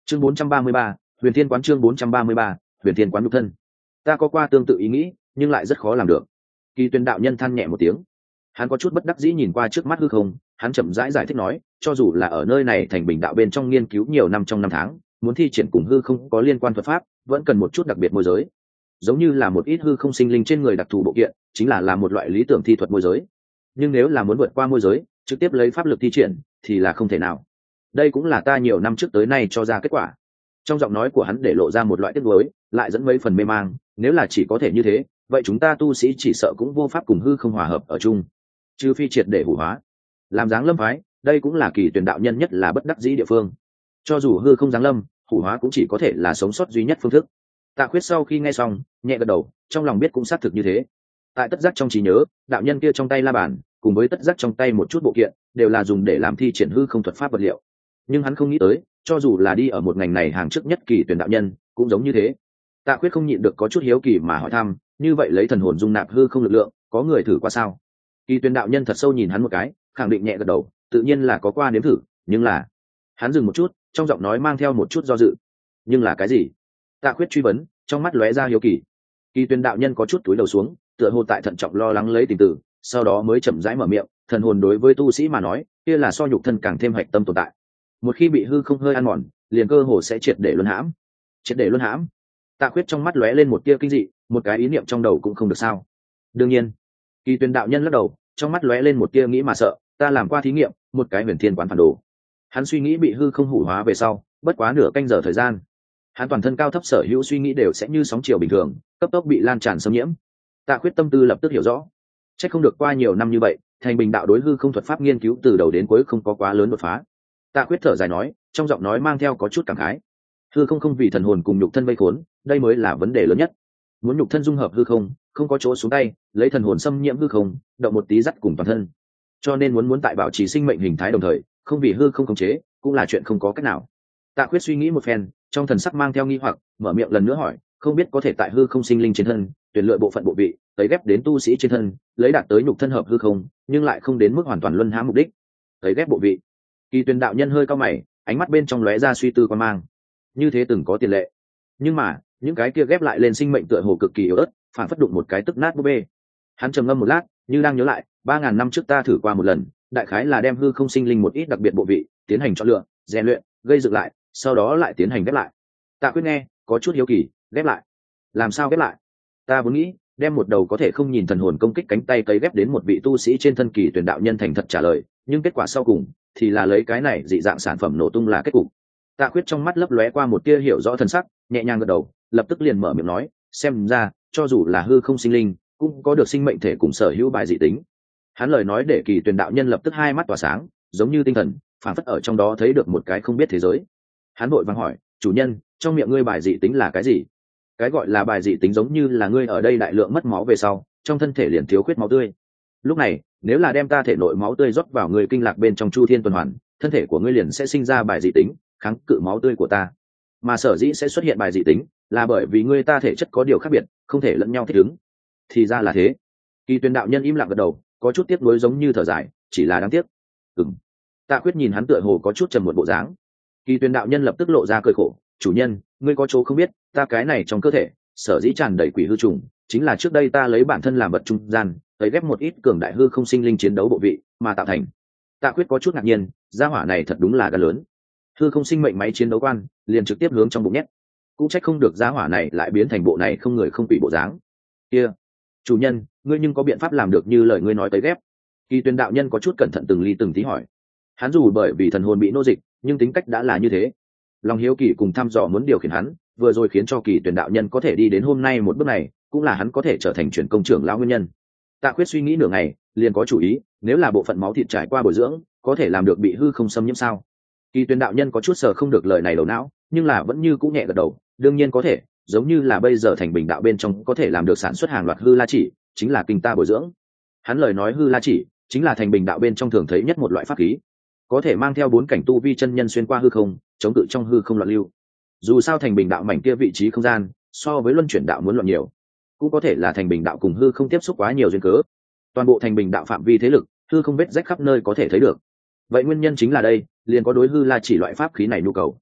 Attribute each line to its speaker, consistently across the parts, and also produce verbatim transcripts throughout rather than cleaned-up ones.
Speaker 1: chương bốn trăm ba mươi ba, huyền thiên quán. Chương bốn trăm ba mươi ba, huyền thiên quán nhục thân. Ta có qua tương tự ý nghĩ nhưng lại rất khó làm được. Kỳ Tuyền đạo nhân than nhẹ một tiếng, hắn có chút bất đắc dĩ nhìn qua trước mắt hư không, hắn chậm rãi giải, giải thích nói, cho dù là ở nơi này thành bình đạo bên trong nghiên cứu nhiều năm trong năm tháng, muốn thi triển cùng hư không có liên quan thuật pháp vẫn cần một chút đặc biệt môi giới, giống như là một ít hư không sinh linh trên người đặc thù bộ kiện chính là là một loại lý tưởng thi thuật môi giới. Nhưng nếu là muốn vượt qua môi giới trực tiếp lấy pháp lực thi triển thì là không thể nào. Đây cũng là ta nhiều năm trước tới nay cho ra kết quả. Trong giọng nói của hắn để lộ ra một loại tiếc nuối, lại dẫn mấy phần mê mang. Nếu là chỉ có thể như thế, vậy chúng ta tu sĩ chỉ sợ cũng vô pháp cùng hư không hòa hợp ở chung, trừ phi triệt để hủ hóa. Làm dáng lâm phái, đây cũng là Kỳ Tuyền đạo nhân nhất là bất đắc dĩ địa phương. Cho dù hư không giáng lâm, hủ hóa cũng chỉ có thể là sống sót duy nhất phương thức. Tạ Khuyết sau khi nghe xong, nhẹ gật đầu, trong lòng biết cũng xác thực như thế. Tại tất giác trong trí nhớ, đạo nhân kia trong tay la bàn, cùng với tất giác trong tay một chút bộ kiện, đều là dùng để làm thi triển hư không thuật pháp vật liệu. Nhưng hắn không nghĩ tới, cho dù là đi ở một ngành này hàng trước nhất Kỳ Tuyền đạo nhân, cũng giống như thế. Tạ Khuyết không nhịn được có chút hiếu kỳ mà hỏi thăm, như vậy lấy thần hồn dung nạp hư không lực lượng, có người thử qua sao? Kỳ Tuyền đạo nhân thật sâu nhìn hắn một cái, khẳng định nhẹ gật đầu, tự nhiên là có qua nếm thử, nhưng là... Hắn dừng một chút, trong giọng nói mang theo một chút do dự. Nhưng là cái gì? Tạ Khuyết truy vấn, trong mắt lóe ra hiếu kỳ. Kỳ Tuyền đạo nhân có chút cúi đầu xuống, tựa hồ tại thận trọng lo lắng lấy tình tử, sau đó mới chậm rãi mở miệng, thần hồn đối với tu sĩ mà nói, kia là so nhục thân càng thêm hạch tâm tồn tại. Một khi bị hư không hơi ăn mòn, liền cơ hồ sẽ triệt để luân hãm. Triệt để luân hãm? Tạ Khuyết trong mắt lóe lên một tia kinh dị, một cái ý niệm trong đầu cũng không được sao? Đương nhiên. Kỳ Tuyền đạo nhân lắc đầu, trong mắt lóe lên một tia nghĩ mà sợ, ta làm qua thí nghiệm, một cái huyền thiên quán phản đồ. Hắn suy nghĩ bị hư không hủ hóa về sau, bất quá nửa canh giờ thời gian, hắn toàn thân cao thấp sở hữu suy nghĩ đều sẽ như sóng chiều bình thường, cấp tốc bị lan tràn xâm nhiễm. Tạ Khuyết tâm tư lập tức hiểu rõ, chắc không được qua nhiều năm như vậy, thành bình đạo đối hư không thuật pháp nghiên cứu từ đầu đến cuối không có quá lớn đột phá. Tạ Khuyết thở dài nói, trong giọng nói mang theo có chút cảm khái. Hư không không vì thần hồn cùng nhục thân vây khốn, đây mới là vấn đề lớn nhất. Muốn nhục thân dung hợp hư không, không có chỗ xuống tay, lấy thần hồn xâm nhiễm hư không, động một tí dắt cùng toàn thân. Cho nên muốn muốn tại bảo trì sinh mệnh hình thái đồng thời, không vì hư không khống chế, cũng là chuyện không có cách nào. Tạ Khuyết suy nghĩ một phen, trong thần sắc mang theo nghi hoặc, mở miệng lần nữa hỏi, không biết có thể tại hư không sinh linh trên thân, tuyển lựa bộ phận bộ vị, tấy ghép đến tu sĩ trên thân, lấy đạt tới nhục thân hợp hư không, nhưng lại không đến mức hoàn toàn luân hãm mục đích. Tấy ghép bộ vị. Kỳ Tuyền đạo nhân hơi cau mày, ánh mắt bên trong lóe ra suy tư quan mang. Như thế từng có tiền lệ, nhưng mà những cái kia ghép lại lên sinh mệnh tựa hồ cực kỳ yếu ớt, phản phất đụng một cái tức nát búp bê. Hắn trầm ngâm một lát, như đang nhớ lại, ba ngàn năm trước ta thử qua một lần, đại khái là đem hư không sinh linh một ít đặc biệt bộ vị tiến hành chọn lựa, rèn luyện, gây dựng lại, sau đó lại tiến hành ghép lại. Tạ Khuyết nghe có chút hiếu kỳ, ghép lại? Làm sao ghép lại? Ta vốn nghĩ đem một đầu có thể không nhìn thần hồn công kích cánh tay cấy ghép đến một vị tu sĩ trên thân. Kỳ Tuyển đạo nhân thành thật trả lời, nhưng kết quả sau cùng thì là lấy cái này dị dạng sản phẩm nổ tung là kết cục. Tạ Khuyết trong mắt lấp lóe qua một tia hiểu rõ thần sắc, nhẹ nhàng gật đầu, lập tức liền mở miệng nói, xem ra cho dù là hư không sinh linh cũng có được sinh mệnh thể cùng sở hữu bài dị tính. Hắn lời nói để Kỳ Tuyển đạo nhân lập tức hai mắt tỏa sáng, giống như tinh thần phản phất ở trong đó thấy được một cái không biết thế giới. Hắn vội vàng hỏi, chủ nhân, trong miệng ngươi bài dị tính là cái gì? Cái gọi là bài dị tính giống như là ngươi ở đây đại lượng mất máu về sau, trong thân thể liền thiếu khuyết máu tươi. Lúc này nếu là đem ta thể nội máu tươi rót vào người kinh lạc bên trong chu thiên tuần hoàn, thân thể của ngươi liền sẽ sinh ra bài dị tính, kháng cự máu tươi của ta. Mà sở dĩ sẽ xuất hiện bài dị tính là bởi vì ngươi ta thể chất có điều khác biệt, không thể lẫn nhau thích ứng. Thì ra là thế. Kỳ Tuyển đạo nhân im lặng gật đầu, có chút tiếc nuối giống như thở dài, chỉ là đáng tiếc. Ừm. Tạ Khuyết nhìn hắn tựa hồ có chút trầm muộn bộ dáng. Kỳ Tuyển đạo nhân lập tức lộ ra cười khổ, chủ nhân, ngươi có chỗ không biết, ta cái này trong cơ thể sở dĩ tràn đầy quỷ hư trùng, chính là trước đây ta lấy bản thân làm vật trung gian, tới ghép một ít cường đại hư không sinh linh chiến đấu bộ vị mà tạo thành. Tạ Khuyết có chút ngạc nhiên, gia hỏa này thật đúng là gan lớn. Hư không sinh mệnh máy chiến đấu quan liền trực tiếp hướng trong bụng nhét. Cũng trách không được gia hỏa này lại biến thành bộ này không người không quỷ bộ dáng. Kia, chủ nhân, ngươi nhưng có biện pháp làm được như lời ngươi nói tới ghép? Kỳ Tuyển đạo nhân có chút cẩn thận từng ly từng tí hỏi. Hắn dù bởi vì thần hồn bị nô dịch, nhưng tính cách đã là như thế. Lòng hiếu kỳ cùng thăm dò muốn điều khiển hắn, vừa rồi khiến cho Kỳ Tuyển đạo nhân có thể đi đến hôm nay một bước này, cũng là hắn có thể trở thành truyền công trưởng lão nguyên nhân. Tạ Khuyết suy nghĩ nửa ngày, liền có chủ ý, nếu là bộ phận máu thịt trải qua bồi dưỡng, có thể làm được bị hư không xâm nhiễm sao? Kỳ Tuyển đạo nhân có chút sờ không được lời này đầu não, nhưng là vẫn như cũng nhẹ gật đầu, đương nhiên có thể, giống như là bây giờ thành bình đạo bên trong có thể làm được sản xuất hàng loạt hư la chỉ, chính là kinh ta bồi dưỡng. Hắn lời nói hư la chỉ chính là thành bình đạo bên trong thường thấy nhất một loại pháp khí, có thể mang theo bốn cảnh tu vi chân nhân xuyên qua hư không, chống cự trong hư không loạn lưu. Dù sao thành bình đạo mảnh kia vị trí không gian so với luân chuyển đạo muốn loạn nhiều, cũng có thể là thành bình đạo cùng hư không tiếp xúc quá nhiều duyên cớ. Toàn bộ thành bình đạo phạm vi thế lực, hư không vết rách khắp nơi có thể thấy được. Vậy nguyên nhân chính là đây, liền có đối hư la chỉ loại pháp khí này nhu cầu.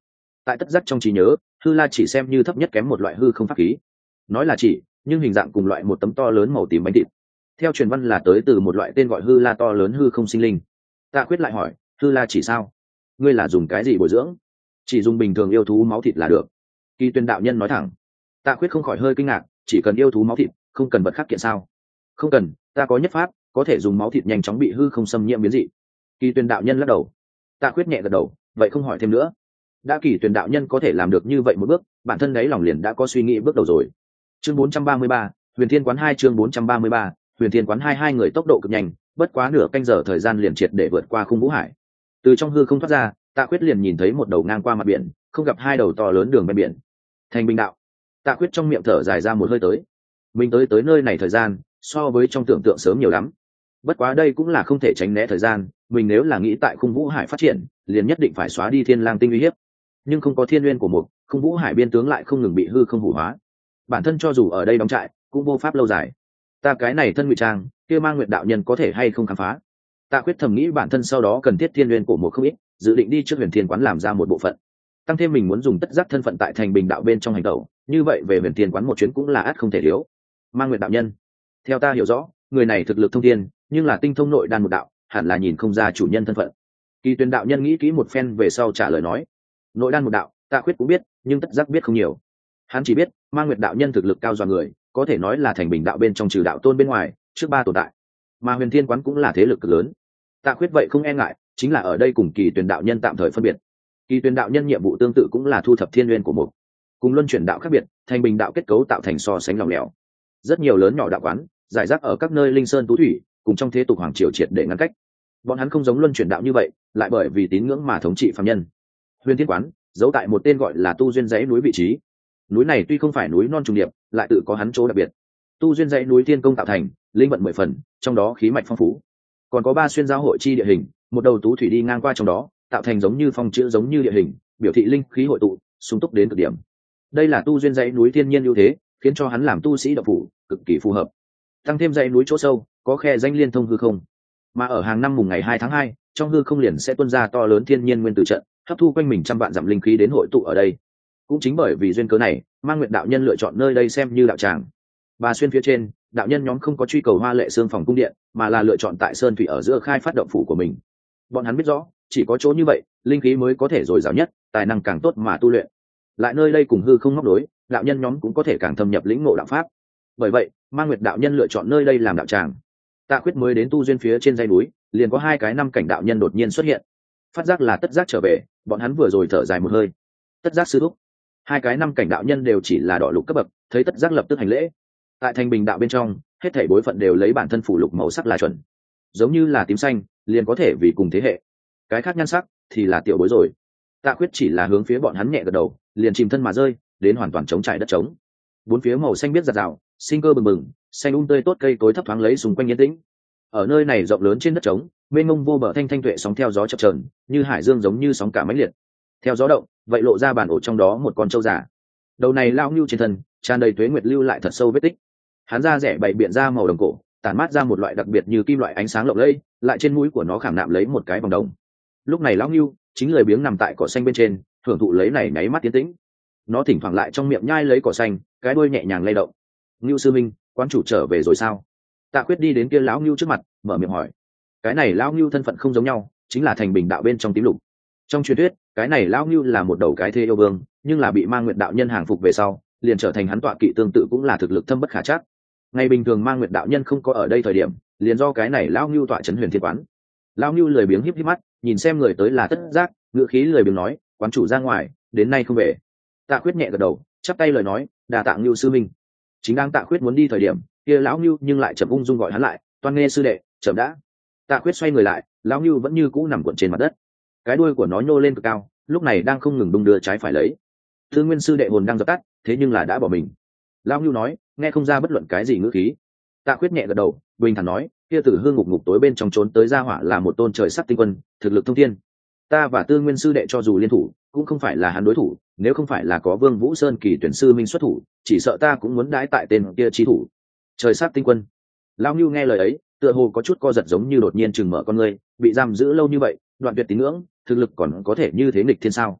Speaker 1: Tại tất giác trong trí nhớ, hư la chỉ xem như thấp nhất kém một loại hư không pháp khí. Nói là chỉ, nhưng hình dạng cùng loại một tấm to lớn màu tím bánh thịt. Theo truyền văn là tới từ một loại tên gọi hư la to lớn hư không sinh linh. Tạ Khuyết lại hỏi, hư la chỉ sao? Ngươi là dùng cái gì bồi dưỡng? Chỉ dùng bình thường yêu thú máu thịt là được. Kỳ Tuyên đạo nhân nói thẳng. Tạ Khuyết không khỏi hơi kinh ngạc, chỉ cần yêu thú máu thịt, không cần vật khác kiện sao? Không cần, ta có nhất pháp, có thể dùng máu thịt nhanh chóng bị hư không xâm nhiễm biến dị. Kỳ Tuyên đạo nhân lắc đầu. Tạ Khuyết nhẹ gật đầu, vậy không hỏi thêm nữa. Đã Kỳ Tuyên đạo nhân có thể làm được như vậy một bước, bản thân đấy lòng liền đã có suy nghĩ bước đầu rồi. Chương bốn trăm ba mươi ba, Huyền Thiên quán hai chương bốn trăm ba mươi ba, Huyền Thiên quán hai hai người tốc độ cực nhanh, bất quá nửa canh giờ thời gian liền triệt để vượt qua khung vũ hải. Từ trong hư không thoát ra, Tạ Khuyết liền nhìn thấy một đầu ngang qua mặt biển, không gặp hai đầu to lớn đường ven biển. Thành Bình đạo. Tạ Khuyết trong miệng thở dài ra một hơi tới. Mình tới tới nơi này thời gian, so với trong tưởng tượng sớm nhiều lắm. Bất quá đây cũng là không thể tránh né thời gian, mình nếu là nghĩ tại khung vũ hải phát triển, liền nhất định phải xóa đi Thiên Lang tinh uy hiếp. Nhưng không có thiên nguyên của một, khung vũ hải biên tướng lại không ngừng bị hư không hủ hóa. Bản thân cho dù ở đây đóng trại, cũng vô pháp lâu dài. Ta cái này thân ngụy trang, kia Mang Nguyệt đạo nhân có thể hay không khám phá? Tạ Khuyết thầm nghĩ bản thân sau đó cần thiết thiên nguyên của một không ít, dự định đi trước Huyền Thiên quán làm ra một bộ phận. Tăng thêm mình muốn dùng tất giác thân phận tại Thành Bình đạo bên trong hành tẩu, như vậy về Huyền Thiên quán một chuyến cũng là ắt không thể thiếu. Mang Nguyệt đạo nhân, theo ta hiểu rõ, người này thực lực thông thiên, nhưng là tinh thông nội đan một đạo, hẳn là nhìn không ra chủ nhân thân phận. Kỳ Tuyên đạo nhân nghĩ kỹ một phen về sau trả lời nói, nội đan một đạo, Tạ Khuyết cũng biết, nhưng tất giác biết không nhiều. Hắn chỉ biết, Mang Nguyệt đạo nhân thực lực cao dọa người, có thể nói là Thành Bình đạo bên trong trừ đạo tôn bên ngoài, trước ba tồn tại. Mà Huyền Thiên quán cũng là thế lực cực lớn. Tạ Khuyết vậy không e ngại, chính là ở đây cùng Kỳ Tuyên đạo nhân tạm thời phân biệt. Kỳ Tuyên đạo nhân nhiệm vụ tương tự cũng là thu thập thiên nguyên của một. Cùng luân chuyển đạo khác biệt, Thành Bình đạo kết cấu tạo thành so sánh lỏng lẻo. Rất nhiều lớn nhỏ đạo quán, giải rác ở các nơi linh sơn tú thủy, cùng trong thế tục hoàng triều triệt để ngăn cách. Bọn hắn không giống luân chuyển đạo như vậy, lại bởi vì tín ngưỡng mà thống trị phàm nhân. Huyền Thiên quán giấu tại một tên gọi là Tu Duyên dãy núi vị trí. Núi này tuy không phải núi non trùng điệp, lại tự có hắn chỗ đặc biệt. Tu Duyên dãy núi thiên công tạo thành, linh vận mười phần, trong đó khí mạch phong phú. Còn có ba xuyên giao hội chi địa hình, một đầu tú thủy đi ngang qua trong đó, tạo thành giống như phong chữ giống như địa hình, biểu thị linh khí hội tụ, sung túc đến cực điểm. Đây là Tu Duyên dãy núi thiên nhiên ưu thế, khiến cho hắn làm tu sĩ đạo phủ cực kỳ phù hợp. Tăng thêm dãy núi chỗ sâu, có khe danh liên thông hư không. Mà ở hàng năm mùng ngày hai tháng hai, trong hư không liền sẽ tuôn ra to lớn thiên nhiên nguyên tử trận, hấp thu quanh mình trăm vạn dặm linh khí đến hội tụ ở đây. Cũng chính bởi vì duyên cớ này, Mang Nguyệt đạo nhân lựa chọn nơi đây xem như đạo tràng. Bà xuyên phía trên, đạo nhân nhóm không có truy cầu hoa lệ xương phòng cung điện, mà là lựa chọn tại sơn thủy ở giữa khai phát động phủ của mình. Bọn hắn biết rõ, chỉ có chỗ như vậy, linh khí mới có thể dồi dào nhất, tài năng càng tốt mà tu luyện. Lại nơi đây cùng hư không móc đối, đạo nhân nhóm cũng có thể càng thâm nhập lĩnh ngộ đạo pháp. Bởi vậy, Mang Nguyệt đạo nhân lựa chọn nơi đây làm đạo tràng. Tạ Khuyết mới đến Tu Duyên phía trên dãy núi, liền có hai cái năm cảnh đạo nhân đột nhiên xuất hiện. Phát giác là tất giác trở về, bọn hắn vừa rồi thở dài một hơi. Tất giác sư thúc. Hai cái năm cảnh đạo nhân đều chỉ là đỏ lục cấp bậc, thấy tất giác lập tức hành lễ. Tại Thành Bình đạo bên trong, hết thảy bối phận đều lấy bản thân phủ lục màu sắc là chuẩn. Giống như là tím xanh, liền có thể vì cùng thế hệ. Cái khác nhan sắc thì là tiểu bối rồi. Tạ Khuyết chỉ là hướng phía bọn hắn nhẹ gật đầu, liền chìm thân mà rơi, đến hoàn toàn chống trải đất trống. Bốn phía màu xanh biết giạt rào, sinh cơ bừng bừng, xanh um tươi tốt, cây cối thấp thoáng lấy xung quanh yên tĩnh. Ở nơi này rộng lớn trên đất trống, mênh mông vô bờ thanh thanh tuệ sóng theo gió chập chờn, như hải dương giống như sóng cả mãnh liệt. Theo gió động, vậy lộ ra bản ổ trong đó một con trâu già. Đầu này lao nhưu trên thân, tràn đầy tuế nguyệt lưu lại thật sâu vết tích. Hắn da rẻ bày biện ra màu đồng cổ, tản mát ra một loại đặc biệt như kim loại ánh sáng lộng lẫy, lại trên mũi của nó khảm nạm lấy một cái vòng đồng. Lúc này lão nhưu chính lười biếng nằm tại cỏ xanh bên trên, hưởng thụ lấy này nháy mắt tiến tĩnh. Nó thỉnh thoảng lại trong miệng nhai lấy cỏ xanh, cái đuôi nhẹ nhàng lay động. Ngưu sư minh, quán chủ trở về rồi sao? Tạ Khuyết đi đến kia lão Ngưu trước mặt, mở miệng hỏi. Cái này lão Ngưu thân phận không giống nhau, chính là Thành Bình đạo bên trong tím lục. Trong truyền thuyết, cái này lão Ngưu là một đầu cái thê yêu vương, nhưng là bị Mang Nguyệt đạo nhân hàng phục về sau, liền trở thành hắn tọa kỵ, tương tự cũng là thực lực thâm bất khả trắc. Ngày bình thường Mang Nguyệt đạo nhân không có ở đây thời điểm, liền do cái này lão Ngưu tọa trấn Huyền Thiên quán. Lão Ngưu lười biếng híp híp mắt, nhìn xem người tới là Tất Giác, ngữ khí lười biếng nói, quán chủ ra ngoài, đến nay không về. Tạ Khuyết nhẹ gật đầu, chắp tay lời nói, đà tạ Ngưu sư minh. Chính đang Tạ Khuyết muốn đi thời điểm, kia lão Ngưu nhưng lại chậm ung dung gọi hắn lại, toan nghe sư đệ, chậm đã. Tạ Khuyết xoay người lại, lão Ngưu vẫn như cũ nằm cuộn trên mặt đất, cái đuôi của nó nhô lên cực cao, lúc này đang không ngừng đung đưa trái phải lấy. Tư Nguyên sư đệ hồn đang dập tắt, thế nhưng là đã bỏ mình. Lão Ngưu nói, nghe không ra bất luận cái gì ngữ khí. Tạ Khuyết nhẹ gật đầu, bình thản nói, kia từ hương ngục ngục tối bên trong trốn tới gia hỏa là một tôn trời sắc tinh quân, thực lực thông thiên. Ta và Tư Nguyên sư đệ cho dù liên thủ, cũng không phải là hắn đối thủ, nếu không phải là có Vương Vũ Sơn kỳ tuyển sư minh xuất thủ, chỉ sợ ta cũng muốn đái tại tên kia chi thủ. Trời sắc tinh quân. Lão Ngưu nghe lời ấy, tựa hồ có chút co giật, giống như đột nhiên chừng mở con ngươi, bị giam giữ lâu như vậy, đoạn tuyệt tín ngưỡng, thực lực còn có thể như thế nghịch thiên sao?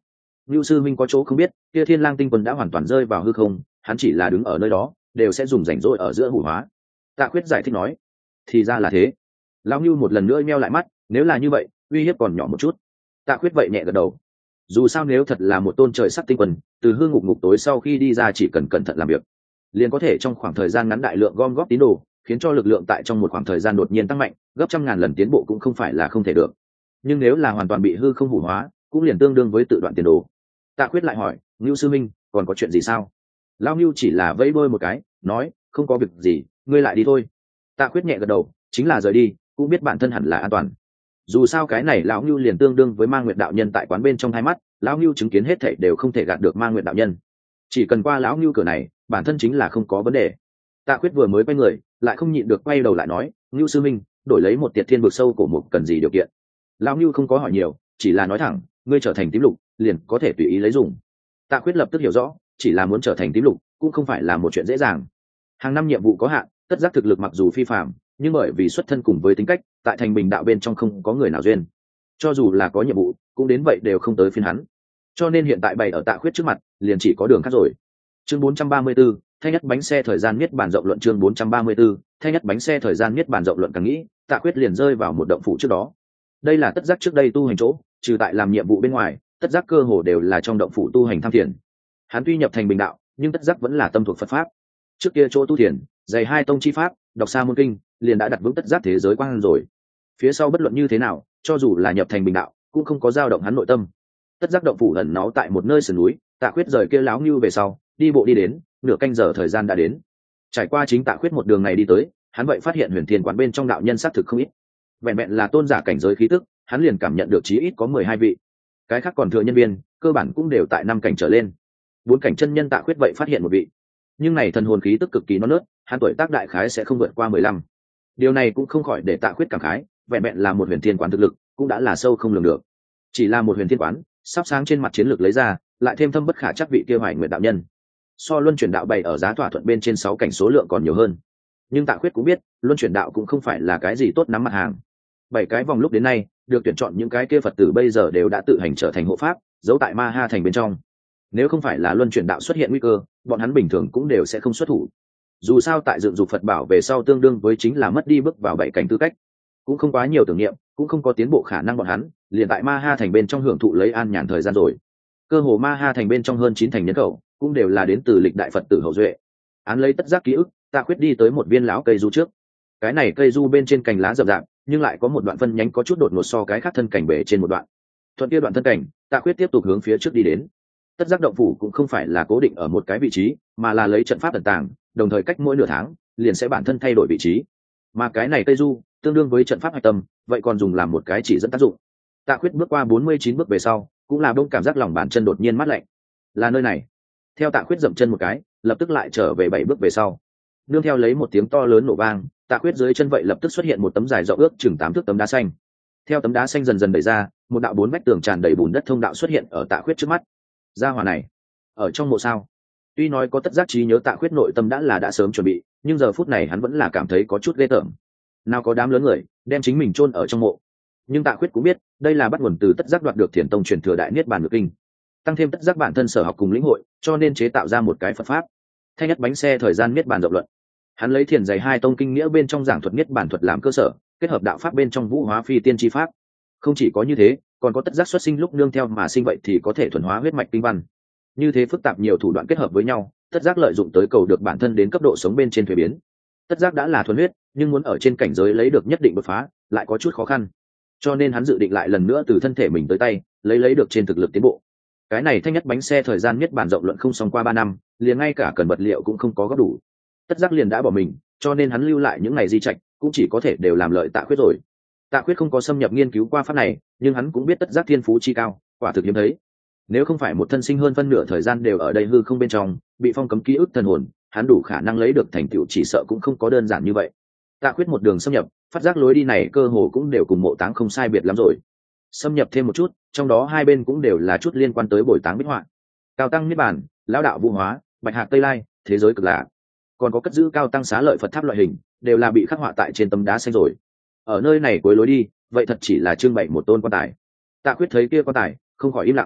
Speaker 1: Ngưu sư minh có chỗ không biết, kia Thiên Lang tinh quân đã hoàn toàn rơi vào hư không, hắn chỉ là đứng ở nơi đó, đều sẽ dùng rảnh rỗi ở giữa hủ hóa. Tạ Khuyết giải thích nói, thì ra là thế. Lão Ngưu một lần nữa meo lại mắt, nếu là như vậy, uy hiếp còn nhỏ một chút. Tạ Khuyết vậy nhẹ gật đầu. Dù sao nếu thật là một tôn trời sắt tinh quân, từ hư ngục ngục tối sau khi đi ra chỉ cần cẩn thận làm việc, liền có thể trong khoảng thời gian ngắn đại lượng gom góp tín đồ, khiến cho lực lượng tại trong một khoảng thời gian đột nhiên tăng mạnh, gấp trăm ngàn lần tiến bộ cũng không phải là không thể được. Nhưng nếu là hoàn toàn bị hư không hủ hóa, cũng liền tương đương với tự đoạn tiền đồ. Tạ Khuyết lại hỏi, Ngưu sư minh, còn có chuyện gì sao? Lão Ngưu chỉ là vẫy đôi một cái, nói, không có việc gì, ngươi lại đi thôi. Tạ Khuyết nhẹ gật đầu, chính là rời đi, cũng biết bản thân hẳn là an toàn. Dù sao cái này lão Ngưu liền tương đương với Ma Nguyệt đạo nhân tại quán bên trong hai mắt, lão Ngưu chứng kiến hết thảy đều không thể gạt được Ma Nguyệt đạo nhân. Chỉ cần qua lão Ngưu cửa này, bản thân chính là không có vấn đề. Tạ Khuyết vừa mới quay người, lại không nhịn được quay đầu lại nói, Ngưu sư minh, đổi lấy một tiệt thiên vực sâu cổ mục cần gì điều kiện? Lão Ngưu không có hỏi nhiều, chỉ là nói thẳng, ngươi trở thành tím lục, liền có thể tùy ý lấy dùng. Tạ Khuyết lập tức hiểu rõ, chỉ là muốn trở thành tím lục, cũng không phải là một chuyện dễ dàng. Hàng năm nhiệm vụ có hạn, tất giác thực lực mặc dù phi phàm, nhưng bởi vì xuất thân cùng với tính cách, tại thành bình đạo bên trong không có người nào duyên. Cho dù là có nhiệm vụ, cũng đến vậy đều không tới phiên hắn. Cho nên hiện tại bày ở Tạ Khuyết trước mặt, liền chỉ có đường khác rồi. Chương bốn trăm ba mươi 4, thanh nhất bánh xe thời gian miết bản rộng luận chương bốn trăm ba mươi 4, thanh nhất bánh xe thời gian miết bản rộng luận càng nghĩ, Tạ Khuyết liền rơi vào một động phủ trước đó. Đây là tất giác trước đây tu hành chỗ, trừ tại làm nhiệm vụ bên ngoài, tất giác cơ hồ đều là trong động phủ tu hành tham thiền. Hắn tuy nhập thành bình đạo, nhưng tất giác vẫn là tâm thuộc Phật pháp. Trước kia chỗ tu thiền, dày hai tông chi pháp, đọc sa môn kinh, liền đã đặt vững tất giác thế giới quan rồi. Phía sau bất luận như thế nào, cho dù là nhập thành bình đạo, cũng không có dao động hắn nội tâm. Tất giác động phủ ẩn náu tại một nơi sườn núi, Tạ Khuyết rời kia láo Ngưu về sau, đi bộ đi đến, nửa canh giờ thời gian đã đến. Trải qua chính Tạ Khuyết một đường này đi tới, hắn vậy phát hiện Huyền Thiên quán bên trong đạo nhân xác thực không ít. Vẹn vẹn là tôn giả cảnh giới khí tức, hắn liền cảm nhận được chí ít có mười hai vị. Cái khác còn thừa nhân viên, cơ bản cũng đều tại năm cảnh trở lên. Bốn cảnh chân nhân Tạ Khuyết vậy phát hiện một vị. Nhưng này thần hồn khí tức cực kỳ non nớt, hắn tuổi tác đại khái sẽ không vượt qua mười lăm. Điều này cũng không khỏi để Tạ Khuyết cảm khái, vẹn vẹn là một Huyền Thiên quán thực lực, cũng đã là sâu không lường được. Chỉ là một Huyền Thiên quán, sắp sáng trên mặt chiến lược lấy ra, lại thêm thâm bất khả chắc vị kia Hoài Nguyệt đạo nhân. So luân chuyển đạo bày ở giá thỏa thuận bên trên sáu cảnh số lượng còn nhiều hơn. Nhưng Tạ Khuyết cũng biết, luân chuyển đạo cũng không phải là cái gì tốt nắm mặt hàng. Bảy cái vòng lúc đến nay, được tuyển chọn những cái kia Phật tử bây giờ đều đã tự hành trở thành hộ pháp, giấu tại Ma Ha thành bên trong. Nếu không phải là luân chuyển đạo xuất hiện nguy cơ, bọn hắn bình thường cũng đều sẽ không xuất thủ. Dù sao tại dựng dục Phật bảo về sau tương đương với chính là mất đi bước vào bảy cảnh tư cách, cũng không quá nhiều tưởng niệm, cũng không có tiến bộ khả năng bọn hắn, liền tại Ma Ha thành bên trong hưởng thụ lấy an nhàn thời gian rồi. Cơ hồ Ma Ha thành bên trong hơn chín thành nhân khẩu, cũng đều là đến từ lịch đại Phật tử hậu duệ. Án lấy tất giác ký ức, Tạ Khuyết đi tới một viên lão cây du trước. Cái này cây du bên trên cành lá rậm rạp, nhưng lại có một đoạn phân nhánh có chút đột ngột so cái khác thân cảnh bể trên một đoạn. Thuận kia đoạn thân cảnh, Tạ Khuyết tiếp tục hướng phía trước đi đến. Tất giác động phủ cũng không phải là cố định ở một cái vị trí, mà là lấy trận pháp ẩn tàng, đồng thời cách mỗi nửa tháng liền sẽ bản thân thay đổi vị trí. Mà cái này cây du tương đương với trận pháp hạch tâm, vậy còn dùng làm một cái chỉ dẫn tác dụng. Tạ Khuyết bước qua bốn mươi chín bước về sau, cũng là đông cảm giác lòng bàn chân đột nhiên mát lạnh. Là nơi này. Theo Tạ Khuyết dậm chân một cái, lập tức lại trở về bảy bước về sau. Nương theo lấy một tiếng to lớn nổ vang, Tạ Khuyết dưới chân vậy lập tức xuất hiện một tấm dài rộng ước chừng tám thước tấm đá xanh. Theo tấm đá xanh dần dần đẩy ra, một đạo bốn vách tường tràn đầy bùn đất thông đạo xuất hiện ở Tạ Khuyết trước mắt. Gia hỏa này, ở trong mộ sao? Tuy nói có tất giác trí nhớ, Tạ Khuyết nội tâm đã là đã sớm chuẩn bị, nhưng giờ phút này hắn vẫn là cảm thấy có chút ghê tởm. Nào có đám lớn người đem chính mình chôn ở trong mộ. Nhưng Tạ Khuyết cũng biết, đây là bắt nguồn từ tất giác đoạt được Thiền tông truyền thừa đại niết bàn ngự kinh, tăng thêm tất giác bản thân sở học cùng lĩnh hội, cho nên chế tạo ra một cái Phật pháp. Thanh nhất bánh xe thời gian niết bàn rộng luận. Hắn lấy thiền dày hai tông kinh nghĩa bên trong giảng thuật niết bàn thuật làm cơ sở, kết hợp đạo pháp bên trong vũ hóa phi tiên chi pháp. Không chỉ có như thế, còn có tất giác xuất sinh lúc nương theo mà sinh vậy thì có thể thuần hóa huyết mạch kinh văn. Như thế phức tạp nhiều thủ đoạn kết hợp với nhau, tất giác lợi dụng tới cầu được bản thân đến cấp độ sống bên trên thuế biến. Tất giác đã là thuần huyết, nhưng muốn ở trên cảnh giới lấy được nhất định đột phá, lại có chút khó khăn. Cho nên hắn dự định lại lần nữa từ thân thể mình tới tay, lấy lấy được trên thực lực tiến bộ. Cái này thanh nhất bánh xe thời gian niết bàn rộng luận không xong qua ba năm, liền ngay cả cần vật liệu cũng không có góp đủ. Tất giác liền đã bỏ mình, cho nên hắn lưu lại những ngày di trạch, cũng chỉ có thể đều làm lợi Tạ Khuyết rồi. Tạ Khuyết không có xâm nhập nghiên cứu qua pháp này, nhưng hắn cũng biết tất giác thiên phú chi cao, quả thực hiếm thấy. Nếu không phải một thân sinh hơn phân nửa thời gian đều ở đây hư không bên trong, bị phong cấm ký ức thần hồn, hắn đủ khả năng lấy được thành tựu chỉ sợ cũng không có đơn giản như vậy. Tạ Khuyết một đường xâm nhập, phát giác lối đi này cơ hồ cũng đều cùng mộ táng không sai biệt lắm rồi. Xâm nhập thêm một chút, trong đó hai bên cũng đều là chút liên quan tới bồi táng bích họa. Cao tăng niết bàn, lão đạo vũ hóa, bạch hạc tây lai, thế giới cực lạ. Còn có cất giữ cao tăng xá lợi Phật tháp loại hình, đều là bị khắc họa tại trên tấm đá xanh rồi. Ở nơi này cuối lối đi, vậy thật chỉ là trưng bày một tôn quan tài. Tạ Khuyết thấy kia quan tài, không khỏi im lặng.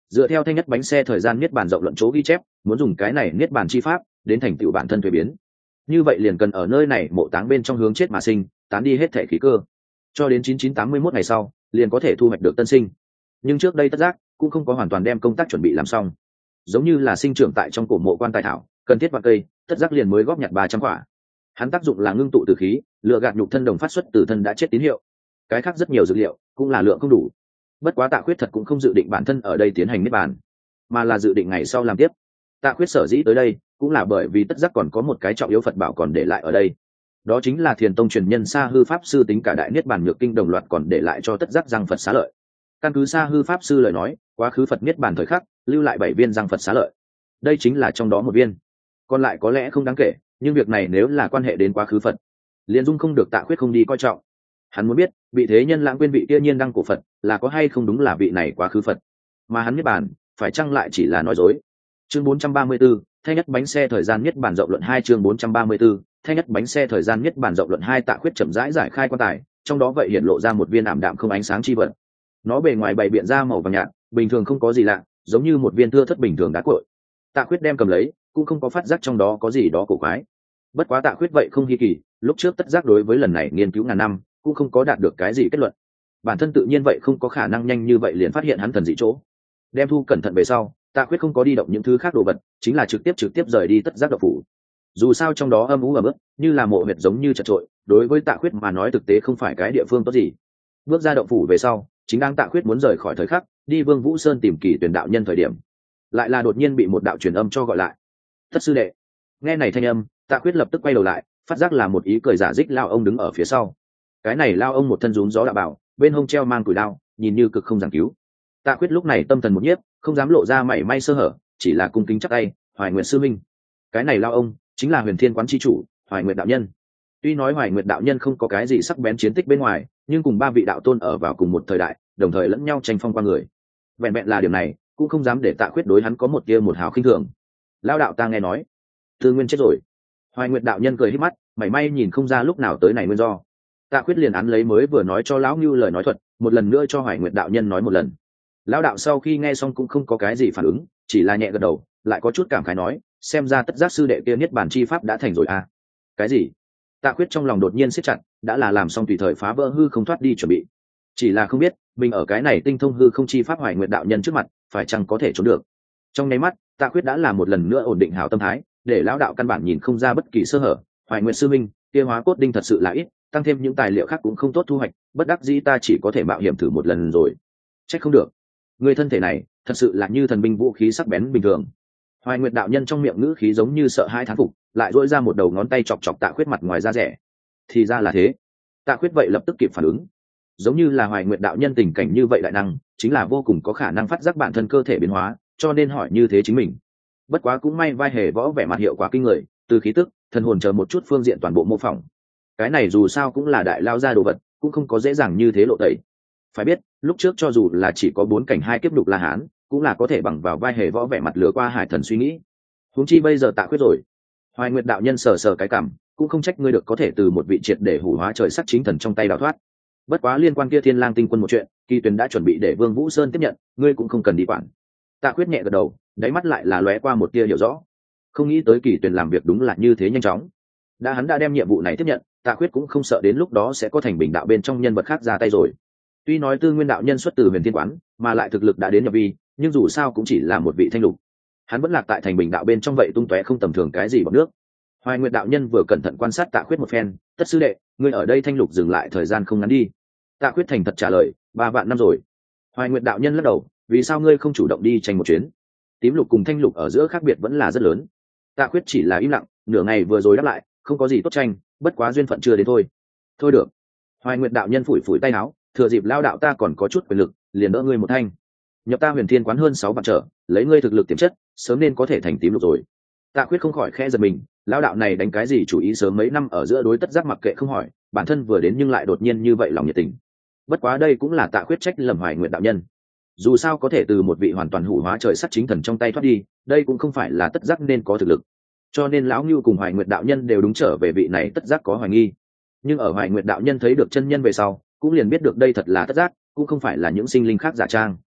Speaker 1: dựa theo thanh nhất bánh xe thời gian niết bàn rộng luận chỗ ghi chép, muốn dùng cái này niết bàn chi pháp đến thành tựu bản thân thuế biến, như vậy liền cần ở nơi này mộ táng bên trong hướng chết mà sinh, tán đi hết thể khí cơ, cho đến chín chín tám mươi mốt ngày sau liền có thể thu hoạch được tân sinh. Nhưng trước đây Tất Giác cũng không có hoàn toàn đem công tác chuẩn bị làm xong, giống như là sinh trưởng tại trong cổ mộ quan tài thảo cần thiết vạn cây, Tất Giác liền mới góp nhặt ba trăm quả. Hắn tác dụng là ngưng tụ từ khí, lựa gạt nhục thân đồng phát xuất từ thân đã chết tín hiệu. Cái khác rất nhiều dược liệu cũng là lượng không đủ. Bất quá Tạ Khuyết thật cũng không dự định bản thân ở đây tiến hành niết bàn, mà là dự định ngày sau làm tiếp. Tạ Khuyết sở dĩ tới đây cũng là bởi vì Tất Giác còn có một cái trọng yếu Phật bảo còn để lại ở đây, đó chính là Thiền Tông truyền nhân Sa Hư pháp sư tính cả đại niết bàn nhược kinh đồng loạt còn để lại cho Tất Giác răng Phật xá lợi. Căn cứ Sa Hư pháp sư lời nói, quá khứ Phật niết bàn thời khắc lưu lại bảy viên răng Phật xá lợi, đây chính là trong đó một viên, còn lại có lẽ không đáng kể, nhưng việc này nếu là quan hệ đến quá khứ Phật, liền dung không được Tạ Khuyết không đi coi trọng. Hắn muốn biết vị thế nhân lãng quên vị kia nhiên đăng cổ Phật là có hay không đúng là vị này quá khứ Phật, mà hắn niết bàn phải chăng lại chỉ là nói dối. Chương bốn trăm ba mươi 4, thanh nhất bánh xe thời gian niết bàn rộng luận hai. Chương bốn trăm ba mươi 4, thanh nhất bánh xe thời gian niết bàn rộng luận hai. Tạ Khuyết chậm rãi giải khai quan tài, trong đó vậy hiện lộ ra một viên ảm đạm không ánh sáng chi vật. Nó bề ngoài bày biện ra màu vàng nhạt, bình thường không có gì lạ, giống như một viên thưa thất bình thường đá cội. Tạ Khuyết đem cầm lấy, cũng không có phát giác trong đó có gì đó cổ quái. Bất quá Tạ Khuyết vậy không hi kỳ, lúc trước Tất Giác đối với lần này nghiên cứu ngàn năm cũng không có đạt được cái gì kết luận, bản thân tự nhiên vậy không có khả năng nhanh như vậy liền phát hiện hắn thần dị chỗ. Đem thu cẩn thận về sau, Tạ Khuyết không có đi động những thứ khác đồ vật, chính là trực tiếp trực tiếp rời đi Tất Giác động phủ. Dù sao trong đó âm u ẩm ướt, như là mộ huyệt giống như chật trội, đối với Tạ Khuyết mà nói thực tế không phải cái địa phương tốt gì. Bước ra động phủ về sau, chính đang Tạ Khuyết muốn rời khỏi thời khắc đi Vương Vũ Sơn tìm Kỳ Tuyển đạo nhân thời điểm, lại là đột nhiên bị một đạo truyền âm cho gọi lại. Tất sư đệ. Nghe này thanh âm, Tạ Khuyết lập tức quay đầu lại, phát giác là một ý cười giả dích lao ông đứng ở phía sau. Cái này lao ông một thân rúm gió đạo bảo, bên hông treo mang củi đao, nhìn như cực không giảng cứu. Tạ Khuyết lúc này tâm thần một nhiếp, không dám lộ ra mảy may sơ hở, chỉ là cung kính chắp tay, Hoài Nguyệt sư minh. Cái này lao ông chính là Huyền Thiên quán chi chủ, Hoài Nguyệt đạo nhân. Tuy nói Hoài Nguyệt đạo nhân không có cái gì sắc bén chiến tích bên ngoài, nhưng cùng ba vị đạo tôn ở vào cùng một thời đại, đồng thời lẫn nhau tranh phong qua người. Vẹn vẹn là điều này, cũng không dám để Tạ Khuyết đối hắn có một tia một hào khinh thường. Lao đạo ta nghe nói, Tư Nguyên chết rồi. Hoài Nguyệt đạo nhân cười híp mắt, mảy may nhìn không ra lúc nào tới này nguyên do. Tạ Khuyết liền án lấy mới vừa nói cho lão Ngưu lời nói thuật, một lần nữa cho Hoài Nguyệt đạo nhân nói một lần. Lão đạo sau khi nghe xong cũng không có cái gì phản ứng, chỉ là nhẹ gật đầu, lại có chút cảm khái nói, xem ra Tất Giác sư đệ kia niết bàn chi pháp đã thành rồi à. Cái gì? Tạ Khuyết trong lòng đột nhiên siết chặt, đã là làm xong tùy thời phá vỡ hư không thoát đi chuẩn bị. Chỉ là không biết, mình ở cái này tinh thông hư không chi pháp Hoài Nguyệt đạo nhân trước mặt, phải chăng có thể trốn được. Trong nháy mắt, Tạ Khuyết đã là một lần nữa ổn định hảo tâm thái, để lão đạo căn bản nhìn không ra bất kỳ sơ hở. Hoài Nguyệt sư minh, kia hóa cốt đinh thật sự là ít, tăng thêm những tài liệu khác cũng không tốt thu hoạch, bất đắc dĩ ta chỉ có thể mạo hiểm thử một lần rồi. Trách không được, người thân thể này thật sự là như thần binh vũ khí sắc bén bình thường. Hoài Nguyệt đạo nhân trong miệng ngữ khí giống như sợ hãi thán phục, lại dỗi ra một đầu ngón tay chọc chọc Tạ Khuyết mặt ngoài da rẻ. Thì ra là thế. Tạ Khuyết vậy lập tức kịp phản ứng, giống như là Hoài Nguyệt đạo nhân tình cảnh như vậy đại năng, chính là vô cùng có khả năng phát giác bản thân cơ thể biến hóa, cho nên hỏi như thế chính mình. Bất quá cũng may vai hề võ vẻ mặt hiệu quả kinh người, từ khí tức, thần hồn chờ một chút phương diện toàn bộ mô phỏng. Cái này dù sao cũng là đại lao ra đồ vật, cũng không có dễ dàng như thế lộ tẩy. Phải biết, lúc trước cho dù là chỉ có bốn cảnh hai kiếp đục La Hán, cũng là có thể bằng vào vai hề võ vẻ mặt lừa qua hải thần suy nghĩ. Huống chi bây giờ Tạ Khuyết rồi. Hoài Nguyệt đạo nhân sờ sờ cái cảm, cũng không trách ngươi được có thể từ một vị triệt để hủ hóa trời sắc chính thần trong tay đào thoát. Bất quá liên quan kia Thiên Lang tinh quân một chuyện, Kỳ Tuyền đã chuẩn bị để Vương Vũ Sơn tiếp nhận, ngươi cũng không cần đi quản. Tạ Khuyết nhẹ gật đầu, đáy mắt lại là lóe qua một tia hiểu rõ. Không nghĩ tới Kỳ Tuyền làm việc đúng là như thế nhanh chóng. Đã hắn đã đem nhiệm vụ này tiếp nhận, Tạ Khuyết cũng không sợ đến lúc đó sẽ có thành bình đạo bên trong nhân vật khác ra tay rồi. Tuy nói Tư Nguyên đạo nhân xuất từ Huyền Thiên quán, mà lại thực lực đã đến nhập vi, nhưng dù sao cũng chỉ là một vị thanh lục. Hắn vẫn lạc tại thành bình đạo bên trong vậy tung tóe không tầm thường cái gì bằng nước. Hoài Nguyệt đạo nhân vừa cẩn thận quan sát Tạ Khuyết một phen, tất sư đệ, ngươi ở đây thanh lục dừng lại thời gian không ngắn đi. Tạ Khuyết thành thật trả lời, ba vạn năm rồi. Hoài Nguyệt đạo nhân lắc đầu, vì sao ngươi không chủ động đi tranh một chuyến? Tím lục cùng thanh lục ở giữa khác biệt vẫn là rất lớn. Tạ Khuyết chỉ là im lặng, nửa ngày vừa rồi đáp lại, không có gì tốt tranh, bất quá duyên phận chưa đến thôi. Thôi được. Hoài Nguyệt đạo nhân phủi phủi tay áo, thừa dịp lao đạo ta còn có chút quyền lực, liền đỡ ngươi một thanh. Nhập ta Huyền Thiên quán hơn sáu vạn trở, lấy ngươi thực lực tiềm chất, sớm nên có thể thành tím lục rồi. Tạ Khuyết không khỏi khẽ giật mình, lao đạo này đánh cái gì chủ ý sớm mấy năm ở giữa đối Tất Giác mặc kệ không hỏi, bản thân vừa đến nhưng lại đột nhiên như vậy lòng nhiệt tình. Bất quá đây cũng là Tạ Khuyết trách lầm Hoài Nguyệt đạo nhân. Dù sao có thể từ một vị hoàn toàn hủ hóa trời sắt chính thần trong tay thoát đi, đây cũng không phải là Tất Giác nên có thực lực. Cho nên lão Ngưu cùng Hoài Nguyệt đạo nhân đều đúng trở về vị này Tất Giác có hoài nghi. Nhưng ở Hoài Nguyệt đạo nhân thấy được chân nhân về sau, cũng liền biết được đây thật là Tất Giác, cũng không phải là những sinh linh khác giả trang.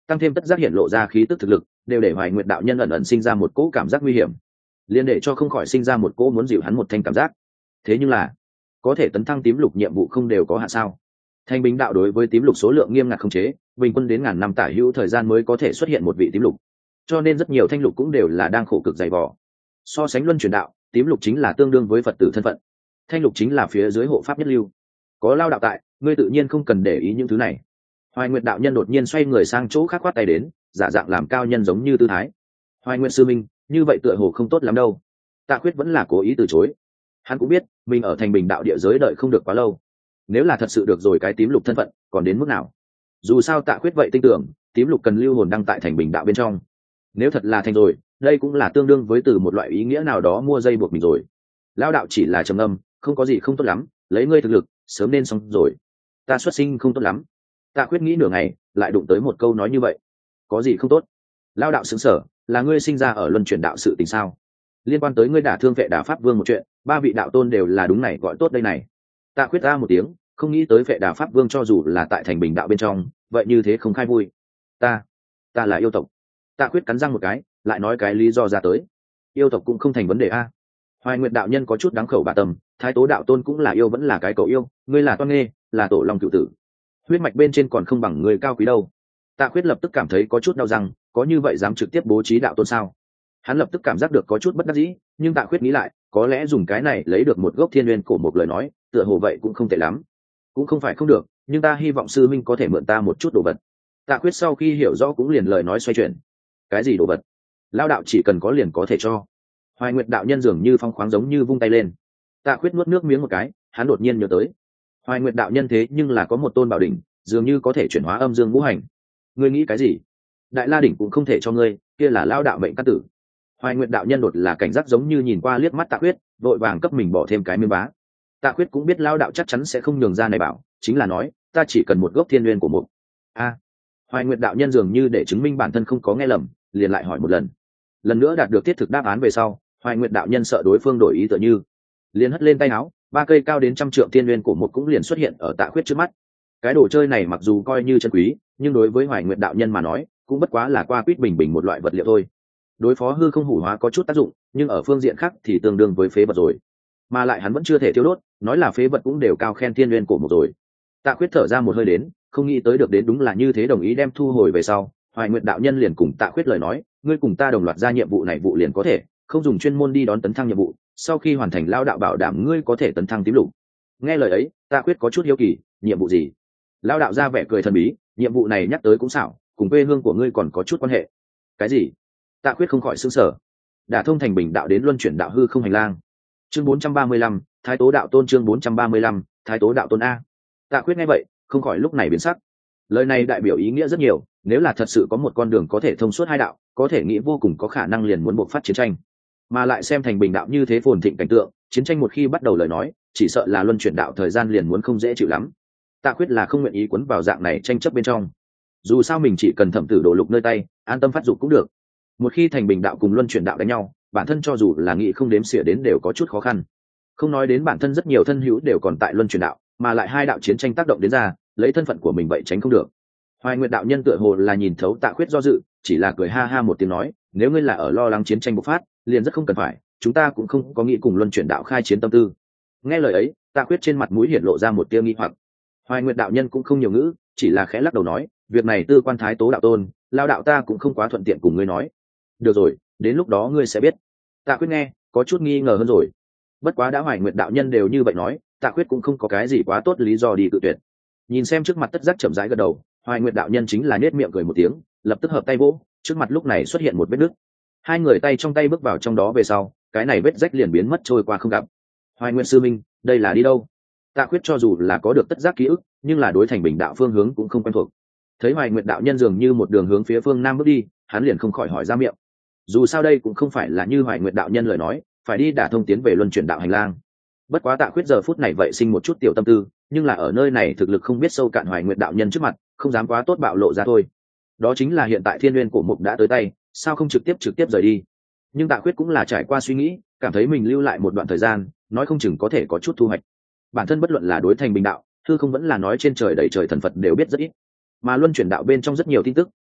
Speaker 1: tăng thêm tất giác hiện lộ ra khí tức thực lực, đều để Hoài Nguyệt đạo nhân ẩn ẩn sinh ra một cỗ cảm giác nguy hiểm, liền để cho không khỏi sinh ra một cỗ muốn dịu hắn một thanh cảm giác. Thế nhưng là, có thể tấn thăng tím lục nhiệm vụ không đều có hạn sao? Thanh Bình đạo đối với tím lục số lượng nghiêm ngặt không chế, bình quân đến ngàn năm tả hữu thời gian mới có thể xuất hiện một vị tím lục, cho nên rất nhiều thanh lục cũng đều là đang khổ cực dày vò. So sánh luân chuyển đạo, tím lục chính là tương đương với Phật tử thân phận, thanh lục chính là phía dưới hộ pháp nhất lưu. Có lao đạo tại, ngươi tự nhiên không cần để ý những thứ này. Hoài Nguyệt đạo nhân đột nhiên xoay người sang chỗ khác khoát tay đến, giả dạng làm cao nhân giống như tư thái. Hoài Nguyệt sư minh, như vậy tựa hồ không tốt lắm đâu. Tạ Khuyết vẫn là cố ý từ chối. Hắn cũng biết mình ở thành Bình đạo địa giới đợi không được quá lâu, nếu là thật sự được rồi cái tím lục thân phận còn đến mức nào. Dù sao Tạ Khuyết vậy tin tưởng tím lục cần lưu hồn đăng tại thành Bình đạo bên trong, nếu thật là thành rồi, đây cũng là tương đương với từ một loại ý nghĩa nào đó mua dây buộc mình rồi. Lão đạo chỉ là trầm ngâm, không có gì không tốt lắm, lấy ngươi thực lực sớm nên xong rồi. Ta xuất sinh không tốt lắm. Tạ Khuyết nghĩ nửa ngày lại đụng tới một câu nói như vậy. Có gì không tốt? Lão đạo sững sờ, là ngươi sinh ra ở luân chuyển đạo sự tình sao? Liên quan tới ngươi đả thương Vệ Đà Pháp Vương một chuyện, ba vị đạo tôn đều là đúng này gọi tốt đây này. Tạ Khuyết ra một tiếng, không nghĩ tới Vệ Đà Pháp Vương cho dù là tại thành Bình đạo bên trong, vậy như thế không khai vui. Ta, ta là yêu tộc. Tạ Khuyết cắn răng một cái, lại nói cái lý do ra tới. Yêu tộc cũng không thành vấn đề a. Hoài Nguyệt đạo nhân có chút đáng khẩu bà tâm, Thái Tố đạo tôn cũng là yêu vẫn là cái cậu yêu, ngươi là toan nghê, là tổ long cựu tử, huyết mạch bên trên còn không bằng người cao quý đâu. Tạ Khuyết lập tức cảm thấy có chút đau răng, có như vậy dám trực tiếp bố trí đạo tôn sao? Hắn lập tức cảm giác được có chút bất đắc dĩ, nhưng Tạ Khuyết nghĩ lại, có lẽ dùng cái này lấy được một gốc thiên nguyên cổ một lời nói, tựa hồ vậy cũng không tệ lắm. Cũng không phải không được, nhưng ta hy vọng sư minh có thể mượn ta một chút đồ vật. Tạ Khuyết sau khi hiểu rõ cũng liền lời nói xoay chuyển. Cái gì đồ vật? Lao đạo chỉ cần có liền có thể cho. Hoài Nguyệt đạo nhân dường như phong khoáng giống như vung tay lên. Tạ Khuyết nuốt nước miếng một cái, hắn đột nhiên nhớ tới, Hoài Nguyệt đạo nhân thế nhưng là có một tôn bảo đỉnh, dường như có thể chuyển hóa âm dương ngũ hành. Ngươi nghĩ cái gì? Đại La đỉnh cũng không thể cho ngươi, kia là lao đạo mệnh căn tử. Hoài Nguyệt đạo nhân đột là cảnh giác giống như nhìn qua liếc mắt Tạ Khuyết, vội vàng cấp mình bỏ thêm cái miếng bá. Tạ Khuyết cũng biết lao đạo chắc chắn sẽ không nhường ra này bảo, chính là nói, ta chỉ cần một gốc thiên nguyên của một. A. Hoài Nguyệt đạo nhân dường như để chứng minh bản thân không có nghe lầm, liền lại hỏi một lần. Lần nữa đạt được thiết thực đáp án về sau, Hoài Nguyệt đạo nhân sợ đối phương đổi ý tựa như, liền hất lên tay áo, ba cây cao đến trăm trượng thiên nguyên cổ một cũng liền xuất hiện ở Tạ Khuyết trước mắt. Cái đồ chơi này mặc dù coi như chân quý, nhưng đối với Hoài Nguyệt đạo nhân mà nói, cũng bất quá là qua quýt bình bình một loại vật liệu thôi. Đối phó hư không hủ hóa có chút tác dụng, nhưng ở phương diện khác thì tương đương với phế vật rồi. Mà lại hắn vẫn chưa thể tiêu đốt, nói là phế vật cũng đều cao khen thiên nguyên cổ một rồi. Tạ Khuyết thở ra một hơi đến, không nghĩ tới được đến đúng là như thế, đồng ý đem thu hồi về sau. Hoài Nguyệt đạo nhân liền cùng Tạ Khuyết lời nói, ngươi cùng ta đồng loạt ra nhiệm vụ này vụ liền có thể, không dùng chuyên môn đi đón tấn thăng nhiệm vụ, sau khi hoàn thành lao đạo bảo đảm ngươi có thể tấn thăng tím lục. Nghe lời ấy, Tạ Khuyết có chút hiếu kỳ, nhiệm vụ gì? Lao đạo ra vẻ cười thần bí, nhiệm vụ này nhắc tới cũng xảo, cùng quê hương của ngươi còn có chút quan hệ. Cái gì? Tạ Khuyết không khỏi sững sờ. Đả thông thành Bình đạo đến luân chuyển đạo hư không hành lang. Chương bốn trăm ba mươi lăm, Thái Tố đạo tôn. Chương bốn trăm ba mươi lăm, Thái Tố đạo tôn a. Tạ Khuyết nghe vậy, không khỏi lúc này biến sắc. Lời này đại biểu ý nghĩa rất nhiều, nếu là thật sự có một con đường có thể thông suốt hai đạo, có thể nghĩ vô cùng có khả năng liền muốn buộc phát chiến tranh. Mà lại xem thành Bình đạo như thế phồn thịnh cảnh tượng, chiến tranh một khi bắt đầu lời nói, chỉ sợ là luân chuyển đạo thời gian liền muốn không dễ chịu lắm. Tạ Khuyết là không nguyện ý cuốn vào dạng này tranh chấp bên trong. Dù sao mình chỉ cần thẩm tử đổ lục nơi tay, an tâm phát dục cũng được. Một khi thành Bình đạo cùng luân chuyển đạo đánh nhau, bản thân cho dù là nghĩ không đếm xỉa đến đều có chút khó khăn. Không nói đến bản thân rất nhiều thân hữu đều còn tại luân chuyển đạo, mà lại hai đạo chiến tranh tác động đến ra, lấy thân phận của mình vậy tránh không được. Hoài Nguyệt đạo nhân tựa hồ là nhìn thấu Tạ Khuyết do dự, chỉ là cười ha ha một tiếng nói, nếu ngươi là ở lo lắng chiến tranh bộc phát, liền rất không cần phải, chúng ta cũng không có nghĩ cùng luân chuyển đạo khai chiến tâm tư. Nghe lời ấy, Tạ Khuyết trên mặt mũi hiện lộ ra một tia nghi hoặc. Hoài Nguyệt đạo nhân cũng không nhiều ngữ, chỉ là khẽ lắc đầu nói, việc này tư quan Thái Tố đạo tôn, lao đạo ta cũng không quá thuận tiện cùng ngươi nói. Được rồi, đến lúc đó ngươi sẽ biết. Tạ Khuyết nghe, có chút nghi ngờ hơn rồi. Bất quá đã Hoài Nguyệt đạo nhân đều như vậy nói, Tạ Khuyết cũng không có cái gì quá tốt lý do đi cự tuyệt. Nhìn xem trước mặt tất giác chậm rãi gật đầu, Hoài Nguyệt đạo nhân chính là nết miệng cười một tiếng, lập tức hợp tay vỗ, trước mặt lúc này xuất hiện một vết nứt. Hai người tay trong tay bước vào trong đó về sau, cái này vết rách liền biến mất trôi qua không gặp. Hoài Nguyệt sư minh, đây là đi đâu? Tạ Khuyết cho dù là có được tất giác ký ức, nhưng là đối thành Bình đạo phương hướng cũng không quen thuộc. Thấy Hoài Nguyệt đạo nhân dường như một đường hướng phía phương nam bước đi, hắn liền không khỏi hỏi ra miệng. Dù sao đây cũng không phải là như Hoài Nguyệt đạo nhân lời nói, phải đi đả thông tiến về luân chuyển đạo hành lang. Bất quá Tạ Khuyết giờ phút này vậy sinh một chút tiểu tâm tư, nhưng là ở nơi này thực lực không biết sâu cạn Hoài Nguyệt đạo nhân trước mặt, không dám quá tốt bạo lộ ra thôi. Đó chính là hiện tại thiên nguyên cổ mục đã tới tay, sao không trực tiếp trực tiếp rời đi? Nhưng Tạ Khuyết cũng là trải qua suy nghĩ, cảm thấy mình lưu lại một đoạn thời gian, nói không chừng có thể có chút thu hoạch. Bản thân bất luận là đối thành Bình đạo, thư không vẫn là nói trên trời đầy trời thần Phật đều biết rất ít, mà luân chuyển đạo bên trong rất nhiều tin tức,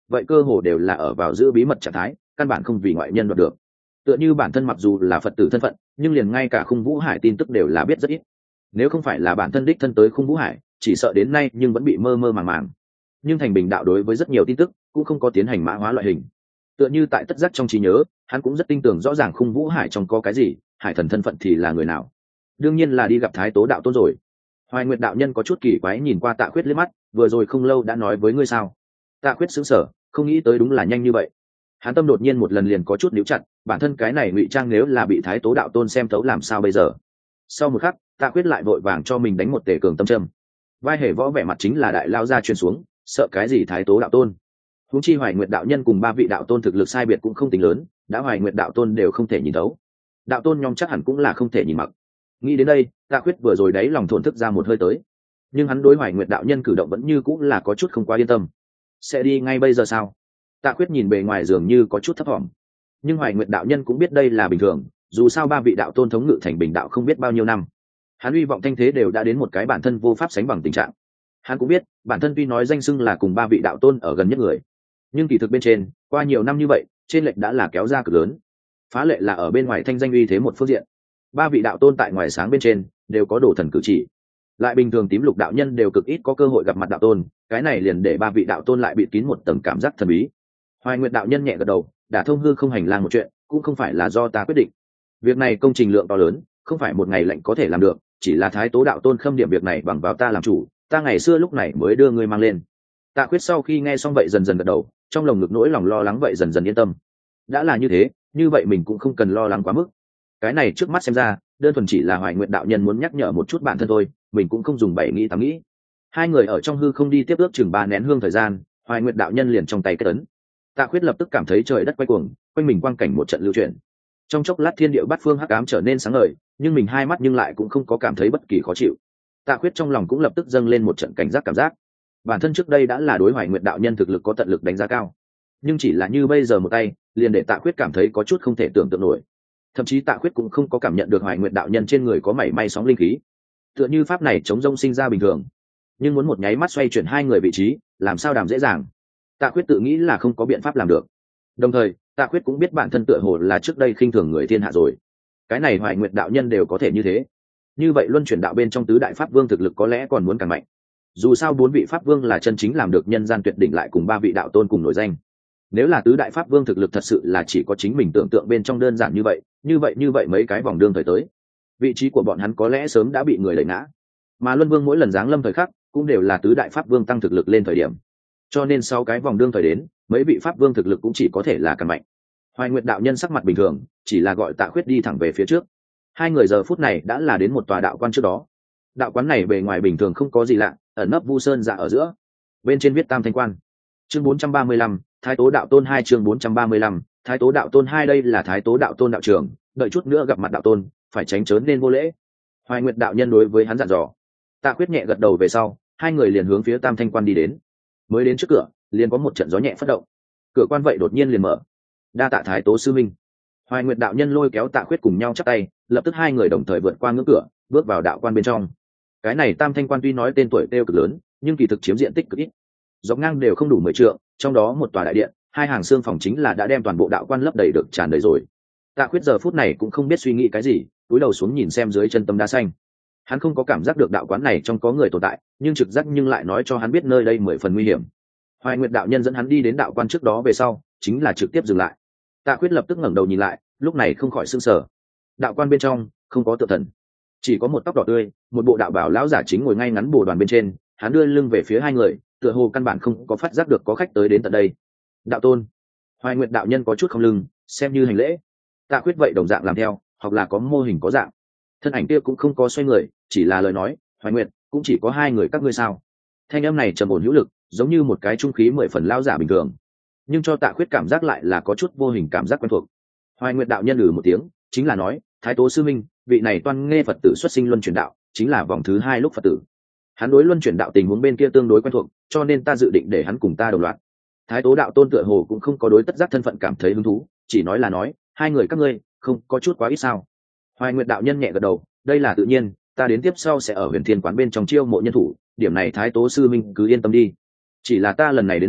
Speaker 1: vậy cơ hồ đều là ở vào giữ bí mật trạng thái, căn bản không vì ngoại nhân đoạt được. Tựa như bản thân mặc dù là Phật tử thân phận, nhưng liền ngay cả Khung Vũ Hải tin tức đều là biết rất ít. Nếu không phải là bản thân đích thân tới Khung Vũ Hải, chỉ sợ đến nay nhưng vẫn bị mơ mơ màng màng. Nhưng Thành Bình đạo đối với rất nhiều tin tức cũng không có tiến hành mã hóa loại hình. Tựa như tại tất giác trong trí nhớ, hắn cũng rất tin tưởng rõ ràng Khung Vũ Hải trong có cái gì, hải thần thân phận thì là người nào. Đương nhiên là đi gặp Thái Tố đạo tôn rồi. Hoài Nguyệt đạo nhân có chút kỳ quái nhìn qua Tạ Khuyết liếc mắt, vừa rồi không lâu đã nói với ngươi sao? Tạ Khuyết sững sờ, không nghĩ tới đúng là nhanh như vậy. Hắn tâm đột nhiên một lần liền có chút níu chặt, bản thân cái này ngụy trang nếu là bị Thái Tố đạo tôn xem thấu làm sao bây giờ? Sau một khắc, Tạ Khuyết lại vội vàng cho mình đánh một tể cường tâm châm. Vai hề võ vẻ mặt chính là đại lao ra truyền xuống, sợ cái gì Thái Tố đạo tôn? Huống chi Hoài Nguyệt đạo nhân cùng ba vị đạo tôn thực lực sai biệt cũng không tính lớn, đã Hoài Nguyệt đạo tôn đều không thể nhìn thấu. Đạo tôn nhóm chắc hẳn cũng là không thể nhìn mặc. Nghĩ đến đây, Tạ Khuyết vừa rồi đấy lòng thổn thức ra một hơi tới. Nhưng hắn đối Hoài Nguyệt đạo nhân cử động vẫn như cũng là có chút không quá yên tâm. Sẽ đi ngay bây giờ sao? Tạ Khuyết nhìn bề ngoài dường như có chút thấp thỏm. Nhưng Hoài Nguyệt đạo nhân cũng biết đây là bình thường, dù sao ba vị đạo tôn thống ngự thành Bình đạo không biết bao nhiêu năm. Hắn uy vọng thanh thế đều đã đến một cái bản thân vô pháp sánh bằng tình trạng. Hắn cũng biết, bản thân tuy nói danh xưng là cùng ba vị đạo tôn ở gần nhất người, nhưng kỳ thực bên trên, qua nhiều năm như vậy, trên lệch đã là kéo ra cực lớn. Phá lệ là ở bên ngoài thanh danh uy thế một phương diện. Ba vị đạo tôn tại ngoài sáng bên trên đều có đồ thần cử chỉ, lại bình thường tím lục đạo nhân đều cực ít có cơ hội gặp mặt đạo tôn, cái này liền để ba vị đạo tôn lại bị kín một tầng cảm giác thần bí. Hoài Nguyệt đạo nhân nhẹ gật đầu, đả thông hư không hành lang một chuyện cũng không phải là do ta quyết định. Việc này công trình lượng to lớn, không phải một ngày lệnh có thể làm được, chỉ là Thái Tố đạo tôn khâm điểm việc này bằng vào ta làm chủ, ta ngày xưa lúc này mới đưa ngươi mang lên. Tạ Khuyết sau khi nghe xong vậy dần dần gật đầu, trong lồng ngực nỗi lòng lo lắng vậy dần dần yên tâm. Đã là như thế, như vậy mình cũng không cần lo lắng quá mức. Cái này trước mắt xem ra, đơn thuần chỉ là Hoài Nguyệt đạo nhân muốn nhắc nhở một chút bản thân thôi, mình cũng không dùng bảy nghĩ tám nghĩ. Hai người ở trong hư không đi tiếp ước chừng ba nén hương thời gian, Hoài Nguyệt đạo nhân liền trong tay kết ấn. Tạ Khuyết lập tức cảm thấy trời đất quay cuồng, quanh mình quang cảnh một trận lưu chuyển. Trong chốc lát thiên địa bát phương hắc ám trở nên sáng ngời, nhưng mình hai mắt nhưng lại cũng không có cảm thấy bất kỳ khó chịu. Tạ Khuyết trong lòng cũng lập tức dâng lên một trận cảnh giác cảm giác. Bản thân trước đây đã là đối Hoài Nguyệt đạo nhân thực lực có tận lực đánh giá cao, nhưng chỉ là như bây giờ một tay, liền để Tạ Khuyết cảm thấy có chút không thể tưởng tượng nổi. Thậm chí Tạ Khuyết cũng không có cảm nhận được Hoài Nguyệt đạo nhân trên người có mảy may sóng linh khí, tựa như pháp này chống rông sinh ra bình thường. Nhưng muốn một nháy mắt xoay chuyển hai người vị trí, làm sao đàm dễ dàng. Tạ Khuyết tự nghĩ là không có biện pháp làm được. Đồng thời, Tạ Khuyết cũng biết bản thân tựa hồ là trước đây khinh thường người thiên hạ rồi. Cái này Hoài Nguyệt đạo nhân đều có thể như thế, như vậy luân chuyển đạo bên trong tứ đại pháp vương thực lực có lẽ còn muốn càng mạnh. Dù sao bốn vị pháp vương là chân chính làm được nhân gian tuyệt đỉnh, lại cùng ba vị đạo tôn cùng nổi danh. Nếu là tứ đại pháp vương thực lực thật sự là chỉ có chính mình tưởng tượng bên trong đơn giản như vậy, như vậy như vậy mấy cái vòng đương thời tới, vị trí của bọn hắn có lẽ sớm đã bị người đẩy ngã. Mà luân vương mỗi lần giáng lâm thời khắc cũng đều là tứ đại pháp vương tăng thực lực lên thời điểm, cho nên sau cái vòng đương thời đến, mấy vị pháp vương thực lực cũng chỉ có thể là càng mạnh. Hoài Nguyệt đạo nhân sắc mặt bình thường, chỉ là gọi Tạ Khuyết đi thẳng về phía trước. Hai người giờ phút này đã là đến một tòa đạo quan trước đó. Đạo quán này bề ngoài bình thường không có gì lạ, ẩn nấp vu sơn dạ ở giữa, bên trên viết Tam Thanh Quan. Chương bốn trăm ba mươi lăm, Thái Tố đạo tôn hai. Chương bốn trăm ba mươi lăm, Thái Tố đạo tôn hai. Đây là Thái Tố đạo tôn đạo trưởng, đợi chút nữa gặp mặt đạo tôn phải tránh chớn nên vô lễ. Hoài Nguyệt đạo nhân đối với hắn dặn dò. Tạ Khuyết nhẹ gật đầu về sau, hai người liền hướng phía Tam Thanh Quan đi đến. Mới đến trước cửa, liền có một trận gió nhẹ phất động, cửa quan vậy đột nhiên liền mở. Đa tạ Thái Tố sư minh. Hoài Nguyệt đạo nhân lôi kéo Tạ Khuyết cùng nhau chắp tay, lập tức hai người đồng thời vượt qua ngưỡng cửa, bước vào đạo quan bên trong. Cái này Tam Thanh Quan tuy nói tên tuổi tiêu cực lớn, nhưng kỳ thực chiếm diện tích cực ít, dọc ngang đều không đủ mười trượng, trong đó một tòa đại điện, hai hàng xương phòng chính là đã đem toàn bộ đạo quan lấp đầy được tràn đầy rồi. Tạ Khuyết giờ phút này cũng không biết suy nghĩ cái gì, cúi đầu xuống nhìn xem dưới chân tấm đá xanh. Hắn không có cảm giác được đạo quán này trong có người tồn tại, nhưng trực giác nhưng lại nói cho hắn biết nơi đây mười phần nguy hiểm. Hoài Nguyệt đạo nhân dẫn hắn đi đến đạo quan trước đó về sau, chính là trực tiếp dừng lại. Tạ Khuyết lập tức ngẩng đầu nhìn lại, lúc này không khỏi sửng sở. Đạo quan bên trong không có tượng thần, chỉ có một tóc đỏ tươi, một bộ đạo bảo lão giả chính ngồi ngay ngắn bồ đoàn bên trên, hắn đưa lưng về phía hai người, tựa hồ căn bản không có phát giác được có khách tới đến tận đây. Đạo tôn. Hoài Nguyệt đạo nhân có chút không lưng, xem như hành lễ. Tạ Khuyết vậy đồng dạng làm theo, hoặc là có mô hình có dạng. Thân ảnh kia cũng không có xoay người, chỉ là lời nói, Hoài Nguyệt, cũng chỉ có hai người các ngươi sao? Thanh âm này trầm ổn hữu lực, giống như một cái trung khí mười phần lão giả bình thường, nhưng cho Tạ Khuyết cảm giác lại là có chút vô hình cảm giác quen thuộc. Hoài Nguyệt đạo nhân lừ một tiếng, chính là nói, Thái Tố sư minh, vị này Toan Nghê Phật tử xuất sinh luân chuyển đạo, chính là vòng thứ hai lúc Phật tử. Hắn đối luân chuyển đạo tình huống bên kia tương đối quen thuộc, cho nên ta dự định để hắn cùng ta đồng loạt. Thái Tố đạo tôn tựa hồ cũng không có đối tất giác thân phận cảm thấy hứng thú, chỉ nói là nói, hai người các ngươi không có chút quá ít sao? Hoài Nguyệt đạo nhân nhẹ gật đầu, đây là tự nhiên, ta đến tiếp sau sẽ ở Huyền Thiên quán bên trong chiêu mộ nhân thủ, điểm này Thái Tố sư minh cứ yên tâm đi. Chỉ là ta lần này đến đây,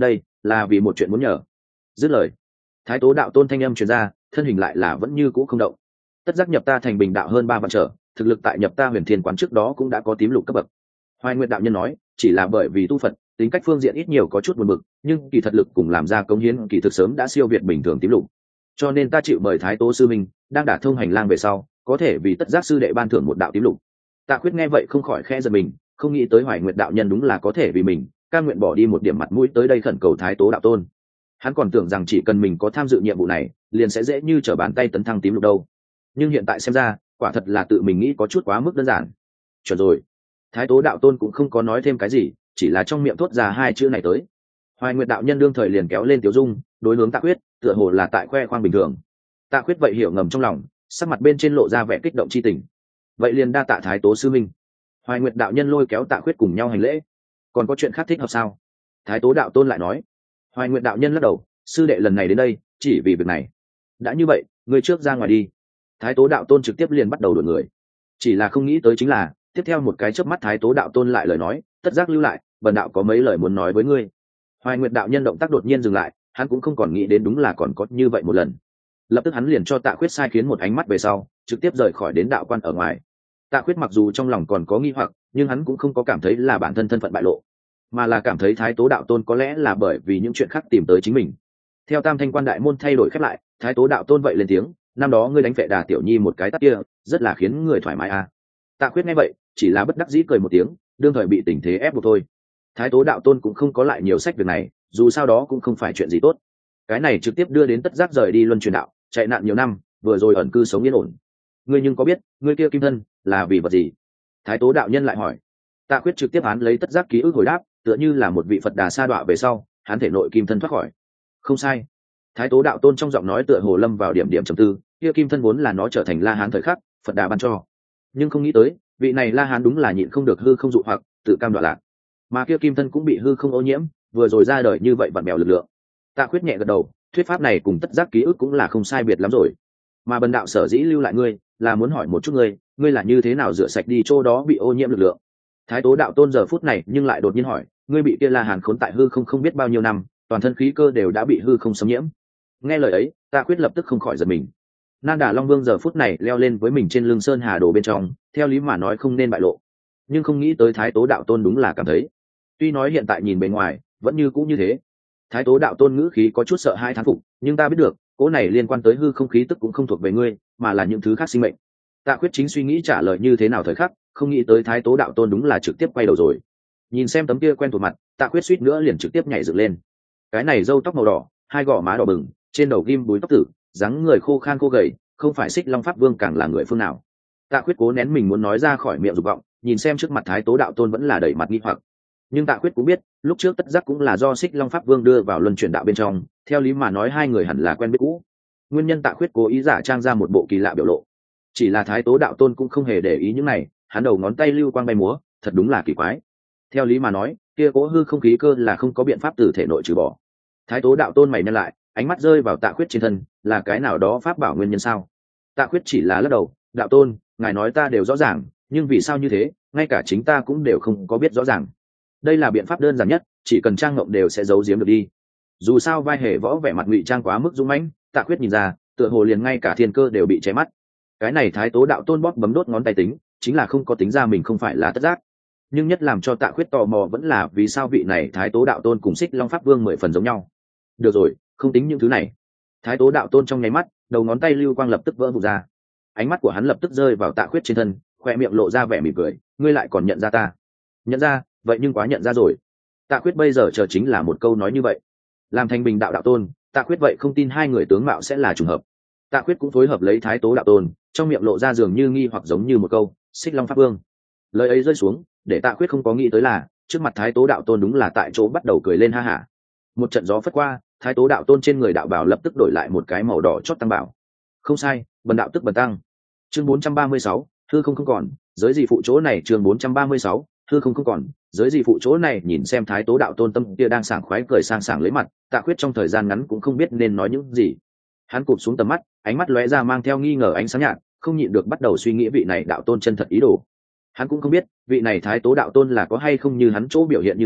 Speaker 1: là vì một chuyện muốn nhờ. Dứt lời, thái tố đạo tôn thanh âm truyền ra, thân hình lại là vẫn như cũ không động. Tất giác nhập ta thành bình đạo hơn ba vạn trở, thực lực tại nhập ta huyền thiên quán trước đó cũng đã có tím lục cấp bậc. Hoài Nguyệt đạo nhân nói, chỉ là bởi vì tu Phật, tính cách phương diện ít nhiều có chút buồn bực, nhưng kỳ thật lực cùng làm ra cống hiến kỳ thực sớm đã siêu việt bình thường tím lục. Cho nên ta chịu mời thái tố sư minh, đang đả thông hành lang về sau, có thể vì tất giác sư đệ ban thưởng một đạo tím lục. Tạ Khuyết nghe vậy không khỏi khẽ giật mình, không nghĩ tới Hoài Nguyệt đạo nhân đúng là có thể vì mình, cam nguyện bỏ đi một điểm mặt mũi tới đây khẩn cầu thái tố đạo tôn. Hắn còn tưởng rằng chỉ cần mình có tham dự nhiệm vụ này, liền sẽ dễ như trở bàn tay tấn thăng tím lục đâu. Nhưng hiện tại xem ra, quả thật là tự mình nghĩ có chút quá mức đơn giản. Chuẩn rồi. Thái tố đạo tôn cũng không có nói thêm cái gì, chỉ là trong miệng thốt ra hai chữ này tới. Hoài Nguyệt đạo nhân đương thời liền kéo lên tiểu dung, đối hướng Tạ Khuyết, tựa hồ là tại khoe khoang bình thường. Tạ Khuyết vậy hiểu ngầm trong lòng, sắc mặt bên trên lộ ra vẻ kích động chi tình. Vậy liền đa tạ thái tố sư minh. Hoài Nguyệt đạo nhân lôi kéo Tạ Khuyết cùng nhau hành lễ. Còn có chuyện khác thích hợp sao? Thái tố đạo tôn lại nói. Hoài Nguyệt đạo nhân lắc đầu, sư đệ lần này đến đây chỉ vì việc này. Đã như vậy, người trước ra ngoài đi. Thái tố đạo tôn trực tiếp liền bắt đầu đuổi người. Chỉ là không nghĩ tới chính là, tiếp theo một cái chớp mắt thái tố đạo tôn lại lời nói, tất giác lưu lại, bần đạo có mấy lời muốn nói với ngươi. Hoài Nguyệt đạo nhân động tác đột nhiên dừng lại, hắn cũng không còn nghĩ đến đúng là còn có như vậy một lần. Lập tức hắn liền cho Tạ Khuyết sai khiến một ánh mắt về sau, trực tiếp rời khỏi đến đạo quan ở ngoài. Tạ Khuyết mặc dù trong lòng còn có nghi hoặc, nhưng hắn cũng không có cảm thấy là bản thân thân phận bại lộ, mà là cảm thấy thái tố đạo tôn có lẽ là bởi vì những chuyện khác tìm tới chính mình. Theo tam thanh quan đại môn thay đổi khép lại, thái tố đạo tôn vậy lên tiếng, năm đó ngươi đánh vệ Đà tiểu nhi một cái tát kia, rất là khiến người thoải mái à. Tạ Khuyết nghe vậy, chỉ là bất đắc dĩ cười một tiếng, đương thời bị tình thế ép buộc thôi. Thái tố đạo tôn cũng không có lại nhiều sách việc này, dù sao đó cũng không phải chuyện gì tốt. Cái này trực tiếp đưa đến tất giác rời đi luân truyền đạo, chạy nạn nhiều năm, vừa rồi ẩn cư sống yên ổn. Ngươi nhưng có biết, ngươi kia kim thân là vì vật gì? Thái tố đạo nhân lại hỏi. Tạ Khuyết trực tiếp án lấy tất giác ký ức hồi đáp, tựa như là một vị Phật Đà sa đọa về sau, hắn thể nội kim thân thoát khỏi. Không sai. Thái tố đạo tôn trong giọng nói tựa hồ lâm vào điểm điểm trầm tư, kia kim thân vốn là nó trở thành La Hán thời khắc, Phật Đà ban cho. Nhưng không nghĩ tới, vị này La Hán đúng là nhịn không được hư không dụ hoặc, tự cam đoạ lạc. Mà kia kim thân cũng bị hư không ô nhiễm, vừa rồi ra đời như vậy vặn bèo lực lượng. Tạ Khuyết nhẹ gật đầu, thuyết pháp này cùng tất giác ký ức cũng là không sai biệt lắm rồi. Mà bần đạo sở dĩ lưu lại ngươi, là muốn hỏi một chút ngươi, ngươi là như thế nào rửa sạch đi chỗ đó bị ô nhiễm lực lượng? Thái tố đạo tôn giờ phút này nhưng lại đột nhiên hỏi, ngươi bị kia La Hán khốn tại hư không không biết bao nhiêu năm, toàn thân khí cơ đều đã bị hư không xâm nhiễm. Nghe lời ấy, Tạ Khuyết lập tức không khỏi giật mình. Nan Đà Long Vương giờ phút này leo lên với mình trên lưng sơn hà đồ bên trong, theo lý mà nói không nên bại lộ, nhưng không nghĩ tới thái tố đạo tôn đúng là cảm thấy. Tuy nói hiện tại nhìn bề ngoài vẫn như cũ như thế, thái tố đạo tôn ngữ khí có chút sợ hai thán phục, nhưng ta biết được cỗ này liên quan tới hư không khí tức cũng không thuộc về ngươi, mà là những thứ khác sinh mệnh. Tạ Khuyết chính suy nghĩ trả lời như thế nào thời khắc, không nghĩ tới thái tố đạo tôn đúng là trực tiếp quay đầu rồi. Nhìn xem tấm kia quen thuộc mặt, Tạ Khuyết suýt nữa liền trực tiếp nhảy dựng lên. Cái này râu tóc màu đỏ, hai gò má đỏ bừng, trên đầu ghim búi tóc tử, dáng người khô khan khô gầy, không phải Xích Long Pháp Vương càng là người phương nào. Tạ Khuyết cố nén mình muốn nói ra khỏi miệng dục vọng, nhìn xem trước mặt thái tố đạo tôn vẫn là đầy mặt nghi hoặc. Nhưng Tạ Khuyết cũng biết, lúc trước tất giác cũng là do Xích Long Pháp Vương đưa vào luân chuyển đạo bên trong, theo lý mà nói hai người hẳn là quen biết cũ. Nguyên nhân Tạ Khuyết cố ý giả trang ra một bộ kỳ lạ biểu lộ. Chỉ là thái tố đạo tôn cũng không hề để ý những này, hắn đầu ngón tay lưu quang bay múa, thật đúng là kỳ quái. Theo lý mà nói, kia cố hư không khí cơ là không có biện pháp từ thể nội trừ bỏ. Thái tố đạo tôn mày nhăn lại, ánh mắt rơi vào Tạ Khuyết trên thân, là cái nào đó pháp bảo nguyên nhân sao? Tạ Khuyết chỉ là lắc đầu, đạo tôn, ngài nói ta đều rõ ràng, nhưng vì sao như thế, ngay cả chính ta cũng đều không có biết rõ ràng. Đây là biện pháp đơn giản nhất, chỉ cần trang ngộng đều sẽ giấu giếm được đi. Dù sao vai hề võ vẻ mặt ngụy trang quá mức dũng mãnh, Tạ Khuyết nhìn ra, tựa hồ liền ngay cả thiên cơ đều bị che mắt. Cái này thái tố đạo tôn bóp bấm đốt ngón tay tính, chính là không có tính ra mình không phải là tất giác. Nhưng nhất làm cho Tạ Khuyết tò mò vẫn là vì sao vị này thái tố đạo tôn cùng Xích Long Pháp Vương mười phần giống nhau. Được rồi, không tính những thứ này. Thái tố đạo tôn trong nháy mắt, đầu ngón tay lưu quang lập tức vỡ vụn ra. Ánh mắt của hắn lập tức rơi vào Tạ Khuyết trên thân, khoe miệng lộ ra vẻ mỉm cười, ngươi lại còn nhận ra ta? Nhận ra, vậy nhưng quá nhận ra rồi. Tạ Khuyết bây giờ chờ chính là một câu nói như vậy. Làm thành bình đạo đạo tôn, Tạ Khuyết vậy không tin hai người tướng mạo sẽ là trùng hợp. Tạ Khuyết cũng phối hợp lấy thái tố đạo tôn, trong miệng lộ ra dường như nghi hoặc giống như một câu, Xích Long Pháp Vương. Lời ấy rơi xuống, để Tạ Khuyết không có nghĩ tới là, trước mặt thái tố đạo tôn đúng là tại chỗ bắt đầu cười lên ha hả. Một trận gió phất qua, thái tố đạo tôn trên người đạo bảo lập tức đổi lại một cái màu đỏ chót tăng bảo. Không sai, bần đạo tức bần tăng. Chương bốn trăm ba mươi sáu, hư không không còn, giới gì phụ chỗ này. Chương bốn trăm ba mươi sáu, hư không không còn, giới gì phụ chỗ này. Nhìn xem thái tố đạo tôn tâm kia đang sảng khoái cười sang sảng lấy mặt, Tạ Khuyết trong thời gian ngắn cũng không biết nên nói những gì. Hắn cụp xuống tầm mắt, ánh mắt lóe ra mang theo nghi ngờ ánh sáng nhạt, không nhịn được bắt đầu suy nghĩ vị này đạo tôn chân thật ý đồ. Hắn cũng không biết vị này thái tố đạo tôn là có hay không như hắn chỗ biểu hiện như thế,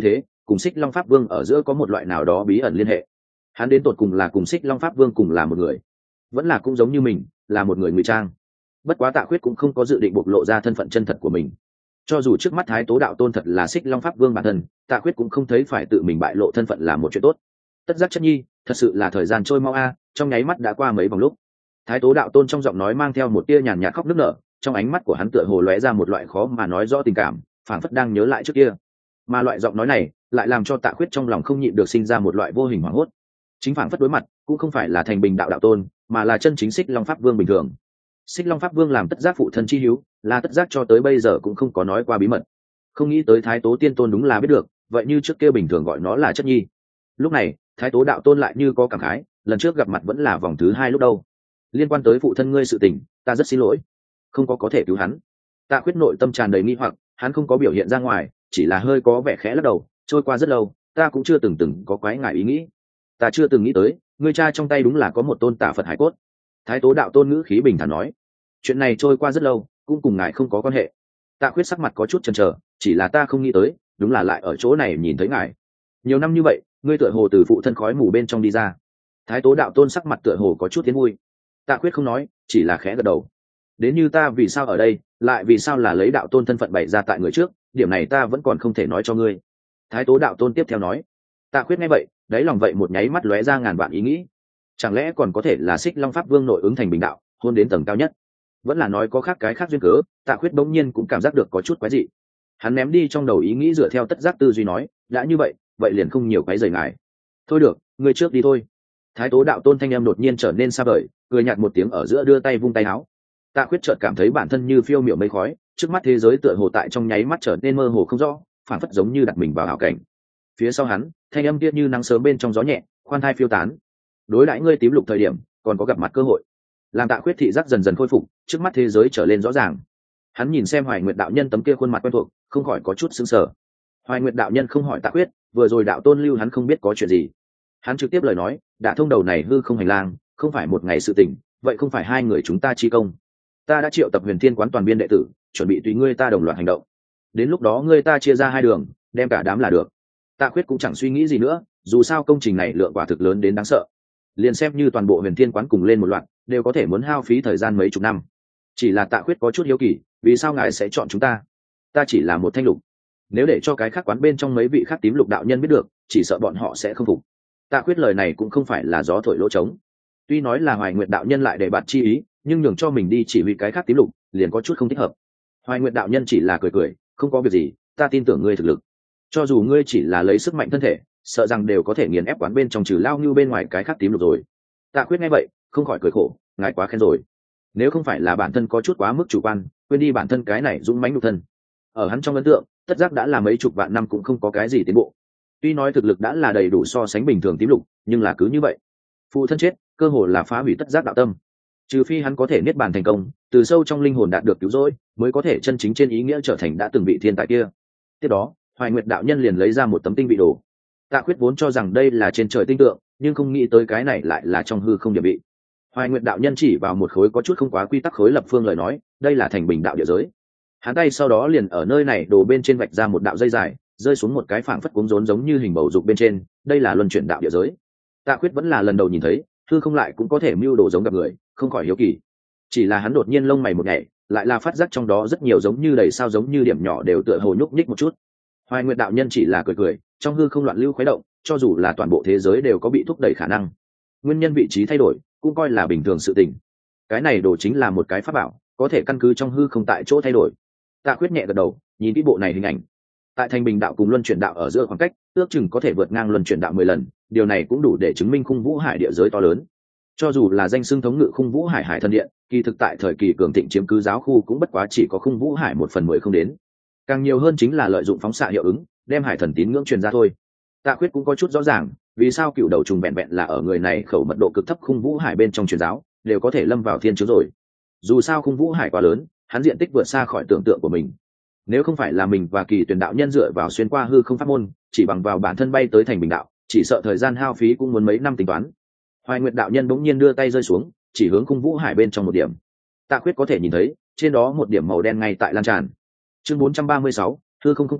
Speaker 1: cùng Xích Long Pháp Vương ở giữa có một loại nào đó bí ẩn liên hệ. Hắn đến tột cùng là cùng Xích Long Pháp Vương cùng là một người, vẫn là cũng giống như mình là một người ngụy trang. Bất quá Tạ Khuyết cũng không có dự định bộc lộ ra thân phận chân thật của mình. Cho dù trước mắt Thái Tố Đạo Tôn thật là Xích Long Pháp Vương bản thân, Tạ Khuyết cũng không thấy phải tự mình bại lộ thân phận là một chuyện tốt. Tất giác chất nhi, thật sự là thời gian trôi mau a, trong nháy mắt đã qua mấy vòng lúc. Thái Tố Đạo Tôn trong giọng nói mang theo một tia nhàn nhạt khóc nức nở, trong ánh mắt của hắn tựa hồ lóe ra một loại khó mà nói rõ tình cảm, phảng phất đang nhớ lại trước kia. Mà loại giọng nói này lại làm cho Tạ Khuyết trong lòng không nhịn được sinh ra một loại vô hình hoảng hốt. Chính phảng phất đối mặt cũng không phải là Thành Bình Đạo Đạo Tôn, mà là chân chính Xích Long Pháp Vương bình thường. Xích Long Pháp Vương làm Tất giác phụ thân chi hiếu, là Tất giác cho tới bây giờ cũng không có nói qua bí mật. Không nghĩ tới Thái Tố Tiên Tôn đúng là biết được, vậy như trước kia bình thường gọi nó là chất nhi. Lúc này Thái Tố Đạo Tôn lại như có cảm khái, lần trước gặp mặt vẫn là vòng thứ hai lúc đâu. Liên quan tới phụ thân ngươi sự tình, ta rất xin lỗi, không có có thể cứu hắn. Tạ Khuyết nội tâm tràn đầy nghi hoặc, hắn không có biểu hiện ra ngoài, chỉ là hơi có vẻ khẽ lắc đầu. Trôi qua rất lâu, ta cũng chưa từng từng có quái ngại ý nghĩ. Ta chưa từng nghĩ tới, ngươi cha trong tay đúng là có một tôn tả Phật hải cốt. Thái Tố Đạo Tôn ngữ khí bình thản nói, chuyện này trôi qua rất lâu, cũng cùng ngài không có quan hệ. Tạ Khuyết sắc mặt có chút chần chờ, chỉ là ta không nghĩ tới, đúng là lại ở chỗ này nhìn thấy ngài. Nhiều năm như vậy, ngươi tựa hồ từ phụ thân khói mù bên trong đi ra. Thái Tố Đạo Tôn sắc mặt tựa hồ có chút tiến vui. Tạ Khuyết không nói, chỉ là khẽ gật đầu. Đến như ta vì sao ở đây, lại vì sao là lấy đạo tôn thân phận bày ra tại người trước, điểm này ta vẫn còn không thể nói cho ngươi. Thái Tố Đạo Tôn tiếp theo nói. Tạ Khuyết nghe vậy, đáy lòng vậy một nháy mắt lóe ra ngàn vạn ý nghĩ. Chẳng lẽ còn có thể là Xích Long Pháp Vương nội ứng thành Bình Đạo, hôn đến tầng cao nhất? Vẫn là nói có khác cái khác duyên cớ? Tạ Khuyết bỗng nhiên cũng cảm giác được có chút quái dị. Hắn ném đi trong đầu ý nghĩ dựa theo tất giác tư duy nói, đã như vậy, vậy liền không nhiều cái rời ngài. Thôi được, ngươi trước đi thôi. Thái Tố Đạo Tôn thanh em đột nhiên trở nên xa vời, cười nhạt một tiếng ở giữa đưa tay vung tay áo. Tạ Khuyết chợt cảm thấy bản thân như phiêu miểu mây khói, trước mắt thế giới tựa hồ tại trong nháy mắt trở nên mơ hồ không rõ, phản phất giống như đặt mình vào ảo cảnh. Phía sau hắn, thanh âm kia như nắng sớm bên trong gió nhẹ, khoan thai phiêu tán. Đối đãi ngươi tím lục thời điểm, còn có gặp mặt cơ hội. Làm Tạ Khuyết thị giác dần dần khôi phục, trước mắt thế giới trở lên rõ ràng. Hắn nhìn xem Hoài Nguyệt đạo nhân tấm kia khuôn mặt quen thuộc, không khỏi có chút sững sờ. Hoài Nguyệt đạo nhân không hỏi Tạ Khuyết, vừa rồi đạo tôn lưu hắn không biết có chuyện gì. Hắn trực tiếp lời nói, đã thông đầu này hư không hành lang, không phải một ngày sự tình, vậy không phải hai người chúng ta chi công. Ta đã triệu tập Huyền Thiên quán toàn biên đệ tử, chuẩn bị tùy ngươi ta đồng loạt hành động. Đến lúc đó ngươi ta chia ra hai đường, đem cả đám là được. Tạ Khuyết cũng chẳng suy nghĩ gì nữa, dù sao công trình này lượng quả thực lớn đến đáng sợ. Liền xem như toàn bộ Huyền Thiên quán cùng lên một loạt, đều có thể muốn hao phí thời gian mấy chục năm. Chỉ là Tạ Khuyết có chút hiếu kỳ, vì sao ngài sẽ chọn chúng ta? Ta chỉ là một thanh lục, nếu để cho cái khác quán bên trong mấy vị khác tím lục đạo nhân biết được, chỉ sợ bọn họ sẽ không phục. Tạ Khuyết lời này cũng không phải là gió thổi lỗ trống. Tuy nói là Hoài Nguyệt đạo nhân lại để bạt chi ý, nhưng nhường cho mình đi chỉ huy cái khác tím lục, liền có chút không thích hợp. Hoài Nguyệt đạo nhân chỉ là cười cười, không có việc gì, ta tin tưởng ngươi thực lực. Cho dù ngươi chỉ là lấy sức mạnh thân thể, sợ rằng đều có thể nghiền ép quán bên trong trừ lao như bên ngoài cái khác tím lục rồi. Tạ Khuyết nghe vậy, không khỏi cười khổ, ngài quá khen rồi. Nếu không phải là bản thân có chút quá mức chủ quan, quên đi bản thân cái này dũng mãnh nhục thân. Ở hắn trong ấn tượng, Tất giác đã là mấy chục vạn năm cũng không có cái gì tiến bộ. Tuy nói thực lực đã là đầy đủ so sánh bình thường tím lục, nhưng là cứ như vậy, phụ thân chết, cơ hồ là phá hủy Tất giác đạo tâm. Trừ phi hắn có thể niết bàn thành công, từ sâu trong linh hồn đạt được cứu rỗi, mới có thể chân chính trên ý nghĩa trở thành đã từng vị thiên tài kia. Tiếp đó, Hoài Nguyệt đạo nhân liền lấy ra một tấm tinh vị đồ. Tạ Khuyết vốn cho rằng đây là trên trời tinh tượng, nhưng không nghĩ tới cái này lại là trong hư không địa vị. Hoài Nguyệt đạo nhân chỉ vào một khối có chút không quá quy tắc khối lập phương lời nói, đây là thành Bình đạo địa giới. Hắn tay sau đó liền ở nơi này đồ bên trên vạch ra một đạo dây dài, rơi xuống một cái phảng phất cuống rốn giống như hình bầu dục bên trên, đây là luân chuyển đạo địa giới. Tạ Khuyết vẫn là lần đầu nhìn thấy, hư không lại cũng có thể mưu đồ giống gặp người, không khỏi hiếu kỳ. Chỉ là hắn đột nhiên lông mày một nhảy, lại là phát giác trong đó rất nhiều giống như đầy sao giống như điểm nhỏ đều tựa hồ nhúc nhích một chút. Hoài Nguyệt đạo nhân chỉ là cười cười, trong hư không loạn lưu khuấy động, cho dù là toàn bộ thế giới đều có bị thúc đẩy khả năng. Nguyên nhân vị trí thay đổi, cũng coi là bình thường sự tình. Cái này đồ chính là một cái pháp bảo, có thể căn cứ trong hư không tại chỗ thay đổi. Tạ Khuyết nhẹ gật đầu, nhìn cái bộ này hình ảnh. Tại Thành Bình đạo cùng luân chuyển đạo ở giữa khoảng cách, ước chừng có thể vượt ngang luân chuyển đạo mười lần, điều này cũng đủ để chứng minh Khung Vũ Hải địa giới to lớn. Cho dù là danh xưng thống ngự Khung Vũ Hải Hải Thần Điện, kỳ thực tại thời kỳ cường thịnh chiếm cứ giáo khu cũng bất quá chỉ có Khung Vũ Hải một phần mười không đến. Càng nhiều hơn chính là lợi dụng phóng xạ hiệu ứng, đem hải thần tín ngưỡng truyền ra thôi. Tạ Khuyết cũng có chút rõ ràng, vì sao cựu đầu trùng vẹn vẹn là ở người này khẩu mật độ cực thấp Khung Vũ Hải bên trong truyền giáo, đều có thể lâm vào thiên chướng rồi. Dù sao Khung Vũ Hải quá lớn, hắn diện tích vượt xa khỏi tưởng tượng của mình. Nếu không phải là mình và Kỳ Tuyển đạo nhân dựa vào xuyên qua hư không pháp môn, chỉ bằng vào bản thân bay tới Thành Bình đạo, chỉ sợ thời gian hao phí cũng muốn mấy năm tính toán. Hoài Nguyệt đạo nhân bỗng nhiên đưa tay rơi xuống, chỉ hướng Khung Vũ Hải bên trong một điểm. Tạ Khuyết có thể nhìn thấy, trên đó một điểm màu đen ngay tại lan tràn. Chương bốn trăm ba mươi sáu, hư không không còn,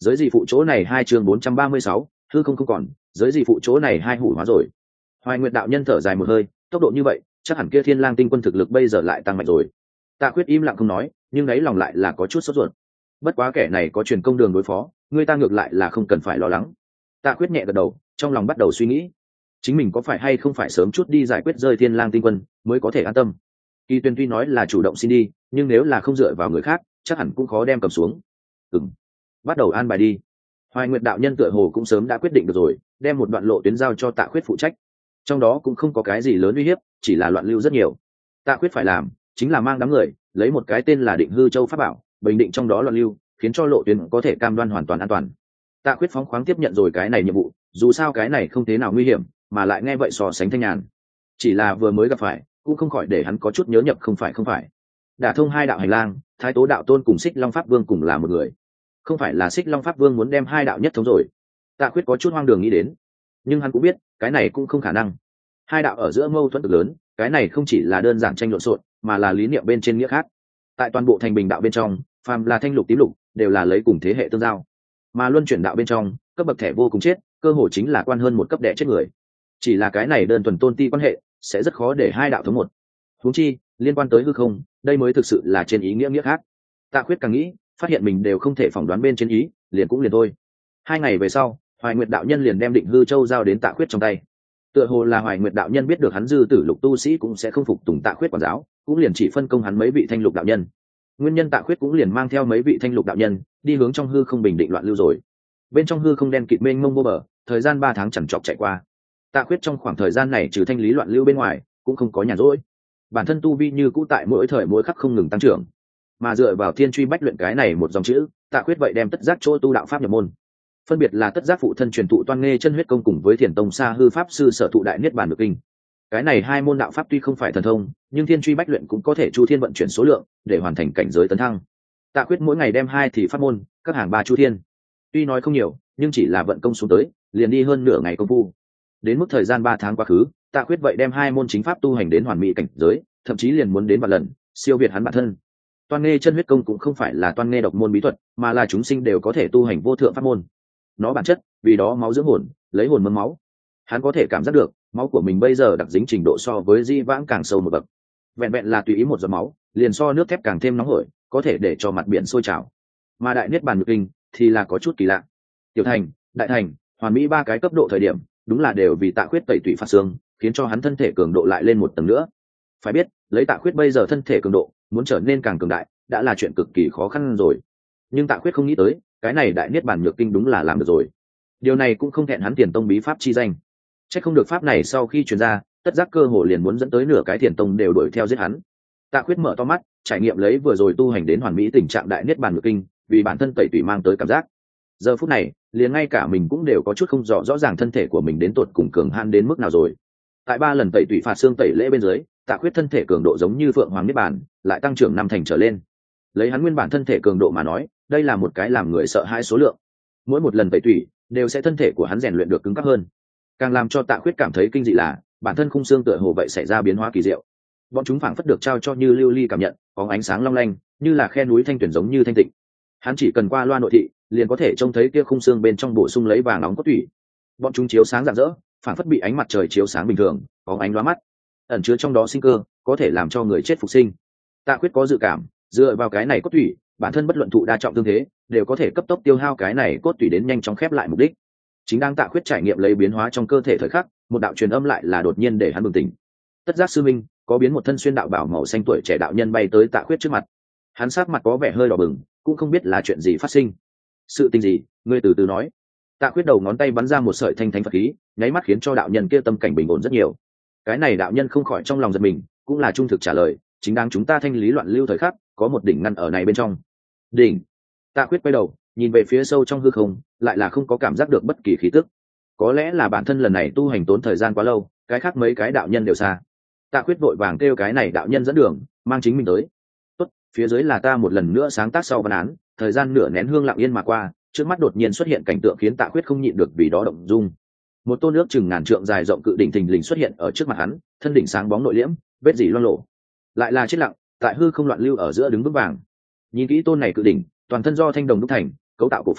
Speaker 1: giới dị phụ chỗ này hai chương bốn trăm ba mươi sáu, hư không không còn, giới dị phụ chỗ này hai hủ hóa rồi. Hoài Nguyệt đạo nhân thở dài một hơi, tốc độ như vậy chắc hẳn kia Thiên Lang tinh quân thực lực bây giờ lại tăng mạnh rồi. Tạ Quyết im lặng không nói, nhưng đấy lòng lại là có chút sốt ruột. Bất quá kẻ này có truyền công đường đối phó, người ta ngược lại là không cần phải lo lắng. Tạ Quyết nhẹ gật đầu, trong lòng bắt đầu suy nghĩ, chính mình có phải hay không phải sớm chút đi giải quyết rơi Thiên Lang tinh quân mới có thể an tâm. Kỳ Tuyên tuy nói là chủ động xin đi, nhưng nếu là không dựa vào người khác chắc hẳn cũng khó đem cầm xuống. Ừm, bắt đầu an bài đi. Hoài Nguyệt đạo nhân tựa hồ cũng sớm đã quyết định được rồi, đem một đoạn lộ tuyến giao cho Tạ Khuyết phụ trách. Trong đó cũng không có cái gì lớn uy hiếp, chỉ là loạn lưu rất nhiều. Tạ Khuyết phải làm chính là mang đám người lấy một cái tên là Định Hư Châu pháp bảo, bình định trong đó loạn lưu, khiến cho lộ tuyến có thể cam đoan hoàn toàn an toàn. Tạ Khuyết phóng khoáng tiếp nhận rồi cái này nhiệm vụ, dù sao cái này không thế nào nguy hiểm, mà lại nghe vậy so sánh thanh nhàn. Chỉ là vừa mới gặp phải, cũng không khỏi để hắn có chút nhớ nhập không phải không phải. Đả thông hai đạo hành lang, Thái Tố đạo tôn cùng Xích Long pháp vương cùng là một người. Không phải là Xích Long pháp vương muốn đem hai đạo nhất thống rồi. Tạ Khuyết có chút hoang đường nghĩ đến, nhưng hắn cũng biết cái này cũng không khả năng. Hai đạo ở giữa mâu thuẫn cực lớn, cái này không chỉ là đơn giản tranh lộn xộn, mà là lý niệm bên trên nghĩa khác. Tại toàn bộ thành bình đạo bên trong, phàm là thanh lục tím lục đều là lấy cùng thế hệ tương giao, mà luân chuyển đạo bên trong cấp bậc thẻ vô cùng chết, cơ hội chính là quan hơn một cấp đệ chết người. Chỉ là cái này đơn thuần tôn ti quan hệ sẽ rất khó để hai đạo thống một. Huống chi liên quan tới hư không, đây mới thực sự là trên ý nghĩa nghĩa khác. Tạ Khuyết càng nghĩ, phát hiện mình đều không thể phỏng đoán bên trên ý, liền cũng liền thôi. Hai ngày về sau, Hoài Nguyệt đạo nhân liền đem Định Hư Châu giao đến Tạ Khuyết trong tay. Tựa hồ là Hoài Nguyệt đạo nhân biết được hắn dư tử lục tu sĩ cũng sẽ không phục tùng Tạ Khuyết quản giáo, cũng liền chỉ phân công hắn mấy vị thanh lục đạo nhân. Nguyên nhân Tạ Khuyết cũng liền mang theo mấy vị thanh lục đạo nhân đi hướng trong hư không bình định loạn lưu rồi. Bên trong hư không đen kịt mênh mông vô bờ, thời gian ba tháng chẳng chọc chạy qua. Tạ Khuyết trong khoảng thời gian này trừ thanh lý loạn lưu bên ngoài, cũng không có nhàn rỗi. Bản thân tu vi như cũ tại mỗi thời mỗi khắc không ngừng tăng trưởng, mà dựa vào thiên truy bách luyện cái này một dòng chữ, Tạ Khuyết vậy đem tất giác chỗ tu đạo pháp nhập môn. Phân biệt là tất giác phụ thân truyền thụ Toan Nghê chân huyết công cùng với Thiền Tông Sa hư pháp sư sở thụ đại niết bàn được kinh. Cái này hai môn đạo pháp tuy không phải thần thông, nhưng thiên truy bách luyện cũng có thể chu thiên vận chuyển số lượng để hoàn thành cảnh giới tấn thăng. Tạ Khuyết mỗi ngày đem hai thì pháp môn, các hàng ba chu thiên. Tuy nói không nhiều, nhưng chỉ là vận công xuống tới, liền đi hơn nửa ngày công phu. Đến mức thời gian ba tháng quá khứ, Tạ Khuyết vậy đem hai môn chính pháp tu hành đến hoàn mỹ cảnh giới, thậm chí liền muốn đến vạn lần, siêu việt hắn bản thân. Toan Nghê chân huyết công cũng không phải là Toan Nghê độc môn bí thuật, mà là chúng sinh đều có thể tu hành vô thượng pháp môn. Nó bản chất, vì đó máu dưỡng hồn, lấy hồn mâm máu. Hắn có thể cảm giác được, máu của mình bây giờ đặc dính trình độ so với di vãng càng sâu một bậc. Vẹn vẹn là tùy ý một giọt máu, liền so nước thép càng thêm nóng hổi, có thể để cho mặt biển sôi trào. Mà đại niết bàn nhược kinh thì là có chút kỳ lạ. Tiểu thành, đại thành, hoàn mỹ ba cái cấp độ thời điểm, đúng là đều vì Tạ Khuyết tẩy tủy phạt xương, khiến cho hắn thân thể cường độ lại lên một tầng nữa. Phải biết, lấy Tạ Khuyết bây giờ thân thể cường độ, muốn trở nên càng cường đại, đã là chuyện cực kỳ khó khăn rồi. Nhưng Tạ Khuyết không nghĩ tới, cái này đại niết bàn nhược kinh đúng là làm được rồi. Điều này cũng không thẹn hắn Tiền Tông bí pháp chi danh. Chắc không được pháp này sau khi truyền ra, tất giác cơ hồ liền muốn dẫn tới nửa cái Tiền Tông đều đuổi theo giết hắn. Tạ Khuyết mở to mắt, trải nghiệm lấy vừa rồi tu hành đến hoàn mỹ tình trạng đại niết bàn nhược kinh, vì bản thân tẩy tủy mang tới cảm giác. Giờ phút này, liền ngay cả mình cũng đều có chút không rõ rõ ràng thân thể của mình đến tột cùng cường han đến mức nào rồi. Tại ba lần tẩy tủy phạt xương tẩy lễ bên dưới, Tạ Khuyết thân thể cường độ giống như phượng hoàng niết bàn, lại tăng trưởng năm thành trở lên. Lấy hắn nguyên bản thân thể cường độ mà nói, đây là một cái làm người sợ hãi số lượng. Mỗi một lần tẩy tủy, đều sẽ thân thể của hắn rèn luyện được cứng cáp hơn. Càng làm cho Tạ Khuyết cảm thấy kinh dị là, bản thân khung xương tựa hồ vậy xảy ra biến hóa kỳ diệu. Bọn chúng phảng phất được trao cho như lưu ly cảm nhận, có ánh sáng long lanh, như là khe núi thanh tuyển giống như thanh tịnh. Hắn chỉ cần qua loa nội thị, liền có thể trông thấy kia khung xương bên trong bổ sung lấy vàng nóng cốt tủy. Bọn chúng chiếu sáng rạng rỡ, phảng phất bị ánh mặt trời chiếu sáng bình thường, có ánh lóa mắt, ẩn chứa trong đó sinh cơ, có thể làm cho người chết phục sinh. Tạ Khuyết có dự cảm, dựa vào cái này cốt tủy, bản thân bất luận thụ đa trọng tương thế, đều có thể cấp tốc tiêu hao cái này cốt tủy đến nhanh chóng khép lại mục đích. Chính đang Tạ Khuyết trải nghiệm lấy biến hóa trong cơ thể thời khắc, một đạo truyền âm lại là đột nhiên để hắn bừng tỉnh. Tất giác sư minh, có biến một thân xuyên đạo bảo màu xanh tuổi trẻ đạo nhân bay tới Tạ Khuyết trước mặt. Hắn sắc mặt có vẻ hơi đỏ bừng, cũng không biết là chuyện gì phát sinh. Sự tình gì, ngươi từ từ nói. Tạ Khuyết đầu ngón tay bắn ra một sợi thanh thánh Phật khí, nháy mắt khiến cho đạo nhân kia tâm cảnh bình ổn rất nhiều. Cái này đạo nhân không khỏi trong lòng giật mình, cũng là trung thực trả lời, chính đang chúng ta thanh lý loạn lưu thời khắc, có một đỉnh ngăn ở này bên trong. Đỉnh? Tạ Khuyết quay đầu, nhìn về phía sâu trong hư không, lại là không có cảm giác được bất kỳ khí tức. Có lẽ là bản thân lần này tu hành tốn thời gian quá lâu, cái khác mấy cái đạo nhân đều xa. Tạ Khuyết vội vàng kêu cái này đạo nhân dẫn đường, mang chính mình tới. Tốt, phía dưới là ta một lần nữa sáng tác sau văn án, thời gian nửa nén hương lặng yên mà qua, trước mắt đột nhiên xuất hiện cảnh tượng khiến Tạ Khuyết không nhịn được vì đó động dung. Một tôn nước chừng ngàn trượng dài rộng cự đỉnh thình lình xuất hiện ở trước mặt hắn, thân đỉnh sáng bóng nội liễm, vết dỉ loang lộ. Lại là chết lặng, tại hư không loạn lưu ở giữa đứng vững vàng. Nhìn kỹ tôn này cự đỉnh, toàn thân do thanh đồng đúc thành, cấu tạo cổ phát,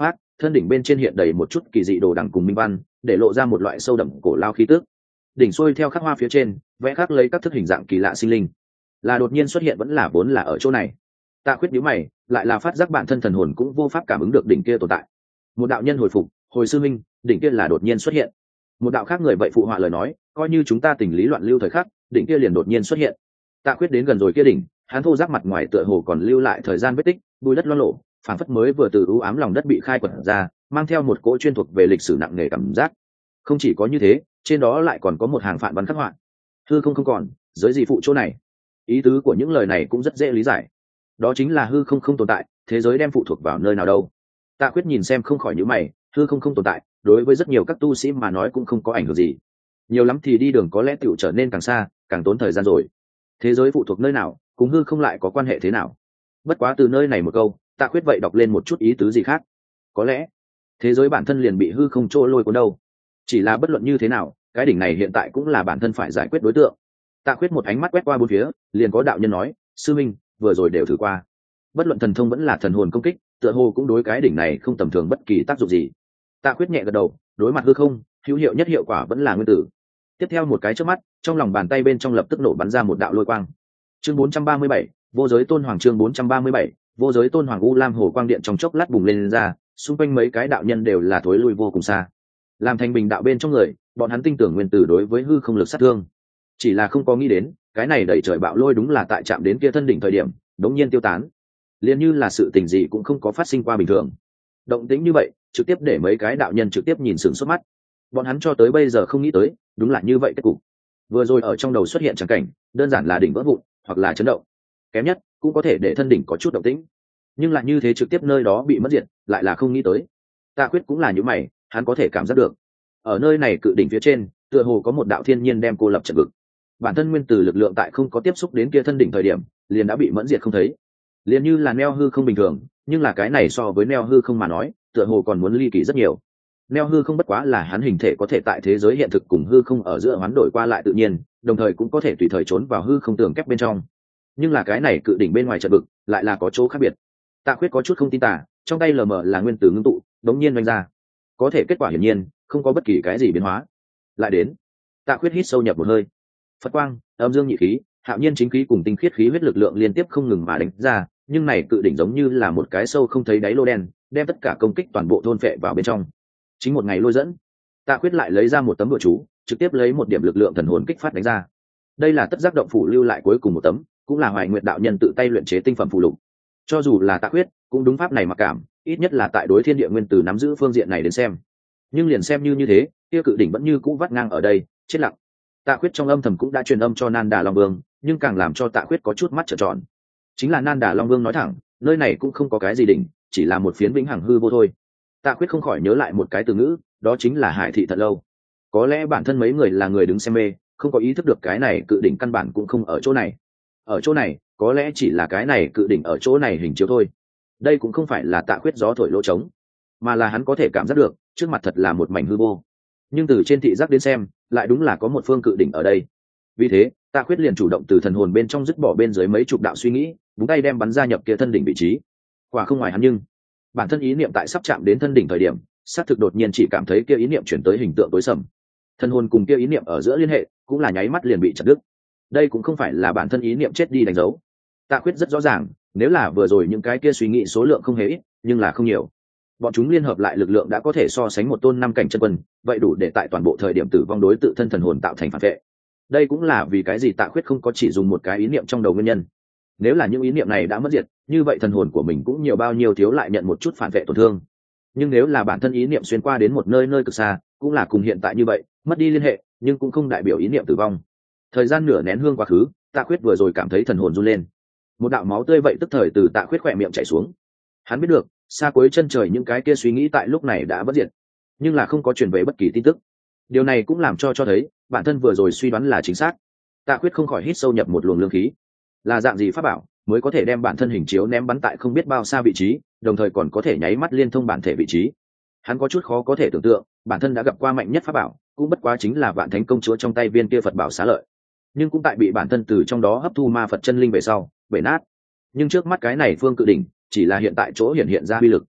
Speaker 1: thân đỉnh bên trên hiện đầy một chút kỳ dị đồ đằng cùng minh văn, để lộ ra một loại sâu đậm cổ lao khí tức. Đỉnh xuôi theo khắc hoa phía trên vẽ khắc lấy các thức hình dạng kỳ lạ sinh linh, là đột nhiên xuất hiện vẫn là vốn là ở chỗ này. Tạ Khuyết nhíu mày, lại là phát giác bản thân thần hồn cũng vô pháp cảm ứng được đỉnh kia tồn tại. Một đạo nhân hồi phục, hồi sư minh, đỉnh kia là đột nhiên xuất hiện. Một đạo khác người vậy phụ họa lời nói, coi như chúng ta tình lý loạn lưu thời khắc, đỉnh kia liền đột nhiên xuất hiện. Tạ Khuyết đến gần rồi kia đỉnh, hắn thô giác mặt ngoài tựa hồ còn lưu lại thời gian vết tích, bùi đất loang lổ, phảng phất mới vừa từ u ám lòng đất bị khai quật ra, mang theo một cỗ chuyên thuộc về lịch sử nặng nề cảm giác. Không chỉ có như thế, trên đó lại còn có một hàng phạn văn khắc họa. Hư không không còn, giới gì phụ chỗ này. Ý tứ của những lời này cũng rất dễ lý giải. Đó chính là hư không không tồn tại, thế giới đem phụ thuộc vào nơi nào đâu. Tạ Khuyết nhìn xem không khỏi nhíu mày, hư không không tồn tại, đối với rất nhiều các tu sĩ mà nói cũng không có ảnh hưởng gì. Nhiều lắm thì đi đường có lẽ tiểu trở nên càng xa, càng tốn thời gian rồi. Thế giới phụ thuộc nơi nào, cùng hư không lại có quan hệ thế nào? Bất quá từ nơi này một câu, Tạ Khuyết vậy đọc lên một chút ý tứ gì khác. Có lẽ thế giới bản thân liền bị hư không trôi lôi cuốn đâu. Chỉ là bất luận như thế nào, cái đỉnh này hiện tại cũng là bản thân phải giải quyết đối tượng. Tạ Khuyết một ánh mắt quét qua bốn phía, liền có đạo nhân nói, sư minh, vừa rồi đều thử qua, bất luận thần thông vẫn là thần hồn công kích, tựa hồ cũng đối cái đỉnh này không tầm thường bất kỳ tác dụng gì. Tạ Khuyết nhẹ gật đầu, đối mặt hư không, hữu hiệu nhất hiệu quả vẫn là nguyên tử. Tiếp theo một cái chớp mắt, trong lòng bàn tay bên trong lập tức nổ bắn ra một đạo lôi quang. Chương bốn trăm ba mươi bảy, vô giới tôn hoàng. Chương bốn trăm ba mươi bảy, vô giới tôn hoàng. U lam hồ quang điện trong chốc lát bùng lên, lên ra, xung quanh mấy cái đạo nhân đều là thối lui vô cùng xa. Làm thành bình đạo bên trong người, bọn hắn tin tưởng nguyên tử đối với hư không lực sát thương. Chỉ là không có nghĩ đến, cái này đẩy trời bạo lôi đúng là tại chạm đến kia thân đỉnh thời điểm, đống nhiên tiêu tán. Liền như là sự tình gì cũng không có phát sinh qua bình thường. Động tĩnh như vậy, trực tiếp để mấy cái đạo nhân trực tiếp nhìn sửng sốt mắt. Bọn hắn cho tới bây giờ không nghĩ tới, đúng là như vậy kết cục. Vừa rồi ở trong đầu xuất hiện chẳng cảnh, đơn giản là đỉnh vỡ vụn, hoặc là chấn động. Kém nhất, cũng có thể để thân đỉnh có chút động tĩnh. Nhưng lại như thế trực tiếp nơi đó bị mất diệt, lại là không nghĩ tới. Tạ Khuyết cũng là như mày, hắn có thể cảm giác được. Ở nơi này cự đỉnh phía trên, tựa hồ có một đạo thiên nhiên đem cô lập trận vực. Bản thân nguyên tử lực lượng tại không có tiếp xúc đến kia thân đỉnh thời điểm, liền đã bị mẫn diệt không thấy. Liền như là neo hư không bình thường, nhưng là cái này so với neo hư không mà nói, tựa hồ còn muốn ly kỳ rất nhiều. Neo hư không bất quá là hắn hình thể có thể tại thế giới hiện thực cùng hư không ở giữa hoán đổi qua lại tự nhiên, đồng thời cũng có thể tùy thời trốn vào hư không tường kép bên trong. Nhưng là cái này cự đỉnh bên ngoài trận vực, lại là có chỗ khác biệt. Tạ Khuyết có chút không tin tả, trong tay lờ mờ là nguyên tử ngưng tụ, đống nhiên vung ra. Có thể kết quả hiển nhiên, không có bất kỳ cái gì biến hóa. Lại đến, Tạ Khuyết hít sâu nhập một hơi. Phật quang, âm dương nhị khí, hạo nhiên chính khí cùng tinh khiết khí huyết lực lượng liên tiếp không ngừng mà đánh ra, nhưng này cự đỉnh giống như là một cái sâu không thấy đáy lô đen, đem tất cả công kích toàn bộ thôn phệ vào bên trong. Chính một ngày lôi dẫn, Tạ Khuyết lại lấy ra một tấm bùa chú, trực tiếp lấy một điểm lực lượng thần hồn kích phát đánh ra. Đây là tất giác động phủ lưu lại cuối cùng một tấm, cũng là Hoài Nguyệt đạo nhân tự tay luyện chế tinh phẩm phù lục. Cho dù là Tạ Khuyết, cũng đúng pháp này mà cảm, ít nhất là tại đối thiên địa nguyên tử nắm giữ phương diện này đến xem. Nhưng liền xem như như thế, kia cự đỉnh vẫn như cũ vắt ngang ở đây, chết lặng. Tạ Khuyết trong âm thầm cũng đã truyền âm cho Nan Đà Long Vương, nhưng càng làm cho Tạ Khuyết có chút mắt trợn tròn. Chính là Nan Đà Long Vương nói thẳng, nơi này cũng không có cái gì đỉnh, chỉ là một phiến vĩnh hằng hư vô thôi. Tạ Khuyết không khỏi nhớ lại một cái từ ngữ, đó chính là hải thị thật lâu. Có lẽ bản thân mấy người là người đứng xem mê, không có ý thức được cái này cự đỉnh căn bản cũng không ở chỗ này. Ở chỗ này, có lẽ chỉ là cái này cự đỉnh ở chỗ này hình chiếu thôi. Đây cũng không phải là Tạ Khuyết gió thổi lỗ trống, mà là hắn có thể cảm giác được, trước mặt thật là một mảnh hư vô. Nhưng từ trên thị giác đến xem, lại đúng là có một phương cự đỉnh ở đây. Vì thế, Tạ Khuyết liền chủ động từ thần hồn bên trong dứt bỏ bên dưới mấy chục đạo suy nghĩ, búng tay đem bắn ra nhập kia thân đỉnh vị trí. Quả không ngoài hắn, nhưng bản thân ý niệm tại sắp chạm đến thân đỉnh thời điểm, xác thực đột nhiên chỉ cảm thấy kia ý niệm chuyển tới hình tượng tối sầm. Thần hồn cùng kia ý niệm ở giữa liên hệ, cũng là nháy mắt liền bị chặt đứt. Đây cũng không phải là bản thân ý niệm chết đi đánh dấu. Tạ Khuyết rất rõ ràng, nếu là vừa rồi những cái kia suy nghĩ số lượng không hề ít, nhưng là không nhiều. Bọn chúng liên hợp lại lực lượng đã có thể so sánh một tôn năm cảnh chân quân, vậy đủ để tại toàn bộ thời điểm tử vong đối tự thân thần hồn tạo thành phản vệ. Đây cũng là vì cái gì Tạ Khuyết không có chỉ dùng một cái ý niệm trong đầu nguyên nhân. Nếu là những ý niệm này đã mất diệt, như vậy thần hồn của mình cũng nhiều bao nhiêu thiếu lại nhận một chút phản vệ tổn thương. Nhưng nếu là bản thân ý niệm xuyên qua đến một nơi nơi cực xa, cũng là cùng hiện tại như vậy, mất đi liên hệ, nhưng cũng không đại biểu ý niệm tử vong. Thời gian nửa nén hương quá khứ, Tạ Khuyết vừa rồi cảm thấy thần hồn run lên. Một đạo máu tươi vậy tức thời từ Tạ Khuyết khỏe miệng chảy xuống. Hắn biết được, xa cuối chân trời những cái kia suy nghĩ tại lúc này đã bất diệt, nhưng là không có truyền về bất kỳ tin tức. Điều này cũng làm cho cho thấy, bản thân vừa rồi suy đoán là chính xác. Tạ Khuyết không khỏi hít sâu nhập một luồng lương khí. Là dạng gì pháp bảo mới có thể đem bản thân hình chiếu ném bắn tại không biết bao xa vị trí, đồng thời còn có thể nháy mắt liên thông bản thể vị trí? Hắn có chút khó có thể tưởng tượng, bản thân đã gặp qua mạnh nhất pháp bảo, cũng bất quá chính là Vạn Thánh công chúa trong tay viên kia Phật bảo xá lợi. Nhưng cũng tại bị bản thân từ trong đó hấp thu ma Phật chân linh về sau, bể nát. Nhưng trước mắt cái này phương cự đỉnh, chỉ là hiện tại chỗ hiện hiện ra uy lực.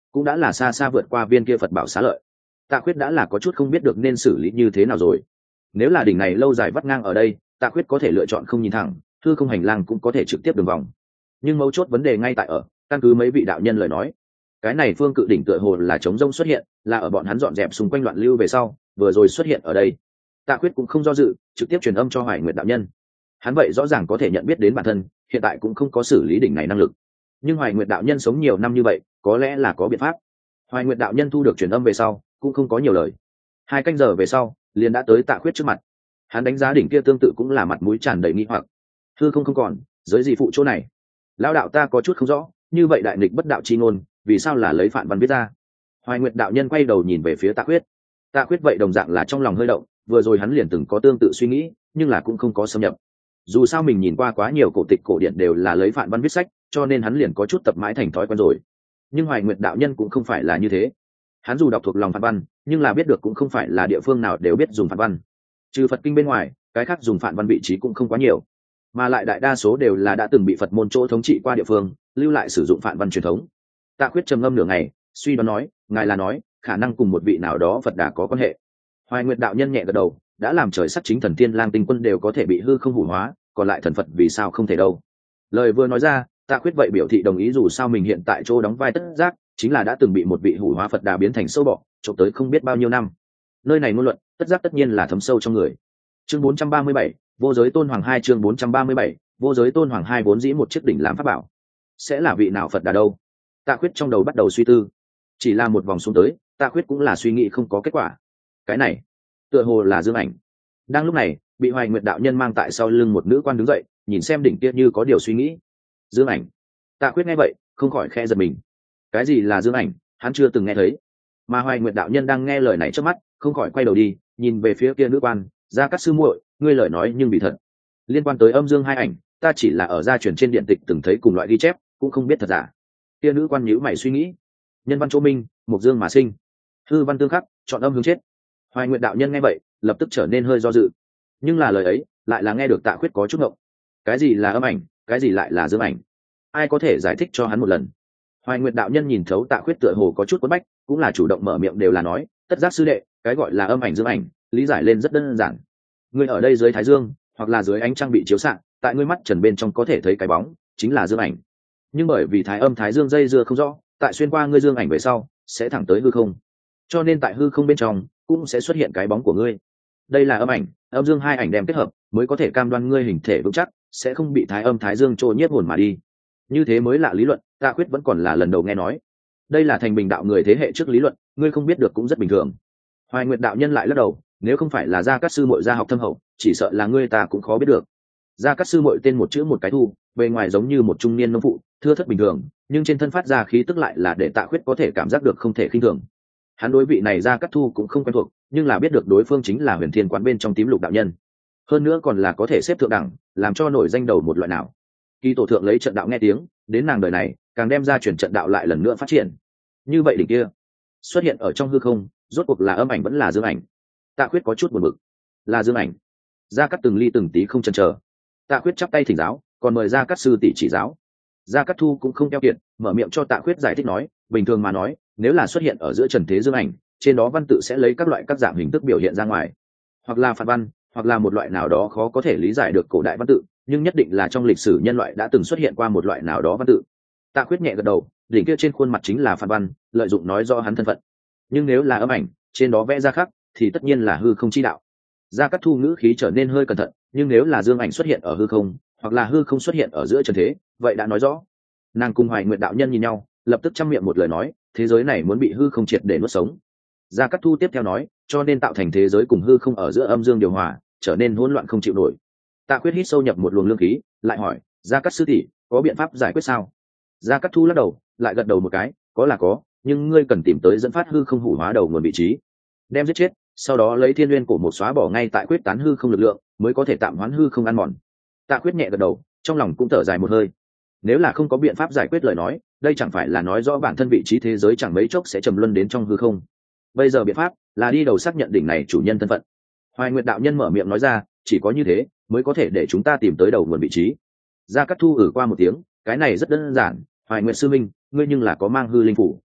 Speaker 1: cũng đã là xa xa vượt qua viên kia Phật bảo xá lợi. Tạ Khuyết đã là có chút không biết được nên xử lý như thế nào rồi. Nếu là đỉnh này lâu dài vắt ngang ở đây, Tạ Khuyết có thể lựa chọn không nhìn thẳng, hư không hành lang cũng có thể trực tiếp đường vòng. Nhưng mấu chốt vấn đề ngay tại ở, căn cứ mấy vị đạo nhân lời nói, cái này phương cự đỉnh tựa hồ là trống rông xuất hiện, là ở bọn hắn dọn dẹp xung quanh loạn lưu về sau, vừa rồi xuất hiện ở đây. Tạ Khuyết cũng không do dự, trực tiếp truyền âm cho Hoài Nguyệt đạo nhân. Hắn vậy rõ ràng có thể nhận biết đến bản thân, hiện tại cũng không có xử lý đỉnh này năng lực. Nhưng Hoài Nguyệt đạo nhân sống nhiều năm như vậy, có lẽ là có biện pháp. Hoài Nguyệt đạo nhân thu được truyền âm về sau, cũng không có nhiều lời. Hai canh giờ về sau, liền đã tới Tạ Khuyết trước mặt. Hắn đánh giá đỉnh kia tương tự cũng là mặt mũi tràn đầy nghi hoặc. Hư không không còn, giới gì phụ chỗ này? Lão đạo ta có chút không rõ, như vậy đại nghịch bất đạo chi ngôn, vì sao là lấy phản văn viết ra? Hoài Nguyệt đạo nhân quay đầu nhìn về phía Tạ Khuyết. Tạ Khuyết vậy đồng dạng là trong lòng hơi động, vừa rồi hắn liền từng có tương tự suy nghĩ, nhưng là cũng không có xâm nhập. Dù sao mình nhìn qua quá nhiều cổ tịch cổ điển đều là lấy phản văn viết sách, cho nên hắn liền có chút tập mãi thành thói quen rồi. Nhưng Hoài Nguyệt đạo nhân cũng không phải là như thế. Hắn dù đọc thuộc lòng phản văn, nhưng là biết được cũng không phải là địa phương nào đều biết dùng phản văn. Trừ Phật kinh bên ngoài, cái khác dùng phản văn vị trí cũng không quá nhiều, mà lại đại đa số đều là đã từng bị Phật môn chỗ thống trị qua địa phương, lưu lại sử dụng phản văn truyền thống. Tạ Khuyết trầm ngâm nửa ngày, suy đoán nói, ngài là nói, khả năng cùng một vị nào đó Phật đà có quan hệ. Hoài Nguyệt đạo nhân nhẹ gật đầu, đã làm trời sắc chính thần Thiên Lang tinh quân đều có thể bị hư không hủ hóa, còn lại thần Phật vì sao không thể đâu? Lời vừa nói ra, Tạ Khuyết vậy biểu thị đồng ý, dù sao mình hiện tại chỗ đóng vai tất giác, chính là đã từng bị một vị hủ hóa Phật đà biến thành sâu bọ, trộm tới không biết bao nhiêu năm. Nơi này ngôn luận, tất giác tất nhiên là thấm sâu trong người. Chương bốn trăm ba mươi bảy, vô giới tôn hoàng hai chương bốn trăm ba mươi bảy, vô giới tôn hoàng hai vốn dĩ một chiếc đỉnh làm pháp bảo. Sẽ là vị nào Phật đà đâu? Tạ Khuyết trong đầu bắt đầu suy tư. Chỉ là một vòng xuống tới, Tạ Khuyết cũng là suy nghĩ không có kết quả. Cái này, tựa hồ là Dương Ảnh. Đang lúc này, bị Hoài Nguyệt đạo nhân mang tại sau lưng một nữ quan đứng dậy, nhìn xem đỉnh kia như có điều suy nghĩ. Dương Ảnh. Tạ Khuyết nghe vậy, không khỏi khe giật mình. Cái gì là Dương Ảnh, hắn chưa từng nghe thấy. Mà Hoài Nguyệt đạo nhân đang nghe lời này trước mắt, không khỏi quay đầu đi, nhìn về phía kia nữ quan, Gia Cát sư muội, ngươi lời nói nhưng bị thật. Liên quan tới âm dương hai ảnh, ta chỉ là ở gia truyền trên điện tịch từng thấy cùng loại ghi chép, cũng không biết thật giả. Kia nữ quan nhíu mày suy nghĩ. Nhân văn chỗ minh, mục dương mà sinh, hư văn tương khắc, chọn âm hướng chết. Hoài Nguyệt đạo nhân nghe vậy, lập tức trở nên hơi do dự. Nhưng là lời ấy, lại là nghe được Tạ Khuyết có chút ngộng. Cái gì là âm ảnh, cái gì lại là dương ảnh? Ai có thể giải thích cho hắn một lần? Hoài Nguyệt đạo nhân nhìn thấu Tạ Khuyết tựa hồ có chút quấn bách, cũng là chủ động mở miệng, đều là nói, tất giác sư đệ, cái gọi là âm ảnh dương ảnh, lý giải lên rất đơn giản. Ngươi ở đây dưới thái dương, hoặc là dưới ánh trăng bị chiếu xạ, tại ngươi mắt trần bên trong có thể thấy cái bóng, chính là dương ảnh. Nhưng bởi vì thái âm thái dương dây dưa không rõ, tại xuyên qua ngươi dương ảnh về sau, sẽ thẳng tới hư không. Cho nên tại hư không bên trong cũng sẽ xuất hiện cái bóng của ngươi. Đây là âm ảnh, âm dương hai ảnh đem kết hợp, mới có thể cam đoan ngươi hình thể vững chắc, sẽ không bị thái âm thái dương trôi nhiếp hồn mà đi. Như thế mới lạ lý luận, Tạ Khuyết vẫn còn là lần đầu nghe nói. Đây là thành bình đạo người thế hệ trước lý luận, ngươi không biết được cũng rất bình thường. Hoài Nguyệt đạo nhân lại lắc đầu, nếu không phải là Gia Cát sư muội gia học thâm hậu, chỉ sợ là ngươi ta cũng khó biết được. Gia Cát sư muội tên một chữ một cái thu, bề ngoài giống như một trung niên nông phụ, thưa thất bình thường, nhưng trên thân phát ra khí tức lại là để Tạ Khuyết có thể cảm giác được không thể khinh thường. Hắn đối vị này Gia Cát thu cũng không quen thuộc, nhưng là biết được đối phương chính là Huyền Thiên quán bên trong tím lục đạo nhân, hơn nữa còn là có thể xếp thượng đẳng, làm cho nổi danh đầu một loại nào. Kỳ tổ thượng lấy trận đạo nghe tiếng, đến nàng đời này càng đem ra chuyển trận đạo lại lần nữa phát triển. Như vậy đỉnh kia xuất hiện ở trong hư không, rốt cuộc là âm ảnh vẫn là dương ảnh? Tạ Khuyết có chút buồn bực. Là dương ảnh. Gia Cát từng ly từng tí không chần chờ. Tạ Khuyết chắp tay thỉnh giáo, còn mời Gia Cát sư tỷ chỉ giáo. Gia Cát thu cũng không keo kiệt, mở miệng cho Tạ Khuyết giải thích nói, bình thường mà nói, nếu là xuất hiện ở giữa trần thế dương ảnh, trên đó văn tự sẽ lấy các loại các dạng hình thức biểu hiện ra ngoài, hoặc là phản văn, hoặc là một loại nào đó khó có thể lý giải được cổ đại văn tự, nhưng nhất định là trong lịch sử nhân loại đã từng xuất hiện qua một loại nào đó văn tự. Tạ Khuyết nhẹ gật đầu, đỉnh kia trên khuôn mặt chính là phản văn, lợi dụng nói do hắn thân phận. Nhưng nếu là âm ảnh, trên đó vẽ ra khắc, thì tất nhiên là hư không chi đạo. Gia Cát thu ngữ khí trở nên hơi cẩn thận, nhưng nếu là dương ảnh xuất hiện ở hư không, hoặc là hư không xuất hiện ở giữa trần thế, vậy đã nói rõ. Nàng cùng Hoài Nguyệt đạo nhân nhìn nhau, lập tức chăm miệng một lời nói, thế giới này muốn bị hư không triệt để nuốt sống. Gia Cát thu tiếp theo nói, cho nên tạo thành thế giới cùng hư không ở giữa âm dương điều hòa, trở nên hỗn loạn không chịu nổi. Tạ Khuyết hít sâu nhập một luồng lương khí, lại hỏi, Gia Cát sư tỷ, có biện pháp giải quyết sao? Gia Cát thu lắc đầu, lại gật đầu một cái, có là có, nhưng ngươi cần tìm tới dẫn phát hư không hủ hóa đầu nguồn vị trí, đem giết chết, sau đó lấy thiên nguyên cổ một xóa bỏ ngay tại quyết tán hư không lực lượng, mới có thể tạm hoãn hư không ăn mòn. Tạ Khuyết nhẹ gật đầu, trong lòng cũng thở dài một hơi. Nếu là không có biện pháp giải quyết lời nói, đây chẳng phải là nói rõ bản thân vị trí thế giới chẳng mấy chốc sẽ trầm luân đến trong hư không. Bây giờ biện pháp là đi đầu xác nhận đỉnh này chủ nhân thân phận. Hoài Nguyệt đạo nhân mở miệng nói ra, chỉ có như thế mới có thể để chúng ta tìm tới đầu nguồn vị trí. Gia Cát thu ử qua một tiếng, cái này rất đơn giản, Hoài Nguyệt sư minh, ngươi nhưng là có mang hư linh phủ.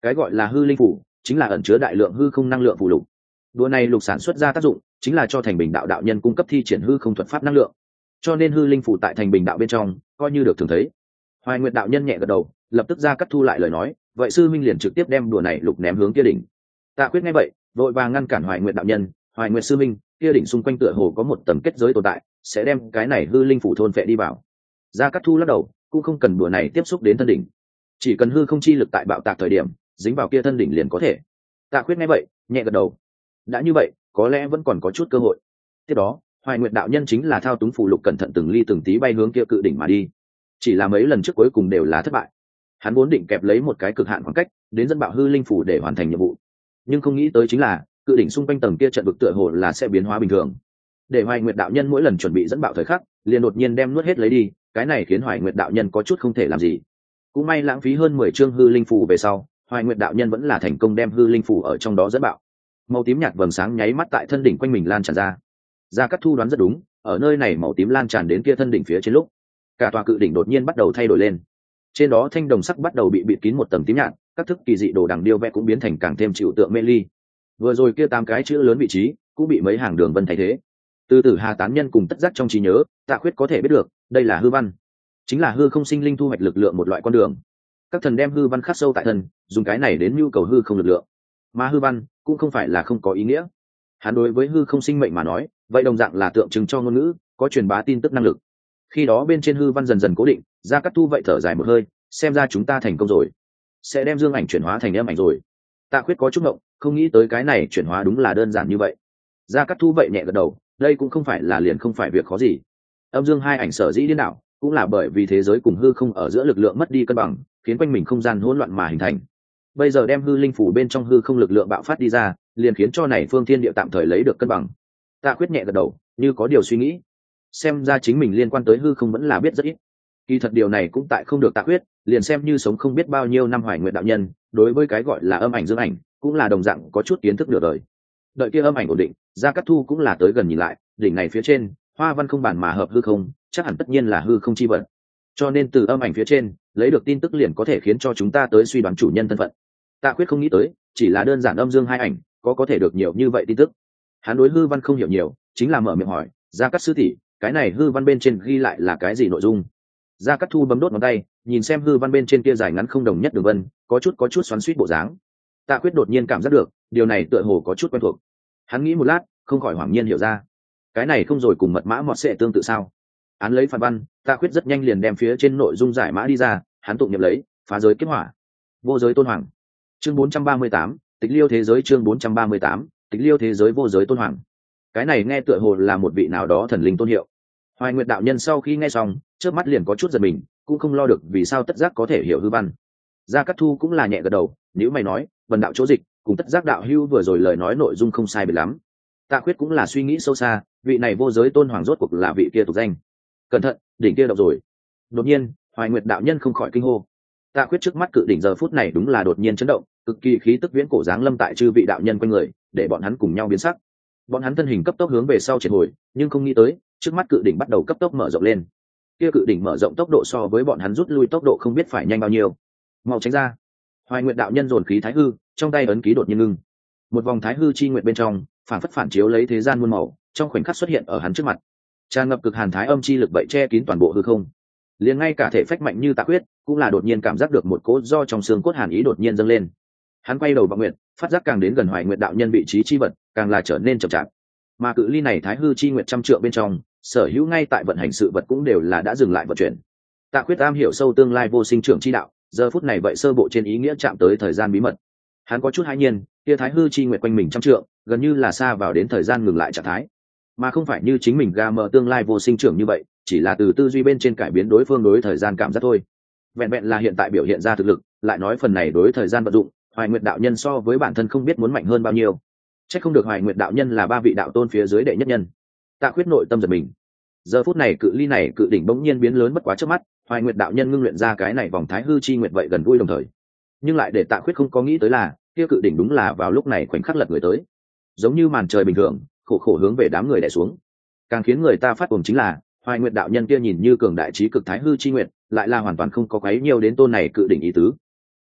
Speaker 1: Cái gọi là hư linh phủ chính là ẩn chứa đại lượng hư không năng lượng phụ lục. Đùa này lục sản xuất ra tác dụng chính là cho thành bình đạo đạo nhân cung cấp thi triển hư không thuật pháp năng lượng, cho nên hư linh phủ tại thành bình đạo bên trong coi như được thường thấy. Hoài Nguyệt đạo nhân nhẹ gật đầu, lập tức ra cắt thu lại lời nói, vậy sư minh liền trực tiếp đem đùa này lục ném hướng kia đỉnh. Tạ Quyết nghe vậy vội vàng ngăn cản Hoài Nguyệt đạo nhân, Hoài Nguyệt sư minh, kia đỉnh xung quanh tựa hồ có một tầng kết giới tồn tại, sẽ đem cái này hư linh phủ thôn vệ đi vào. Gia Cát Thu lắc đầu, cũng không cần đùa này tiếp xúc đến thân đỉnh, chỉ cần hư không chi lực tại bạo tạc thời điểm dính vào kia thân đỉnh liền có thể. Tạ Quyết nghe vậy nhẹ gật đầu, đã như vậy có lẽ vẫn còn có chút cơ hội. Tiếp đó Hoài Nguyệt đạo nhân chính là thao túng phù lục cẩn thận từng ly từng tí bay hướng kia cự đỉnh mà đi, chỉ là mấy lần trước cuối cùng đều là thất bại. Hắn vốn định kẹp lấy một cái cực hạn khoảng cách đến dẫn bạo hư linh phủ để hoàn thành nhiệm vụ, nhưng không nghĩ tới chính là cự đỉnh xung quanh tầng kia trận vực tựa hồ là sẽ biến hóa bình thường, để Hoài Nguyệt đạo nhân mỗi lần chuẩn bị dẫn bạo thời khắc liền đột nhiên đem nuốt hết lấy đi. Cái này khiến Hoài Nguyệt đạo nhân có chút không thể làm gì. Cũng may lãng phí hơn mười chương hư linh phủ về sau, Hoài Nguyệt đạo nhân vẫn là thành công đem hư linh phủ ở trong đó dẫn bạo. Màu tím nhạt vầng sáng nháy mắt tại thân đỉnh quanh mình lan tràn ra. Gia Cát Thu đoán rất đúng, ở nơi này màu tím lan tràn đến kia thân đỉnh phía trên lúc, cả tòa cự đỉnh đột nhiên bắt đầu thay đổi lên. Trên đó thanh đồng sắc bắt đầu bị bịt kín một tầng tím nhạt, các thức kỳ dị đồ đằng điêu vẽ cũng biến thành càng thêm chịu tượng mê ly. Vừa rồi kia tám cái chữ lớn vị trí cũng bị mấy hàng đường vân thay thế. Từ Tử Hà tán nhân cùng tất giác trong trí nhớ, Tạ Khuyết có thể biết được, đây là hư văn, chính là hư không sinh linh thu hoạch lực lượng một loại con đường. Các thần đem hư văn khắc sâu tại thân, dùng cái này đến nhu cầu hư không lực lượng. Mà hư văn cũng không phải là không có ý nghĩa. Hắn đối với hư không sinh mệnh mà nói, vậy đồng dạng là tượng trưng cho ngôn ngữ, có truyền bá tin tức năng lực. Khi đó bên trên hư văn dần dần cố định, Gia Cát Thu vậy thở dài một hơi, xem ra chúng ta thành công rồi, sẽ đem dương ảnh chuyển hóa thành âm ảnh rồi. Tạ Khuyết có chút ngộng, không nghĩ tới cái này chuyển hóa đúng là đơn giản như vậy. Gia Cát Thu vậy nhẹ gật đầu, đây cũng không phải là liền không phải việc khó gì. Âm dương hai ảnh sở dĩ điên đảo, cũng là bởi vì thế giới cùng hư không ở giữa lực lượng mất đi cân bằng, khiến quanh mình không gian hỗn loạn mà hình thành. Bây giờ đem hư linh phủ bên trong hư không lực lượng bạo phát đi ra, liền khiến cho này phương thiên địa tạm thời lấy được cân bằng. Tạ Khuyết nhẹ gật đầu, như có điều suy nghĩ. Xem ra chính mình liên quan tới hư không vẫn là biết rất ít. Kỳ thật điều này cũng tại không được Tạ Khuyết, liền xem như sống không biết bao nhiêu năm Hoài Nguyệt đạo nhân, đối với cái gọi là âm ảnh dương ảnh, cũng là đồng dạng có chút kiến thức nửa đời. Đợi kia âm ảnh ổn định, Gia Cát Thu cũng là tới gần nhìn lại, đỉnh này phía trên hoa văn không bản mà hợp hư không, chắc hẳn tất nhiên là hư không chi vật. Cho nên từ âm ảnh phía trên lấy được tin tức liền có thể khiến cho chúng ta tới suy đoán chủ nhân thân phận. Tạ Khuyết không nghĩ tới, chỉ là đơn giản âm dương hai ảnh, có có thể được nhiều như vậy tin tức. Hắn đối hư văn không hiểu nhiều, chính là mở miệng hỏi, Gia Cát sư tỷ, cái này hư văn bên trên ghi lại là cái gì nội dung? Gia Cát Thu bấm đốt ngón tay, nhìn xem hư văn bên trên kia dài ngắn không đồng nhất đường vân, có chút có chút xoắn xuýt bộ dáng. Tạ Khuyết đột nhiên cảm giác được, điều này tựa hồ có chút quen thuộc. Hắn nghĩ một lát, không khỏi hoảng nhiên hiểu ra, cái này không rồi cùng mật mã mọt sẽ tương tự sao? Án lấy phản văn, Tạ Khuyết rất nhanh liền đem phía trên nội dung giải mã đi ra, hắn tụng niệm lấy, phá giới kiếp hỏa, vô giới tôn hoàng. Chương bốn trăm ba mươi tám, tịch liêu thế giới. Chương bốn trăm ba mươi tám, tịch liêu thế giới vô giới tôn hoàng. Cái này nghe tựa hồ là một vị nào đó thần linh tôn hiệu. Hoài Nguyệt đạo nhân sau khi nghe xong, chớp mắt liền có chút giật mình, cũng không lo được vì sao tất giác có thể hiểu hư văn. Gia Cát Thu cũng là nhẹ gật đầu, nếu mày nói, vần đạo chỗ dịch, cùng tất giác đạo hưu vừa rồi lời nói nội dung không sai biệt lắm. Tạ Khuyết cũng là suy nghĩ sâu xa, vị này vô giới tôn hoàng rốt cuộc là vị kia tục danh. Cẩn thận, đỉnh kia động rồi. Đột nhiên, Hoài Nguyệt đạo nhân không khỏi kinh hô. Tạ Khuyết trước mắt cự đỉnh giờ phút này đúng là đột nhiên chấn động, cực kỳ khí tức viễn cổ dáng lâm tại chư vị đạo nhân quanh người, để bọn hắn cùng nhau biến sắc. Bọn hắn thân hình cấp tốc hướng về sau triệt hồi, nhưng không nghĩ tới, trước mắt cự đỉnh bắt đầu cấp tốc mở rộng lên. Kia cự đỉnh mở rộng tốc độ so với bọn hắn rút lui tốc độ không biết phải nhanh bao nhiêu. Mau tránh ra. Hoài Nguyệt đạo nhân dồn khí thái hư, trong tay ấn ký đột nhiên ngưng. Một vòng thái hư chi nguyệt bên trong, phản phất phản chiếu lấy thế gian muôn màu, trong khoảnh khắc xuất hiện ở hắn trước mặt. Tràn ngập cực hàn thái âm chi lực vậy che kín toàn bộ hư không. Liền ngay cả thể phách mạnh như Tạ Khuyết, cũng là đột nhiên cảm giác được một cỗ do trong xương cốt hàn ý đột nhiên dâng lên. Hắn quay đầu vào nguyệt, phát giác càng đến gần Hoài Nguyệt đạo nhân vị trí chi vật, càng là trở nên chậm chạp. Mà cự ly này thái hư chi nguyệt trăm trượng bên trong, sở hữu ngay tại vận hành sự vật cũng đều là đã dừng lại vận chuyển. Tạ Khuyết am hiểu sâu tương lai vô sinh trưởng chi đạo, giờ phút này vậy sơ bộ trên ý nghĩa chạm tới thời gian bí mật. Hắn có chút hãi nhiên, kia thái hư chi nguyệt quanh mình trăm trượng, gần như là xa vào đến thời gian ngừng lại trạng thái, mà không phải như chính mình gà mờ tương lai vô sinh trưởng như vậy, chỉ là từ tư duy bên trên cải biến đối phương đối thời gian cảm giác thôi. Vẹn vẹn là hiện tại biểu hiện ra thực lực, lại nói phần này đối thời gian vận dụng, Hoài Nguyệt đạo nhân so với bản thân không biết muốn mạnh hơn bao nhiêu. Chắc không được Hoài Nguyệt đạo nhân là ba vị đạo tôn phía dưới đệ nhất nhân. Tạ Khuyết nội tâm giật mình. Giờ phút này cự ly này cự đỉnh bỗng nhiên biến lớn bất quá trước mắt, Hoài Nguyệt đạo nhân ngưng luyện ra cái này vòng thái hư chi nguyệt vậy gần vui đồng thời. Nhưng lại để Tạ Khuyết không có nghĩ tới là, kia cự đỉnh đúng là vào lúc này khoảnh khắc lật người tới, giống như màn trời bình thường, khổ khổ hướng về đám người đè xuống. Càng khiến người ta phát cuồng chính là, Hoài Nguyệt đạo nhân kia nhìn như cường đại trí cực thái hư chi nguyệt, lại là hoàn toàn không có quấy nhiều đến tôn này cự đỉnh ý tứ.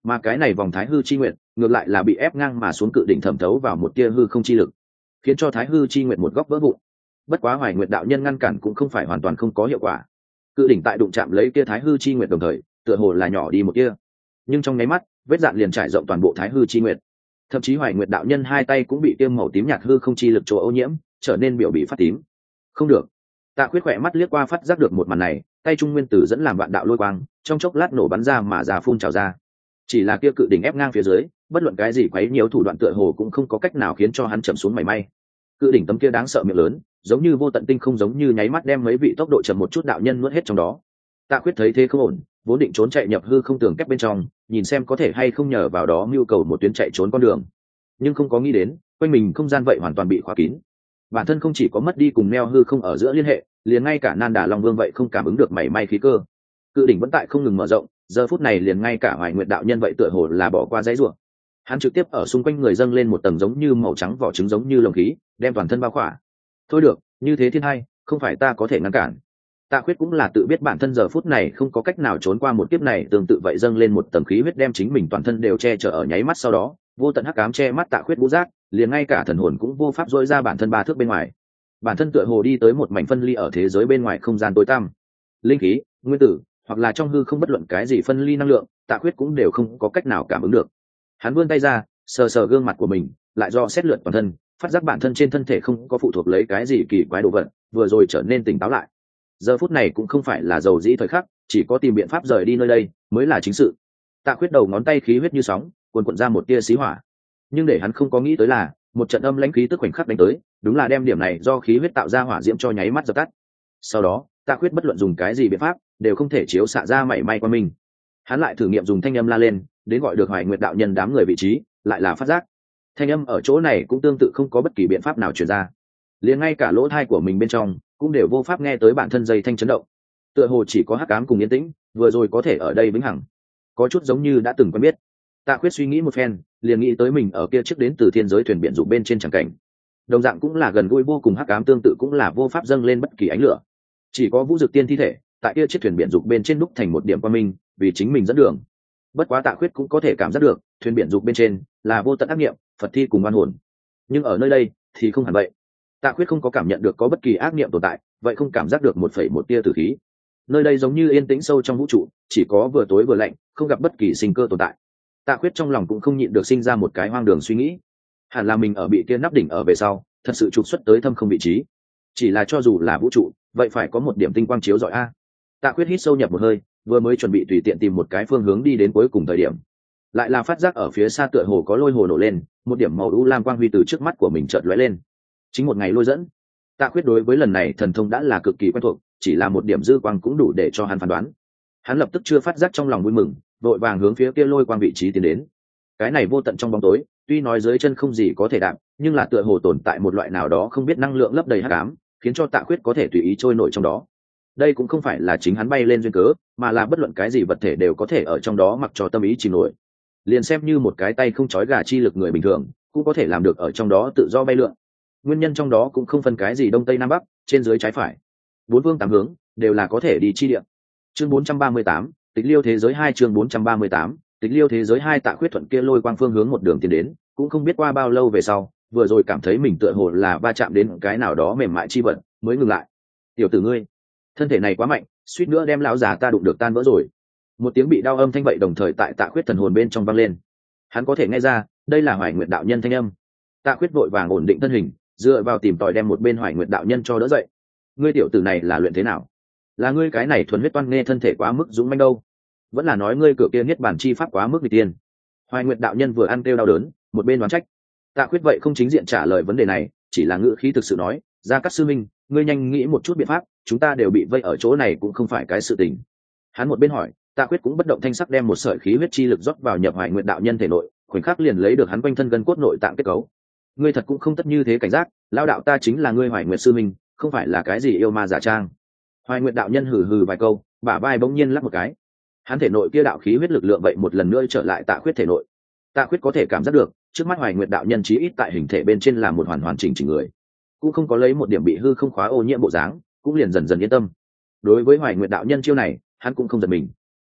Speaker 1: mà cái này vòng thái hư chi nguyện ngược lại là bị ép ngang mà xuống cự đỉnh thẩm thấu vào một tia hư không chi lực, khiến cho thái hư chi nguyện một góc vỡ vụn. Bất quá Hoài Nguyệt đạo nhân ngăn cản cũng không phải hoàn toàn không có hiệu quả. Cự đỉnh tại đụng chạm lấy kia thái hư chi nguyện đồng thời tựa hồ là nhỏ đi một tia, nhưng trong nháy mắt vết dạn liền trải rộng toàn bộ thái hư chi nguyện. Thậm chí Hoài Nguyệt đạo nhân hai tay cũng bị tiêm màu tím nhạt hư không chi lực chỗ ô nhiễm, trở nên biểu bị phát tím. Không được. Tạ Khuyết khỏe mắt liếc qua phát giác được một màn này, tay trung nguyên tử dẫn làm vạn đạo lôi quang, trong chốc lát nổ bắn ra mà ra phun trào ra. Chỉ là kia cự đỉnh ép ngang phía dưới, bất luận cái gì quấy nhiều thủ đoạn tựa hồ cũng không có cách nào khiến cho hắn chậm xuống mảy may. Cự đỉnh tấm kia đáng sợ miệng lớn, giống như vô tận tinh không, giống như nháy mắt đem mấy vị tốc độ chậm một chút đạo nhân nuốt hết trong đó. Tạ Khuyết thấy thế không ổn, vốn định trốn chạy nhập hư không tường kép bên trong, nhìn xem có thể hay không nhờ vào đó mưu cầu một tuyến chạy trốn con đường, nhưng không có nghĩ đến quanh mình không gian vậy hoàn toàn bị khóa kín. Bản thân không chỉ có mất đi cùng neo hư không ở giữa liên hệ, liền ngay cả Nan Đà Long Vương vậy không cảm ứng được mảy may khí cơ. Cự đỉnh vẫn tại không ngừng mở rộng, giờ phút này liền ngay cả Hoài Nguyệt đạo nhân vậy tựa hồ là bỏ qua dãy rủa. Hắn trực tiếp ở xung quanh người dâng lên một tầng giống như màu trắng vỏ trứng giống như lồng khí, đem toàn thân bao khỏa. Thôi được, như thế thiên hai, không phải ta có thể ngăn cản. Tạ Khuyết cũng là tự biết bản thân giờ phút này không có cách nào trốn qua một kiếp này, tương tự vậy dâng lên một tầng khí huyết đem chính mình toàn thân đều che chở ở nháy mắt, sau đó vô tận hắc ám che mắt Tạ Khuyết ngũ giác, liền ngay cả thần hồn cũng vô pháp dội ra bản thân ba thước bên ngoài. Bản thân tựa hồ đi tới một mảnh phân ly ở thế giới bên ngoài không gian tối tăm. Linh khí, nguyên tử, hoặc là trong hư không bất luận cái gì phân ly năng lượng, Tạ Khuyết cũng đều không có cách nào cảm ứng được. Hắn vươn tay ra, sờ sờ gương mặt của mình, lại do xét lượt toàn thân, phát giác bản thân trên thân thể không có phụ thuộc lấy cái gì kỳ quái đồ vật, vừa rồi trở nên tỉnh táo lại. Giờ phút này cũng không phải là dầu dĩ thời khắc, chỉ có tìm biện pháp rời đi nơi đây mới là chính sự. Tạ Khuyết đầu ngón tay khí huyết như sóng, cuồn cuộn ra một tia xí hỏa. Nhưng để hắn không có nghĩ tới là, một trận âm lãnh khí tức khoảnh khắc đánh tới, đúng là đem điểm này do khí huyết tạo ra hỏa diễm cho nháy mắt dập tắt. Sau đó, Tạ Khuyết bất luận dùng cái gì biện pháp, đều không thể chiếu xạ ra mảy may qua mình. Hắn lại thử nghiệm dùng thanh âm la lên, đến gọi được Hoài Nguyệt đạo nhân đám người vị trí, lại là phát giác. Thanh âm ở chỗ này cũng tương tự không có bất kỳ biện pháp nào truyền ra. Liền ngay cả lỗ tai của mình bên trong cũng đều vô pháp nghe tới bản thân dây thanh chấn động. Tựa hồ chỉ có hắc ám cùng yên tĩnh, vừa rồi có thể ở đây vĩnh hằng. Có chút giống như đã từng quen biết. Tạ Khuyết suy nghĩ một phen, liền nghĩ tới mình ở kia trước đến từ thiên giới thuyền biển dụng bên trên chẳng cảnh. Đồng dạng cũng là gần gũi vô cùng hắc ám, tương tự cũng là vô pháp dâng lên bất kỳ ánh lửa. Chỉ có Vũ Dực Tiên thi thể, tại kia chiếc thuyền biển dục bên trên đúc thành một điểm qua mình, vì chính mình dẫn đường. Bất quá Tạ Khuyết cũng có thể cảm giác được, thuyền biển dục bên trên là vô tận ác niệm, Phật thi cùng oan hồn. Nhưng ở nơi đây thì không hẳn vậy. Tạ Khuyết không có cảm nhận được có bất kỳ ác niệm tồn tại, vậy không cảm giác được một phẩy một tia tử khí. Nơi đây giống như yên tĩnh sâu trong vũ trụ, chỉ có vừa tối vừa lạnh, không gặp bất kỳ sinh cơ tồn tại. Tạ Khuyết trong lòng cũng không nhịn được sinh ra một cái hoang đường suy nghĩ, hẳn là mình ở bị kia nắp đỉnh ở về sau, thật sự trục xuất tới thâm không vị trí. Chỉ là cho dù là vũ trụ, vậy phải có một điểm tinh quang chiếu rọi a. Tạ Khuyết hít sâu nhập một hơi, vừa mới chuẩn bị tùy tiện tìm một cái phương hướng đi đến cuối cùng thời điểm, lại là phát giác ở phía xa tựa hồ có lôi hồ nổ lên, một điểm màu u lam quang huy từ trước mắt của mình chợt lóe lên. Chính một ngày lôi dẫn. Tạ Khuyết đối với lần này thần thông đã là cực kỳ quen thuộc, chỉ là một điểm dư quang cũng đủ để cho hắn phán đoán. Hắn lập tức chưa phát giác trong lòng vui mừng, vội vàng hướng phía kia lôi quang vị trí tiến đến. Cái này vô tận trong bóng tối, tuy nói dưới chân không gì có thể đạp, nhưng là tựa hồ tồn tại một loại nào đó không biết năng lượng lấp đầy hắc ám, khiến cho Tạ Khuyết có thể tùy ý trôi nổi trong đó. Đây cũng không phải là chính hắn bay lên duyên cớ, mà là bất luận cái gì vật thể đều có thể ở trong đó mặc cho tâm ý chìm nổi. Liền xem như một cái tay không trói gà chi lực người bình thường, cũng có thể làm được ở trong đó tự do bay lượn. Nguyên nhân trong đó cũng không phân cái gì đông tây nam bắc, trên dưới trái phải, bốn phương tám hướng đều là có thể đi chi địa. Chương bốn trăm ba mươi tám, Tịch Liêu thế giới hai, chương bốn trăm ba mươi tám, Tịch Liêu thế giới hai. Tạ Khuyết thuận kia lôi quang phương hướng một đường tiến đến, cũng không biết qua bao lâu về sau, vừa rồi cảm thấy mình tựa hồ là va chạm đến cái nào đó mềm mại chi vật, mới ngừng lại. Tiểu tử ngươi, thân thể này quá mạnh, suýt nữa đem lão già ta đụng được tan vỡ rồi. Một tiếng bị đau âm thanh vậy đồng thời tại Tạ Khuyết thần hồn bên trong vang lên. Hắn có thể nghe ra, đây là Hoài Nguyệt đạo nhân thanh âm. Tạ Khuyết vội vàng ổn định thân hình, dựa vào tìm tòi đem một bên Hoài Nguyệt đạo nhân cho đỡ dậy. Ngươi tiểu tử này là luyện thế nào? Là ngươi cái này thuần huyết toan nghe thân thể quá mức dũng mãnh đâu? Vẫn là nói ngươi cửa kia niết bàn chi pháp quá mức nghịch tiên? Hoài Nguyệt đạo nhân vừa ăn kêu đau đớn, một bên đoán trách. Tạ Khuyết vậy không chính diện trả lời vấn đề này, chỉ là ngữ khí thực sự nói, Gia Cát sư minh, ngươi nhanh nghĩ một chút biện pháp, chúng ta đều bị vây ở chỗ này cũng không phải cái sự tình. Hắn một bên hỏi, Tạ Khuyết cũng bất động thanh sắc đem một sợi khí huyết chi lực rót vào nhập Hoài Nguyệt đạo nhân thể nội, khoảnh khắc liền lấy được hắn quanh thân gân cốt nội tạng kết cấu. Ngươi thật cũng không tất như thế cảnh giác, lão đạo ta chính là ngươi Hoài Nguyệt sư minh, không phải là cái gì yêu ma giả trang. Hoài Nguyệt đạo nhân hừ hừ vài câu, bả vai bỗng nhiên lắc một cái. Hắn thể nội kia đạo khí huyết lực lượng vậy một lần nữa trở lại Tạ Khuyết thể nội. Tạ Khuyết có thể cảm giác được, trước mắt Hoài Nguyệt đạo nhân chí ít tại hình thể bên trên là một hoàn hoàn chỉnh chỉnh người, cũng không có lấy một điểm bị hư không khóa ô nhiễm bộ dáng, cũng liền dần dần yên tâm. Đối với Hoài Nguyệt đạo nhân chiêu này, hắn cũng không giật mình.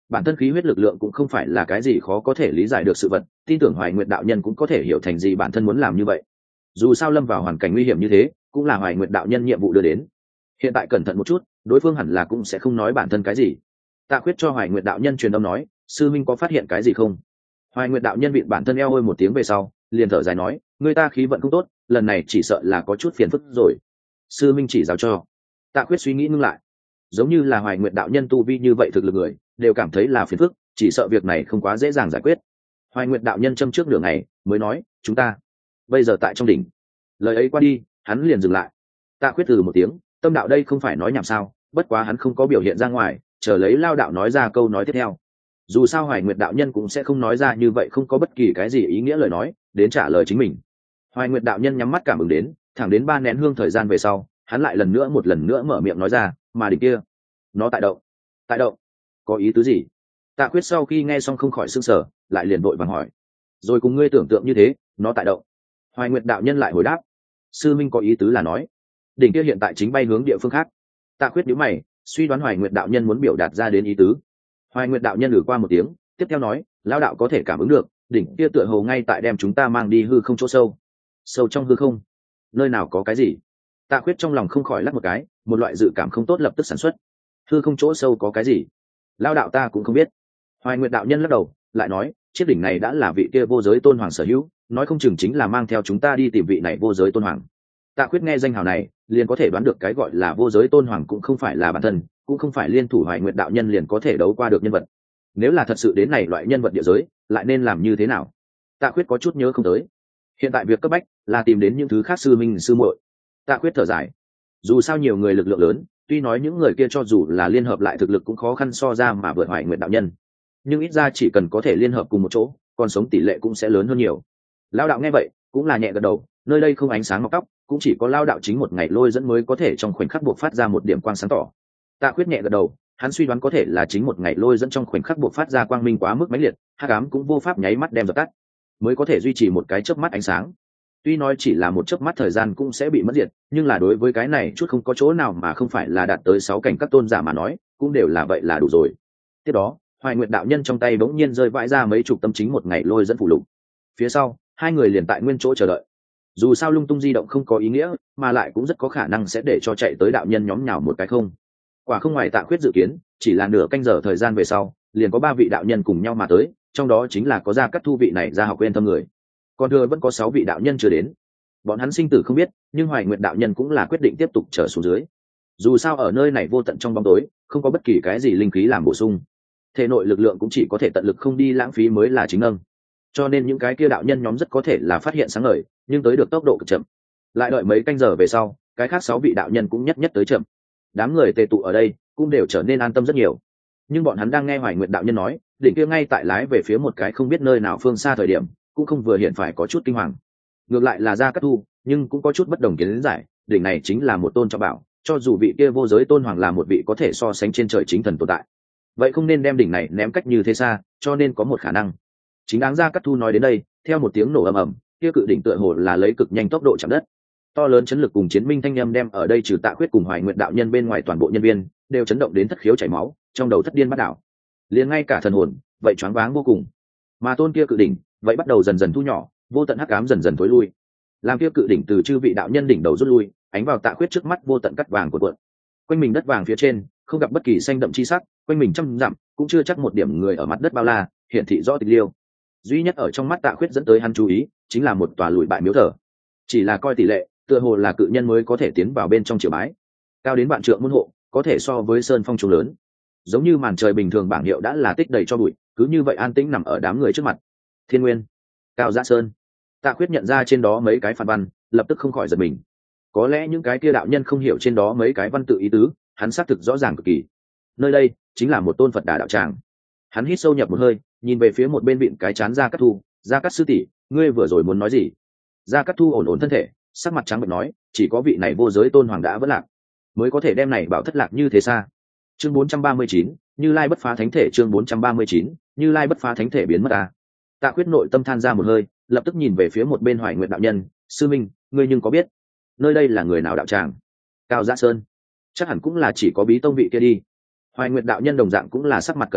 Speaker 1: bản thân khí huyết lực lượng cũng không phải là cái gì khó có thể lý giải được sự vật, tin tưởng Hoài Nguyệt đạo nhân cũng có thể hiểu thành gì bản thân muốn làm như vậy. Dù sao lâm vào hoàn cảnh nguy hiểm như thế cũng là Hoài Nguyệt đạo nhân nhiệm vụ đưa đến. Hiện tại cẩn thận một chút, đối phương hẳn là cũng sẽ không nói bản thân cái gì. Tạ Khuyết cho Hoài Nguyệt đạo nhân truyền âm nói, sư minh có phát hiện cái gì không? Hoài Nguyệt đạo nhân bị bản thân eo hôi một tiếng về sau liền thở dài nói, người ta khí vận không tốt, lần này chỉ sợ là có chút phiền phức rồi. Sư minh chỉ giáo cho. Tạ Khuyết suy nghĩ ngưng lại, giống như là Hoài Nguyệt đạo nhân tu vi như vậy thực lực người đều cảm thấy là phiền phức, chỉ sợ việc này không quá dễ dàng giải quyết. Hoài Nguyệt đạo nhân châm trước nửa ngày mới nói, chúng ta bây giờ tại trong đỉnh. Lời ấy qua đi hắn liền dừng lại. Tạ Khuyết từ một tiếng, tâm đạo đây không phải nói nhảm sao, bất quá hắn không có biểu hiện ra ngoài, chờ lấy lao đạo nói ra câu nói tiếp theo. Dù sao Hoài Nguyệt đạo nhân cũng sẽ không nói ra như vậy không có bất kỳ cái gì ý nghĩa lời nói đến trả lời chính mình. Hoài Nguyệt đạo nhân nhắm mắt cảm ứng đến, thẳng đến ba nén hương thời gian về sau hắn lại lần nữa một lần nữa mở miệng nói ra, mà đỉnh kia nó tại động. Tại động? Có ý tứ gì? Tạ Khuyết sau khi nghe xong không khỏi sững sờ, lại liền vội vàng hỏi, rồi cùng ngươi tưởng tượng như thế, nó tại động? Hoài Nguyệt đạo nhân lại hồi đáp, sư minh có ý tứ là nói đỉnh kia hiện tại chính bay hướng địa phương khác. Tạ Khuyết nhíu mày, suy đoán Hoài Nguyệt đạo nhân muốn biểu đạt ra đến ý tứ. Hoài Nguyệt đạo nhân lử qua một tiếng, tiếp theo nói, lão đạo có thể cảm ứng được đỉnh kia tựa hồ ngay tại đem chúng ta mang đi hư không chỗ sâu. Sâu trong hư không? Nơi nào có cái gì? Tạ Khuyết trong lòng không khỏi lắc một cái, một loại dự cảm không tốt lập tức sản xuất. Hư không chỗ sâu có cái gì? Lão đạo ta cũng không biết. Hoài Nguyệt đạo nhân lắc đầu, lại nói, chiếc đỉnh này đã là vị kia vô giới tôn hoàng sở hữu, nói không chừng chính là mang theo chúng ta đi tìm vị này vô giới tôn hoàng. Tạ Khuyết nghe danh hào này liền có thể đoán được cái gọi là vô giới tôn hoàng cũng không phải là bản thân, cũng không phải liên thủ Hoài Nguyệt đạo nhân liền có thể đấu qua được nhân vật. Nếu là thật sự đến này loại nhân vật địa giới lại nên làm như thế nào? Tạ Khuyết có chút nhớ không tới. Hiện tại việc cấp bách là tìm đến những thứ khác sư minh sư muội. Tạ Khuyết thở dài, dù sao nhiều người lực lượng lớn, tuy nói những người kia cho dù là liên hợp lại thực lực cũng khó khăn so ra mà vượt Hoài Nguyệt đạo nhân, nhưng ít ra chỉ cần có thể liên hợp cùng một chỗ, còn sống tỷ lệ cũng sẽ lớn hơn nhiều. Lão đạo nghe vậy cũng là nhẹ gật đầu, nơi đây không ánh sáng mọc tóc, cũng chỉ có lao đạo chính một ngày lôi dẫn mới có thể trong khoảnh khắc buộc phát ra một điểm quang sáng tỏ. Tạ Khuyết nhẹ gật đầu, hắn suy đoán có thể là chính một ngày lôi dẫn trong khoảnh khắc buộc phát ra quang minh quá mức mãnh liệt, hắc ám cũng vô pháp nháy mắt đem dập tắt, mới có thể duy trì một cái chớp mắt ánh sáng. Tuy nói chỉ là một chớp mắt thời gian cũng sẽ bị mất diệt, nhưng là đối với cái này chút không có chỗ nào mà không phải là đạt tới sáu cảnh các tôn giả mà nói, cũng đều là vậy là đủ rồi. Tiếp đó, Hoài Nguyệt đạo nhân trong tay bỗng nhiên rơi vãi ra mấy chục tấm chính một ngày lôi dẫn phụ lục. Phía sau, hai người liền tại nguyên chỗ chờ đợi. Dù sao lung tung di động không có ý nghĩa, mà lại cũng rất có khả năng sẽ để cho chạy tới đạo nhân nhóm nhào một cái không. Quả không ngoài Tạ Khuyết dự kiến, chỉ là nửa canh giờ thời gian về sau, liền có ba vị đạo nhân cùng nhau mà tới, trong đó chính là có Gia Cát Thu vị này ra học quên thâm người. Còn thừa vẫn có sáu vị đạo nhân chưa đến. Bọn hắn sinh tử không biết, nhưng Hoài Nguyệt đạo nhân cũng là quyết định tiếp tục trở xuống dưới. Dù sao ở nơi này vô tận trong bóng tối, không có bất kỳ cái gì linh khí làm bổ sung, thể nội lực lượng cũng chỉ có thể tận lực không đi lãng phí mới là chính nâng. Cho nên những cái kia đạo nhân nhóm rất có thể là phát hiện sáng ngời, nhưng tới được tốc độ cực chậm. Lại đợi mấy canh giờ về sau, cái khác sáu vị đạo nhân cũng nhất nhất tới chậm. Đám người tề tụ ở đây cũng đều trở nên an tâm rất nhiều. Nhưng bọn hắn đang nghe Hoài Nguyệt đạo nhân nói, đỉnh kia ngay tại lái về phía một cái không biết nơi nào phương xa thời điểm, cũng không vừa hiện phải có chút kinh hoàng. Ngược lại là Gia Cát Thu, nhưng cũng có chút bất đồng kiến giải, đỉnh này chính là một tôn trọng bảo, cho dù vị kia vô giới tôn hoàng là một vị có thể so sánh trên trời chính thần tồn tại, vậy không nên đem đỉnh này ném cách như thế xa, cho nên có một khả năng. Chính đáng Gia Cát Thu nói đến đây, theo một tiếng nổ ầm ầm, kia cự đỉnh tựa hồ là lấy cực nhanh tốc độ chạm đất. To lớn chấn lực cùng chiến minh thanh âm đem ở đây trừ Tạ Khuyết cùng Hoài Nguyệt đạo nhân bên ngoài toàn bộ nhân viên đều chấn động đến thất khiếu chảy máu, trong đầu thất điên bắt đảo, liền ngay cả thần hồn vậy choáng váng vô cùng. Mà tôn kia cự đỉnh vậy bắt đầu dần dần thu nhỏ, vô tận hắc ám dần dần tối lui, làm kia cự đỉnh từ chư vị đạo nhân đỉnh đầu rút lui, ánh vào Tạ Khuyết trước mắt vô tận cắt vàng của cuộn. Quanh mình đất vàng phía trên không gặp bất kỳ xanh đậm chi sắc, quanh mình trăm dặm cũng chưa chắc một điểm người ở mặt đất bao la, hiển thị rõ tịch liêu. Duy nhất ở trong mắt Tạ Khuyết dẫn tới hắn chú ý chính là một tòa lùi bại miếu thờ, chỉ là coi tỷ lệ tựa hồ là cự nhân mới có thể tiến vào bên trong triều bái, cao đến vạn trượng môn hộ, có thể so với sơn phong trùng lớn, giống như màn trời bình thường bảng hiệu đã là tích đầy cho bụi, cứ như vậy an tĩnh nằm ở đám người trước mặt. Thiên Nguyên, Cao Giã Sơn. Tạ Khuyết nhận ra trên đó mấy cái phản văn, lập tức không khỏi giật mình. Có lẽ những cái kia đạo nhân không hiểu trên đó mấy cái văn tự ý tứ, hắn xác thực rõ ràng cực kỳ. Nơi đây chính là một tôn Phật Đà đạo tràng. Hắn hít sâu nhập một hơi, nhìn về phía một bên vịn cái chán Gia Cát Thu, Gia Cát sư tỷ, ngươi vừa rồi muốn nói gì? Gia Cát Thu ổn ổn thân thể, sắc mặt trắng bệch nói, chỉ có vị này vô giới tôn hoàng đã vỡ lạc, mới có thể đem này bảo thất lạc như thế xa. Chương bốn trăm ba mươi chín, Như Lai bất phá thánh thể. Chương bốn trăm ba mươi chín, Như Lai bất phá thánh thể biến mất à? Tạ Khuyết nội tâm than ra một hơi, lập tức nhìn về phía một bên Hoài Nguyệt đạo nhân, sư minh, ngươi nhưng có biết nơi đây là người nào đạo tràng? Cao Giã Sơn, chắc hẳn cũng là chỉ có bí tông vị kia đi. Hoài Nguyệt đạo nhân đồng dạng cũng là sắc mặt cẩn thận,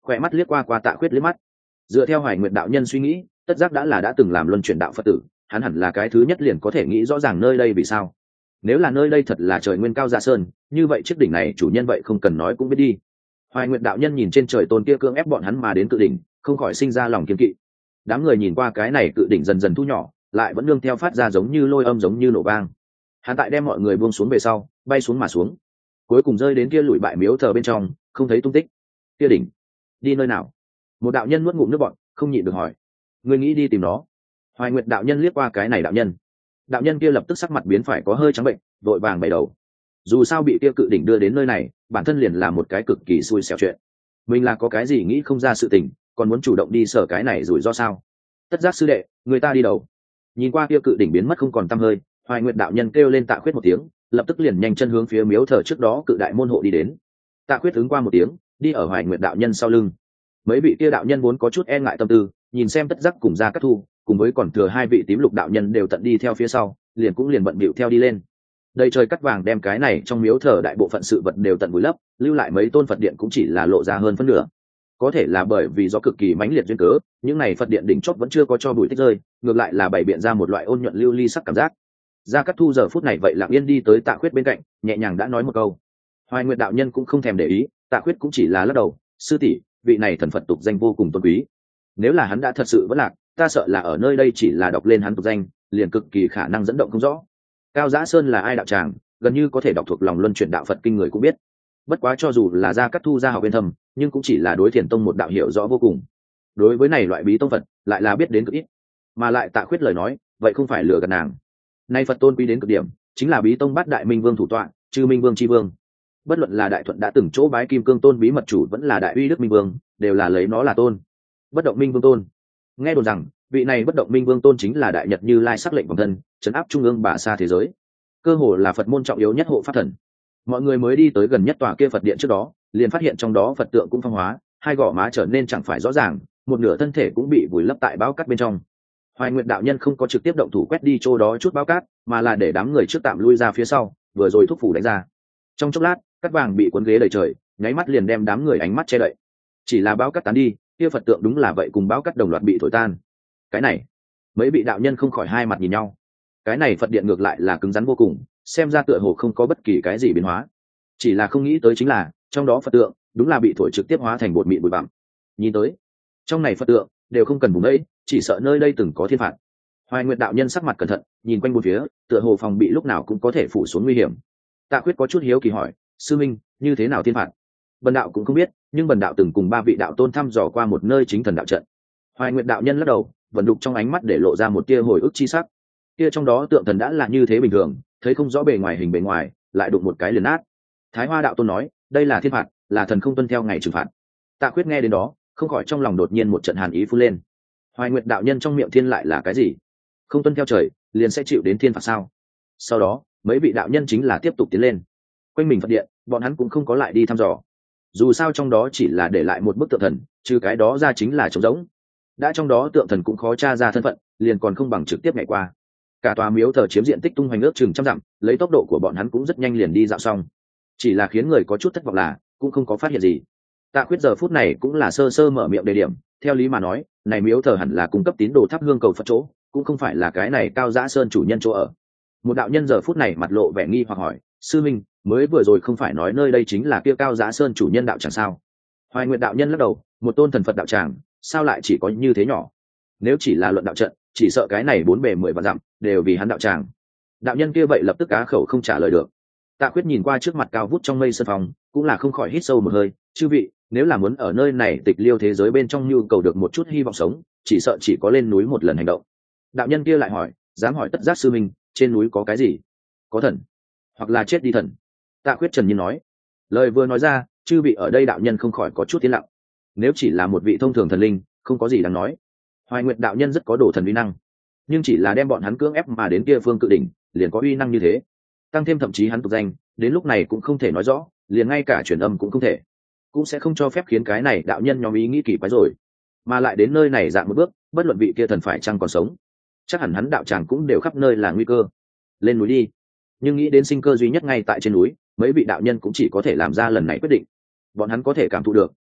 Speaker 1: khỏe mắt liếc qua qua Tạ Khuyết liếc mắt. Dựa theo Hoài Nguyệt đạo nhân suy nghĩ, tất giác đã là đã từng làm luân chuyển đạo Phật tử, hắn hẳn là cái thứ nhất liền có thể nghĩ rõ ràng nơi đây vì sao. Nếu là nơi đây thật là trời nguyên cao dạ sơn, như vậy chiếc đỉnh này chủ nhân vậy không cần nói cũng biết đi. Hoài Nguyệt đạo nhân nhìn trên trời tôn kia cưỡng ép bọn hắn mà đến cự đỉnh, không khỏi sinh ra lòng kiên kỵ. Đám người nhìn qua cái này cự đỉnh dần dần thu nhỏ, lại vẫn nương theo phát ra giống như lôi âm giống như nổ vang. Hắn tại đem mọi người buông xuống về sau, bay xuống mà xuống, cuối cùng rơi đến kia lụi bại miếu thờ bên trong, không thấy tung tích. Kia đỉnh đi nơi nào? Một đạo nhân nuốt ngụm nước bọt, không nhịn được hỏi. Người nghĩ đi tìm nó? Hoài Nguyệt đạo nhân liếc qua cái này đạo nhân. Đạo nhân kia lập tức sắc mặt biến phải có hơi trắng bệnh, vội vàng bày đầu. Dù sao bị kia cự đỉnh đưa đến nơi này, bản thân liền là một cái cực kỳ xui xẻo chuyện. Mình là có cái gì nghĩ không ra sự tình, còn muốn chủ động đi sở cái này rủi ro sao? Tất giác sư đệ, người ta đi đầu. Nhìn qua kia cự đỉnh biến mất không còn tăm hơi, Hoài Nguyệt đạo nhân kêu lên Tạ Khuyết một tiếng, lập tức liền nhanh chân hướng phía miếu thờ trước đó cự đại môn hộ đi đến. Tạ Khuyết ứng qua một tiếng, đi ở Hoài Nguyệt đạo nhân sau lưng. Mấy vị kia đạo nhân vốn có chút e ngại tâm tư, nhìn xem Tất giác cùng Gia Cát Thu, cùng với còn thừa hai vị tím lục đạo nhân đều tận đi theo phía sau, liền cũng liền bận bịu theo đi lên. Đây trời cắt vàng đem cái này trong miếu thờ đại bộ phận sự vật đều tận vùi lấp, lưu lại mấy tôn Phật điện cũng chỉ là lộ ra hơn phân nửa. Có thể là bởi vì do cực kỳ mãnh liệt duyên cớ, những này Phật điện đỉnh chót vẫn chưa có cho bụi tích rơi, ngược lại là bày biện ra một loại ôn nhuận lưu ly sắc cảm giác. Gia Cát Thu giờ phút này vậy lặng yên đi tới Tạ Khuyết bên cạnh, nhẹ nhàng đã nói một câu. Hoài Nguyệt đạo nhân cũng không thèm để ý, Tạ Khuyết cũng chỉ là lắc đầu, sư tỷ, vị này thần Phật tục danh vô cùng tôn quý. Nếu là hắn đã thật sự vẫn lạc, ta sợ là ở nơi đây chỉ là đọc lên hắn tục danh, liền cực kỳ khả năng dẫn động không rõ. Cao Giã Sơn là ai đạo tràng, gần như có thể đọc thuộc lòng luân chuyển đạo Phật kinh người cũng biết. Bất quá cho dù là Gia Cát Thu gia học bên thầm, nhưng cũng chỉ là đối Thiền tông một đạo hiểu rõ vô cùng. Đối với này loại bí tông Phật, lại là biết đến cực ít. Mà lại Tạ Khuyết lời nói, vậy không phải lừa gạt nàng. Nay Phật tôn quý đến cực điểm, chính là bí tông bát đại minh vương thủ tọa, chư minh vương chi vương. Bất luận là Đại Thuận đã từng chỗ bái Kim Cương tôn bí mật chủ vẫn là Đại Uy Đức Minh Vương, đều là lấy nó là tôn. Bất động minh vương tôn. Nghe đồn rằng, vị này bất động minh vương tôn chính là Đại Nhật Như Lai sắc lệnh vòng thân, trấn áp trung ương bả xa thế giới. Cơ hồ là Phật môn trọng yếu nhất hộ pháp thần. Mọi người mới đi tới gần nhất tòa kia Phật điện trước đó, liền phát hiện trong đó Phật tượng cũng phong hóa, hai gò má trở nên chẳng phải rõ ràng, một nửa thân thể cũng bị vùi lấp tại bão cát bên trong. Hoài Nguyệt đạo nhân không có trực tiếp động thủ quét đi chỗ đó chút bão cát, mà là để đám người trước tạm lui ra phía sau, vừa rồi thúc phủ đánh ra. Trong chốc lát, cát vàng bị cuốn ghế đầy trời, nháy mắt liền đem đám người ánh mắt che đậy. Chỉ là bão cát tán đi, kia Phật tượng đúng là vậy cùng bão cát đồng loạt bị thổi tan. Cái này, mấy vị đạo nhân không khỏi hai mặt nhìn nhau. Cái này Phật điện ngược lại là cứng rắn vô cùng, xem ra tựa hồ không có bất kỳ cái gì biến hóa. Chỉ là không nghĩ tới chính là, trong đó Phật tượng đúng là bị thổi trực tiếp hóa thành bột mịn bụi bặm. Nhìn tới, trong này Phật tượng đều không cần vùng ấy, chỉ sợ nơi đây từng có thiên phạt. Hoài Nguyệt đạo nhân sắc mặt cẩn thận, nhìn quanh bốn phía, tựa hồ phòng bị lúc nào cũng có thể phủ xuống nguy hiểm. Tạ Khuyết có chút hiếu kỳ hỏi, sư minh, như thế nào thiên phạt? Bần đạo cũng không biết, nhưng bần đạo từng cùng ba vị đạo tôn thăm dò qua một nơi chính thần đạo trận. Hoài Nguyệt đạo nhân lắc đầu, vận đục trong ánh mắt để lộ ra một tia hồi ức chi sắc. Kia trong đó tượng thần đã là như thế bình thường, thấy không rõ bề ngoài hình bề ngoài, lại đụng một cái liền nát. Thái Hoa đạo tôn nói, đây là thiên phạt, là thần không tuân theo ngày trừng phạt. Tạ Khuyết nghe đến đó, không khỏi trong lòng đột nhiên một trận hàn ý phun lên. Hoài Nguyệt đạo nhân trong miệng thiên lại là cái gì? Không tuân theo trời, liền sẽ chịu đến thiên phạt sao? Sau đó, mấy vị đạo nhân chính là tiếp tục tiến lên. Quanh mình Phật điện, bọn hắn cũng không có lại đi thăm dò. Dù sao trong đó chỉ là để lại một bức tượng thần, trừ cái đó ra chính là trống rỗng. Đã trong đó tượng thần cũng khó tra ra thân phận, liền còn không bằng trực tiếp nhảy qua. Cả tòa miếu thờ chiếm diện tích tung hoành ước chừng trăm dặm, lấy tốc độ của bọn hắn cũng rất nhanh liền đi dạo xong. Chỉ là khiến người có chút thất vọng là, cũng không có phát hiện gì. Tạ Khuyết giờ phút này cũng là sơ sơ mở miệng đề điểm, theo lý mà nói, này miếu thờ hẳn là cung cấp tín đồ thắp hương cầu Phật chỗ, cũng không phải là cái này Cao Giã Sơn chủ nhân chỗ ở. Một đạo nhân giờ phút này mặt lộ vẻ nghi hoặc hỏi, sư minh, mới vừa rồi không phải nói nơi đây chính là kia Cao Giã Sơn chủ nhân đạo tràng sao? Hoài Nguyệt đạo nhân lắc đầu, một tôn thần Phật đạo tràng, sao lại chỉ có như thế nhỏ? Nếu chỉ là luận đạo trận, chỉ sợ cái này bốn bề mười vạn dặm đều vì hắn đạo tràng. Đạo nhân kia vậy lập tức cá khẩu không trả lời được. Tạ Khuyết nhìn qua trước mặt cao vút trong mây sân phòng, cũng là không khỏi hít sâu một hơi, chư vị, nếu là muốn ở nơi này tịch liêu thế giới bên trong nhu cầu được một chút hy vọng sống, chỉ sợ chỉ có lên núi một lần hành động. Đạo nhân kia lại hỏi, dám hỏi tất giác sư minh, trên núi có cái gì? Có thần, hoặc là chết đi thần. Tạ Khuyết trần nhiên nói. Lời vừa nói ra, chư vị ở đây đạo nhân không khỏi có chút tiến lặng. Nếu chỉ là một vị thông thường thần linh, không có gì đáng nói. Hoài Nguyệt đạo nhân rất có đồ thần uy năng, nhưng chỉ là đem bọn hắn cưỡng ép mà đến kia phương cự đỉnh, liền có uy năng như thế. Tăng thêm thậm chí hắn tục danh, đến lúc này cũng không thể nói rõ, liền ngay cả truyền âm cũng không thể, cũng sẽ không cho phép khiến cái này đạo nhân nhóm ý nghĩ kỳ quái rồi. Mà lại đến nơi này dạng một bước, bất luận vị kia thần phải chăng còn sống, chắc hẳn hắn đạo tràng cũng đều khắp nơi là nguy cơ. Lên núi đi. Nhưng nghĩ đến sinh cơ duy nhất ngay tại trên núi, mấy vị đạo nhân cũng chỉ có thể làm ra lần này quyết định. Bọn hắn có thể cảm thụ được,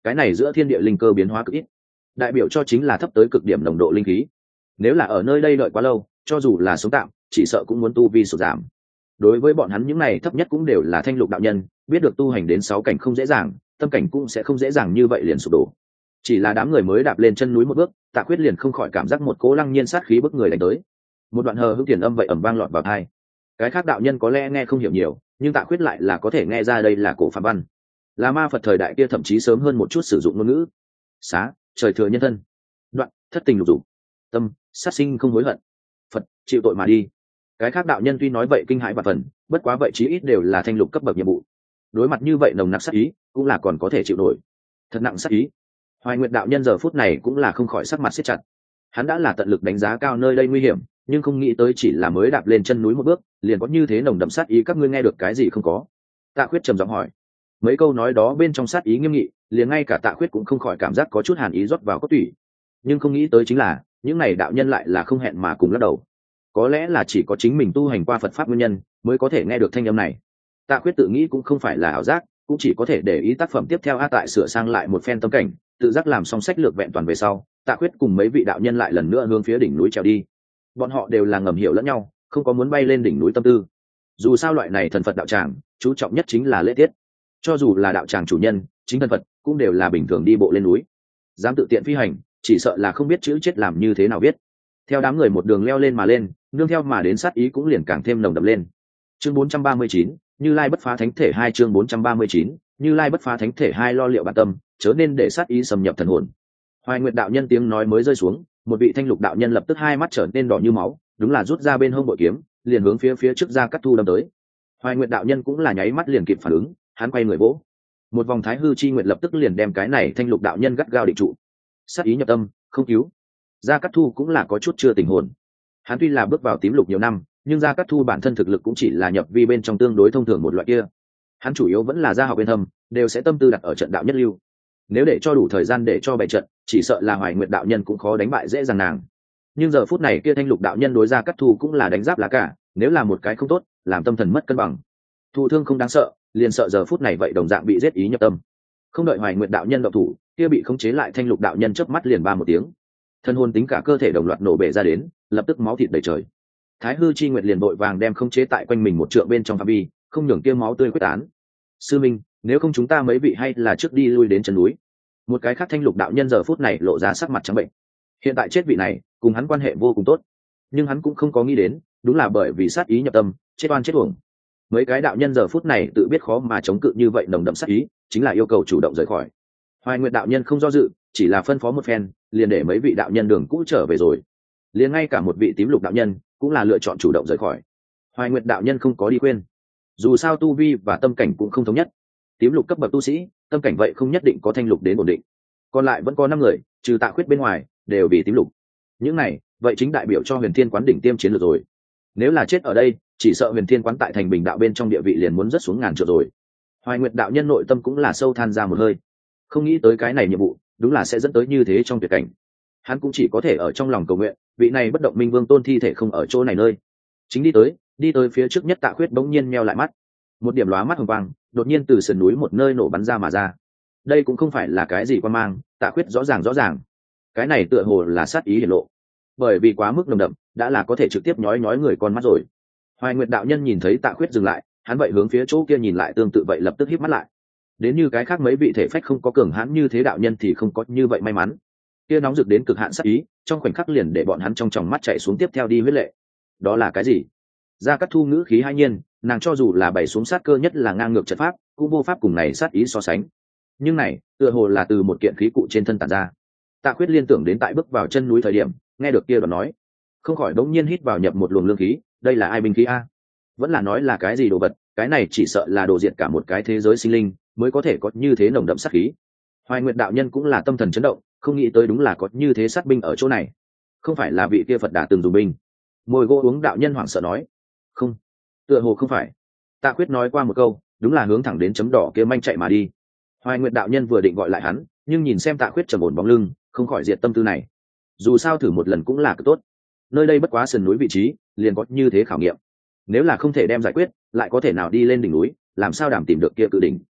Speaker 1: cái này giữa thiên địa linh cơ biến hóa cực ít, đại biểu cho chính là thấp tới cực điểm nồng độ linh khí. Nếu là ở nơi đây đợi quá lâu, cho dù là sống tạm, chỉ sợ cũng muốn tu vi sụt giảm. Đối với bọn hắn những này thấp nhất cũng đều là thanh lục đạo nhân, biết được tu hành đến sáu cảnh không dễ dàng, tâm cảnh cũng sẽ không dễ dàng như vậy liền sụp đổ. Chỉ là đám người mới đạp lên chân núi một bước, Tạ Khuyết liền không khỏi cảm giác một cỗ lăng nhiên sát khí bức người đánh tới. Một đoạn hờ hững tiền âm vậy ầm vang lọt vào tai. Cái khác đạo nhân có lẽ nghe không hiểu nhiều, nhưng Tạ Khuyết lại là có thể nghe ra đây là cổ phạm văn, là ma Phật thời đại kia thậm chí sớm hơn một chút sử dụng ngôn ngữ. Xá, trời thừa nhân thân, đoạn, thất tình lục dục, tâm, sát sinh không hối hận, Phật, chịu tội mà đi. Cái khác đạo nhân tuy nói vậy kinh hãi và phần, bất quá vậy chí ít đều là thanh lục cấp bậc nhiệm vụ. Đối mặt như vậy nồng nặc sát ý, cũng là còn có thể chịu nổi. Thật nặng sát ý. Hoài Nguyệt đạo nhân giờ phút này cũng là không khỏi sắc mặt siết chặt. Hắn đã là tận lực đánh giá cao nơi đây nguy hiểm, nhưng không nghĩ tới chỉ là mới đạp lên chân núi một bước, liền có như thế nồng đậm sát ý, các ngươi nghe được cái gì không có? Tạ Khuyết trầm giọng hỏi. Mấy câu nói đó bên trong sát ý nghiêm nghị, liền ngay cả Tạ Khuyết cũng không khỏi cảm giác có chút hàn ý rót vào cốt tủy. Nhưng không nghĩ tới chính là, những này đạo nhân lại là không hẹn mà cùng lắc đầu. Có lẽ là chỉ có chính mình tu hành qua Phật pháp nguyên nhân, mới có thể nghe được thanh âm này. Tạ Khuyết tự nghĩ cũng không phải là ảo giác, cũng chỉ có thể để ý tác phẩm tiếp theo a tại sửa sang lại một phen tâm cảnh, tự giác làm xong sách lược vẹn toàn về sau, Tạ Khuyết cùng mấy vị đạo nhân lại lần nữa hướng phía đỉnh núi trèo đi. Bọn họ đều là ngầm hiểu lẫn nhau, không có muốn bay lên đỉnh núi tâm tư. Dù sao loại này thần Phật đạo tràng, chú trọng nhất chính là lễ tiết. Cho dù là đạo tràng chủ nhân, chính thần Phật cũng đều là bình thường đi bộ lên núi. Dám tự tiện phi hành, chỉ sợ là không biết chữ chết làm như thế nào viết. Theo đám người một đường leo lên mà lên, nương theo mà đến sát ý cũng liền càng thêm nồng đậm lên. Chương bốn trăm ba mươi chín, Như Lai bất phá thánh thể hai chương bốn trăm ba mươi chín, Như Lai bất phá thánh thể hai lo liệu bản tâm, chớ nên để sát ý xâm nhập thần hồn. Hoài Nguyệt đạo nhân tiếng nói mới rơi xuống, một vị thanh lục đạo nhân lập tức hai mắt trở nên đỏ như máu, đúng là rút ra bên hông bội kiếm, liền hướng phía phía trước Gia Cát Thu đâm tới. Hoài Nguyệt đạo nhân cũng là nháy mắt liền kịp phản ứng, hắn quay người vỗ, một vòng Thái Hư chi nguyệt lập tức liền đem cái này thanh lục đạo nhân gắt gao định trụ. Sát ý nhập tâm, không cứu. Gia Cát Thu cũng là có chút chưa tỉnh hồn. Hắn tuy là bước vào tím lục nhiều năm, nhưng Gia Cát Thu bản thân thực lực cũng chỉ là nhập vi bên trong tương đối thông thường một loại kia. Hắn chủ yếu vẫn là gia học bên thâm, đều sẽ tâm tư đặt ở trận đạo nhất lưu. Nếu để cho đủ thời gian để cho bày trận, chỉ sợ là Hoài Nguyệt đạo nhân cũng khó đánh bại dễ dàng nàng. Nhưng giờ phút này kia thanh lục đạo nhân đối Gia Cát Thu cũng là đánh giáp lá cả, nếu là một cái không tốt, làm tâm thần mất cân bằng. Thụ thương không đáng sợ, liền sợ giờ phút này vậy đồng dạng bị giết ý nhập tâm. Không đợi Hoài Nguyệt đạo nhân động thủ, kia bị khống chế lại thanh lục đạo nhân chớp mắt liền ba một tiếng. Thân hồn tính cả cơ thể đồng loạt nổ bể ra đến, lập tức máu thịt đầy trời. Thái Hư chi nguyệt liền vội vàng đem khống chế tại quanh mình một trượng bên trong phạm vi, không nhường kia máu tươi quyết tán. Sư minh, nếu không chúng ta mấy vị hay là trước đi lui đến chân núi. Một cái khác thanh lục đạo nhân giờ phút này lộ ra sắc mặt trắng bệnh. Hiện tại chết vị này, cùng hắn quan hệ vô cùng tốt, nhưng hắn cũng không có nghĩ đến, đúng là bởi vì sát ý nhập tâm, chết oan chết uổng. Mấy cái đạo nhân giờ phút này tự biết khó mà chống cự như vậy nồng đậm sát ý, chính là yêu cầu chủ động rời khỏi. Hoài Nguyệt đạo nhân không do dự, chỉ là phân phó một phen, liền để mấy vị đạo nhân đường cũ trở về rồi. Liền ngay cả một vị tím lục đạo nhân cũng là lựa chọn chủ động rời khỏi. Hoài Nguyệt đạo nhân không có đi quên, dù sao tu vi và tâm cảnh cũng không thống nhất. Tím lục cấp bậc tu sĩ, tâm cảnh vậy không nhất định có thanh lục đến ổn định. Còn lại vẫn có năm người, trừ Tạ Khuyết bên ngoài, đều vì tím lục. Những này, vậy chính đại biểu cho Huyền Thiên quán đỉnh tiêm chiến lược rồi. Nếu là chết ở đây, chỉ sợ Huyền Thiên quán tại thành Bình đạo bên trong địa vị liền muốn rất xuống ngàn trượng rồi. Hoài Nguyệt đạo nhân nội tâm cũng là sâu than ra một hơi. Không nghĩ tới cái này nhiệm vụ, đúng là sẽ dẫn tới như thế trong tuyệt cảnh. Hắn cũng chỉ có thể ở trong lòng cầu nguyện, vị này bất động minh vương tôn thi thể không ở chỗ này nơi. Chính đi tới, đi tới phía trước nhất Tạ Khuyết bỗng nhiên meo lại mắt. Một điểm lóa mắt hồng quang, đột nhiên từ sườn núi một nơi nổ bắn ra mà ra. Đây cũng không phải là cái gì quan mang, Tạ Khuyết rõ ràng rõ ràng. Cái này tựa hồ là sát ý hiển lộ. Bởi vì quá mức nồng đậm, đã là có thể trực tiếp nhói nhói người con mắt rồi. Hoài Nguyệt đạo nhân nhìn thấy Tạ Khuyết dừng lại, hắn vậy hướng phía chỗ kia nhìn lại tương tự vậy lập tức híp mắt lại. Đến như cái khác mấy vị thể phách không có cường hãn như thế đạo nhân thì không có như vậy may mắn. Kia nóng rực đến cực hạn sát ý, trong khoảnh khắc liền để bọn hắn trong tròng mắt chạy xuống tiếp theo đi huyết lệ. Đó là cái gì? Gia Cát Thu ngữ khí hai nhiên, nàng cho dù là bày xuống sát cơ nhất là ngang ngược trận pháp, cũng vô pháp cùng này sát ý so sánh. Nhưng này, tựa hồ là từ một kiện khí cụ trên thân tản ra. Tạ Khuyết liên tưởng đến tại bước vào chân núi thời điểm, nghe được kia đoạn nói, không khỏi đống nhiên hít vào nhập một luồng lương khí, đây là ai binh khí a? Vẫn là nói là cái gì đồ vật, cái này chỉ sợ là đồ diệt cả một cái thế giới sinh linh, mới có thể có như thế nồng đậm sát khí. Hoài Nguyệt đạo nhân cũng là tâm thần chấn động, không nghĩ tới đúng là có như thế sát binh ở chỗ này. Không phải là vị kia Phật đã từng dùng binh. Môi gỗ uống đạo nhân hoảng sợ nói, không, tựa hồ không phải. Tạ Khuyết nói qua một câu, đúng là hướng thẳng đến chấm đỏ kia manh chạy mà đi. Hoài Nguyệt đạo nhân vừa định gọi lại hắn, nhưng nhìn xem Tạ Khuyết trầm ổn bóng lưng, không khỏi diệt tâm tư này. Dù sao thử một lần cũng là cực tốt. Nơi đây bất quá sườn núi vị trí, liền có như thế khảo nghiệm. Nếu là không thể đem giải quyết, lại có thể nào đi lên đỉnh núi, làm sao đảm tìm được kia cự đỉnh.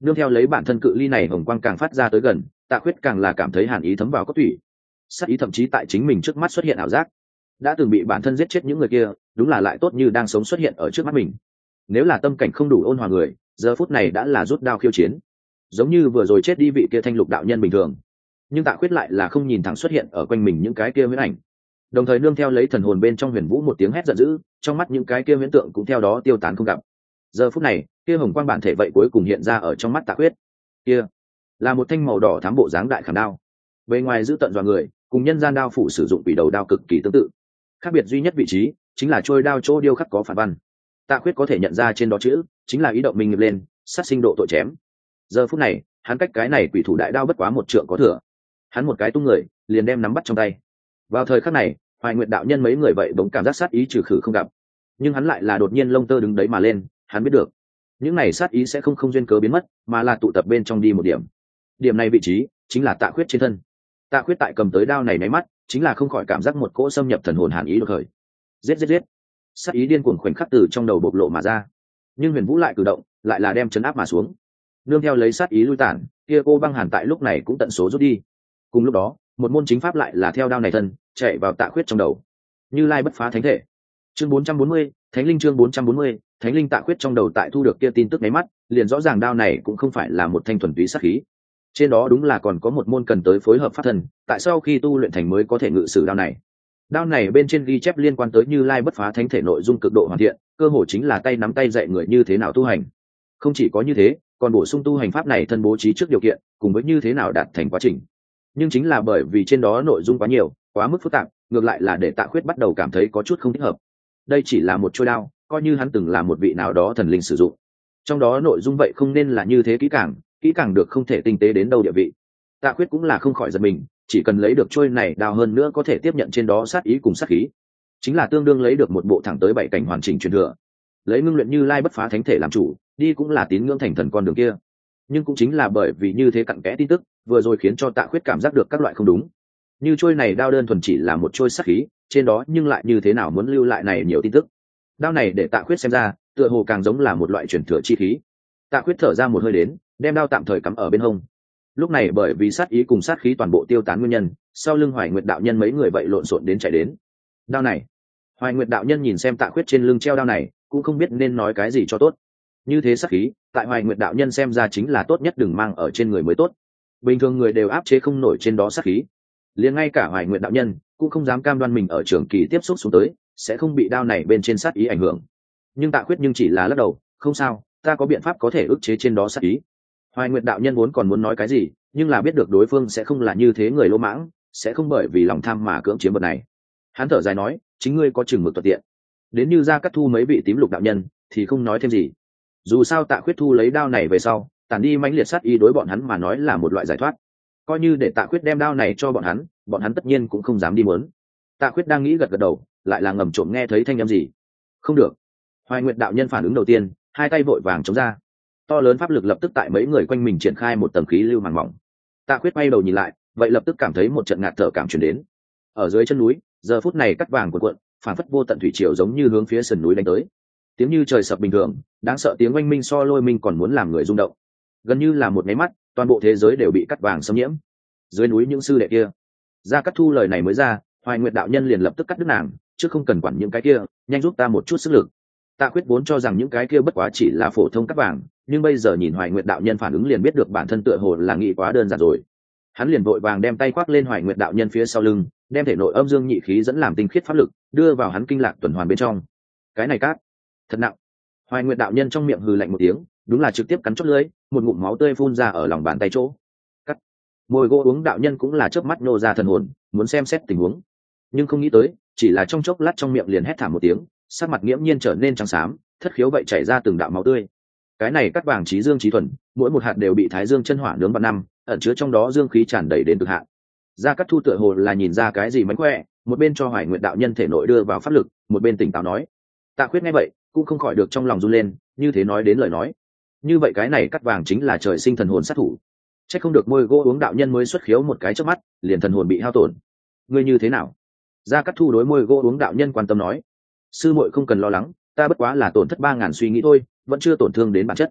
Speaker 1: nương theo lấy bản thân cự ly này hồng quang càng phát ra tới gần, Tạ Khuyết càng là cảm thấy hàn ý thấm vào cốt tủy, sát ý thậm chí tại chính mình trước mắt xuất hiện ảo giác. Đã từng bị bản thân giết chết những người kia, đúng là lại tốt như đang sống xuất hiện ở trước mắt mình. Nếu là tâm cảnh không đủ ôn hòa người, giờ phút này đã là rút đao khiêu chiến, giống như vừa rồi chết đi vị kia thanh lục đạo nhân bình thường. Nhưng Tạ Khuyết lại là không nhìn thẳng xuất hiện ở quanh mình những cái kia huyễn ảnh, đồng thời nương theo lấy thần hồn bên trong Huyền Vũ một tiếng hét giận dữ, trong mắt những cái kia huyễn tượng cũng theo đó tiêu tán không gặp. Giờ phút này, kia hồng quang bản thể vậy cuối cùng hiện ra ở trong mắt Tạ Khuyết. Kia là một thanh màu đỏ thắm bộ dáng đại khảm đao, bề ngoài giữ tận dọa người, cùng nhân gian đao phủ sử dụng quỷ đầu đao cực kỳ tương tự. Khác biệt duy nhất vị trí chính là trôi đao chỗ điêu khắc có phản văn. Tạ Khuyết có thể nhận ra trên đó chữ chính là ý động mình nghiệp lên, sát sinh độ tội chém. Giờ phút này, hắn cách cái này quỷ thủ đại đao bất quá một trượng có thừa, hắn một cái tung người liền đem nắm bắt trong tay. Vào thời khắc này, Hoài Nguyệt đạo nhân mấy người vậy bỗng cảm giác sát ý trừ khử không gặp, nhưng hắn lại là đột nhiên lông tơ đứng đấy mà lên. Hắn biết được những này sát ý sẽ không không duyên cớ biến mất, mà là tụ tập bên trong đi một điểm. Điểm này vị trí chính là Tạ Khuyết trên thân. Tạ Khuyết tại cầm tới đao này nháy mắt, chính là không khỏi cảm giác một cỗ xâm nhập thần hồn hàn ý đột khởi. Giết giết giết, sát ý điên cuồng khoảnh khắc từ trong đầu bộc lộ mà ra. Nhưng Huyền Vũ lại cử động, lại là đem chấn áp mà xuống. Nương theo lấy sát ý lui tản, kia cô băng hàn tại lúc này cũng tận số rút đi. Cùng lúc đó, một môn chính pháp lại là theo đao này thân chạy vào Tạ Khuyết trong đầu. Như Lai bất phá thánh thể. Chương bốn trăm bốn mươi, Thánh linh chương bốn trăm bốn mươi, Thánh linh. Tạ Khuyết trong đầu tại thu được kia tin tức nháy mắt, liền rõ ràng đao này cũng không phải là một thanh thuần túy sát khí. Trên đó đúng là còn có một môn cần tới phối hợp pháp thần, tại sau khi tu luyện thành mới có thể ngự sử đao này. Đao này bên trên ghi chép liên quan tới Như Lai bất phá thánh thể nội dung cực độ hoàn thiện, cơ hồ chính là tay nắm tay dạy người như thế nào tu hành. Không chỉ có như thế, còn bổ sung tu hành pháp này thân bố trí trước điều kiện, cùng với như thế nào đạt thành quá trình. Nhưng chính là bởi vì trên đó nội dung quá nhiều, quá mức phức tạp, ngược lại là để Tạ Khuyết bắt đầu cảm thấy có chút không thích hợp. Đây chỉ là một trôi đao, coi như hắn từng là một vị nào đó thần linh sử dụng, trong đó nội dung vậy không nên là như thế kỹ càng, kỹ càng được không thể tinh tế đến đâu địa vị. Tạ Khuyết cũng là không khỏi giật mình, chỉ cần lấy được trôi này đao hơn nữa có thể tiếp nhận trên đó sát ý cùng sát khí, chính là tương đương lấy được một bộ thẳng tới bảy cảnh hoàn chỉnh truyền thừa. Lấy ngưng luyện Như Lai bất phá thánh thể làm chủ, đi cũng là tín ngưỡng thành thần con đường kia. Nhưng cũng chính là bởi vì như thế cặn kẽ tin tức, vừa rồi khiến cho Tạ Khuyết cảm giác được các loại không đúng. Như trôi này đao đơn thuần chỉ là một trôi sát khí, trên đó nhưng lại như thế nào muốn lưu lại này nhiều tin tức. Đao này để Tạ Khuyết xem ra, tựa hồ càng giống là một loại truyền thừa chi khí. Tạ Khuyết thở ra một hơi đến, đem đao tạm thời cắm ở bên hông. Lúc này bởi vì sát ý cùng sát khí toàn bộ tiêu tán nguyên nhân, sau lưng Hoài Nguyệt đạo nhân mấy người vậy lộn xộn đến chạy đến. Đao này, Hoài Nguyệt đạo nhân nhìn xem Tạ Khuyết trên lưng treo đao này, cũng không biết nên nói cái gì cho tốt. Như thế sát khí, tại Hoài Nguyệt đạo nhân xem ra chính là tốt nhất đừng mang ở trên người mới tốt. Bình thường người đều áp chế không nổi trên đó sát khí, liền ngay cả Hoài Nguyệt đạo nhân cũng không dám cam đoan mình ở trường kỳ tiếp xúc xuống tới sẽ không bị đao này bên trên sát ý ảnh hưởng. Nhưng Tạ Khuyết nhưng chỉ là lắc đầu, không sao, ta có biện pháp có thể ức chế trên đó sát ý. Hoài Nguyệt đạo nhân vốn còn muốn nói cái gì, nhưng là biết được đối phương sẽ không là như thế người lỗ mãng, sẽ không bởi vì lòng tham mà cưỡng chiếm vật này. Hắn thở dài nói, chính ngươi có chừng mực thuận tiện. Đến như Gia Cát Thu mấy vị tím lục đạo nhân thì không nói thêm gì. Dù sao Tạ Khuyết thu lấy đao này về sau, tản đi mãnh liệt sát ý đối bọn hắn mà nói là một loại giải thoát. Coi như để Tạ Khuyết đem đao này cho bọn hắn, bọn hắn tất nhiên cũng không dám đi muốn. Tạ Khuyết đang nghĩ gật gật đầu, lại là ngầm trộm nghe thấy thanh âm gì. Không được. Hoài Nguyệt đạo nhân phản ứng đầu tiên, hai tay vội vàng chống ra. To lớn pháp lực lập tức tại mấy người quanh mình triển khai một tầng khí lưu màng mỏng. Tạ Khuyết quay đầu nhìn lại, vậy lập tức cảm thấy một trận ngạt thở cảm truyền đến. Ở dưới chân núi, giờ phút này cắt vàng cuộn cuộn, phản phất vô tận thủy triều giống như hướng phía sườn núi đánh tới. Tiếng như trời sập bình thường, đáng sợ tiếng oanh minh so lôi minh còn muốn làm người rung động. Gần như là một máy mắt, toàn bộ thế giới đều bị cắt vàng xâm nhiễm. Dưới núi những sư đệ kia, Gia Cát Thu lời này mới ra, Hoài Nguyệt đạo nhân liền lập tức cắt đứt nàng, chứ không cần quản những cái kia, nhanh giúp ta một chút sức lực. Tạ Khuyết vốn cho rằng những cái kia bất quá chỉ là phổ thông cắt vàng, nhưng bây giờ nhìn Hoài Nguyệt đạo nhân phản ứng liền biết được bản thân tựa hồ là nghĩ quá đơn giản rồi. Hắn liền vội vàng đem tay khoác lên Hoài Nguyệt đạo nhân phía sau lưng, đem thể nội âm dương nhị khí dẫn làm tinh khiết pháp lực, đưa vào hắn kinh lạc tuần hoàn bên trong. Cái này cát, thật nặng. Hoài Nguyệt đạo nhân trong miệng hừ lạnh một tiếng, đúng là trực tiếp cắn chót lưỡi, một ngụm máu tươi phun ra ở lòng bàn tay chỗ. Cắt. Môi gỗ uống đạo nhân cũng là chớp mắt nô ra thần hồn, muốn xem xét tình huống, nhưng không nghĩ tới, chỉ là trong chốc lát trong miệng liền hét thảm một tiếng, sắc mặt nghiễm nhiên trở nên trắng xám, thất khiếu vậy chảy ra từng đạo máu tươi. Cái này cắt vàng trí dương trí thuần, mỗi một hạt đều bị thái dương chân hỏa nướng vào năm, ẩn chứa trong đó dương khí tràn đầy đến cực hạn. Gia Cát Thu tựa hồ là nhìn ra cái gì mánh khỏe, một bên cho Hoài Nguyệt đạo nhân thể nội đưa vào pháp lực, một bên tỉnh táo nói. Tạ Khuyết nghe vậy, cũng không khỏi được trong lòng run lên, như thế nói đến lời nói, như vậy cái này cắt vàng chính là trời sinh thần hồn sát thủ. Chắc không được môi gỗ uống đạo nhân mới xuất khiếu một cái chớp mắt, liền thần hồn bị hao tổn. Ngươi như thế nào? Gia Cát Thu đối môi gỗ uống đạo nhân quan tâm nói. Sư muội không cần lo lắng, ta bất quá là tổn thất ba ngàn suy nghĩ thôi, vẫn chưa tổn thương đến bản chất.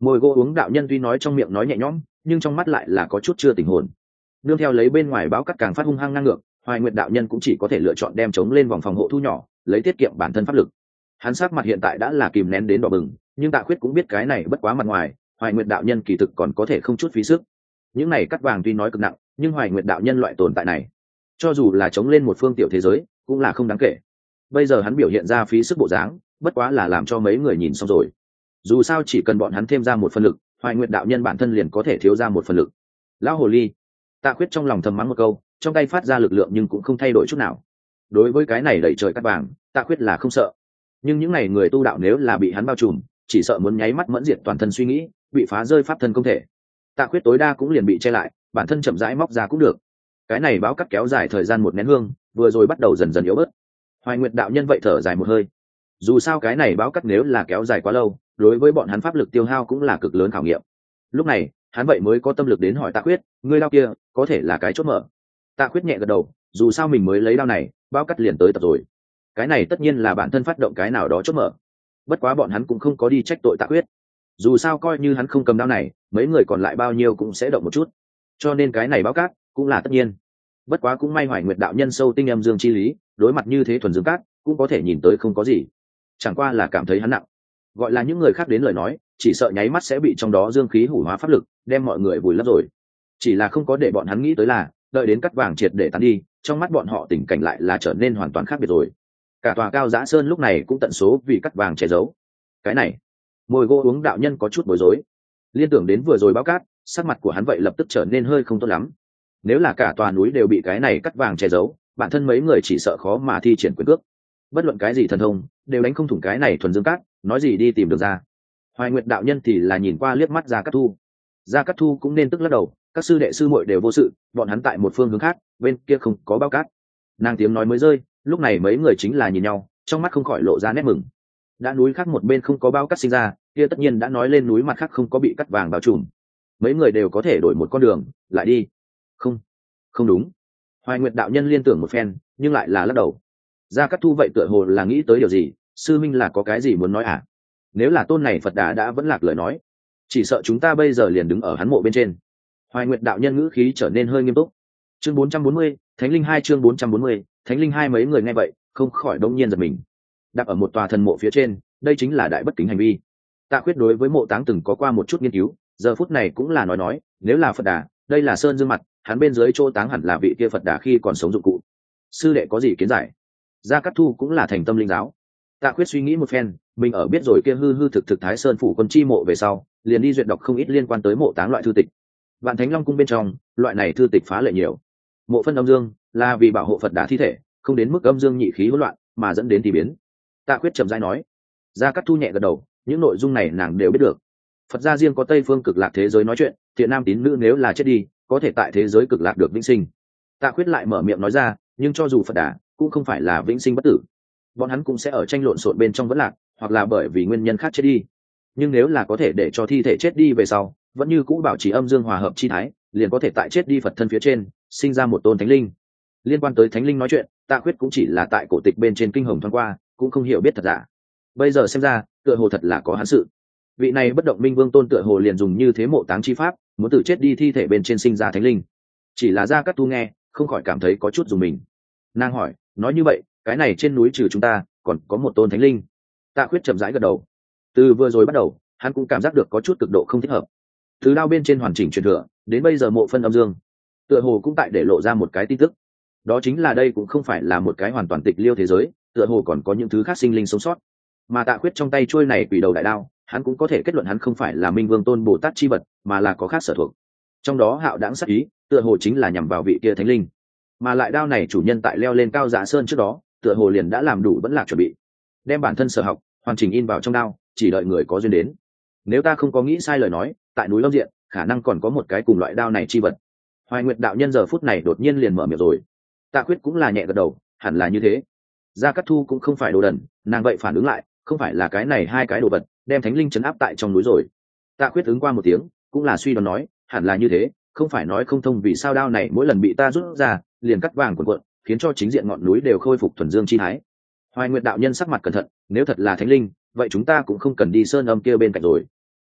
Speaker 1: Môi gỗ uống đạo nhân tuy nói trong miệng nói nhẹ nhõm, nhưng trong mắt lại là có chút chưa tỉnh hồn. Nương theo lấy bên ngoài báo cắt càng phát hung hăng ngang ngược, Hoài Nguyệt đạo nhân cũng chỉ có thể lựa chọn đem chống lên vòng phòng hộ thu nhỏ, lấy tiết kiệm bản thân pháp lực. Hắn sắc mặt hiện tại đã là kìm nén đến đỏ bừng, nhưng Tạ Khuyết cũng biết cái này bất quá mặt ngoài, Hoài Nguyệt đạo nhân kỳ thực còn có thể không chút phí sức. Những này cắt vàng tuy nói cực nặng, nhưng Hoài Nguyệt đạo nhân loại tồn tại này, cho dù là chống lên một phương tiểu thế giới, cũng là không đáng kể. Bây giờ hắn biểu hiện ra phí sức bộ dáng, bất quá là làm cho mấy người nhìn xong rồi. Dù sao chỉ cần bọn hắn thêm ra một phần lực, Hoài Nguyệt đạo nhân bản thân liền có thể thiếu ra một phần lực. Lão hồ ly, Tạ Khuyết trong lòng thầm mắng một câu, trong tay phát ra lực lượng nhưng cũng không thay đổi chút nào. Đối với cái này đẩy trời cắt vàng, Tạ Khuyết là không sợ. Nhưng những này người tu đạo nếu là bị hắn bao trùm, chỉ sợ muốn nháy mắt mẫn diệt toàn thân suy nghĩ, bị phá rơi pháp thân không thể. Tạ Khuyết tối đa cũng liền bị che lại, bản thân chậm rãi móc ra cũng được. Cái này báo cắt kéo dài thời gian một nén hương, vừa rồi bắt đầu dần dần yếu bớt. Hoài Nguyệt đạo nhân vậy thở dài một hơi. Dù sao cái này báo cắt nếu là kéo dài quá lâu, đối với bọn hắn pháp lực tiêu hao cũng là cực lớn khảo nghiệm. Lúc này, hắn vậy mới có tâm lực đến hỏi Tạ Khuyết, ngươi đao kia, có thể là cái chốt mở. Tạ Khuyết nhẹ gật đầu, dù sao mình mới lấy đao này, báo cắt liền tới tập rồi. Cái này tất nhiên là bản thân phát động cái nào đó chốt mở. Bất quá bọn hắn cũng không có đi trách tội Tạ Khuyết. Dù sao coi như hắn không cầm đao này, mấy người còn lại bao nhiêu cũng sẽ động một chút. Cho nên cái này báo cát cũng là tất nhiên. Bất quá cũng may Hoài Nguyệt đạo nhân sâu tinh âm dương chi lý, đối mặt như thế thuần dương cát, cũng có thể nhìn tới không có gì. Chẳng qua là cảm thấy hắn nặng. Gọi là những người khác đến lời nói, chỉ sợ nháy mắt sẽ bị trong đó dương khí hủ hóa pháp lực, đem mọi người vùi lấp rồi. Chỉ là không có để bọn hắn nghĩ tới là, đợi đến cắt vàng triệt để tán đi, trong mắt bọn họ tình cảnh lại là trở nên hoàn toàn khác biệt rồi. Cả tòa Cao Giã Sơn lúc này cũng tận số vì cắt vàng che giấu. Cái này, môi gỗ uống đạo nhân có chút bối rối. Liên tưởng đến vừa rồi báo cát, sắc mặt của hắn vậy lập tức trở nên hơi không tốt lắm. Nếu là cả tòa núi đều bị cái này cắt vàng che giấu, bản thân mấy người chỉ sợ khó mà thi triển quyền cước. Bất luận cái gì thần thông, đều đánh không thủng cái này thuần dương cát, nói gì đi tìm được ra. Hoài Nguyệt đạo nhân thì là nhìn qua liếc mắt Gia Cát Thu. Gia Cát Thu cũng nên tức lắc đầu, các sư đệ sư muội đều vô sự, bọn hắn tại một phương hướng khác, bên kia không có báo cát. Nàng tiếng nói mới rơi, lúc này mấy người chính là nhìn nhau, trong mắt không khỏi lộ ra nét mừng. Đã núi khác một bên không có bao cát sinh ra, kia tất nhiên đã nói lên núi mặt khác không có bị cắt vàng bao trùm. Mấy người đều có thể đổi một con đường, lại đi. Không, không đúng. Hoài Nguyệt đạo nhân liên tưởng một phen, nhưng lại là lắc đầu. Gia Cát Thu vậy tựa hồ là nghĩ tới điều gì, sư minh là có cái gì muốn nói à? Nếu là tôn này Phật Đà đã vẫn lạc lời nói, chỉ sợ chúng ta bây giờ liền đứng ở hắn mộ bên trên. Hoài Nguyệt đạo nhân ngữ khí trở nên hơi nghiêm túc. Chương bốn trăm bốn mươi, Thánh linh hai chương bốn trăm bốn mươi, Thánh linh hai mấy người nghe vậy, không khỏi đông nhiên giật mình. Đặt ở một tòa thần mộ phía trên, đây chính là đại bất kính hành vi. Tạ Khuyết đối với mộ táng từng có qua một chút nghiên cứu, giờ phút này cũng là nói nói, nếu là Phật Đà, đây là sơn dương mặt, hắn bên dưới chỗ táng hẳn là vị kia Phật Đà khi còn sống dụng cụ. Sư đệ có gì kiến giải? Gia Cát Thu cũng là thành tâm linh giáo. Tạ Khuyết suy nghĩ một phen, mình ở biết rồi kia hư hư thực thực Thái Sơn phủ quân chi mộ về sau, liền đi duyệt đọc không ít liên quan tới mộ táng loại thư tịch. Vạn Thánh Long cung bên trong, loại này thư tịch phá lệ nhiều. Mộ phân âm dương là vì bảo hộ Phật Đà thi thể, không đến mức âm dương nhị khí hỗn loạn, mà dẫn đến thì biến. Tạ Khuyết trầm rãi nói. Gia Cát Thu nhẹ gật đầu, những nội dung này nàng đều biết được. Phật gia riêng có Tây phương cực lạc thế giới nói chuyện, thiện nam tín nữ nếu là chết đi, có thể tại thế giới cực lạc được vĩnh sinh. Tạ Khuyết lại mở miệng nói ra, nhưng cho dù Phật Đà cũng không phải là vĩnh sinh bất tử, bọn hắn cũng sẽ ở tranh lộn xộn bên trong vẫn lạc, hoặc là bởi vì nguyên nhân khác chết đi. Nhưng nếu là có thể để cho thi thể chết đi về sau, vẫn như cũ bảo trì âm dương hòa hợp chi thái, liền có thể tại chết đi Phật thân phía trên sinh ra một tôn thánh linh. Liên quan tới thánh linh nói chuyện, Tạ Khuyết cũng chỉ là tại cổ tịch bên trên kinh hồng thoáng qua, cũng không hiểu biết thật giả. Bây giờ xem ra, tựa hồ thật là có hắn sự. Vị này bất động minh vương tôn tựa hồ liền dùng như thế mộ táng chi pháp, muốn tự chết đi thi thể bên trên sinh ra thánh linh. Chỉ là Gia Cát Tu nghe, không khỏi cảm thấy có chút dùng mình. Nàng hỏi, nói như vậy, cái này trên núi trừ chúng ta, còn có một tôn thánh linh. Tạ Khuyết chậm rãi gật đầu. Từ vừa rồi bắt đầu, hắn cũng cảm giác được có chút cực độ không thích hợp. Từ đao bên trên hoàn chỉnh truyền thừa, đến bây giờ mộ phân âm dương, tựa hồ cũng tại để lộ ra một cái tin tức. Đó chính là đây cũng không phải là một cái hoàn toàn tịch liêu thế giới, tựa hồ còn có những thứ khác sinh linh sống sót. Mà Tạ Khuyết trong tay chuôi này quỷ đầu đại đao, hắn cũng có thể kết luận hắn không phải là Minh Vương Tôn Bồ Tát chi vật, mà là có khác sở thuộc. Trong đó hạo đãng sát ý, tựa hồ chính là nhằm vào vị kia thánh linh. Mà lại đao này chủ nhân tại leo lên Cao Giã Sơn trước đó, tựa hồ liền đã làm đủ vẫn lạc chuẩn bị, đem bản thân sở học hoàn chỉnh in vào trong đao, chỉ đợi người có duyên đến. Nếu ta không có nghĩ sai lời nói, tại núi Lâm Diện, khả năng còn có một cái cùng loại đao này chi vật. Hoài Nguyệt đạo nhân giờ phút này đột nhiên liền mở miệng rồi. Tạ Khuyết cũng là nhẹ gật đầu, hẳn là như thế. Gia Cát Thu cũng không phải đồ đần, nàng vậy phản ứng lại, không phải là cái này hai cái đồ vật đem thánh linh trấn áp tại trong núi rồi. Tạ Khuyết ứng qua một tiếng, cũng là suy đoán nói, hẳn là như thế, không phải nói không thông vì sao đao này mỗi lần bị ta rút ra, liền cắt vàng cuộn cuộn, khiến cho chính diện ngọn núi đều khôi phục thuần dương chi thái. Hoài Nguyệt đạo nhân sắc mặt cẩn thận, nếu thật là thánh linh, vậy chúng ta cũng không cần đi sơn âm kia bên cạnh rồi.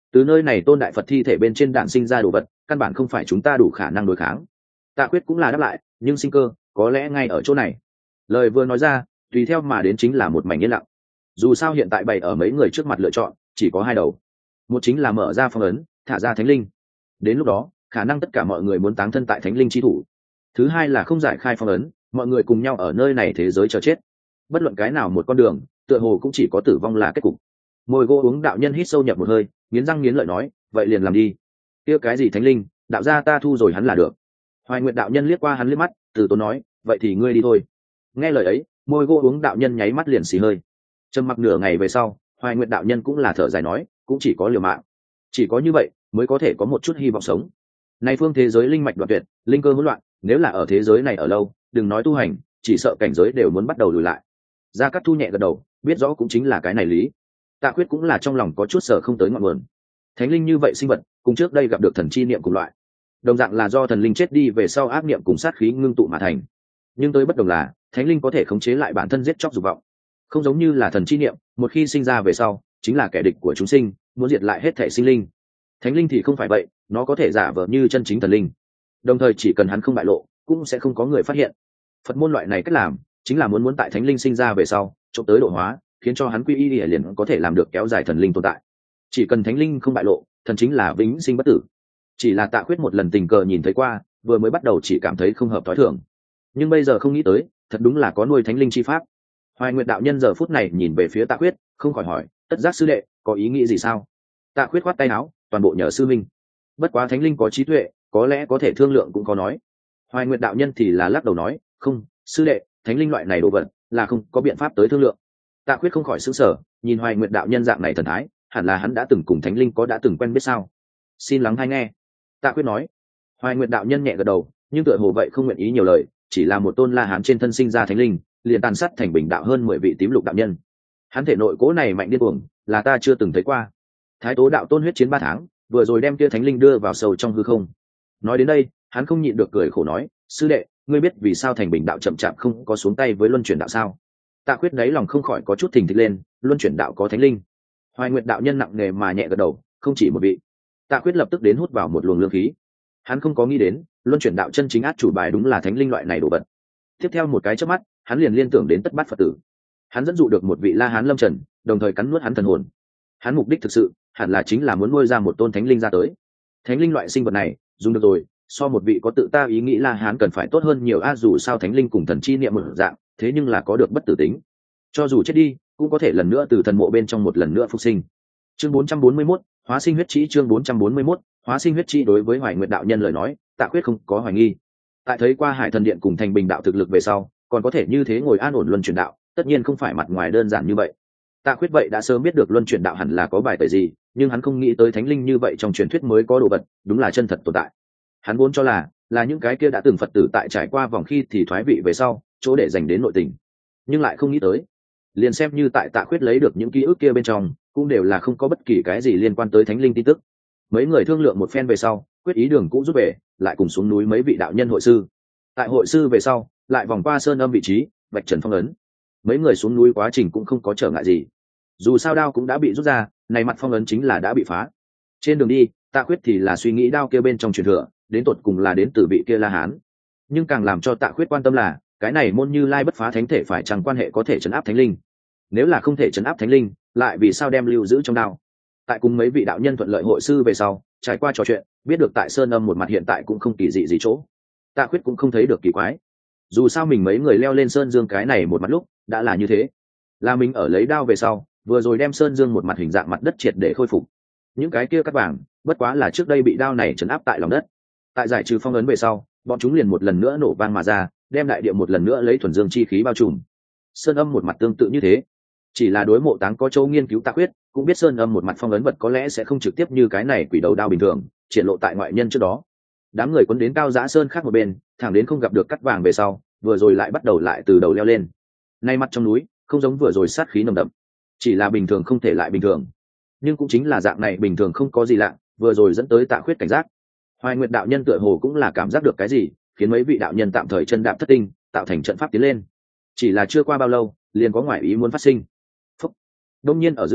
Speaker 1: từ nơi này tôn đại phật thi thể bên trên đạn sinh ra đồ vật căn bản không phải chúng ta đủ khả năng đối kháng. Tạ Quyết cũng là đáp lại, nhưng sinh cơ có lẽ ngay ở chỗ này. Lời vừa nói ra, tùy theo mà đến chính là một mảnh yên lặng. Dù sao hiện tại bày ở mấy người trước mặt lựa chọn chỉ có hai đầu, một chính là mở ra phong ấn, thả ra thánh linh, đến lúc đó khả năng tất cả mọi người muốn táng thân tại thánh linh chi thủ. Thứ hai là không giải khai phong ấn, mọi người cùng nhau ở nơi này thế giới chờ chết. Bất luận cái nào một con đường, tựa hồ cũng chỉ có tử vong là kết cục. Môi gỗ uống đạo nhân hít sâu nhập một hơi, nghiến răng nghiến lợi nói, vậy liền làm đi. Kia cái gì thánh linh, đạo gia ta thu rồi hắn là được. Hoài Nguyệt đạo nhân liếc qua hắn liếc mắt, từ tốn nói, vậy thì ngươi đi thôi. Nghe lời ấy, môi gỗ uống đạo nhân nháy mắt liền xì hơi. Trầm mặc nửa ngày về sau, Hoài Nguyệt đạo nhân cũng là thở dài nói, cũng chỉ có liều mạng, chỉ có như vậy mới có thể có một chút hy vọng sống. Này phương thế giới linh mạch đoạn tuyệt, linh cơ hỗn loạn, nếu là ở thế giới này ở lâu, đừng nói tu hành, chỉ sợ cảnh giới đều muốn bắt đầu lùi lại. Gia Cát Thu nhẹ gật đầu, biết rõ cũng chính là cái này lý. Tạ Quyết cũng là trong lòng có chút sợ không tới ngọn nguồn. Thánh linh như vậy sinh vật, cùng trước đây gặp được thần chi niệm cùng loại, đồng dạng là do thần linh chết đi về sau ác niệm cùng sát khí ngưng tụ mà thành. Nhưng tới bất đồng là, thánh linh có thể khống chế lại bản thân giết chóc dục vọng, không giống như là thần chi niệm, một khi sinh ra về sau, chính là kẻ địch của chúng sinh, muốn diệt lại hết thể sinh linh. Thánh linh thì không phải vậy, nó có thể giả vờ như chân chính thần linh, đồng thời chỉ cần hắn không bại lộ, cũng sẽ không có người phát hiện. Phật môn loại này cách làm, chính là muốn muốn tại thánh linh sinh ra về sau, trộm tới độ hóa, khiến cho hắn quy y địa liền có thể làm được kéo dài thần linh tồn tại. Chỉ cần thánh linh không bại lộ, thần chính là vĩnh sinh bất tử. Chỉ là Tạ Quyết một lần tình cờ nhìn thấy qua, vừa mới bắt đầu chỉ cảm thấy không hợp thói thường, nhưng bây giờ không nghĩ tới, thật đúng là có nuôi thánh linh chi pháp. Hoài Nguyệt đạo nhân giờ phút này nhìn về phía Tạ Quyết, không khỏi hỏi, tất giác sư đệ có ý nghĩ gì sao? Tạ Quyết khoát tay áo, toàn bộ nhờ sư minh. Bất quá thánh linh có trí tuệ, có lẽ có thể thương lượng cũng có nói. Hoài Nguyệt đạo nhân thì là lắc đầu nói, không, sư đệ, thánh linh loại này đồ vật là không có biện pháp tới thương lượng. Tạ Quyết không khỏi sững sờ, nhìn Hoài Nguyệt đạo nhân dạng này thần thái, hẳn là hắn đã từng cùng thánh linh có đã từng quen biết sao? Xin lắng hay nghe. Tạ Quyết nói. Hoài Nguyệt đạo nhân nhẹ gật đầu, nhưng tựa hồ vậy không nguyện ý nhiều lời, chỉ là một tôn La Hán trên thân sinh ra thánh linh, liền tàn sát thành bình đạo hơn mười vị tím lục đạo nhân. Hắn thể nội cố này mạnh điên cuồng, là ta chưa từng thấy qua. Thái Tố đạo tôn huyết chiến ba tháng, vừa rồi đem kia thánh linh đưa vào sâu trong hư không. Nói đến đây, hắn không nhịn được cười khổ nói, sư đệ, ngươi biết vì sao thành bình đạo chậm chạp không có xuống tay với luân chuyển đạo sao? Tạ Quyết đáy lòng không khỏi có chút thình thịch lên, luân chuyển đạo có thánh linh. Hoài Nguyệt đạo nhân nặng nề mà nhẹ gật đầu, không chỉ một vị. Tạ Quyết lập tức đến hút vào một luồng lương khí. Hắn không có nghĩ đến, luân chuyển đạo chân chính át chủ bài đúng là thánh linh loại này đồ vật. Tiếp theo một cái chớp mắt, hắn liền liên tưởng đến Tất Bát Phật tử. Hắn dẫn dụ được một vị La Hán lâm trần, đồng thời cắn nuốt hắn thần hồn. Hắn mục đích thực sự hẳn là chính là muốn nuôi ra một tôn thánh linh ra tới. Thánh linh loại sinh vật này, dùng được rồi, so một vị có tự ta ý nghĩ La Hán cần phải tốt hơn nhiều a, dù sao thánh linh cùng thần chi niệm một dạng, thế nhưng là có được bất tử tính. Cho dù chết đi, cũng có thể lần nữa từ thần mộ bên trong một lần nữa phục sinh. Chương bốn trăm bốn mươi mốt, hóa sinh huyết chi. Chương bốn trăm bốn mươi mốt, hóa sinh huyết chi. Đối với Hoài Nguyệt đạo nhân lời nói, Tạ Quyết không có hoài nghi. Tại thấy qua Hải Thần Điện cùng Thành Bình đạo thực lực về sau, còn có thể như thế ngồi an ổn luân chuyển đạo, tất nhiên không phải mặt ngoài đơn giản như vậy. Tạ Quyết vậy đã sớm biết được luân chuyển đạo hẳn là có bài tẩy gì, nhưng hắn không nghĩ tới thánh linh như vậy trong truyền thuyết mới có đồ vật, đúng là chân thật tồn tại. Hắn vốn cho là là những cái kia đã từng Phật tử tại trải qua vòng khi thì thoái vị về sau, chỗ để dành đến nội tình, nhưng lại không nghĩ tới, liền xem như tại Tạ Quyết lấy được những ký ức kia bên trong, cũng đều là không có bất kỳ cái gì liên quan tới thánh linh tin tức. Mấy người thương lượng một phen về sau, quyết ý đường cũ rút về, lại cùng xuống núi mấy vị đạo nhân hội sư. Tại hội sư về sau, lại vòng qua sơn âm vị trí, vạch trần phong ấn. Mấy người xuống núi quá trình cũng không có trở ngại gì. Dù sao đao cũng đã bị rút ra, này mặt phong ấn chính là đã bị phá. Trên đường đi, Tạ Quyết thì là suy nghĩ đao kia bên trong truyền thừa, đến tột cùng là đến từ vị kia La Hán. Nhưng càng làm cho Tạ Quyết quan tâm là, cái này môn Như Lai bất phá thánh thể phải chẳng quan hệ có thể trấn áp thánh linh. Nếu là không thể trấn áp thánh linh, lại vì sao đem lưu giữ trong đao? Tại cùng mấy vị đạo nhân thuận lợi hội sư về sau, trải qua trò chuyện, biết được tại sơn âm một mặt hiện tại cũng không kỳ dị gì chỗ. Tạ Quyết cũng không thấy được kỳ quái. Dù sao mình mấy người leo lên sơn dương cái này một mặt lúc đã là như thế, là mình ở lấy đao về sau, vừa rồi đem sơn dương một mặt hình dạng mặt đất triệt để khôi phục. Những cái kia cắt vàng, bất quá là trước đây bị đao này trấn áp tại lòng đất. Tại giải trừ phong ấn về sau, bọn chúng liền một lần nữa nổ vang mà ra, đem đại địa một lần nữa lấy thuần dương chi khí bao trùm. Sơn âm một mặt tương tự như thế, chỉ là đối mộ táng có châu nghiên cứu Tạ Quyết cũng biết sơn âm một mặt phong ấn vật có lẽ sẽ không trực tiếp như cái này quỷ đầu đao bình thường triển lộ tại ngoại nhân trước đó. Đám người quấn đến cao giã sơn khác một bên, thẳng đến không gặp được cắt vàng về sau, vừa rồi lại bắt đầu lại từ đầu leo lên. Nay mặt trong núi không giống vừa rồi sát khí nồng đậm, chỉ là bình thường không thể lại bình thường, nhưng cũng chính là dạng này bình thường không có gì lạ, vừa rồi dẫn tới Tạ Quyết cảnh giác. Hoài Nguyệt đạo nhân tựa hồ cũng là cảm giác được cái gì, khiến mấy vị đạo nhân tạm thời chân đạp thất tinh, tạo thành trận pháp tiến lên. Chỉ là chưa qua bao lâu, liền có ngoại ý muốn phát sinh. Phúc. Đông nhiên ở giữa,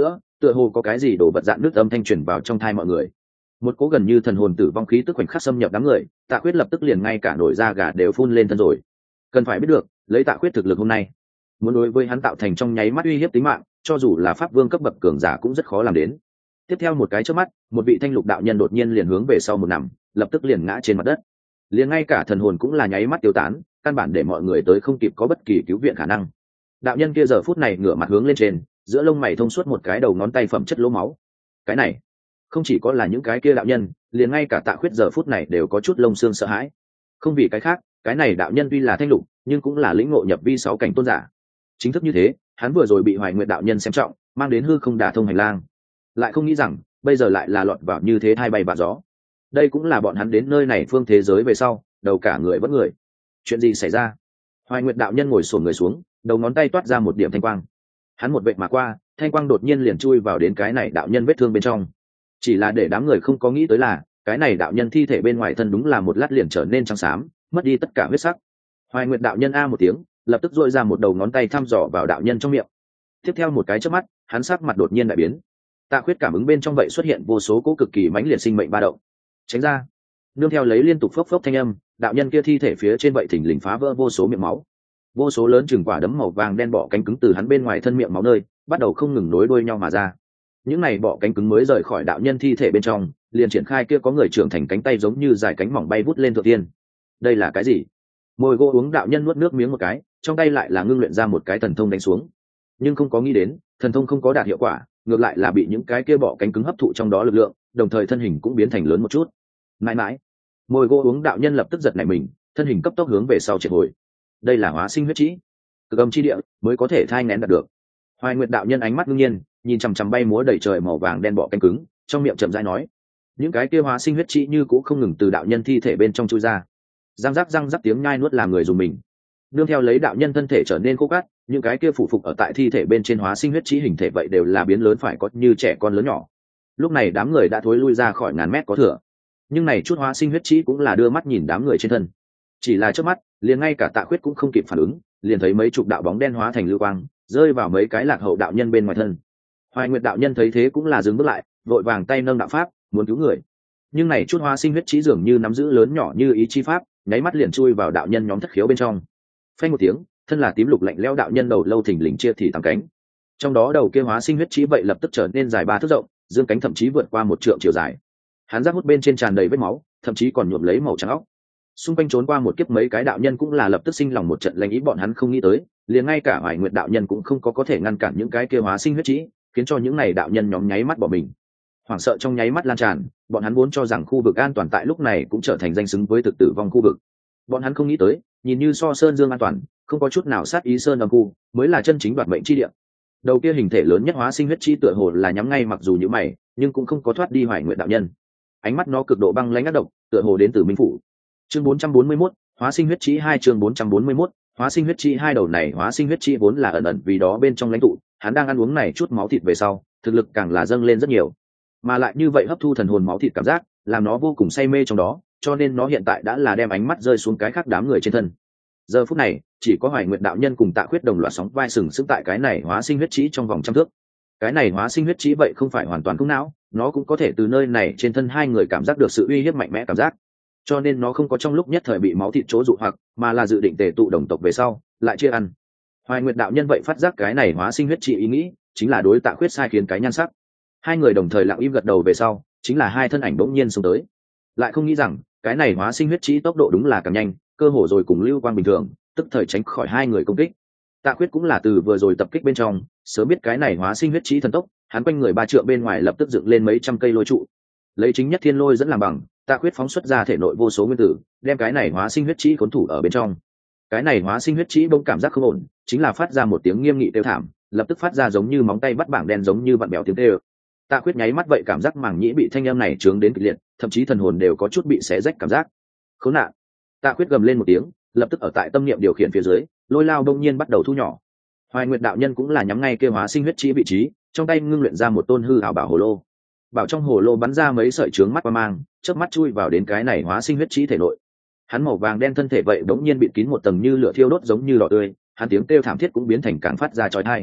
Speaker 1: tựa hồ có cái gì đổ vật dạn nước âm thanh truyền vào trong thai mọi người. Một cố gần như thần hồn tử vong khí tức khoảnh khắc xâm nhập đám người, Tạ Khuyết lập tức liền ngay cả nổi da gà đều phun lên thân rồi. Cần phải biết được, lấy Tạ Khuyết thực lực hôm nay, muốn đối với hắn tạo thành trong nháy mắt uy hiếp tính mạng, cho dù là pháp vương cấp bậc cường giả cũng rất khó làm đến. Tiếp theo một cái chớp mắt, một vị thanh lục đạo nhân đột nhiên liền hướng về sau một nằm, lập tức liền ngã trên mặt đất. Liền ngay cả thần hồn cũng là nháy mắt tiêu tán, căn bản để mọi người tới không kịp có bất kỳ cứu viện khả năng. Đạo nhân kia giờ phút này ngửa mặt hướng lên trên, giữa lông mày thông suốt một cái đầu ngón tay phẩm chất lỗ máu. Cái này không chỉ có là những cái kia đạo nhân, liền ngay cả Tạ Khuyết giờ phút này đều có chút lông xương sợ hãi. Không vì cái khác, cái này đạo nhân tuy là thanh lục, nhưng cũng là lĩnh ngộ nhập vi sáu cảnh tôn giả. Chính thức như thế, hắn vừa rồi bị Hoài Nguyệt đạo nhân xem trọng, mang đến hư không đả thông hành lang, lại không nghĩ rằng bây giờ lại là lọt vào như thế thay bay vạ gió. Đây cũng là bọn hắn đến nơi này phương thế giới về sau, đầu cả người vẫn người. Chuyện gì xảy ra? Hoài Nguyệt đạo nhân ngồi xổm người xuống, đầu ngón tay toát ra một điểm thanh quang. Hắn một vệt mà qua, thanh quang đột nhiên liền chui vào đến cái này đạo nhân vết thương bên trong. Chỉ là để đám người không có nghĩ tới là, cái này đạo nhân thi thể bên ngoài thân đúng là một lát liền trở nên trắng xám, mất đi tất cả huyết sắc. Hoài Nguyệt đạo nhân a một tiếng, lập tức dội ra một đầu ngón tay thăm dò vào đạo nhân trong miệng. Tiếp theo một cái chớp mắt, hắn sắc mặt đột nhiên đại biến. Tạ Khuyết cảm ứng bên trong vậy xuất hiện vô số cỗ cực kỳ mãnh liệt sinh mệnh ba động. Tránh ra! Nương theo lấy liên tục phốc phốc thanh âm, đạo nhân kia thi thể phía trên vậy thình lình phá vỡ vô số miệng máu. Vô số lớn chừng quả đấm màu vàng đen bọ cánh cứng từ hắn bên ngoài thân miệng máu nơi, bắt đầu không ngừng nối đuôi nhau mà ra. Những này bọ cánh cứng mới rời khỏi đạo nhân thi thể bên trong, liền triển khai kia có người trưởng thành cánh tay giống như dài cánh mỏng bay vút lên thượng tiên. Đây là cái gì? Môi gỗ uống đạo nhân nuốt nước miếng một cái, trong tay lại là ngưng luyện ra một cái thần thông đánh xuống. Nhưng không có nghĩ đến, thần thông không có đạt hiệu quả, ngược lại là bị những cái kia bọ cánh cứng hấp thụ trong đó lực lượng, đồng thời thân hình cũng biến thành lớn một chút. Mãi mãi, môi gỗ uống đạo nhân lập tức giật nảy mình, thân hình cấp tốc hướng về sau triệt hồi. Đây là hóa sinh huyết trĩ, cực âm chi địa mới có thể thai nén đạt được. Hoài Nguyệt đạo nhân ánh mắt ngưng nhiên, nhìn chằm chằm bay múa đầy trời màu vàng đen bọ cánh cứng, trong miệng chậm rãi nói: những cái kia hóa sinh huyết trĩ như cũng không ngừng từ đạo nhân thi thể bên trong chui ra. Răng rắc răng rắc tiếng nhai nuốt làm người dùng mình. Nương theo lấy đạo nhân thân thể trở nên khô cát, những cái kia phụ phục ở tại thi thể bên trên hóa sinh huyết trĩ hình thể vậy đều là biến lớn phải có như trẻ con lớn nhỏ. Lúc này đám người đã thối lui ra khỏi ngàn mét có thừa, nhưng này chút hóa sinh huyết trĩ cũng là đưa mắt nhìn đám người trên thân. Chỉ là trước mắt, liền ngay cả Tạ Khuyết cũng không kịp phản ứng, liền thấy mấy chục đạo bóng đen hóa thành lưu quang, rơi vào mấy cái lạc hậu đạo nhân bên ngoài thân. Hoài Nguyệt đạo nhân thấy thế cũng là dừng bước lại, vội vàng tay nâng đạo pháp, muốn cứu người. Nhưng này chút hóa sinh huyết trĩ dường như nắm giữ lớn nhỏ như ý chi pháp, nháy mắt liền chui vào đạo nhân nhóm thất khiếu bên trong. Phanh một tiếng, thân là tím lục lạnh lẽo đạo nhân đầu lâu thình lình chia thì tám cánh. Trong đó đầu kia hóa sinh huyết trĩ vậy lập tức trở nên dài ba thước rộng, dương cánh thậm chí vượt qua một trượng chiều dài. Hắn giáp hút bên trên tràn đầy vết máu, thậm chí còn nhuộm lấy màu trắng óc. Xung quanh trốn qua một kiếp mấy cái đạo nhân cũng là lập tức sinh lòng một trận lanh ý, bọn hắn không nghĩ tới, liền ngay cả Hoài Nguyệt đạo nhân cũng không có có thể ngăn cản những cái kia hóa sinh huyết trĩ, khiến cho những này đạo nhân nhóm nháy mắt bỏ mình. Hoảng sợ trong nháy mắt lan tràn, bọn hắn vốn cho rằng khu vực an toàn tại lúc này cũng trở thành danh xứng với thực tử vong khu vực. Bọn hắn không nghĩ tới, nhìn như so sơn dương an toàn, không có chút nào sát ý sơn âm khu, mới là chân chính đoạt mệnh chi địa. Đầu kia hình thể lớn nhất hóa sinh huyết chi tựa hồ là nhắm ngay mặc dù như mày, nhưng cũng không có thoát đi Hoài Nguyệt đạo nhân. Ánh mắt nó cực độ băng lãnh ác độc, tựa hồ đến từ minh phủ. Chương bốn trăm bốn mươi mốt, hóa sinh huyết chi hai chương bốn trăm bốn mươi mốt, hóa sinh huyết chi hai đầu này hóa sinh huyết chi vốn là ẩn ẩn vì đó bên trong lãnh tụ, hắn đang ăn uống này chút máu thịt về sau, thực lực càng là dâng lên rất nhiều. Mà lại như vậy hấp thu thần hồn máu thịt cảm giác, làm nó vô cùng say mê trong đó, cho nên nó hiện tại đã là đem ánh mắt rơi xuống cái khác đám người trên thân. Giờ phút này, chỉ có Hoài Nguyệt đạo nhân cùng Tạ Khuyết đồng loạt sóng vai sừng sững tại cái này hóa sinh huyết trĩ trong vòng trăm thước. Cái này hóa sinh huyết trĩ vậy không phải hoàn toàn không não, nó cũng có thể từ nơi này trên thân hai người cảm giác được sự uy hiếp mạnh mẽ cảm giác. Cho nên nó không có trong lúc nhất thời bị máu thịt chỗ dụ hoặc, mà là dự định tề tụ đồng tộc về sau, lại chia ăn. Hoài Nguyệt đạo nhân vậy phát giác cái này hóa sinh huyết trĩ ý nghĩ, chính là đối Tạ Khuyết sai khiến cái nhan sắc. Hai người đồng thời lặng im gật đầu về sau, chính là hai thân ảnh bỗng nhiên xông tới. Lại không nghĩ rằng, cái này hóa sinh huyết trĩ tốc độ đúng là càng nhanh, cơ hồ rồi cùng lưu quang bình thường, tức thời tránh khỏi hai người công kích. Tạ Khuyết cũng là từ vừa rồi tập kích bên trong, sớm biết cái này hóa sinh huyết trĩ thần tốc, hắn quanh người ba trượng bên ngoài lập tức dựng lên mấy trăm cây lôi trụ. Lấy chính nhất thiên lôi dẫn làm bằng, Tạ Khuyết phóng xuất ra thể nội vô số nguyên tử, đem cái này hóa sinh huyết trĩ cuốn thủ ở bên trong. Cái này hóa sinh huyết trĩ bỗng cảm giác không ổn, chính là phát ra một tiếng nghiêm nghị kêu thảm, lập tức phát ra giống như móng tay bắt bảng đen giống như vặn bèo tiếng kêu. Tạ Khuyết nháy mắt vậy cảm giác màng nhĩ bị thanh âm này chướng đến kịch liệt, thậm chí thần hồn đều có chút bị xé rách cảm giác. Khốn nạn! Tạ Khuyết gầm lên một tiếng, lập tức ở tại tâm niệm điều khiển phía dưới, lôi lao đông nhiên bắt đầu thu nhỏ. Hoài Nguyệt đạo nhân cũng là nhắm ngay kêu hóa sinh huyết trĩ vị trí, trong tay ngưng luyện ra một tôn hư ảo bảo hồ lô. Bảo trong hồ lô bắn ra mấy sợi trướng mắt qua mang, chớp mắt chui vào đến cái này hóa sinh huyết trĩ thể nội. Hắn màu vàng đen thân thể vậy bỗng nhiên bị kín một tầng như lửa thiêu đốt giống như lò tươi, hắn tiếng kêu thảm thiết cũng biến thành càng phát ra chói tai.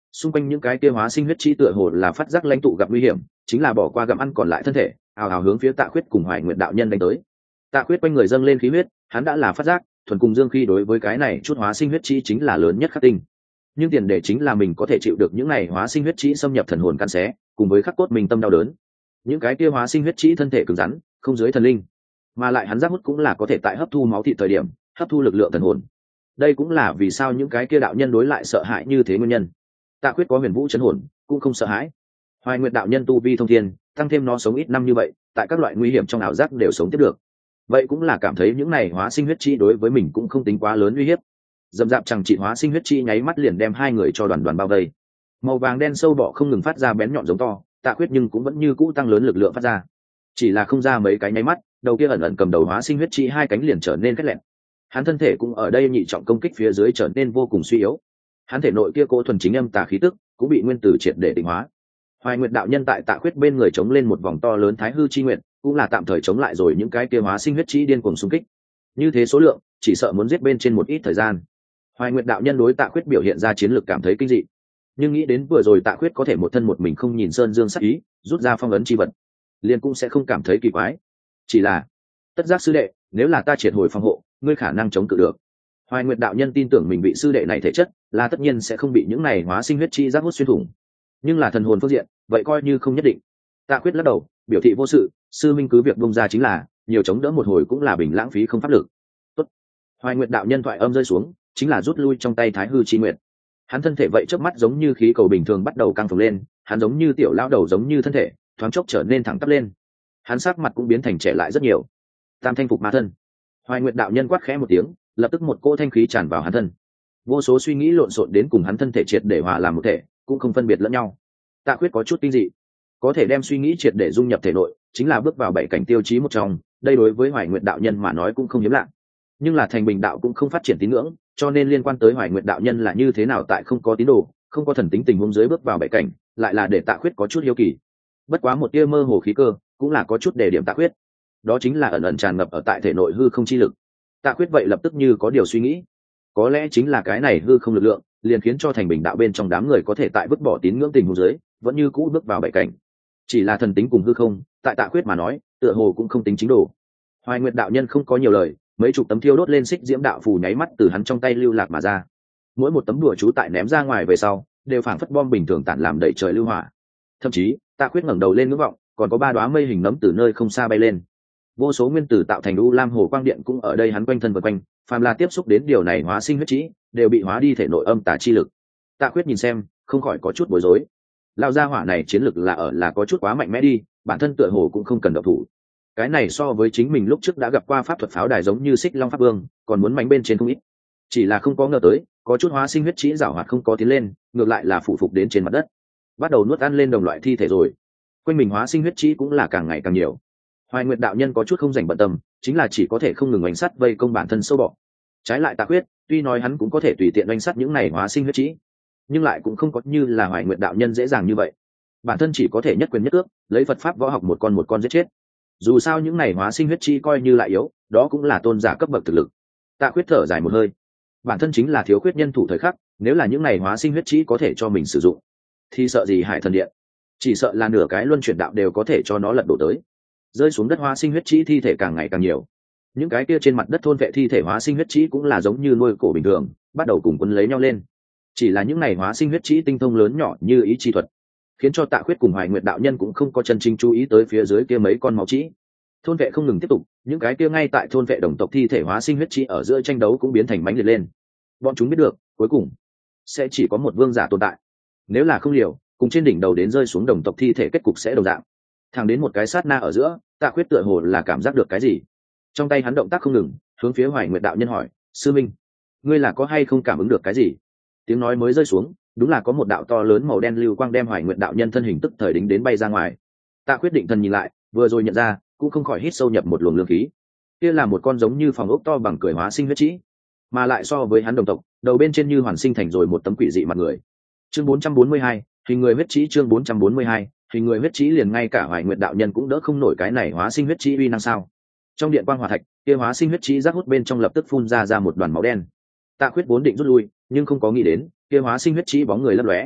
Speaker 1: xung quanh những cái kia hóa sinh huyết chi tựa hồ là phát giác lãnh tụ gặp nguy hiểm, chính là bỏ qua gặm ăn còn lại thân thể, ào ào hướng phía Tạ Khuyết cùng Hoài Nguyệt đạo nhân đánh tới. Tạ Khuyết quanh người dâng lên khí huyết, hắn đã là phát giác thuần cùng dương khi đối với cái này chút hóa sinh huyết chi chính là lớn nhất khắc tinh, nhưng tiền đề chính là mình có thể chịu được những này hóa sinh huyết chi xâm nhập thần hồn căn xé, cùng với khắc cốt mình tâm đau đớn. Những cái kia hóa sinh huyết chi thân thể cứng rắn, không dưới thần linh, mà lại hắn giác hút cũng là có thể tại hấp thu máu thịt thời điểm hấp thu lực lượng thần hồn. Đây cũng là vì sao những cái kia đạo nhân đối lại sợ hãi như thế nguyên nhân. Tạ Khuyết có huyền vũ chấn hồn, cũng không sợ hãi. Hoài Nguyệt đạo nhân tu vi thông thiên, tăng thêm nó sống ít năm như vậy, tại các loại nguy hiểm trong ảo giác đều sống tiếp được. Vậy cũng là cảm thấy những này hóa sinh huyết chi đối với mình cũng không tính quá lớn uy hiếp. Dầm dạp chẳng trị hóa sinh huyết chi nháy mắt liền đem hai người cho đoàn đoàn bao vây. Màu vàng đen sâu bọ không ngừng phát ra bén nhọn giống to, Tạ Khuyết nhưng cũng vẫn như cũ tăng lớn lực lượng phát ra. Chỉ là không ra mấy cái nháy mắt, đầu kia ẩn ẩn cầm đầu hóa sinh huyết chi hai cánh liền trở nên khét lẹn. Hắn thân thể cũng ở đây nhị trọng công kích phía dưới trở nên vô cùng suy yếu. Hắn thể nội kia cố thuần chính âm tà khí tức cũng bị nguyên tử triệt để tịnh hóa. Hoài Nguyệt đạo nhân tại Tạ Khuyết bên người chống lên một vòng to lớn thái hư chi nguyện, cũng là tạm thời chống lại rồi những cái kia hóa sinh huyết chi điên cuồng xung kích. Như thế số lượng, chỉ sợ muốn giết bên trên một ít thời gian. Hoài Nguyệt đạo nhân đối Tạ Khuyết biểu hiện ra chiến lược cảm thấy kinh dị, nhưng nghĩ đến vừa rồi Tạ Khuyết có thể một thân một mình không nhìn sơn dương sắc ý, rút ra phong ấn chi vật, liền cũng sẽ không cảm thấy kỳ quái. Chỉ là, tất giác sư đệ, nếu là ta triệt hồi phòng hộ, ngươi khả năng chống cự được. Hoài Nguyệt đạo nhân tin tưởng mình vị sư đệ này thể chất là tất nhiên sẽ không bị những này hóa sinh huyết chi giác hút xuyên thủng, nhưng là thần hồn phương diện, vậy coi như không nhất định. Tạ Khuyết lắc đầu, biểu thị vô sự, sư minh cứ việc bông ra chính là, nhiều chống đỡ một hồi cũng là bình lãng phí không pháp lực. Tốt. Hoài Nguyệt đạo nhân thoại âm rơi xuống, chính là rút lui trong tay thái hư chi nguyệt. Hắn thân thể vậy chớp mắt giống như khí cầu bình thường bắt đầu căng phồng lên, hắn giống như tiểu lão đầu giống như thân thể, thoáng chốc trở nên thẳng tắp lên. Hắn sắc mặt cũng biến thành trẻ lại rất nhiều. Tam thanh phục ma thân. Hoài Nguyệt đạo nhân quát khẽ một tiếng, lập tức một cỗ thanh khí tràn vào hắn thân. Vô số suy nghĩ lộn xộn đến cùng hắn thân thể triệt để hòa làm một thể, cũng không phân biệt lẫn nhau. Tạ Khuyết có chút kinh dị, có thể đem suy nghĩ triệt để dung nhập thể nội, chính là bước vào bảy cảnh tiêu chí một trong, đây đối với Hoài Nguyệt đạo nhân mà nói cũng không hiếm lạ. Nhưng là Thành Bình đạo cũng không phát triển tín ngưỡng, cho nên liên quan tới Hoài Nguyệt đạo nhân là như thế nào tại không có tín đồ, không có thần tính tình huống dưới bước vào bảy cảnh, lại là để Tạ Khuyết có chút hiếu kỳ. Bất quá một tia mơ hồ khí cơ, cũng là có chút đề điểm Tạ Khuyết. Đó chính là ẩn ẩn tràn ngập ở tại thể nội hư không chi lực. Tạ Khuyết vậy lập tức như có điều suy nghĩ, có lẽ chính là cái này hư không lực lượng, liền khiến cho Thành Bình đạo bên trong đám người có thể tại vứt bỏ tín ngưỡng tình huống dưới, vẫn như cũ bước vào bảy cảnh. Chỉ là thần tính cùng hư không, tại Tạ Khuyết mà nói, tựa hồ cũng không tính chính đồ. Hoài Nguyệt đạo nhân không có nhiều lời, mấy chục tấm thiêu đốt lên xích diễm đạo phù nháy mắt từ hắn trong tay lưu lạc mà ra. Mỗi một tấm đùa chú tại ném ra ngoài về sau, đều phảng phất bom bình thường tản làm đẩy trời lưu hỏa. Thậm chí, Tạ Khuyết ngẩng đầu lên ngưỡng vọng, còn có ba đóa mây hình nấm từ nơi không xa bay lên. Vô số nguyên tử tạo thành u lam hồ quang điện cũng ở đây hắn quanh thân vần quanh, phàm là tiếp xúc đến điều này hóa sinh huyết trí, đều bị hóa đi thể nội âm tà chi lực. Tạ Khuyết nhìn xem, không khỏi có chút bối rối. Lão gia hỏa này chiến lực là ở là có chút quá mạnh mẽ đi, bản thân tựa hồ cũng không cần động thủ. Cái này so với chính mình lúc trước đã gặp qua pháp thuật pháo đài giống như Xích Long Pháp Vương, còn muốn mạnh bên trên không ít. Chỉ là không có ngờ tới, có chút hóa sinh huyết trí giảo hoạt không có tiến lên, ngược lại là phụ phục đến trên mặt đất, bắt đầu nuốt ăn lên đồng loại thi thể rồi. Quanh mình hóa sinh huyết trí cũng là càng ngày càng nhiều. Hoài Nguyệt đạo nhân có chút không rảnh bận tâm, chính là chỉ có thể không ngừng oanh sắt vây công bản thân sâu bọ. Trái lại Tạ Khuyết, tuy nói hắn cũng có thể tùy tiện oanh sắt những này hóa sinh huyết trí, nhưng lại cũng không có như là Hoài Nguyệt đạo nhân dễ dàng như vậy. Bản thân chỉ có thể nhất quyền nhất cước, lấy Phật pháp võ học một con một con giết chết. Dù sao những này hóa sinh huyết chi coi như lại yếu, đó cũng là tôn giả cấp bậc thực lực. Tạ Khuyết thở dài một hơi, bản thân chính là thiếu khuyết nhân thủ thời khắc, nếu là những này hóa sinh huyết chi có thể cho mình sử dụng, thì sợ gì Hải Thần Điện, chỉ sợ là nửa cái luân chuyển đạo đều có thể cho nó lật đổ tới. Rơi xuống đất hóa sinh huyết chi thi thể càng ngày càng nhiều, những cái kia trên mặt đất thôn vệ thi thể hóa sinh huyết chi cũng là giống như nuôi cổ bình thường, bắt đầu cùng quấn lấy nhau lên. Chỉ là những này hóa sinh huyết chi tinh thông lớn nhỏ như ý chi thuật, khiến cho Tạ Khuyết cùng Hoài Nguyệt đạo nhân cũng không có chân chính chú ý tới phía dưới kia mấy con máu trĩ. Thôn vệ không ngừng tiếp tục, những cái kia ngay tại thôn vệ đồng tộc thi thể hóa sinh huyết trĩ ở giữa tranh đấu cũng biến thành mãnh liệt lên. Bọn chúng biết được, cuối cùng sẽ chỉ có một vương giả tồn tại. Nếu là không liều, cùng trên đỉnh đầu đến rơi xuống đồng tộc thi thể kết cục sẽ đồng dạng. Thẳng đến một cái sát na ở giữa, Tạ Khuyết tựa hồ là cảm giác được cái gì. Trong tay hắn động tác không ngừng, hướng phía Hoài Nguyệt đạo nhân hỏi, sư minh, ngươi là có hay không cảm ứng được cái gì? Tiếng nói mới rơi xuống, đúng là có một đạo to lớn màu đen lưu quang đem Hoài Nguyệt đạo nhân thân hình tức thời đính đến bay ra ngoài. Tạ Khuyết định thần nhìn lại, vừa rồi nhận ra, cũng không khỏi hít sâu nhập một luồng lương khí. Kia là một con giống như phòng ốc to bằng cười hóa sinh huyết trĩ, mà lại so với hắn đồng tộc, đầu bên trên như hoàn sinh thành rồi một tấm quỷ dị mặt người. Chương bốn trăm bốn mươi hai, hình người huyết trĩ. Chương bốn trăm bốn mươi hai, hình người huyết trĩ. Liền ngay cả Hoài Nguyệt đạo nhân cũng đỡ không nổi cái này hóa sinh huyết trĩ uy năng sao? Trong điện quang hỏa thạch, kia hóa sinh huyết trĩ giác hút bên trong lập tức phun ra ra một đoàn máu đen. Tạ Khuyết vốn định rút lui, nhưng không có nghĩ đến, kia hóa sinh huyết trĩ bóng người lấp lóe,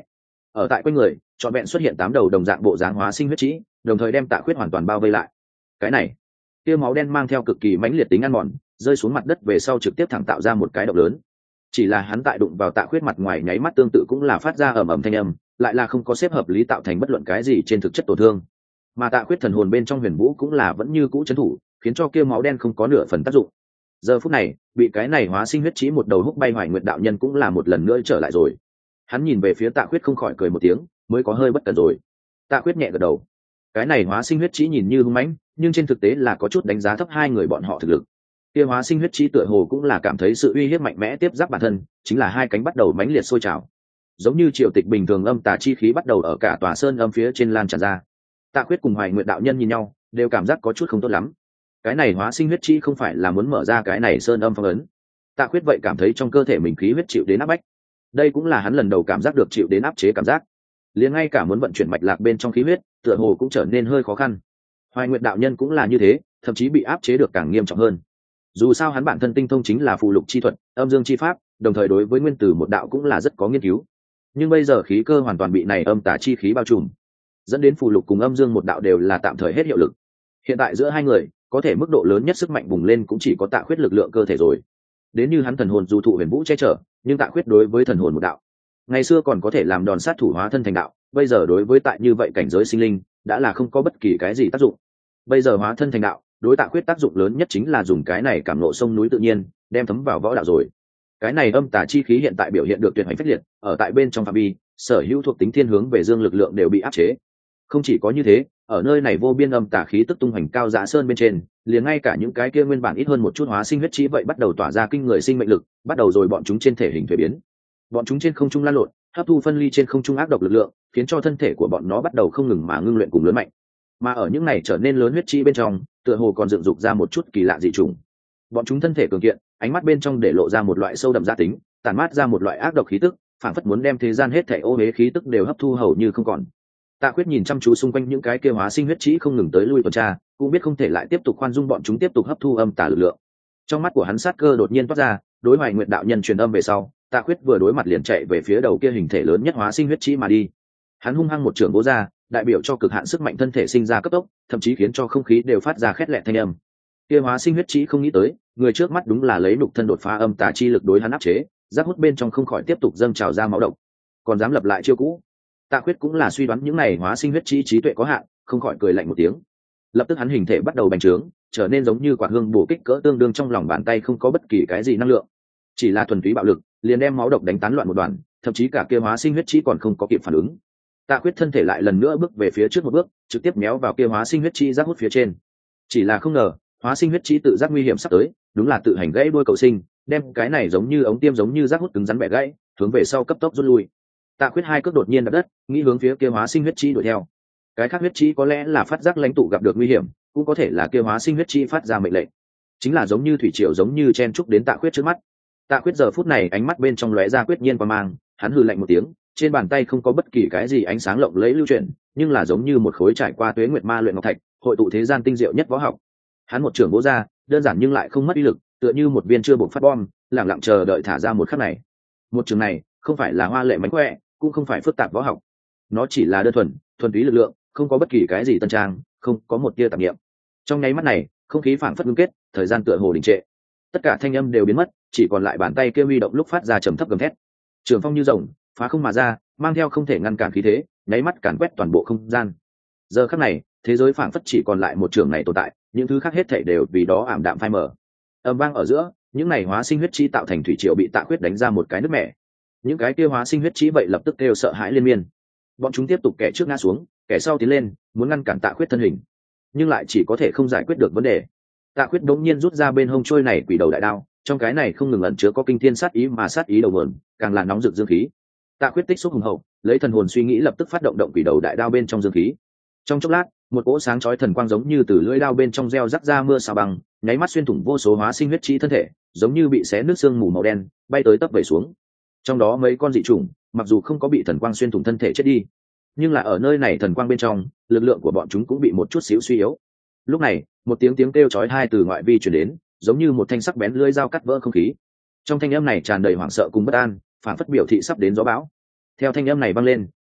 Speaker 1: ở tại quanh người trọn vẹn xuất hiện tám đầu đồng dạng bộ dáng hóa sinh huyết trĩ, đồng thời đem Tạ Khuyết hoàn toàn bao vây lại. Cái này, tia máu đen mang theo cực kỳ mãnh liệt tính ăn mòn, rơi xuống mặt đất về sau trực tiếp thẳng tạo ra một cái động lớn. Chỉ là hắn tại đụng vào Tạ Khuyết mặt ngoài nháy mắt tương tự cũng là phát ra ầm ầm thanh âm, lại là không có xếp hợp lý tạo thành bất luận cái gì trên thực chất tổn thương. Mà Tạ Khuyết thần hồn bên trong huyền vũ cũng là vẫn như cũ trấn thủ, khiến cho kia máu đen không có nửa phần tác dụng. Giờ phút này, bị cái này hóa sinh huyết trĩ một đầu húc bay Hoài Nguyệt đạo nhân cũng là một lần nữa trở lại rồi. Hắn nhìn về phía Tạ Khuyết không khỏi cười một tiếng, mới có hơi bất cẩn rồi. Tạ Khuyết nhẹ gật đầu. Cái này hóa sinh huyết trĩ nhìn như hung mãnh, nhưng trên thực tế là có chút đánh giá thấp hai người bọn họ thực lực. Kia hóa sinh huyết trĩ tựa hồ cũng là cảm thấy sự uy hiếp mạnh mẽ tiếp giáp bản thân, chính là hai cánh bắt đầu mãnh liệt sôi trào. Giống như triều tịch bình thường âm tà chi khí bắt đầu ở cả tòa sơn âm phía trên lan tràn ra. Tạ Khuyết cùng Hoài Nguyệt đạo nhân nhìn nhau, đều cảm giác có chút không tốt lắm. Cái này hóa sinh huyết trĩ không phải là muốn mở ra cái này sơn âm phong ấn. Tạ Khuyết vậy cảm thấy trong cơ thể mình khí huyết chịu đến áp bách. Đây cũng là hắn lần đầu cảm giác được chịu đến áp chế cảm giác. Liền ngay cả muốn vận chuyển mạch lạc bên trong khí huyết, tựa hồ cũng trở nên hơi khó khăn. Hoài Nguyệt đạo nhân cũng là như thế, thậm chí bị áp chế được càng nghiêm trọng hơn. Dù sao hắn bản thân tinh thông chính là phù lục chi thuật, âm dương chi pháp, đồng thời đối với nguyên tử một đạo cũng là rất có nghiên cứu. Nhưng bây giờ khí cơ hoàn toàn bị này âm tà chi khí bao trùm, dẫn đến phù lục cùng âm dương một đạo đều là tạm thời hết hiệu lực. Hiện tại giữa hai người, có thể mức độ lớn nhất sức mạnh bùng lên cũng chỉ có Tạ Khuyết lực lượng cơ thể rồi. Đến như hắn thần hồn dù thụ huyền vũ che chở, nhưng Tạ Khuyết đối với thần hồn một đạo, ngày xưa còn có thể làm đòn sát thủ hóa thân thành đạo, bây giờ đối với tại như vậy cảnh giới sinh linh, đã là không có bất kỳ cái gì tác dụng. Bây giờ hóa thân thành đạo, đối Tạ Khuyết tác dụng lớn nhất chính là dùng cái này cảm ngộ sông núi tự nhiên, đem thấm vào võ đạo rồi. Cái này âm tà chi khí hiện tại biểu hiện được tuyệt hành phách liệt, ở tại bên trong phạm vi, sở hữu thuộc tính thiên hướng về dương lực lượng đều bị áp chế. Không chỉ có như thế, ở nơi này vô biên âm tà khí tức tung hoành cao dã sơn bên trên, liền ngay cả những cái kia nguyên bản ít hơn một chút hóa sinh huyết trĩ vậy bắt đầu tỏa ra kinh người sinh mệnh lực, bắt đầu rồi bọn chúng trên thể hình thuế biến. Bọn chúng trên không trung lan lộn, hấp thu phân ly trên không trung ác độc lực lượng, khiến cho thân thể của bọn nó bắt đầu không ngừng mà ngưng luyện cùng lớn mạnh. Mà ở những này trở nên lớn huyết trĩ bên trong, tựa hồ còn dựng dục ra một chút kỳ lạ dị trùng. Bọn chúng thân thể cường kiện, ánh mắt bên trong để lộ ra một loại sâu đậm gia tính, tản mát ra một loại ác độc khí tức, phảng phất muốn đem thế gian hết thảy ô uế khí tức đều hấp thu hầu như không còn. Tạ Khuyết nhìn chăm chú xung quanh những cái kia hóa sinh huyết trĩ không ngừng tới lui tuần tra, cũng biết không thể lại tiếp tục khoan dung bọn chúng tiếp tục hấp thu âm tà lực lượng. Trong mắt của hắn sát cơ đột nhiên toát ra, đối Hoài Nguyệt đạo nhân truyền âm về sau, Tạ Khuyết vừa đối mặt liền chạy về phía đầu kia hình thể lớn nhất hóa sinh huyết trĩ mà đi. Hắn hung hăng một trường vỗ ra, đại biểu cho cực hạn sức mạnh thân thể sinh ra cấp tốc, thậm chí khiến cho không khí đều phát ra khét lẹt thanh âm. Kia hóa sinh huyết trĩ không nghĩ tới, người trước mắt đúng là lấy nục thân đột phá âm tà chi lực đối hắn áp chế, giác hút bên trong không khỏi tiếp tục dâng trào ra máu độc, còn dám lập lại chiêu cũ. Tạ Khuyết cũng là suy đoán những này hóa sinh huyết trĩ trí tuệ có hạn, không khỏi cười lạnh một tiếng. Lập tức hắn hình thể bắt đầu bành trướng, trở nên giống như quả hương bổ kích cỡ tương đương trong lòng bàn tay không có bất kỳ cái gì năng lượng, chỉ là thuần túy bạo lực, liền đem máu độc đánh tán loạn một đoàn, thậm chí cả kia hóa sinh huyết trĩ còn không có kịp phản ứng. Tạ Khuyết thân thể lại lần nữa bước về phía trước một bước, trực tiếp méo vào kia hóa sinh huyết trĩ giác hút phía trên. Chỉ là không ngờ, hóa sinh huyết trĩ tự giác nguy hiểm sắp tới, đúng là tự hành gãy đuôi cầu sinh, đem cái này giống như ống tiêm giống như giác hút cứng rắn bẻ gãy, hướng về sau cấp tốc rút lui. Tạ Khuyết hai cước đột nhiên đập đất, nghĩ hướng phía kia hóa sinh huyết trĩ đuổi theo. Cái khác huyết trĩ có lẽ là phát giác lãnh tụ gặp được nguy hiểm, cũng có thể là kia hóa sinh huyết trĩ phát ra mệnh lệnh. Chính là giống như thủy triều giống như chen trúc đến Tạ Khuyết trước mắt. Tạ Khuyết giờ phút này ánh mắt bên trong lóe ra quyết nhiên qua mang, hắn hừ lạnh một tiếng, trên bàn tay không có bất kỳ cái gì ánh sáng lộng lẫy lưu chuyển, nhưng là giống như một khối trải qua tuế nguyệt ma luyện ngọc thạch, hội tụ thế gian tinh diệu nhất võ học. Hắn một trường vỗ ra, đơn giản nhưng lại không mất uy lực, tựa như một viên chưa buộc phát bom, lặng lặng chờ đợi thả ra một khắc này. Một trường này, không phải là hoa lệ mánh khỏe, cũng không phải phức tạp võ học, nó chỉ là đơn thuần thuần túy lực lượng, không có bất kỳ cái gì tân trang, không có một tia tạp niệm. Trong nháy mắt này, không khí phảng phất ngưng kết, thời gian tựa hồ đình trệ, tất cả thanh âm đều biến mất, chỉ còn lại bàn tay kia huy động lúc phát ra trầm thấp gầm thét. Trường phong như rồng, phá không mà ra, mang theo không thể ngăn cản khí thế, nháy mắt càn quét toàn bộ không gian. Giờ khắc này, thế giới phảng phất chỉ còn lại một trường này tồn tại, những thứ khác hết thảy đều vì đó ảm đạm phai mờ. Âm vang ở giữa, những này hóa sinh huyết chi tạo thành thủy triều bị Tạ Khuyết đánh ra một cái nước mẻ. Những cái kia hóa sinh huyết chi vậy lập tức kêu sợ hãi liên miên. Bọn chúng tiếp tục kẻ trước ngã xuống, kẻ sau tiến lên, muốn ngăn cản Tạ Khuyết thân hình, nhưng lại chỉ có thể không giải quyết được vấn đề. Tạ Khuyết đống nhiên rút ra bên hông trôi này quỷ đầu đại đao, trong cái này không ngừng ẩn chứa có kinh thiên sát ý mà sát ý đầu nguồn, càng là nóng rực dương khí. Tạ Khuyết tích xúc hùng hậu, lấy thần hồn suy nghĩ lập tức phát động động quỷ đầu đại đao bên trong dương khí. Trong chốc lát, một cỗ sáng chói thần quang giống như từ lưỡi đao bên trong gieo rắc ra mưa xào bằng, nháy mắt xuyên thủng vô số hóa sinh huyết chi thân thể, giống như bị xé nước xương mù màu đen, bay tới tấp về xuống. Trong đó mấy con dị trùng, mặc dù không có bị thần quang xuyên thủng thân thể chết đi, nhưng là ở nơi này thần quang bên trong, lực lượng của bọn chúng cũng bị một chút xíu suy yếu. Lúc này, một tiếng tiếng kêu chói tai từ ngoại vi truyền đến, giống như một thanh sắc bén lưỡi dao cắt vỡ không khí. Trong thanh âm này tràn đầy hoảng sợ cùng bất an, phản phất biểu thị sắp đến gió bão. Theo thanh âm này vang lên,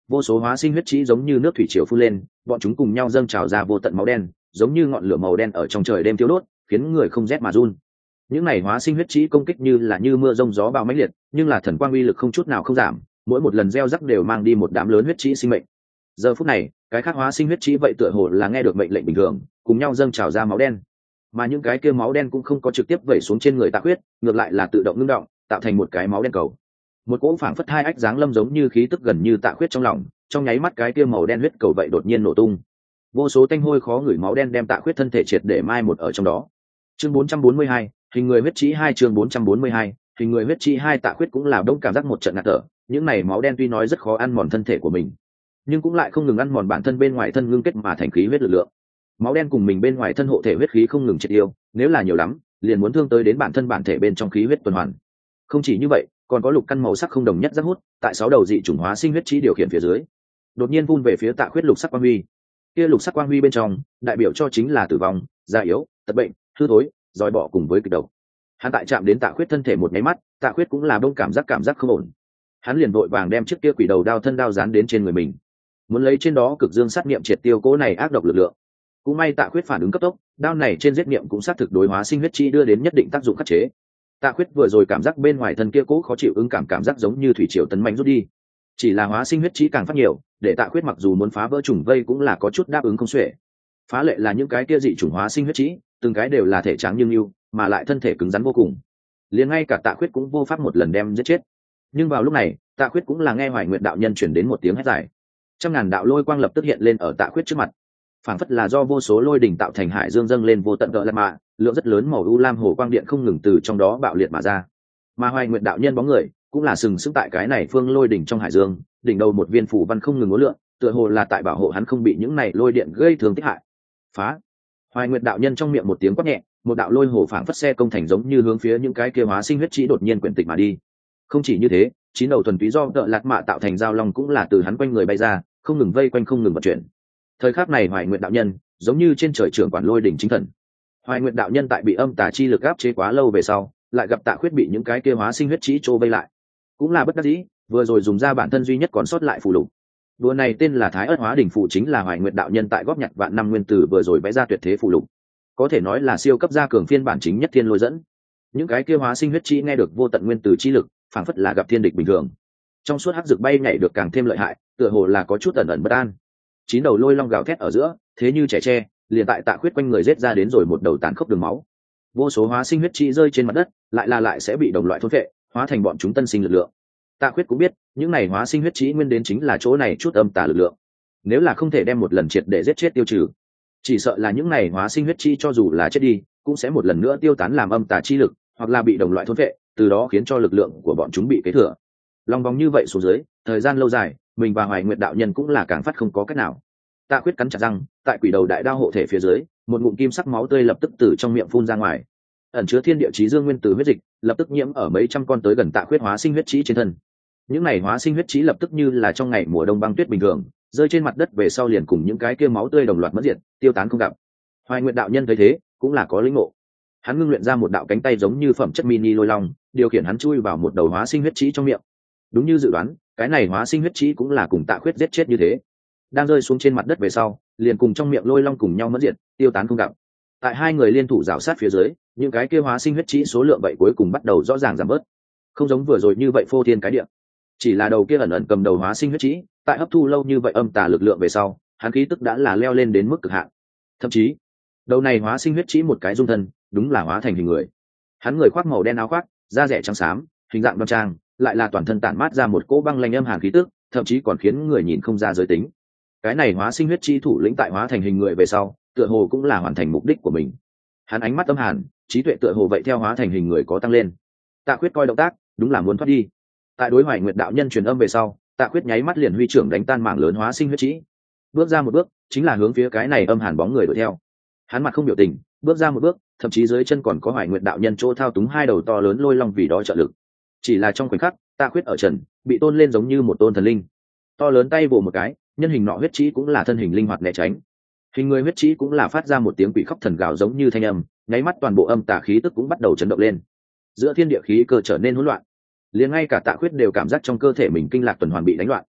Speaker 1: vô số hóa sinh huyết trĩ giống như nước thủy triều phun lên, bọn chúng cùng nhau dâng trào ra vô tận máu đen, giống như ngọn lửa màu đen ở trong trời đêm thiêu đốt, khiến người không rét mà run. Những này hóa sinh huyết trĩ công kích như là như mưa rông gió bao mãnh liệt, nhưng là thần quang uy lực không chút nào không giảm, mỗi một lần gieo rắc đều mang đi một đám lớn huyết trĩ sinh mệnh. Giờ phút này, cái khác hóa sinh huyết trĩ vậy tựa hồ là nghe được mệnh lệnh bình thường, cùng nhau dâng trào ra máu đen. Mà những cái kia máu đen cũng không có trực tiếp vẩy xuống trên người Tạ Khuyết, ngược lại là tự động ngưng động, tạo thành một cái máu đen cầu. Một cỗ phảng phất hai ách dáng lâm giống như khí tức gần như Tạ Khuyết trong lòng, trong nháy mắt cái kia màu đen huyết cầu vậy đột nhiên nổ tung. Vô số tanh hôi khó ngửi máu đen đem Tạ Khuyết thân thể triệt để mai một ở trong đó. Chương bốn trăm bốn mươi hai, hình người huyết trĩ hai chương bốn trăm bốn mươi hai, hình người huyết trĩ hai Tạ Khuyết cũng là đông cảm giác một trận ngạt thở, những này máu đen tuy nói rất khó ăn mòn thân thể của mình, nhưng cũng lại không ngừng ăn mòn bản thân bên ngoài thân ngưng kết mà thành khí huyết lực lượng. Máu đen cùng mình bên ngoài thân hộ thể huyết khí không ngừng triệt tiêu, nếu là nhiều lắm, liền muốn thương tới đến bản thân bản thể bên trong khí huyết tuần hoàn. Không chỉ như vậy, còn có lục căn màu sắc không đồng nhất rất hút, tại sáu đầu dị chủng hóa sinh huyết trĩ điều khiển phía dưới, đột nhiên vun về phía Tạ Khuyết lục sắc quang huy. Kia lục sắc quang huy bên trong, đại biểu cho chính là tử vong, già yếu, tật bệnh, hư thối, dòi bỏ cùng với kịch độc. Hắn tại chạm đến Tạ Khuyết thân thể một nháy mắt, Tạ Khuyết cũng là đông cảm giác cảm giác không ổn. Hắn liền vội vàng đem chiếc kia quỷ đầu đao thân đao dán đến trên người mình, muốn lấy trên đó cực dương sát niệm triệt tiêu cỗ này ác độc lực lượng. Cũng may Tạ Khuyết phản ứng cấp tốc, đao này trên giết niệm cũng sát thực đối hóa sinh huyết chi đưa đến nhất định tác dụng khắc chế. Tạ Khuyết vừa rồi cảm giác bên ngoài thân kia cố khó chịu ứng cảm cảm giác giống như thủy triều tấn mạnh rút đi. Chỉ là hóa sinh huyết chi càng phát nhiều, để Tạ Khuyết mặc dù muốn phá vỡ trùng vây cũng là có chút đáp ứng không xuể. Phá lệ là những cái kia dị chủng hóa sinh huyết chi, từng cái đều là thể trắng nhưng yêu, mà lại thân thể cứng rắn vô cùng. Liền ngay cả Tạ Khuyết cũng vô pháp một lần đem giết chết. Nhưng vào lúc này, Tạ Khuyết cũng là nghe Hoài Nguyệt đạo nhân truyền đến một tiếng hét dài. Trăm ngàn đạo lôi quang lập tức hiện lên ở Tạ Khuyết trước mặt, phảng phất là do vô số lôi đỉnh tạo thành hải dương dâng lên vô tận cỡ lạt mạ, lượng rất lớn màu u lam hồ quang điện không ngừng từ trong đó bạo liệt mà ra. Mà Hoài Nguyệt đạo nhân bóng người cũng là sừng sững tại cái này phương lôi đỉnh trong hải dương, đỉnh đầu một viên phủ văn không ngừng uốn lượn, tựa hồ là tại bảo hộ hắn không bị những này lôi điện gây thương tích hại. Phá! Hoài Nguyệt đạo nhân trong miệng một tiếng quát nhẹ, một đạo lôi hồ phảng phất xe công thành giống như hướng phía những cái kia hóa sinh huyết trĩ đột nhiên quyển tịch mà đi. Không chỉ như thế, chín đầu thuần túy do cỡ lạt mạ tạo thành giao long cũng là từ hắn quanh người bay ra, không ngừng vây quanh không ngừng vận chuyển. Thời khắc này Hoài Nguyệt đạo nhân giống như trên trời trưởng quản lôi đỉnh chính thần. Hoài Nguyệt đạo nhân tại bị âm tà chi lực áp chế quá lâu về sau, lại gặp Tạ Khuyết bị những cái kia hóa sinh huyết trĩ trô vây lại, cũng là bất đắc dĩ, vừa rồi dùng ra bản thân duy nhất còn sót lại phù lục. Đùa này tên là Thái Ức Hóa Đỉnh phù, chính là Hoài Nguyệt đạo nhân tại góp nhặt vạn năm nguyên tử vừa rồi vẽ ra tuyệt thế phù lục, có thể nói là siêu cấp gia cường phiên bản chính nhất thiên lôi dẫn. Những cái kia hóa sinh huyết trĩ nghe được vô tận nguyên tử chi lực, phảng phất là gặp thiên địch bình thường. Trong suốt hắc dược bay nhảy được càng thêm lợi hại, tựa hồ là có chút ẩn ẩn bất an. Chín đầu lôi long gào thét ở giữa, thế như trẻ tre, liền tại Tạ Khuyết quanh người giết ra đến rồi một đầu tàn khốc đường máu. Vô số hóa sinh huyết trĩ rơi trên mặt đất, lại là lại sẽ bị đồng loại thôn phệ, hóa thành bọn chúng tân sinh lực lượng. Tạ Khuyết cũng biết, những này hóa sinh huyết trĩ nguyên đến chính là chỗ này chút âm tà lực lượng. Nếu là không thể đem một lần triệt để giết chết tiêu trừ, chỉ sợ là những này hóa sinh huyết trĩ cho dù là chết đi, cũng sẽ một lần nữa tiêu tán làm âm tà chi lực, hoặc là bị đồng loại thôn phệ, từ đó khiến cho lực lượng của bọn chúng bị kế thừa. Long vòng như vậy xuống dưới, thời gian lâu dài, mình và Hoài Nguyệt đạo nhân cũng là càng phát không có cách nào. Tạ Khuyết cắn chặt răng, tại quỷ đầu đại đao hộ thể phía dưới, một ngụm kim sắc máu tươi lập tức từ trong miệng phun ra ngoài, ẩn chứa thiên địa chí dương nguyên tử huyết dịch, lập tức nhiễm ở mấy trăm con tới gần Tạ Khuyết hóa sinh huyết trĩ trên thân. Những này hóa sinh huyết trĩ lập tức như là trong ngày mùa đông băng tuyết bình thường, rơi trên mặt đất về sau liền cùng những cái kia máu tươi đồng loạt mất diệt, tiêu tán không gặp. Hoài Nguyệt đạo nhân thấy thế, cũng là có lĩnh ngộ. Hắn ngưng luyện ra một đạo cánh tay giống như phẩm chất mini lôi long, điều khiển hắn chui vào một đầu hóa sinh huyết trĩ trong miệng. Đúng như dự đoán, cái này hóa sinh huyết trĩ cũng là cùng Tạ Khuyết giết chết như thế, đang rơi xuống trên mặt đất về sau, liền cùng trong miệng lôi long cùng nhau mất diệt, tiêu tán không gặp. Tại hai người liên thủ rào sát phía dưới, những cái kia hóa sinh huyết trĩ số lượng vậy cuối cùng bắt đầu rõ ràng giảm bớt, không giống vừa rồi như vậy phô thiên cái địa. Chỉ là đầu kia ẩn ẩn cầm đầu hóa sinh huyết trĩ, tại hấp thu lâu như vậy âm tà lực lượng về sau, hắn khí tức đã là leo lên đến mức cực hạn. Thậm chí, đầu này hóa sinh huyết trĩ một cái dung thân, đúng là hóa thành hình người. Hắn người khoác màu đen áo khoác, da rẻ trắng xám, hình dạng đoan trang, lại là toàn thân tản mát ra một cỗ băng lanh âm hàn khí tức, thậm chí còn khiến người nhìn không ra giới tính. Cái này hóa sinh huyết chi thủ lĩnh tại hóa thành hình người về sau, tựa hồ cũng là hoàn thành mục đích của mình. Hắn ánh mắt âm hàn, trí tuệ tựa hồ vậy theo hóa thành hình người có tăng lên. Tạ Khuyết coi động tác, đúng là muốn thoát đi. Tại đối Hoài Nguyệt đạo nhân truyền âm về sau, Tạ Khuyết nháy mắt liền huy trưởng đánh tan mảng lớn hóa sinh huyết trĩ, bước ra một bước, chính là hướng phía cái này âm hàn bóng người đuổi theo. Hắn mặt không biểu tình, bước ra một bước, thậm chí dưới chân còn có Hoài Nguyệt đạo nhân chỗ thao túng hai đầu to lớn lôi long vì đó trợ lực. Chỉ là trong khoảnh khắc, Tạ Khuyết ở trần, bị tôn lên giống như một tôn thần linh. To lớn tay vồ một cái, nhân hình nọ huyết trĩ cũng là thân hình linh hoạt né tránh. Hình người huyết trĩ cũng là phát ra một tiếng quỷ khóc thần gào giống như thanh âm, nháy mắt toàn bộ âm tà khí tức cũng bắt đầu chấn động lên. Giữa thiên địa khí cơ trở nên hỗn loạn, liền ngay cả Tạ Khuyết đều cảm giác trong cơ thể mình kinh lạc tuần hoàn bị đánh loạn.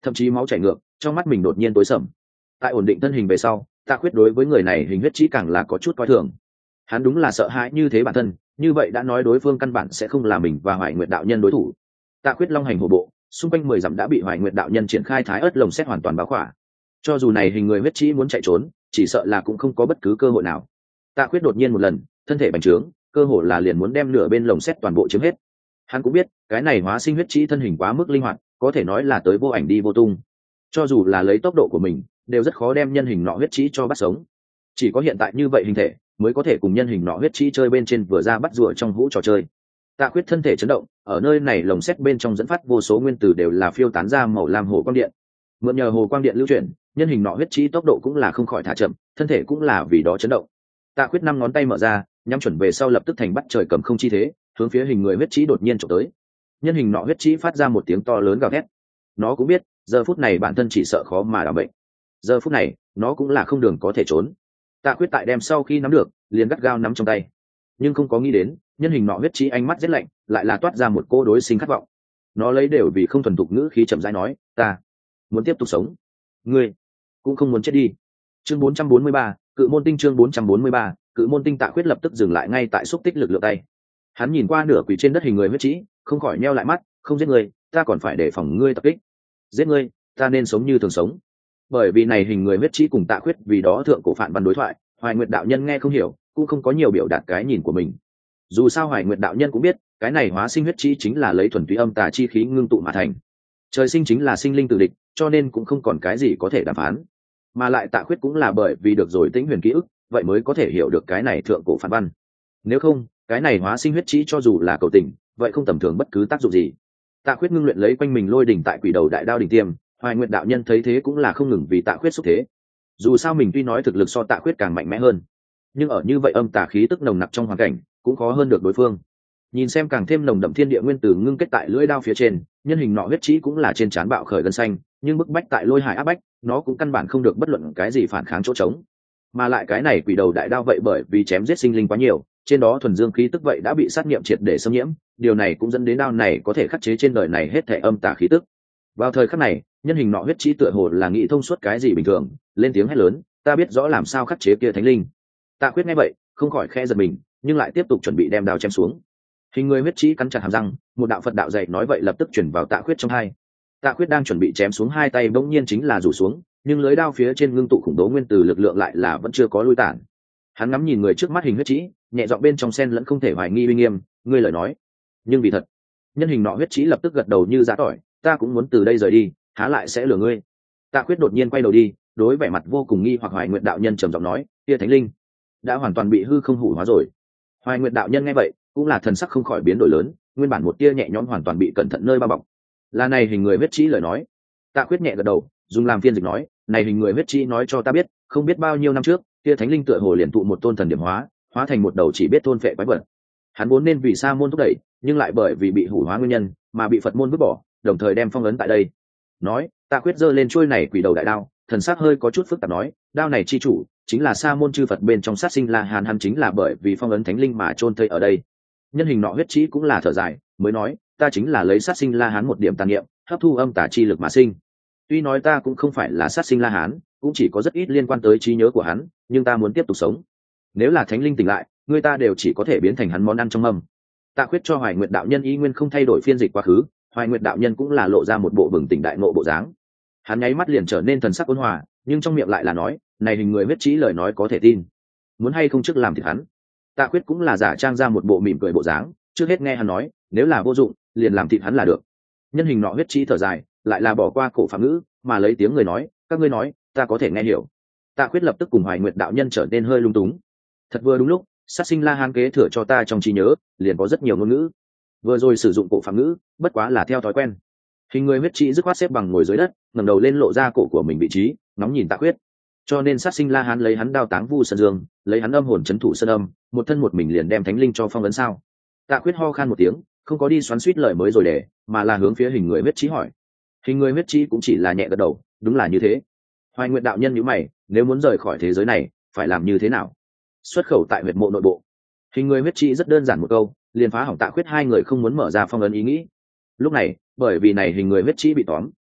Speaker 1: thậm chí máu chảy ngược, trong mắt mình đột nhiên tối sầm. Tại ổn định thân hình về sau, Tạ Khuyết đối với người này hình huyết chỉ càng là có chút coi thường. Hắn đúng là sợ hãi như thế bản thân, như vậy đã nói đối phương căn bản sẽ không là mình và Hoài Nguyệt đạo nhân đối thủ. Tạ Khuyết long hành hổ bộ, xung quanh mười dặm đã bị Hoài Nguyệt đạo nhân triển khai thái ớt lồng xét hoàn toàn bao khỏa. Cho dù này hình người huyết chỉ muốn chạy trốn, chỉ sợ là cũng không có bất cứ cơ hội nào. Tạ Khuyết đột nhiên một lần, thân thể bành trướng, cơ hồ là liền muốn đem nửa bên lồng xét toàn bộ chiếm hết. Hắn cũng biết, cái này hóa sinh huyết chỉ thân hình quá mức linh hoạt, có thể nói là tới vô ảnh đi vô tung. Cho dù là lấy tốc độ của mình, đều rất khó đem nhân hình nọ huyết chỉ cho bắt sống. Chỉ có hiện tại như vậy hình thể, mới có thể cùng nhân hình nọ huyết chỉ chơi bên trên vừa ra bắt rùa trong vũ trò chơi. Tạ Khuyết thân thể chấn động, ở nơi này lồng sét bên trong dẫn phát vô số nguyên tử đều là phiêu tán ra màu lam hồ quang điện. Mượn nhờ hồ quang điện lưu chuyển, nhân hình nọ huyết chỉ tốc độ cũng là không khỏi thả chậm, thân thể cũng là vì đó chấn động. Tạ Khuyết năm ngón tay mở ra, nhắm chuẩn về sau lập tức thành bắt trời cầm không chi thế, hướng phía hình người huyết chỉ đột nhiên chụp tới. Nhân hình nọ huyết chỉ phát ra một tiếng to lớn gào thét. Nó cũng biết, giờ phút này bản thân chỉ sợ khó mà đảm bệnh. Giờ phút này, nó cũng là không đường có thể trốn. Tạ Khuyết tại đem sau khi nắm được, liền gắt gao nắm trong tay. Nhưng không có nghĩ đến, nhân hình nọ huyết chỉ ánh mắt rất lạnh, lại là toát ra một cô đối sinh khát vọng. Nó lấy đều vì không thuần thục ngữ khí chậm rãi nói, ta muốn tiếp tục sống, ngươi cũng không muốn chết đi. Chương bốn trăm bốn mươi ba, Cự môn tinh. Chương bốn trăm bốn mươi ba, Cự môn tinh. Tạ Khuyết lập tức dừng lại ngay tại xúc tích lực lượng tay. Hắn nhìn qua nửa quỳ trên đất hình người huyết chỉ, không khỏi nheo lại mắt, không giết ngươi, ta còn phải đề phòng ngươi tập kích. Giết ngươi, ta nên sống như thường sống. Bởi vì này hình người huyết chỉ cùng Tạ Khuyết vì đó thượng cổ phản văn đối thoại, Hoài Nguyệt đạo nhân nghe không hiểu, cũng không có nhiều biểu đạt cái nhìn của mình. Dù sao Hoài Nguyệt đạo nhân cũng biết, cái này hóa sinh huyết chỉ chính là lấy thuần túy âm tà chi khí ngưng tụ mà thành. Trời sinh chính là sinh linh tử địch, cho nên cũng không còn cái gì có thể đàm phán. Mà lại Tạ Khuyết cũng là bởi vì được rồi Tĩnh Huyền ký ức, vậy mới có thể hiểu được cái này thượng cổ phản văn. Nếu không, cái này hóa sinh huyết chỉ cho dù là cầu tình, vậy không tầm thường bất cứ tác dụng gì. Tạ Khuyết ngưng luyện lấy quanh mình lôi đỉnh tại quỷ đầu đại đao đỉnh tiêm, Hoài Nguyệt đạo nhân thấy thế cũng là không ngừng vì Tạ Khuyết xúc thế. Dù sao mình tuy nói thực lực so Tạ Khuyết càng mạnh mẽ hơn, nhưng ở như vậy âm tà khí tức nồng nặc trong hoàn cảnh, cũng khó hơn được đối phương. Nhìn xem càng thêm nồng đậm thiên địa nguyên tử ngưng kết tại lưỡi đao phía trên, nhân hình nọ huyết chỉ cũng là trên trán bạo khởi gân xanh, nhưng bức bách tại lôi hải áp bách, nó cũng căn bản không được bất luận cái gì phản kháng chỗ trống. Mà lại cái này quỷ đầu đại đao vậy bởi vì chém giết sinh linh quá nhiều, trên đó thuần dương khí tức vậy đã bị sát nghiệm triệt để xâm nhiễm, điều này cũng dẫn đến đao này có thể khắc chế trên đời này hết thảy âm tà khí tức. Vào thời khắc này, nhân hình nọ huyết chỉ tựa hồ là nghĩ thông suốt cái gì bình thường, lên tiếng hét lớn, ta biết rõ làm sao khắc chế kia thánh linh. Tạ Khuyết nghe vậy, không khỏi khẽ giật mình, nhưng lại tiếp tục chuẩn bị đem đao chém xuống. Hình người huyết chỉ cắn chặt hàm răng, một đạo Phật đạo dạy nói vậy lập tức truyền vào Tạ Khuyết trong hai. Tạ Khuyết đang chuẩn bị chém xuống hai tay bỗng nhiên chính là rủ xuống, nhưng lưới đao phía trên ngưng tụ khủng bố nguyên tử lực lượng lại là vẫn chưa có lui tản. Hắn ngắm nhìn người trước mắt hình huyết chỉ, nhẹ giọng bên trong sen lẫn không thể hoài nghi uy nghiêm, ngươi lời nói, nhưng vì thật. Nhân hình nọ huyết chỉ lập tức gật đầu như giã tỏi, ta cũng muốn từ đây rời đi, há lại sẽ lừa ngươi. Tạ Khuyết đột nhiên quay đầu đi, đối vẻ mặt vô cùng nghi hoặc Hoài Nguyệt đạo nhân trầm giọng nói, kia thánh linh đã hoàn toàn bị hư không hủ hóa rồi. Hoài Nguyệt đạo nhân nghe vậy, cũng là thần sắc không khỏi biến đổi lớn, nguyên bản một tia nhẹ nhõm hoàn toàn bị cẩn thận nơi bao bọc. Là này hình người huyết chỉ lời nói. Tạ Khuyết nhẹ gật đầu, dùng làm phiên dịch nói, này hình người huyết chỉ nói cho ta biết, không biết bao nhiêu năm trước, kia thánh linh tựa hồ liền tụ một tôn thần điểm hóa, hóa thành một đầu chỉ biết thôn phệ quái vật. Hắn vốn nên vì sa môn thúc đẩy, nhưng lại bởi vì bị hủ hóa nguyên nhân, mà bị Phật môn vứt bỏ, đồng thời đem phong ấn tại đây. Nói, Tạ Khuyết giơ lên chuôi này quỷ đầu đại đao, thần sắc hơi có chút phức tạp nói, đao này chi chủ chính là sa môn chư Phật bên trong sát sinh La Hán, hắn chính là bởi vì phong ấn thánh linh mà chôn thây ở đây. Nhân hình nọ huyết chỉ cũng là thở dài, mới nói, ta chính là lấy sát sinh La Hán một điểm tàn niệm, hấp thu âm tà chi lực mà sinh. Tuy nói ta cũng không phải là sát sinh La Hán, cũng chỉ có rất ít liên quan tới trí nhớ của hắn, nhưng ta muốn tiếp tục sống. Nếu là thánh linh tỉnh lại, người ta đều chỉ có thể biến thành hắn món ăn trong mâm. Tạ Khuyết cho Hoài Nguyệt đạo nhân ý nguyên không thay đổi phiên dịch quá khứ, Hoài Nguyệt đạo nhân cũng là lộ ra một bộ bừng tỉnh đại ngộ bộ dáng. Hắn nháy mắt liền trở nên thần sắc ôn hòa, nhưng trong miệng lại là nói, này hình người huyết chỉ lời nói có thể tin, muốn hay không trước làm thịt hắn. Tạ Khuyết cũng là giả trang ra một bộ mỉm cười bộ dáng, trước hết nghe hắn nói, nếu là vô dụng, liền làm thịt hắn là được. Nhân hình nọ huyết chỉ thở dài, lại là bỏ qua cổ phạm ngữ, mà lấy tiếng người nói, các ngươi nói, ta có thể nghe hiểu. Tạ Khuyết lập tức cùng Hoài Nguyệt đạo nhân trở nên hơi lung túng. Thật vừa đúng lúc, sát sinh La Hán kế thừa cho ta trong trí nhớ, liền có rất nhiều ngôn ngữ. Vừa rồi sử dụng cổ phạm ngữ, bất quá là theo thói quen. Hình người huyết chỉ dứt khoát xếp bằng ngồi dưới đất, ngẩng đầu lên lộ ra cổ của mình vị trí, ngóng nhìn Tạ Khuyết. Cho nên sát sinh La Hán lấy hắn đao táng vu sơn dương, lấy hắn âm hồn chấn thủ sơn âm, một thân một mình liền đem thánh linh cho phong ấn sao? Tạ Khuyết ho khan một tiếng, không có đi xoắn xuýt lời mới rồi để, mà là hướng phía hình người huyết chỉ hỏi. Hình người huyết chỉ cũng chỉ là nhẹ gật đầu, đúng là như thế. Hoài Nguyệt đạo nhân nhíu mày, nếu muốn rời khỏi thế giới này, phải làm như thế nào? Xuất khẩu tại huyệt mộ nội bộ. Hình người huyết chỉ rất đơn giản một câu, liền phá hỏng Tạ Khuyết hai người không muốn mở ra phong ấn ý nghĩ. Lúc này, bởi vì này hình người huyết chỉ bị tóm,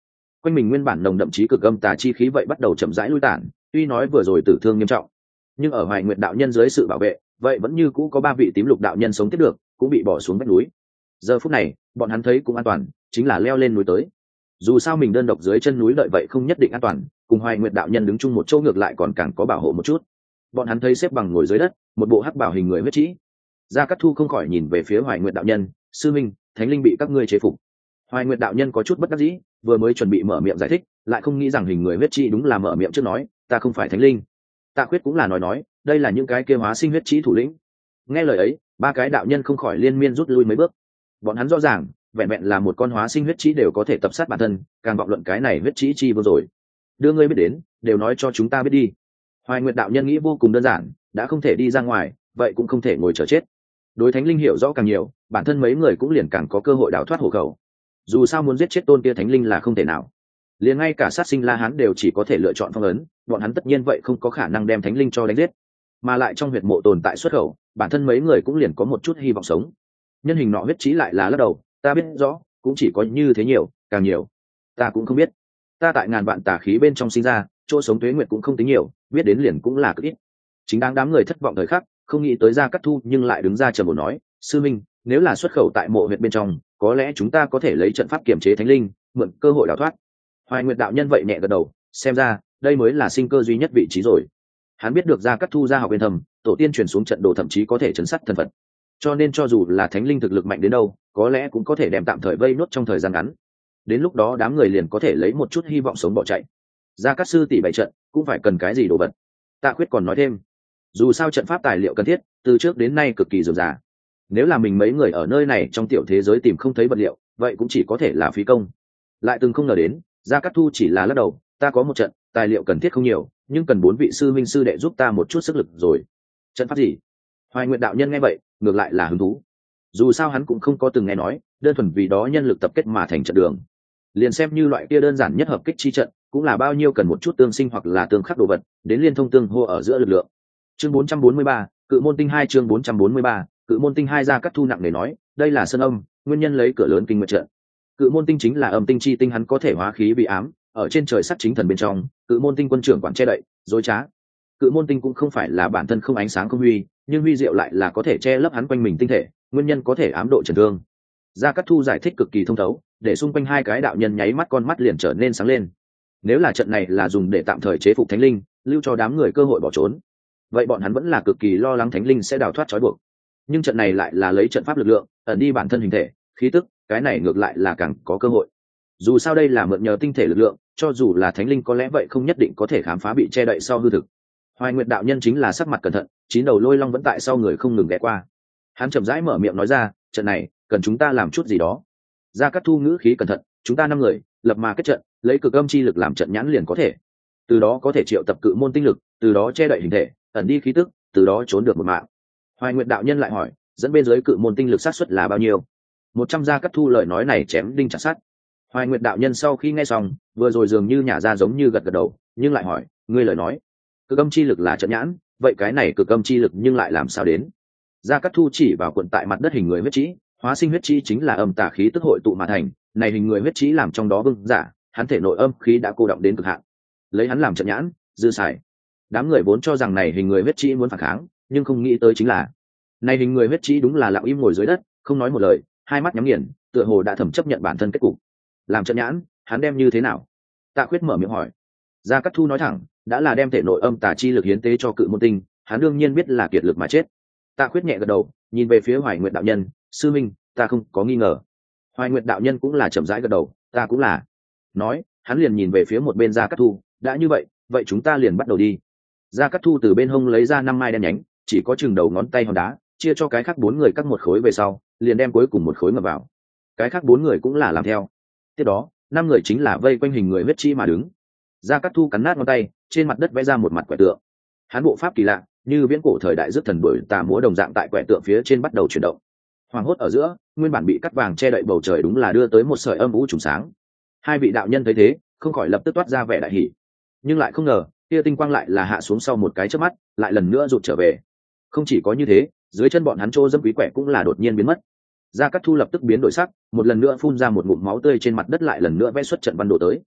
Speaker 1: quanh mình nguyên bản nồng đậm chí cực âm tà chi khí vậy bắt đầu chậm rãi lui tản. Tuy nói vừa rồi tử thương nghiêm trọng, nhưng ở Hoài Nguyệt đạo nhân dưới sự bảo vệ, vậy vẫn như cũ có ba vị tím lục đạo nhân sống tiếp được, cũng bị bỏ xuống vách núi. Giờ phút này, bọn hắn thấy cũng an toàn, chính là leo lên núi tới. Dù sao mình đơn độc dưới chân núi đợi vậy không nhất định an toàn, cùng Hoài Nguyệt đạo nhân đứng chung một chỗ ngược lại còn càng có bảo hộ một chút. Bọn hắn thấy xếp bằng ngồi dưới đất, một bộ hắc bảo hình người huyết trĩ. Gia Cát Thu không khỏi nhìn về phía Hoài Nguyệt đạo nhân, sư minh, thánh linh bị các ngươi chế phục. Hoài Nguyệt đạo nhân có chút bất đắc dĩ, vừa mới chuẩn bị mở miệng giải thích, lại không nghĩ rằng hình người huyết trĩ đúng là mở miệng trước nói, ta không phải thánh linh. Tạ Khuyết cũng là nói nói, đây là những cái kia hóa sinh huyết trĩ thủ lĩnh. Nghe lời ấy, ba cái đạo nhân không khỏi liên miên rút lui mấy bước. Bọn hắn rõ ràng, vẹn vẹn là một con hóa sinh huyết trĩ đều có thể tập sát bản thân, càng vọng luận cái này huyết trĩ chi vô rồi. Đưa ngươi biết đến, đều nói cho chúng ta biết đi. Hoài Nguyệt đạo nhân nghĩ vô cùng đơn giản, đã không thể đi ra ngoài, vậy cũng không thể ngồi chờ chết. Đối thánh linh hiểu rõ càng nhiều, bản thân mấy người cũng liền càng có cơ hội đào thoát hộ khẩu. Dù sao muốn giết chết tôn kia thánh linh là không thể nào, liền ngay cả sát sinh La Hán đều chỉ có thể lựa chọn phong ấn, bọn hắn tất nhiên vậy không có khả năng đem thánh linh cho đánh giết. Mà lại trong huyệt mộ tồn tại xuất khẩu, bản thân mấy người cũng liền có một chút hy vọng sống. Nhân hình nọ huyết trí lại là lắc đầu, ta biết rõ, cũng chỉ có như thế nhiều, càng nhiều ta cũng không biết. Ta tại ngàn vạn tà khí bên trong sinh ra, chỗ sống tuế nguyệt cũng không tính nhiều, biết đến liền cũng là cực ít. Chính đáng đám người thất vọng thời khắc, không nghĩ tới Gia Cát Thu nhưng lại đứng ra trầm một nói, sư minh, nếu là xuất khẩu tại mộ huyệt bên trong, có lẽ chúng ta có thể lấy trận pháp kiểm chế thánh linh, mượn cơ hội đào thoát. Hoài Nguyệt đạo nhân vậy nhẹ gật đầu, xem ra đây mới là sinh cơ duy nhất vị trí rồi. Hắn biết được Gia Cát Thu ra học bên thầm, tổ tiên truyền xuống trận đồ thậm chí có thể chấn sát thân phận, cho nên cho dù là thánh linh thực lực mạnh đến đâu, có lẽ cũng có thể đem tạm thời vây nốt trong thời gian ngắn. Đến lúc đó đám người liền có thể lấy một chút hy vọng sống bỏ chạy. Gia Cát sư tỷ bày trận cũng phải cần cái gì đồ vật. Tạ Khuyết còn nói thêm, dù sao trận pháp tài liệu cần thiết từ trước đến nay cực kỳ dồi dào, nếu là mình mấy người ở nơi này trong tiểu thế giới tìm không thấy vật liệu, vậy cũng chỉ có thể là phí công. Lại từng không ngờ đến, Gia Cát Thu chỉ là lắc đầu, ta có một trận, tài liệu cần thiết không nhiều, nhưng cần bốn vị sư minh sư đệ giúp ta một chút sức lực rồi. Trận pháp gì? Hoài Nguyệt đạo nhân nghe vậy, ngược lại là hứng thú. Dù sao hắn cũng không có từng nghe nói, đơn thuần vì đó nhân lực tập kết mà thành trận đường. Liền xem như loại kia đơn giản nhất hợp kích chi trận, cũng là bao nhiêu cần một chút tương sinh hoặc là tương khắc đồ vật, đến liên thông tương hô ở giữa lực lượng. Chương bốn trăm bốn mươi ba, Cự môn tinh hai chương bốn trăm bốn mươi ba, Cự môn tinh hai. Gia Cát Thu nặng nề nói, đây là sơn âm, nguyên nhân lấy cửa lớn kinh nguyệt trận. Cự môn tinh chính là âm tinh chi tinh, hắn có thể hóa khí bị ám, ở trên trời sắc chính thần bên trong, Cự môn tinh quân trưởng quản che đậy, dối trá. Cự môn tinh cũng không phải là bản thân không ánh sáng không huy, nhưng huy diệu lại là có thể che lấp hắn quanh mình tinh thể, nguyên nhân có thể ám độ trần thương. Gia Cát Thu giải thích cực kỳ thông thấu, để xung quanh hai cái đạo nhân nháy mắt con mắt liền trở nên sáng lên. Nếu là trận này là dùng để tạm thời chế phục thánh linh, lưu cho đám người cơ hội bỏ trốn, vậy bọn hắn vẫn là cực kỳ lo lắng thánh linh sẽ đào thoát trói buộc. Nhưng trận này lại là lấy trận pháp lực lượng ẩn đi bản thân hình thể, khí tức, cái này ngược lại là càng có cơ hội. Dù sao đây là mượn nhờ tinh thể lực lượng, cho dù là thánh linh có lẽ vậy không nhất định có thể khám phá bị che đậy sau hư thực. Hoài Nguyệt đạo nhân chính là sắc mặt cẩn thận, chín đầu lôi long vẫn tại sau người không ngừng ghé qua. Hắn chậm rãi mở miệng nói ra, trận này cần chúng ta làm chút gì đó. Gia Cát Thu ngữ khí cẩn thận, chúng ta năm người lập mà kết trận, lấy cực âm chi lực làm trận nhãn liền có thể. Từ đó có thể triệu tập cự môn tinh lực, từ đó che đậy hình thể, ẩn đi khí tức, từ đó trốn được một mạng. Hoài Nguyệt đạo nhân lại hỏi, dẫn bên dưới cự môn tinh lực sát suất là bao nhiêu? Một trăm. Gia Cát Thu lời nói này chém đinh chặt sắt. Hoài Nguyệt đạo nhân sau khi nghe xong, vừa rồi dường như nhả ra giống như gật gật đầu, nhưng lại hỏi, ngươi lời nói, cực âm chi lực là trận nhãn, vậy cái này cực âm chi lực nhưng lại làm sao đến? Gia Cát Thu chỉ vào quận tại mặt đất hình người huyết trĩ, hóa sinh huyết trĩ chính là âm tà khí tức hội tụ mà thành, này hình người huyết trĩ làm trong đó vương giả, hắn thể nội âm khí đã cô động đến cực hạn, lấy hắn làm trận nhãn, dư xài. Đám người vốn cho rằng này hình người huyết trĩ muốn phản kháng, nhưng không nghĩ tới chính là, này hình người huyết trĩ đúng là lặng im ngồi dưới đất, không nói một lời, hai mắt nhắm nghiền, tựa hồ đã thầm chấp nhận bản thân kết cục. Làm trận nhãn, hắn đem như thế nào? Tạ Khuyết mở miệng hỏi. Gia Cát Thu nói thẳng, đã là đem thể nội âm tà chi lực hiến tế cho cự môn tinh, hắn đương nhiên biết là kiệt lực mà chết. Tạ Khuyết nhẹ gật đầu, nhìn về phía Hoài Nguyệt đạo nhân, sư minh, ta không có nghi ngờ. Hoài Nguyệt đạo nhân cũng là chậm rãi gật đầu, ta cũng là. Nói, hắn liền nhìn về phía một bên Gia Cát Thu, đã như vậy, vậy chúng ta liền bắt đầu đi. Gia Cát Thu từ bên hông lấy ra năm mai đen nhánh, chỉ có chừng đầu ngón tay hòn đá, chia cho cái khác bốn người cắt một khối về sau, liền đem cuối cùng một khối ngập vào. Cái khác bốn người cũng là làm theo. Tiếp đó, năm người chính là vây quanh hình người huyết chi mà đứng. Gia Cát Thu cắn nát ngón tay, trên mặt đất vẽ ra một mặt quẻ tượng. Hắn bộ pháp kỳ lạ, như viễn cổ thời đại rước thần đuổi tà múa đồng dạng tại quẻ tượng phía trên bắt đầu chuyển động. Hoàng hốt ở giữa, nguyên bản bị cắt vàng che đậy bầu trời đúng là đưa tới một sợi âm u trùng sáng. Hai vị đạo nhân thấy thế, không khỏi lập tức toát ra vẻ đại hỉ. Nhưng lại không ngờ, kia tinh quang lại là hạ xuống sau một cái chớp mắt, lại lần nữa rụt trở về. Không chỉ có như thế, dưới chân bọn hắn trô dâm quý quẻ cũng là đột nhiên biến mất. Gia Cát Thu lập tức biến đổi sắc, một lần nữa phun ra một ngụm máu tươi, trên mặt đất lại lần nữa vẽ xuất trận văn đồ tới.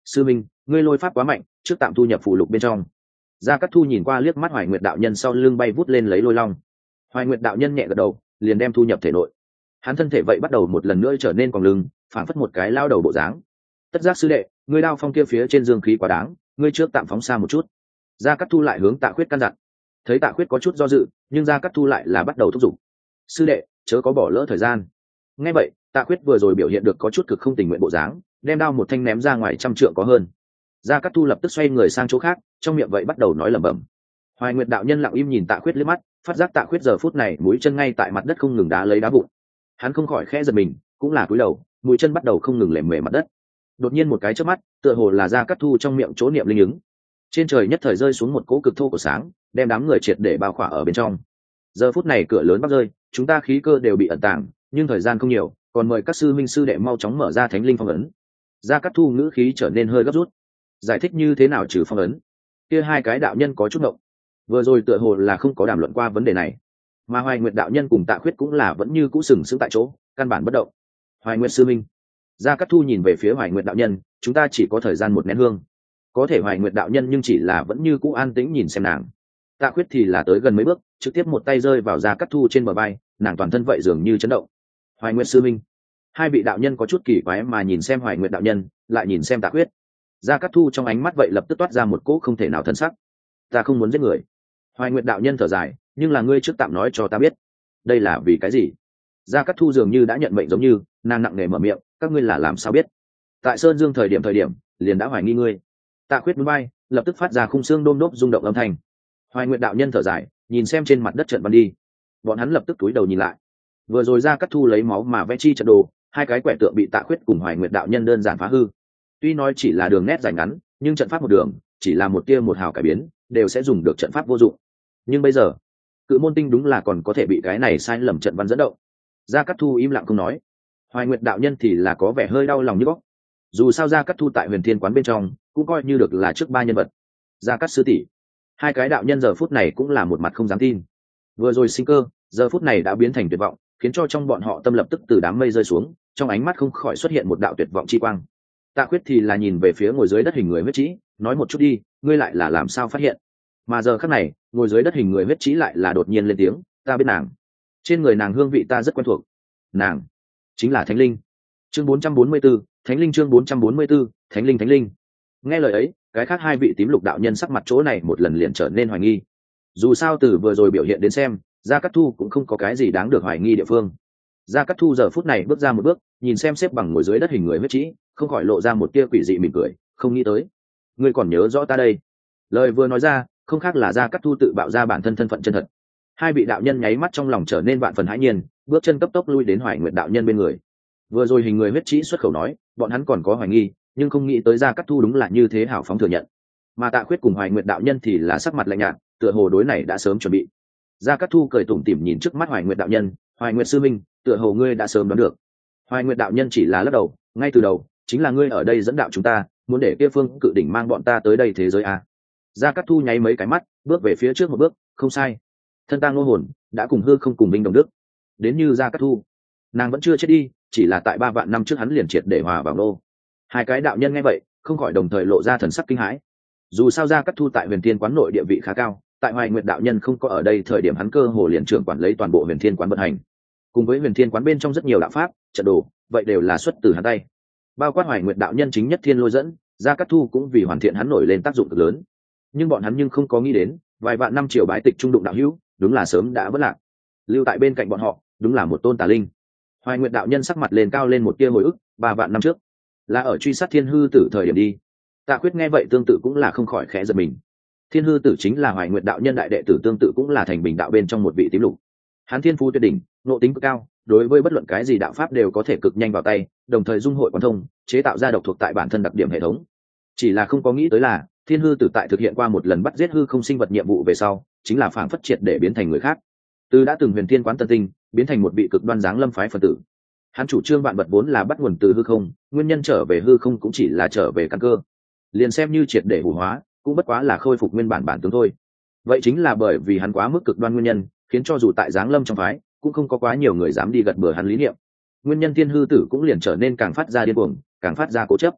Speaker 1: sư minh, ngươi lôi pháp quá mạnh, trước tạm thu nhập phụ lục bên trong. Gia Cát Thu nhìn qua liếc mắt Hoài Nguyệt đạo nhân sau lưng bay vút lên lấy lôi long. Hoài Nguyệt đạo nhân nhẹ gật đầu, liền đem thu nhập thể nội. Hắn thân thể vậy bắt đầu một lần nữa trở nên còng lưng, phản phất một cái lao đầu bộ dáng. Tất giác sư đệ, ngươi đao phong kia phía trên dương khí quá đáng, ngươi trước tạm phóng xa một chút. Gia Cát Thu lại hướng Tạ Khuyết căn dặn. Thấy Tạ Khuyết có chút do dự, nhưng Gia Cát Thu lại là bắt đầu thúc giục. Sư đệ, chớ có bỏ lỡ thời gian. Nghe vậy, Tạ Khuyết vừa rồi biểu hiện được có chút cực không tình nguyện bộ dáng, đem đao một thanh ném ra ngoài trăm trượng có hơn. Gia Cát Thu lập tức xoay người sang chỗ khác, trong miệng vậy bắt đầu nói lẩm bẩm. Hoài Nguyệt đạo nhân lặng im nhìn Tạ Khuyết liếc mắt, phát giác Tạ Khuyết giờ phút này mũi chân ngay tại mặt đất không ngừng đá lấy đá vụn. Hắn không khỏi khẽ giật mình, cũng là cúi đầu, mũi chân bắt đầu không ngừng lềm mề mặt đất. Đột nhiên một cái chớp mắt, tựa hồ là Gia Cát Thu trong miệng chỗ niệm linh ứng. Trên trời nhất thời rơi xuống một cỗ cực thô của sáng, đem đám người triệt để bao khỏa ở bên trong. Giờ phút này cửa lớn bắt rơi, chúng ta khí cơ đều bị ẩn tàng, nhưng thời gian không nhiều, còn mời các sư minh sư đệ mau chóng mở ra thánh linh phong ấn. Gia Cát Thu ngữ khí trở nên hơi gấp rút. Giải thích như thế nào trừ phong ấn? Kia hai cái đạo nhân có chút ngộng. Vừa rồi tựa hồ là không có đàm luận qua vấn đề này, mà Hoài Nguyệt đạo nhân cùng Tạ Khuyết cũng là vẫn như cũ sừng sững tại chỗ, căn bản bất động. Hoài Nguyệt sư minh. Gia Cát Thu nhìn về phía Hoài Nguyệt đạo nhân, chúng ta chỉ có thời gian một nén hương. Có thể Hoài Nguyệt đạo nhân nhưng chỉ là vẫn như cũ an tĩnh nhìn xem nàng. Tạ Khuyết thì là tới gần mấy bước, trực tiếp một tay rơi vào Gia Cát Thu trên bờ vai, nàng toàn thân vậy dường như chấn động. Hoài Nguyệt sư minh. Hai vị đạo nhân có chút kỳ quái mà nhìn xem Hoài Nguyệt đạo nhân, lại nhìn xem Tạ Khuyết. Gia Cát Thu trong ánh mắt vậy lập tức toát ra một cỗ không thể nào thân sắc. Ta không muốn giết người. Hoài Nguyệt đạo nhân thở dài, nhưng là ngươi trước tạm nói cho ta biết, đây là vì cái gì? Gia Cát Thu dường như đã nhận mệnh giống như, nàng nặng nề mở miệng, các ngươi là làm sao biết? Tại Sơn Dương thời điểm thời điểm, liền đã hoài nghi ngươi. Tạ Khuyết núi bay, lập tức phát ra khung xương đôm đốp rung động âm thanh. Hoài Nguyệt đạo nhân thở dài, nhìn xem trên mặt đất trận văn đi. Bọn hắn lập tức cúi đầu nhìn lại. Vừa rồi Gia Cát Thu lấy máu mà vẽ chi trận đồ, hai cái quẻ tượng bị Tạ Khuyết cùng Hoài Nguyệt đạo nhân đơn giản phá hư. Tuy nói chỉ là đường nét dài ngắn, nhưng trận pháp một đường, chỉ là một tia một hào cải biến, đều sẽ dùng được trận pháp vô dụng. Nhưng bây giờ, Cự Môn Tinh đúng là còn có thể bị cái này sai lầm trận văn dẫn động. Gia Cát Thu im lặng không nói. Hoài Nguyệt đạo nhân thì là có vẻ hơi đau lòng như góc. Dù sao Gia Cát Thu tại Huyền Thiên quán bên trong, cũng coi như được là trước ba nhân vật. Gia Cát sư tỷ, hai cái đạo nhân giờ phút này cũng là một mặt không dám tin. Vừa rồi sinh cơ, giờ phút này đã biến thành tuyệt vọng, khiến cho trong bọn họ tâm lập tức từ đám mây rơi xuống, trong ánh mắt không khỏi xuất hiện một đạo tuyệt vọng chi quang. Tạ Khuyết thì là nhìn về phía ngồi dưới đất hình người huyết trĩ, nói một chút đi, ngươi lại là làm sao phát hiện? Mà giờ khắc này, ngồi dưới đất hình người huyết trĩ lại là đột nhiên lên tiếng, ta biết nàng. Trên người nàng hương vị ta rất quen thuộc. Nàng chính là Thánh Linh. Chương bốn trăm bốn mươi 4, Thánh Linh chương bốn trăm bốn mươi 4, Thánh Linh Thánh Linh. Nghe lời ấy, cái khác hai vị tím lục đạo nhân sắc mặt chỗ này một lần liền trở nên hoài nghi. Dù sao từ vừa rồi biểu hiện đến xem, Gia Cát Thu cũng không có cái gì đáng được hoài nghi địa phương. Gia Cát Thu giờ phút này bước ra một bước, nhìn xem xếp bằng ngồi dưới đất hình người huyết trĩ, không khỏi lộ ra một tia quỷ dị mỉm cười, không nghĩ tới, ngươi còn nhớ rõ ta đây. Lời vừa nói ra, không khác là Gia Cát Thu tự bạo ra bản thân thân phận chân thật. Hai vị đạo nhân nháy mắt trong lòng trở nên vạn phần hãi nhiên, bước chân cấp tốc lui đến Hoài Nguyệt đạo nhân bên người. Vừa rồi hình người huyết trĩ xuất khẩu nói, bọn hắn còn có hoài nghi, nhưng không nghĩ tới Gia Cát Thu đúng là như thế hảo phóng thừa nhận. Mà Tạ Khuyết cùng Hoài Nguyệt đạo nhân thì là sắc mặt lạnh nhạt, tựa hồ đối này đã sớm chuẩn bị. Gia Cát Thu cười tủm tỉm nhìn trước mắt Hoài Nguyệt đạo nhân, Hoài Nguyệt sư minh, tựa hồ ngươi đã sớm đoán được. Hoài Nguyệt đạo nhân chỉ là lắc đầu, ngay từ đầu, chính là ngươi ở đây dẫn đạo chúng ta, muốn để kia Phương Cự Đỉnh mang bọn ta tới đây thế giới à? Gia Cát Thu nháy mấy cái mắt, bước về phía trước một bước, không sai. Thân ta ngô hồn đã cùng hư không cùng minh đồng đức. Đến như Gia Cát Thu, nàng vẫn chưa chết đi, chỉ là tại ba vạn năm trước hắn liền triệt để hòa vào nô. Hai cái đạo nhân nghe vậy, không khỏi đồng thời lộ ra thần sắc kinh hãi. Dù sao Gia Cát Thu tại Huyền Thiên quán nội địa vị khá cao, tại Hoài Nguyệt đạo nhân không có ở đây thời điểm hắn cơ hồ liền trưởng quản lấy toàn bộ Huyền Thiên quán vận hành. Cùng với Huyền Thiên quán bên trong rất nhiều đạo pháp, trận đồ, vậy đều là xuất từ hắn tay. Bao quát Hoài Nguyệt đạo nhân chính nhất thiên lôi dẫn, Gia Cát Thu cũng vì hoàn thiện hắn nổi lên tác dụng cực lớn. Nhưng bọn hắn nhưng không có nghĩ đến, vài vạn năm triều bái tịch trung đụng đạo hữu, đúng là sớm đã vỡ lạc. Lưu tại bên cạnh bọn họ, đúng là một tôn tà linh. Hoài Nguyệt đạo nhân sắc mặt lên cao lên một tia hồi ức, ba vạn năm trước, là ở truy sát Thiên Hư Tử thời điểm đi. Tạ Khuyết nghe vậy tương tự cũng là không khỏi khẽ giật mình. Thiên Hư Tử chính là Hoài Nguyệt đạo nhân đại đệ tử, tương tự cũng là thành bình đạo bên trong một vị tím lục. Hắn thiên phú tuyệt đỉnh, nội tính cực cao, đối với bất luận cái gì đạo pháp đều có thể cực nhanh vào tay, đồng thời dung hội quán thông, chế tạo ra độc thuộc tại bản thân đặc điểm hệ thống. Chỉ là không có nghĩ tới là, Thiên Hư Tử tại thực hiện qua một lần bắt giết hư không sinh vật nhiệm vụ về sau, chính là phản phất triệt để biến thành người khác. Từ đã từng Huyền Thiên quán tân tinh, biến thành một vị cực đoan dáng lâm phái phật tử. Hắn chủ trương vạn vật vốn là bắt nguồn từ hư không, nguyên nhân trở về hư không cũng chỉ là trở về căn cơ. Liền xem như triệt để hủ hóa, cũng bất quá là khôi phục nguyên bản bản tướng thôi. Vậy chính là bởi vì hắn quá mức cực đoan nguyên nhân, khiến cho dù tại dáng lâm trong phái, cũng không có quá nhiều người dám đi gật bừa hắn lý niệm. Nguyên nhân Thiên Hư Tử cũng liền trở nên càng phát ra điên cuồng, càng phát ra cố chấp.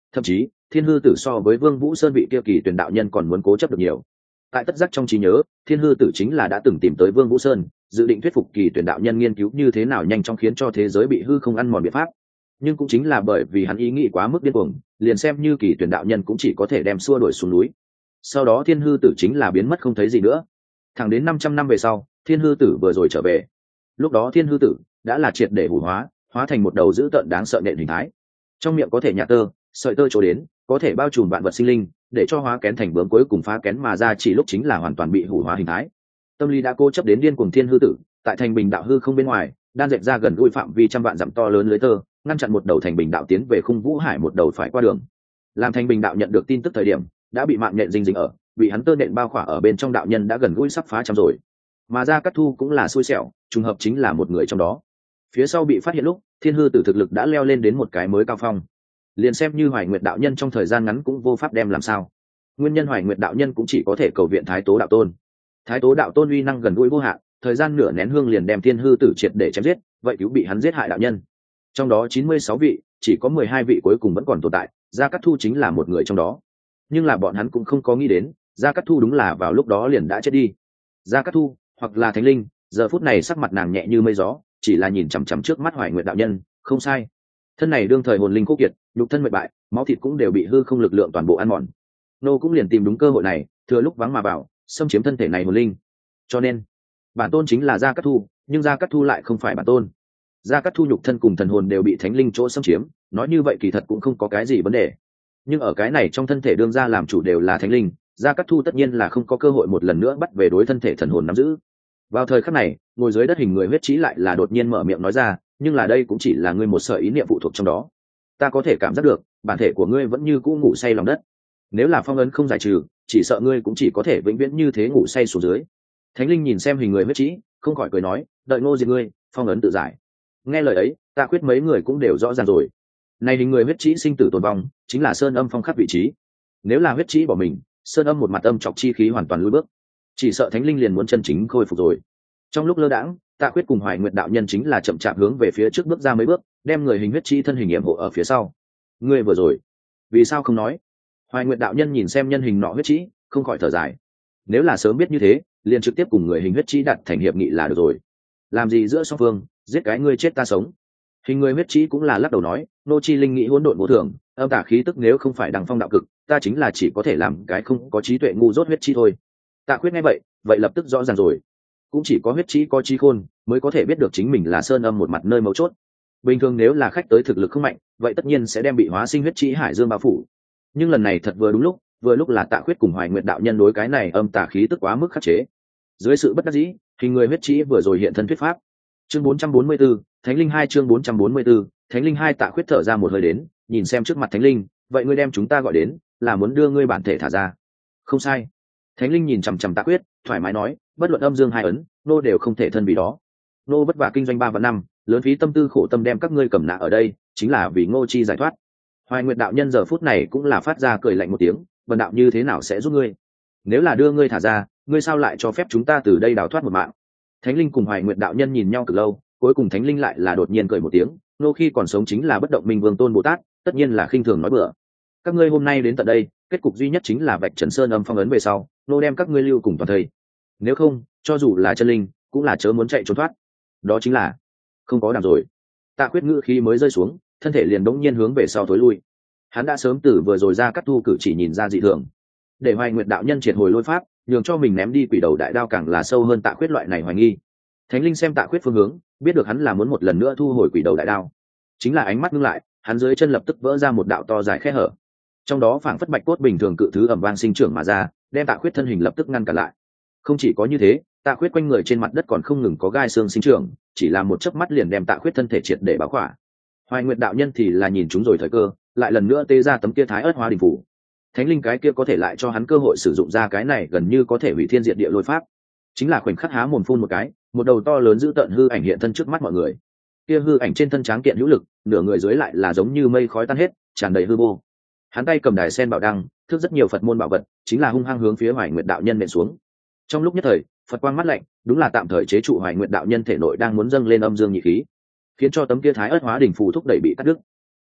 Speaker 1: Thậm chí thiên hư tử so với Vương Vũ Sơn vị kia kỳ tuyển đạo nhân còn muốn cố chấp được nhiều. Tại tất giác trong trí nhớ, thiên hư tử chính là đã từng tìm tới Vương Vũ Sơn, dự định thuyết phục kỳ tuyển đạo nhân nghiên cứu như thế nào nhanh chóng khiến cho thế giới bị hư không ăn mòn biện pháp. Nhưng cũng chính là bởi vì hắn ý nghĩ quá mức điên cuồng, liền xem như kỳ tuyển đạo nhân cũng chỉ có thể đem xua đuổi xuống núi. Sau đó thiên hư tử chính là biến mất không thấy gì nữa. Thẳng đến năm trăm năm về sau, thiên hư tử vừa rồi trở về. Lúc đó thiên hư tử đã là triệt để hủ hóa, hóa thành một đầu dữ tợn đáng sợ nện hình thái. Trong miệng có thể nhả tơ, sợi tơ trổ đến, có thể bao trùm vạn vật sinh linh, để cho hóa kén thành bướm cuối cùng phá kén mà ra, chỉ lúc chính là hoàn toàn bị hủ hóa hình thái. Tâm lý đã cố chấp đến điên cuồng thiên hư tử, tại thành bình đạo hư không bên ngoài, đan dệt ra gần gũi phạm vi trăm vạn dặm to lớn lưới tơ, ngăn chặn một đầu thành bình đạo tiến về khung vũ hải một đầu phải qua đường. Làm thành bình đạo nhận được tin tức thời điểm, đã bị mạng nhện dinh dính ở, bị hắn tơ nện bao khỏa ở bên trong đạo nhân đã gần gũi sắp phá trăm rồi. Mà ra cắt thu cũng là xui xẻo, trùng hợp chính là một người trong đó. Phía sau bị phát hiện lúc, thiên hư tử thực lực đã leo lên đến một cái mới cao phong. Liền xem như Hoài Nguyệt đạo nhân trong thời gian ngắn cũng vô pháp đem làm sao. Nguyên nhân Hoài Nguyệt đạo nhân cũng chỉ có thể cầu viện Thái Tố đạo tôn. Thái Tố đạo tôn uy năng gần gũi vô hạn, thời gian nửa nén hương liền đem thiên hư tử triệt để chém giết, vậy cứu bị hắn giết hại đạo nhân. Trong đó chín mươi sáu vị, chỉ có mười hai vị cuối cùng vẫn còn tồn tại, Gia Cát Thu chính là một người trong đó. Nhưng là bọn hắn cũng không có nghĩ đến, Gia Cát Thu đúng là vào lúc đó liền đã chết đi. Gia Cát Thu, hoặc là Thánh Linh, giờ phút này sắc mặt nàng nhẹ như mây gió, chỉ là nhìn chằm chằm trước mắt Hoài Nguyệt đạo nhân, không sai. Thân này đương thời hồn linh khô kiệt, nhục thân mệt bại, máu thịt cũng đều bị hư không lực lượng toàn bộ ăn mòn. Nô cũng liền tìm đúng cơ hội này, thừa lúc vắng mà vào, xâm chiếm thân thể này hồn linh. Cho nên, bản tôn chính là Gia Cát Thu, nhưng Gia Cát Thu lại không phải bản tôn. Gia Cát Thu nhục thân cùng thần hồn đều bị Thánh Linh chỗ xâm chiếm, nói như vậy kỳ thật cũng không có cái gì vấn đề. Nhưng ở cái này trong thân thể đương gia làm chủ đều là Thánh Linh, Gia Cát Thu tất nhiên là không có cơ hội một lần nữa bắt về đối thân thể thần hồn nắm giữ. Vào thời khắc này, ngồi dưới đất hình người huyết trí lại là đột nhiên mở miệng nói ra, nhưng là đây cũng chỉ là ngươi một sợi ý niệm phụ thuộc trong đó. Ta có thể cảm giác được, bản thể của ngươi vẫn như cũ ngủ say lòng đất. Nếu là phong ấn không giải trừ, chỉ sợ ngươi cũng chỉ có thể vĩnh viễn như thế ngủ say xuống dưới. Thánh Linh nhìn xem hình người huyết trí, không khỏi cười nói, đợi Ngô diệt ngươi, phong ấn tự giải. Nghe lời ấy, Tạ Khuyết mấy người cũng đều rõ ràng rồi. Này hình người huyết trí sinh tử tồn vong, chính là Sơn Âm phong khắc vị trí. Nếu là huyết trí bỏ mình, Sơn Âm một mặt âm chọc chi khí hoàn toàn lùi bước, chỉ sợ Thánh Linh liền muốn chân chính khôi phục rồi. Trong lúc lơ đãng, Tạ Khuyết cùng Hoài Nguyệt đạo nhân chính là chậm chạp hướng về phía trước bước ra mấy bước, đem người hình huyết trí thân hình yểm hộ ở phía sau. Ngươi vừa rồi, vì sao không nói? Hoài Nguyệt đạo nhân nhìn xem nhân hình nọ huyết trí, không khỏi thở dài. Nếu là sớm biết như thế, liền trực tiếp cùng người hình huyết trí đặt thành hiệp nghị là được rồi. Làm gì giữa song phương, giết cái ngươi chết ta sống. Hình người huyết trí cũng là lắc đầu nói, nô chi linh nghĩ hỗn độn vô thường, âm tả khí tức nếu không phải đằng phong đạo cực, ta chính là chỉ có thể làm cái không có trí tuệ ngu dốt huyết trí thôi. Tạ Khuyết nghe vậy, vậy lập tức rõ ràng rồi. Cũng chỉ có huyết trí có trí khôn mới có thể biết được chính mình là Sơn Âm một mặt nơi mấu chốt. Bình thường nếu là khách tới thực lực không mạnh, vậy tất nhiên sẽ đem bị hóa sinh huyết trí hải dương bao phủ. Nhưng lần này thật vừa đúng lúc, vừa lúc là Tạ Khuyết cùng Hoài Nguyệt đạo nhân đối cái này âm tà khí tức quá mức khắc chế. Dưới sự bất đắc dĩ, hình người huyết trí vừa rồi hiện thân thuyết pháp. Chương bốn trăm bốn mươi 4, Thánh Linh hai chương bốn trăm bốn mươi 4, Thánh Linh hai. Tạ Khuyết thở ra một hơi đến, nhìn xem trước mặt Thánh Linh, vậy ngươi đem chúng ta gọi đến, là muốn đưa ngươi bản thể thả ra. Không sai. Thánh Linh nhìn chằm chằm Tạ Khuyết, thoải mái nói, bất luận âm dương hai ấn, nô đều không thể thân vì đó. Nô vất vả kinh doanh ba và năm, lớn phí tâm tư khổ tâm đem các ngươi cầm nã ở đây, chính là vì Ngô chi giải thoát. Hoài Nguyệt đạo nhân giờ phút này cũng là phát ra cười lạnh một tiếng, vần đạo như thế nào sẽ giúp ngươi? Nếu là đưa ngươi thả ra, ngươi sao lại cho phép chúng ta từ đây đào thoát một mạng? Thánh Linh cùng Hoài Nguyệt đạo nhân nhìn nhau cực lâu, cuối cùng Thánh Linh lại là đột nhiên cười một tiếng, nô khi còn sống chính là bất động minh vương tôn Bồ Tát, tất nhiên là khinh thường nói bừa. Các ngươi hôm nay đến tận đây, kết cục duy nhất chính là vạch trần Sơn Âm phong ấn về sau, nô đem các ngươi lưu cùng toàn thây. Nếu không, cho dù là chân linh, cũng là chớ muốn chạy trốn thoát. Đó chính là không có đảm rồi. Tạ Khuyết ngữ khí mới rơi xuống, thân thể liền đống nhiên hướng về sau thối lui. Hắn đã sớm từ vừa rồi ra cắt thu cử chỉ nhìn ra dị thường, để Hoài Nguyệt đạo nhân triệt hồi lôi pháp, nhường cho mình ném đi quỷ đầu đại đao càng là sâu hơn Tạ Khuyết loại này hoài nghi. Thánh Linh xem Tạ Khuyết phương hướng, biết được hắn là muốn một lần nữa thu hồi quỷ đầu đại đao, chính là ánh mắt ngưng lại, hắn dưới chân lập tức vỡ ra một đạo to dài khe hở, trong đó phảng phất bạch cốt bình thường cự thứ ẩm vang sinh trưởng mà ra, đem Tạ Khuyết thân hình lập tức ngăn cản lại. Không chỉ có như thế, Tạ Khuyết quanh người trên mặt đất còn không ngừng có gai xương sinh trưởng, chỉ là một chớp mắt liền đem Tạ Khuyết thân thể triệt để bao khỏa. Hoài Nguyệt đạo nhân thì là nhìn chúng rồi thời cơ, lại lần nữa tê ra tấm kia thái ớt hóa đình phủ. Thánh Linh cái kia có thể lại cho hắn cơ hội sử dụng ra cái này gần như có thể hủy thiên diệt địa lôi pháp. Chính là khoảnh khắc há mồm phun một cái, một đầu to lớn dữ tợn hư ảnh hiện thân trước mắt mọi người. Kia hư ảnh trên thân tráng kiện hữu lực, nửa người dưới lại là giống như mây khói tan hết, tràn đầy hư vô. Hắn tay cầm đài sen bảo đăng, thước rất nhiều Phật môn bảo vật, chính là hung hăng hướng phía Hoài Nguyệt đạo nhân nện xuống. Trong lúc nhất thời, Phật quang mắt lạnh, đúng là tạm thời chế trụ Hoài Nguyệt đạo nhân thể nội đang muốn dâng lên âm dương nhị khí, khiến cho tấm kia thái ớt hóa đỉnh phù thúc đẩy bị cắt đứt.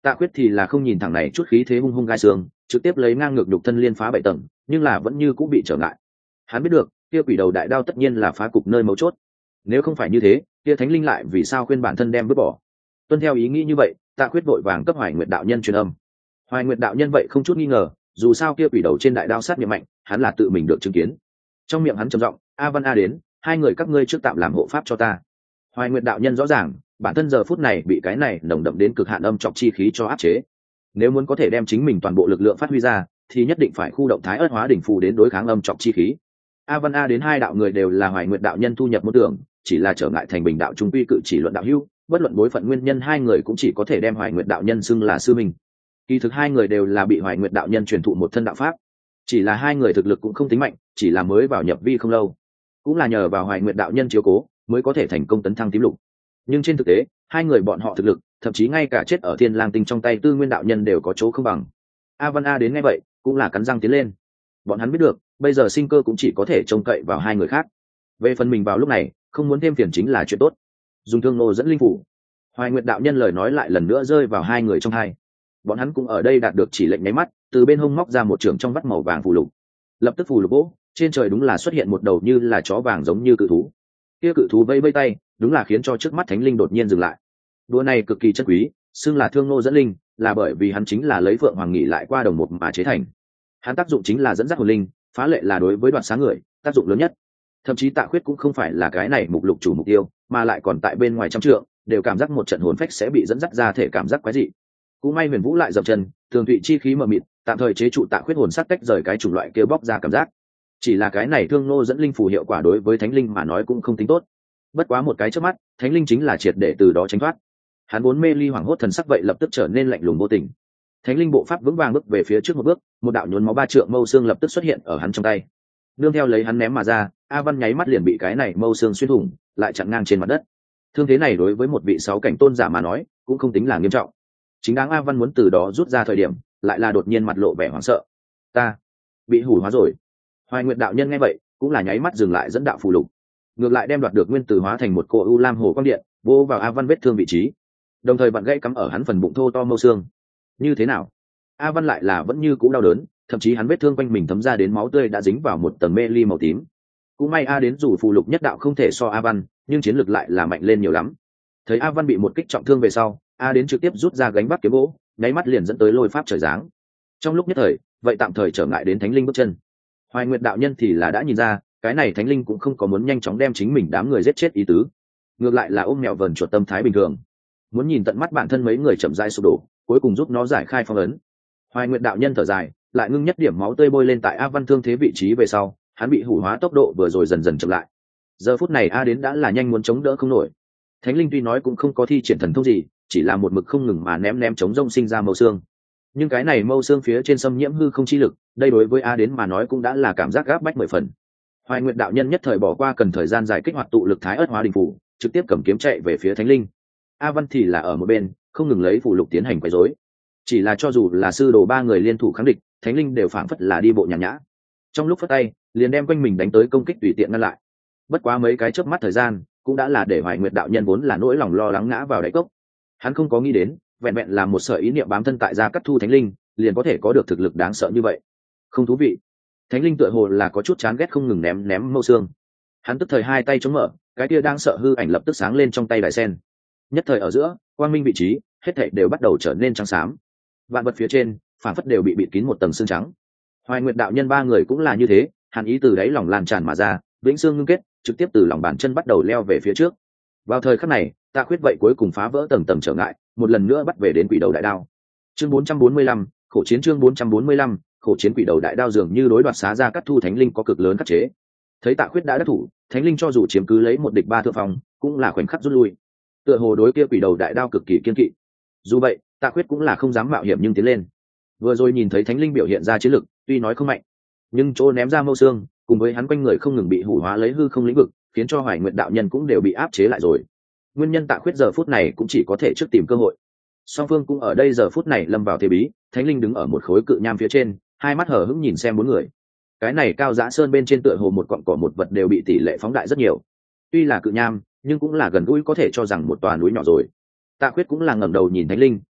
Speaker 1: Tạ Khuyết thì là không nhìn thẳng này chút khí thế hung hung gai xương, trực tiếp lấy ngang ngược nhục thân liên phá bảy tầng, nhưng là vẫn như cũng bị trở ngại. Hắn biết được, kia quỷ đầu đại đao tất nhiên là phá cục nơi mấu chốt. Nếu không phải như thế, kia thánh linh lại vì sao khuyên bản thân đem vứt bỏ? Tuân theo ý nghĩ như vậy, Tạ Khuyết vội vàng cấp Hoài Nguyệt đạo nhân truyền âm. Hoài Nguyệt đạo nhân vậy không chút nghi ngờ, dù sao kia quỷ đầu trên đại đao sát miệng mạnh, hắn là tự mình được chứng kiến. Trong miệng hắn trầm giọng, "A Văn A đến, hai người các ngươi trước tạm làm hộ pháp cho ta." Hoài Nguyệt đạo nhân rõ ràng, bản thân giờ phút này bị cái này nồng đậm đến cực hạn âm trọc chi khí cho áp chế. Nếu muốn có thể đem chính mình toàn bộ lực lượng phát huy ra, thì nhất định phải khu động Thái Ức Hóa đỉnh phù đến đối kháng âm trọc chi khí. A Văn A đến hai đạo người đều là Hoài Nguyệt đạo nhân thu nhập môn tưởng, chỉ là trở ngại thành Bình đạo trung quy cự chỉ luận đạo hữu, bất luận bối phận nguyên nhân hai người cũng chỉ có thể đem Hoài Nguyệt đạo nhân xưng là sư mình. Kỳ thực hai người đều là bị Hoài Nguyệt đạo nhân truyền thụ một thân đạo pháp, chỉ là hai người thực lực cũng không tính mạnh, chỉ là mới vào nhập vi không lâu, cũng là nhờ vào Hoài Nguyệt đạo nhân chiếu cố mới có thể thành công tấn thăng tím lục. Nhưng trên thực tế, hai người bọn họ thực lực, thậm chí ngay cả chết ở Thiên Lang Tinh trong tay Tư Nguyên đạo nhân đều có chỗ không bằng. A Văn A đến nghe vậy, cũng là cắn răng tiến lên. Bọn hắn biết được, bây giờ sinh cơ cũng chỉ có thể trông cậy vào hai người khác. Về phần mình vào lúc này, không muốn thêm phiền chính là chuyện tốt. Dùng thương nô dẫn linh phủ. Hoài Nguyệt đạo nhân lời nói lại lần nữa rơi vào hai người trong hai. Bọn hắn cũng ở đây đạt được chỉ lệnh nháy mắt, từ bên hông móc ra một trường trong vắt màu vàng phù lục. Lập tức phù lục bố, trên trời đúng là xuất hiện một đầu như là chó vàng giống như cự thú. Kia cự thú vây vây tay, đúng là khiến cho trước mắt thánh linh đột nhiên dừng lại. Đũa này cực kỳ chất quý, xưng là thương nô dẫn linh, là bởi vì hắn chính là lấy Phượng Hoàng Nghị lại qua đồng một mà chế thành. Hắn tác dụng chính là dẫn dắt hồn linh, phá lệ là đối với đoạt sáng người, tác dụng lớn nhất. Thậm chí Tạ Khuyết cũng không phải là cái này mục lục chủ mục tiêu, mà lại còn tại bên ngoài trăm trượng, đều cảm giác một trận hồn phách sẽ bị dẫn dắt ra thể cảm giác quái dị. Cũng may Huyền Vũ lại dậm chân, thường thụy chi khí mờ mịt, tạm thời chế trụ Tạ Khuyết hồn sắc tách rời cái chủng loại kia bóc ra cảm giác. Chỉ là cái này thương nô dẫn linh phù hiệu quả đối với thánh linh mà nói cũng không tính tốt. Bất quá một cái chớp mắt, thánh linh chính là triệt để từ đó tránh thoát. Hắn vốn mê ly hoảng hốt thần sắc vậy lập tức trở nên lạnh lùng vô tình. Thánh linh bộ pháp vững vàng bước về phía trước một bước, một đạo nhuốm máu ba trượng mâu xương lập tức xuất hiện ở hắn trong tay. Nương theo lấy hắn ném mà ra, A Văn nháy mắt liền bị cái này mâu xương xuyên thủng, lại chặn ngang trên mặt đất. Thương thế này đối với một vị sáu cảnh tôn giả mà nói, cũng không tính là nghiêm trọng. Chính đáng A Văn muốn từ đó rút ra thời điểm, lại là đột nhiên mặt lộ vẻ hoảng sợ. Ta bị hủ hóa rồi. Hoài Nguyệt đạo nhân nghe vậy, cũng là nháy mắt dừng lại dẫn đạo phù lục, ngược lại đem đoạt được nguyên tử hóa thành một cô u lam hồ quang điện, vô vào A Văn vết thương vị trí, đồng thời bạn gãy cắm ở hắn phần bụng thô to mâu xương. Như thế nào? A Văn lại là vẫn như cũ đau đớn, thậm chí hắn vết thương quanh mình thấm ra đến máu tươi đã dính vào một tầng mê ly màu tím. Cũng may A đến dù phù lục nhất đạo không thể so A Văn, nhưng chiến lược lại là mạnh lên nhiều lắm. Thấy A Văn bị một kích trọng thương về sau, A đến trực tiếp rút ra gánh vác kiếm gỗ, nháy mắt liền dẫn tới lôi pháp trời giáng. Trong lúc nhất thời, vậy tạm thời trở ngại đến thánh linh bước chân. Hoài Nguyệt đạo nhân thì là đã nhìn ra, cái này thánh linh cũng không có muốn nhanh chóng đem chính mình đám người giết chết ý tứ, ngược lại là ôm mèo vờn chuột tâm thái bình thường, muốn nhìn tận mắt bản thân mấy người chậm rãi sụp đổ, cuối cùng giúp nó giải khai phong ấn. Hoài Nguyệt đạo nhân thở dài, lại ngưng nhất điểm máu tươi bôi lên tại A Văn thương thế vị trí về sau, hắn bị hủ hóa tốc độ vừa rồi dần dần chậm lại. Giờ phút này A đến đã là nhanh muốn chống đỡ không nổi. Thánh linh tuy nói cũng không có thi triển thần thông gì, chỉ là một mực không ngừng mà ném ném chống rông sinh ra mâu xương. Nhưng cái này mâu xương phía trên xâm nhiễm hư không chi lực, đây đối với A đến mà nói cũng đã là cảm giác gáp bách mười phần. Hoài Nguyệt đạo nhân nhất thời bỏ qua cần thời gian dài kích hoạt tụ lực Thái Ức Hóa Đỉnh phủ, trực tiếp cầm kiếm chạy về phía thánh linh. A Văn thì là ở một bên, không ngừng lấy phù lục tiến hành quấy rối. Chỉ là cho dù là sư đồ ba người liên thủ kháng địch, thánh linh đều phảng phất là đi bộ nhàn nhã. Trong lúc phất tay, liền đem quanh mình đánh tới công kích tùy tiện ngăn lại. Bất quá mấy cái chớp mắt thời gian, cũng đã là để Hoài Nguyệt đạo nhân vốn là nỗi lòng lo lắng ngã vào đáy cốc. Hắn không có nghĩ đến, vẹn vẹn là một sợi ý niệm bám thân tại gia cắt thu thánh linh, liền có thể có được thực lực đáng sợ như vậy. Không thú vị. Thánh linh tựa hồ là có chút chán ghét không ngừng ném ném mâu xương. Hắn tức thời hai tay chống mở, cái kia đang sợ hư ảnh lập tức sáng lên trong tay đại sen. Nhất thời ở giữa, quang minh vị trí, hết thảy đều bắt đầu trở nên trắng xám. Vạn vật phía trên, phản phất đều bị bịt kín một tầng xương trắng. Hoài Nguyệt đạo nhân ba người cũng là như thế, hàn ý từ đáy lòng lan tràn mà ra, vĩnh xương ngưng kết, trực tiếp từ lòng bàn chân bắt đầu leo về phía trước. Vào thời khắc này, Tạ Khuyết vậy cuối cùng phá vỡ tầng tầng trở ngại, một lần nữa bắt về đến quỷ đầu đại đao. Chương bốn trăm bốn mươi lăm, khổ chiến chương bốn trăm bốn mươi lăm, khổ chiến quỷ đầu đại đao dường như đối đoạt xá ra cắt thu thánh linh có cực lớn khắc chế. Thấy Tạ Khuyết đã đắc thủ, thánh linh cho dù chiếm cứ lấy một địch ba thượng phòng, cũng là khoảnh khắc rút lui. Tựa hồ đối kia quỷ đầu đại đao cực kỳ kiên kỵ. Dù vậy, Tạ Khuyết cũng là không dám mạo hiểm nhưng tiến lên. Vừa rồi nhìn thấy thánh linh biểu hiện ra chiến lực, tuy nói không mạnh, nhưng chỗ ném ra mâu xương, cùng với hắn quanh người không ngừng bị hủ hóa lấy hư không lĩnh vực, khiến cho Hoài Nguyệt đạo nhân cũng đều bị áp chế lại rồi. Nguyên nhân Tạ Khuyết giờ phút này cũng chỉ có thể trước tìm cơ hội. Song phương cũng ở đây giờ phút này lâm vào thế bí, thánh linh đứng ở một khối cự nham phía trên, hai mắt hở hững nhìn xem bốn người. Cái này cao dã sơn bên trên tựa hồ một cọng cỏ một vật đều bị tỷ lệ phóng đại rất nhiều. Tuy là cự nham, nhưng cũng là gần gũi có thể cho rằng một tòa núi nhỏ rồi. Tạ Khuyết cũng là ngẩng đầu nhìn thánh linh,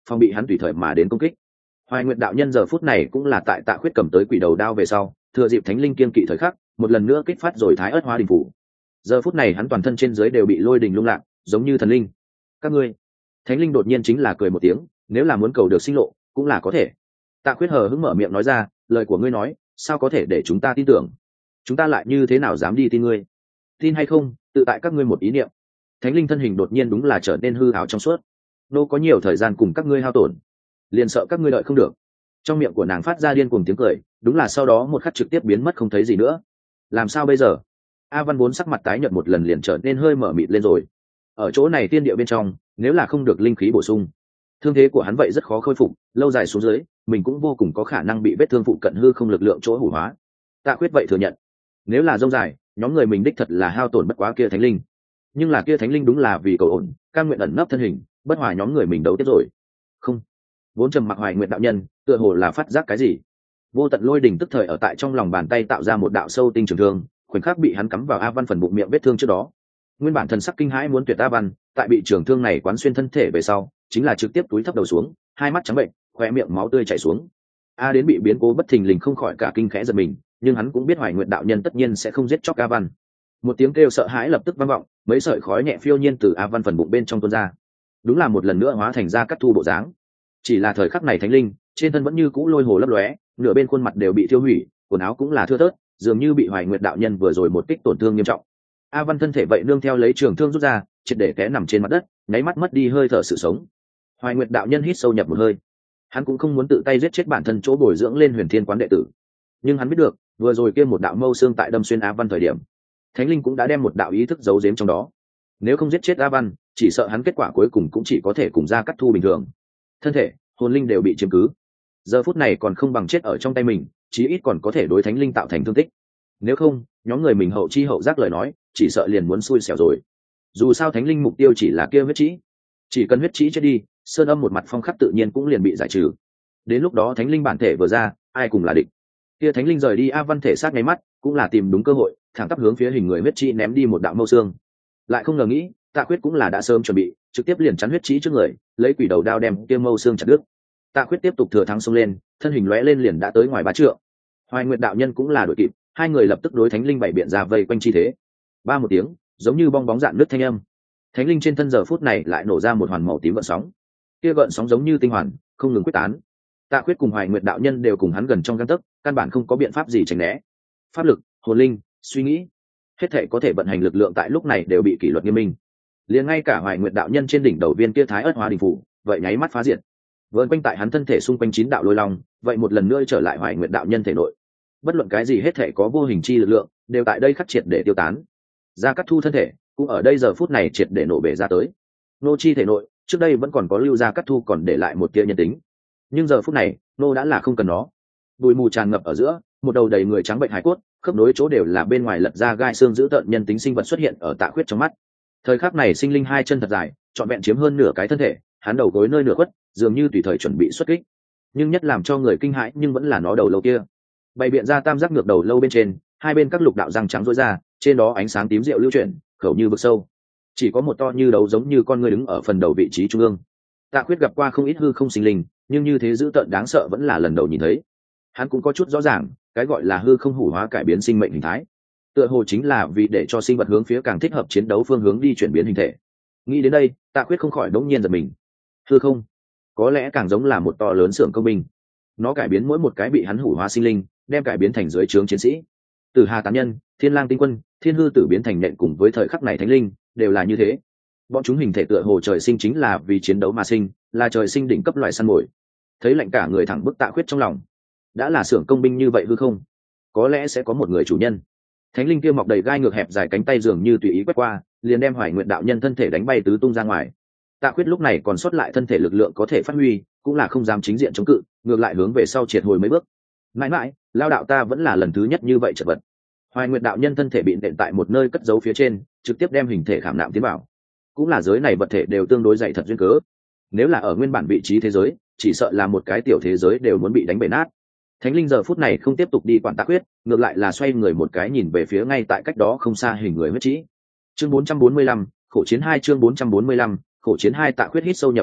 Speaker 1: phòng bị hắn tùy thời mà đến công kích. Hoài Nguyệt đạo nhân giờ phút này cũng là tại Tạ Khuyết cầm tới quỷ đầu đao về sau, thừa dịp thánh linh kiên kỵ thời khắc, một lần nữa kích phát rồi Thái Ức Hóa Đình Phủ. Giờ phút này hắn toàn thân trên dưới đều bị lôi đình lung lạc, giống như thần linh. Các ngươi, thánh linh đột nhiên chính là cười một tiếng, nếu là muốn cầu được sinh lộ, cũng là có thể. Tạ Khuyết hờ hững mở miệng nói ra, lời của ngươi nói, sao có thể để chúng ta tin tưởng? Chúng ta lại như thế nào dám đi tin ngươi? Tin hay không, tự tại các ngươi một ý niệm. Thánh linh thân hình đột nhiên đúng là trở nên hư ảo trong suốt. Nô có nhiều thời gian cùng các ngươi hao tổn, liền sợ các ngươi đợi không được. Trong miệng của nàng phát ra điên cuồng tiếng cười, đúng là sau đó một khắc trực tiếp biến mất không thấy gì nữa. Làm sao bây giờ? A Văn vốn sắc mặt tái nhợt một lần liền trở nên hơi mở mịt lên rồi. Ở chỗ này tiên địa bên trong, nếu là không được linh khí bổ sung, thương thế của hắn vậy rất khó khôi phục, lâu dài xuống dưới, mình cũng vô cùng có khả năng bị vết thương phụ cận hư không lực lượng chỗ hủ hóa. Tạ Khuyết vậy thừa nhận, nếu là dông dài, nhóm người mình đích thật là hao tổn bất quá kia thánh linh. Nhưng là kia thánh linh đúng là vì cầu ổn, cam nguyện ẩn nấp thân hình, bất hòa nhóm người mình đấu tiếp rồi. Không, vốn trầm mặc Hoài Nguyệt đạo nhân, tựa hồ là phát giác cái gì. Vô tận lôi đỉnh tức thời ở tại trong lòng bàn tay tạo ra một đạo sâu tinh trường thương, khoảnh khắc bị hắn cắm vào A Văn phần bụng miệng vết thương trước đó. Nguyên bản thần sắc kinh hãi muốn tuyệt A Văn, tại bị trường thương này quán xuyên thân thể về sau, chính là trực tiếp túi thấp đầu xuống, hai mắt trắng bệnh, khóe miệng máu tươi chảy xuống. A đến bị biến cố bất thình lình không khỏi cả kinh khẽ giật mình, nhưng hắn cũng biết Hoài Nguyệt đạo nhân tất nhiên sẽ không giết chóc A Văn. Một tiếng kêu sợ hãi lập tức vang vọng, mấy sợi khói nhẹ phiêu nhiên từ A Văn phần bụng bên trong tuôn ra. Đúng là một lần nữa hóa thành ra cắt thu bộ dáng. Chỉ là thời khắc này thánh linh, trên thân vẫn như cũ lôi hồ lấp lóe, nửa bên khuôn mặt đều bị thiêu hủy, quần áo cũng là thưa thớt, dường như bị Hoài Nguyệt đạo nhân vừa rồi một kích tổn thương nghiêm trọng. A Văn thân thể vậy nương theo lấy trường thương rút ra, triệt để té nằm trên mặt đất, nháy mắt mất đi hơi thở sự sống. Hoài Nguyệt đạo nhân hít sâu nhập một hơi, hắn cũng không muốn tự tay giết chết bản thân chỗ bồi dưỡng lên Huyền Thiên quán đệ tử, nhưng hắn biết được, vừa rồi kia một đạo mâu xương tại đâm xuyên A Văn thời điểm, thánh linh cũng đã đem một đạo ý thức giấu giếm trong đó. Nếu không giết chết A Văn, chỉ sợ hắn kết quả cuối cùng cũng chỉ có thể cùng ra cắt thu bình thường, thân thể, hồn linh đều bị chiếm cứ. Giờ phút này còn không bằng chết ở trong tay mình, chí ít còn có thể đối thánh linh tạo thành thương tích. Nếu không, nhóm người mình hậu chi hậu giác lời nói, chỉ sợ liền muốn xui xẻo rồi. Dù sao thánh linh mục tiêu chỉ là kia huyết trĩ, chỉ cần huyết trĩ chết đi, sơn âm một mặt phong khắc tự nhiên cũng liền bị giải trừ. Đến lúc đó thánh linh bản thể vừa ra, ai cùng là địch. Kia thánh linh rời đi A Văn thể sát ngay mắt, cũng là tìm đúng cơ hội, thẳng tắp hướng phía hình người huyết trĩ ném đi một đạo mâu xương. Lại không ngờ nghĩ, Tạ Khuyết cũng là đã sớm chuẩn bị, trực tiếp liền chắn huyết trĩ trước người, lấy quỷ đầu đao đem kia mâu xương chặt đứt. Tạ Khuyết tiếp tục thừa thắng xông lên, thân hình lóe lên liền đã tới ngoài bá trượng. Hoài Nguyệt đạo nhân cũng là đuổi kịp, hai người lập tức đối thánh linh bảy biện ra vây quanh chi thế. Ba một tiếng, giống như bong bóng dạn nứt thanh âm. Thánh linh trên thân giờ phút này lại nổ ra một hoàn màu tím gợn sóng. Kia gợn sóng giống như tinh hoàn, không ngừng quyết tán. Tạ Khuyết cùng Hoài Nguyệt đạo nhân đều cùng hắn gần trong gang tấc, căn bản không có biện pháp gì tránh né. Pháp lực, hồn linh, suy nghĩ, hết thảy có thể vận hành lực lượng tại lúc này đều bị kỷ luật nghiêm minh. Liền ngay cả Hoài Nguyệt đạo nhân trên đỉnh đầu viên kia Thái Ức Hóa Đình Phủ, vậy nháy mắt phá diệt. Vờn quanh tại hắn thân thể xung quanh chín đạo lôi long, vậy một lần nữa trở lại Hoài Nguyệt đạo nhân thể nội. Bất luận cái gì hết thể có vô hình chi lực lượng, đều tại đây khắc triệt để tiêu tán. Gia Cát Thu thân thể cũng ở đây giờ phút này triệt để nổ bể ra tới. Nô chi thể nội, trước đây vẫn còn có lưu Gia Cát Thu còn để lại một tia nhân tính, nhưng giờ phút này, nô đã là không cần nó. Bụi mù tràn ngập ở giữa, một đầu đầy người trắng bệnh hải cốt, khớp nối chỗ đều là bên ngoài lật ra gai xương giữ tợn nhân tính sinh vật xuất hiện ở Tạ Khuyết trong mắt. Thời khắc này sinh linh hai chân thật dài, trọn vẹn chiếm hơn nửa cái thân thể, hắn đầu gối nơi nửa khuất, dường như tùy thời chuẩn bị xuất kích. Nhưng nhất làm cho người kinh hãi nhưng vẫn là nó đầu lâu kia. Bày biện ra tam giác ngược đầu lâu bên trên, hai bên các lục đạo răng trắng rối ra, trên đó ánh sáng tím rượu lưu chuyển, khẩu như vực sâu. Chỉ có một to như đấu giống như con người đứng ở phần đầu vị trí trung ương. Tạ Khuyết gặp qua không ít hư không sinh linh, nhưng như thế dữ tợn đáng sợ vẫn là lần đầu nhìn thấy. Hắn cũng có chút rõ ràng, cái gọi là hư không hủ hóa cải biến sinh mệnh hình thái, tựa hồ chính là vì để cho sinh vật hướng phía càng thích hợp chiến đấu phương hướng đi chuyển biến hình thể. Nghĩ đến đây, Tạ Khuyết không khỏi đống nhiên giật mình. Hư không, có lẽ càng giống là một to lớn xưởng công binh. Nó cải biến mỗi một cái bị hắn hủ hóa sinh linh, đem cải biến thành dưới trướng chiến sĩ. Từ Hà Tán Nhân, Thiên Lang Tinh Quân, Thiên Hư Tử biến thành nện cùng với thời khắc này thánh linh, đều là như thế. Bọn chúng hình thể tựa hồ trời sinh chính là vì chiến đấu mà sinh, là trời sinh đỉnh cấp loại săn mồi. Thấy lạnh cả người thẳng bức Tạ Khuyết trong lòng. Đã là xưởng công binh như vậy hư không, có lẽ sẽ có một người chủ nhân. Thánh linh kia mọc đầy gai ngược hẹp dài cánh tay dường như tùy ý quét qua, liền đem Hoài Nguyệt đạo nhân thân thể đánh bay tứ tung ra ngoài. Tạ Khuyết lúc này còn sót lại thân thể lực lượng có thể phát huy, cũng là không dám chính diện chống cự, ngược lại hướng về sau triệt hồi mấy bước. Mãi mãi, lao đạo ta vẫn là lần thứ nhất như vậy chật vật. Hoài Nguyệt đạo nhân thân thể bị nện tại một nơi cất giấu phía trên, trực tiếp đem hình thể khảm nạm tiến vào. Cũng là giới này vật thể đều tương đối dày thật duyên cớ. Nếu là ở nguyên bản vị trí thế giới, chỉ sợ là một cái tiểu thế giới đều muốn bị đánh bể nát. Thánh linh giờ phút này không tiếp tục đi quản Tạ Khuyết, ngược lại là xoay người một cái nhìn về phía ngay tại cách đó không xa hình người huyết trĩ. Chương bốn trăm bốn mươi lăm, khổ chiến hai chương bốn trăm bốn mươi lăm, khổ chiến hai. Tạ Khuyết hít sâu nhập một hơi,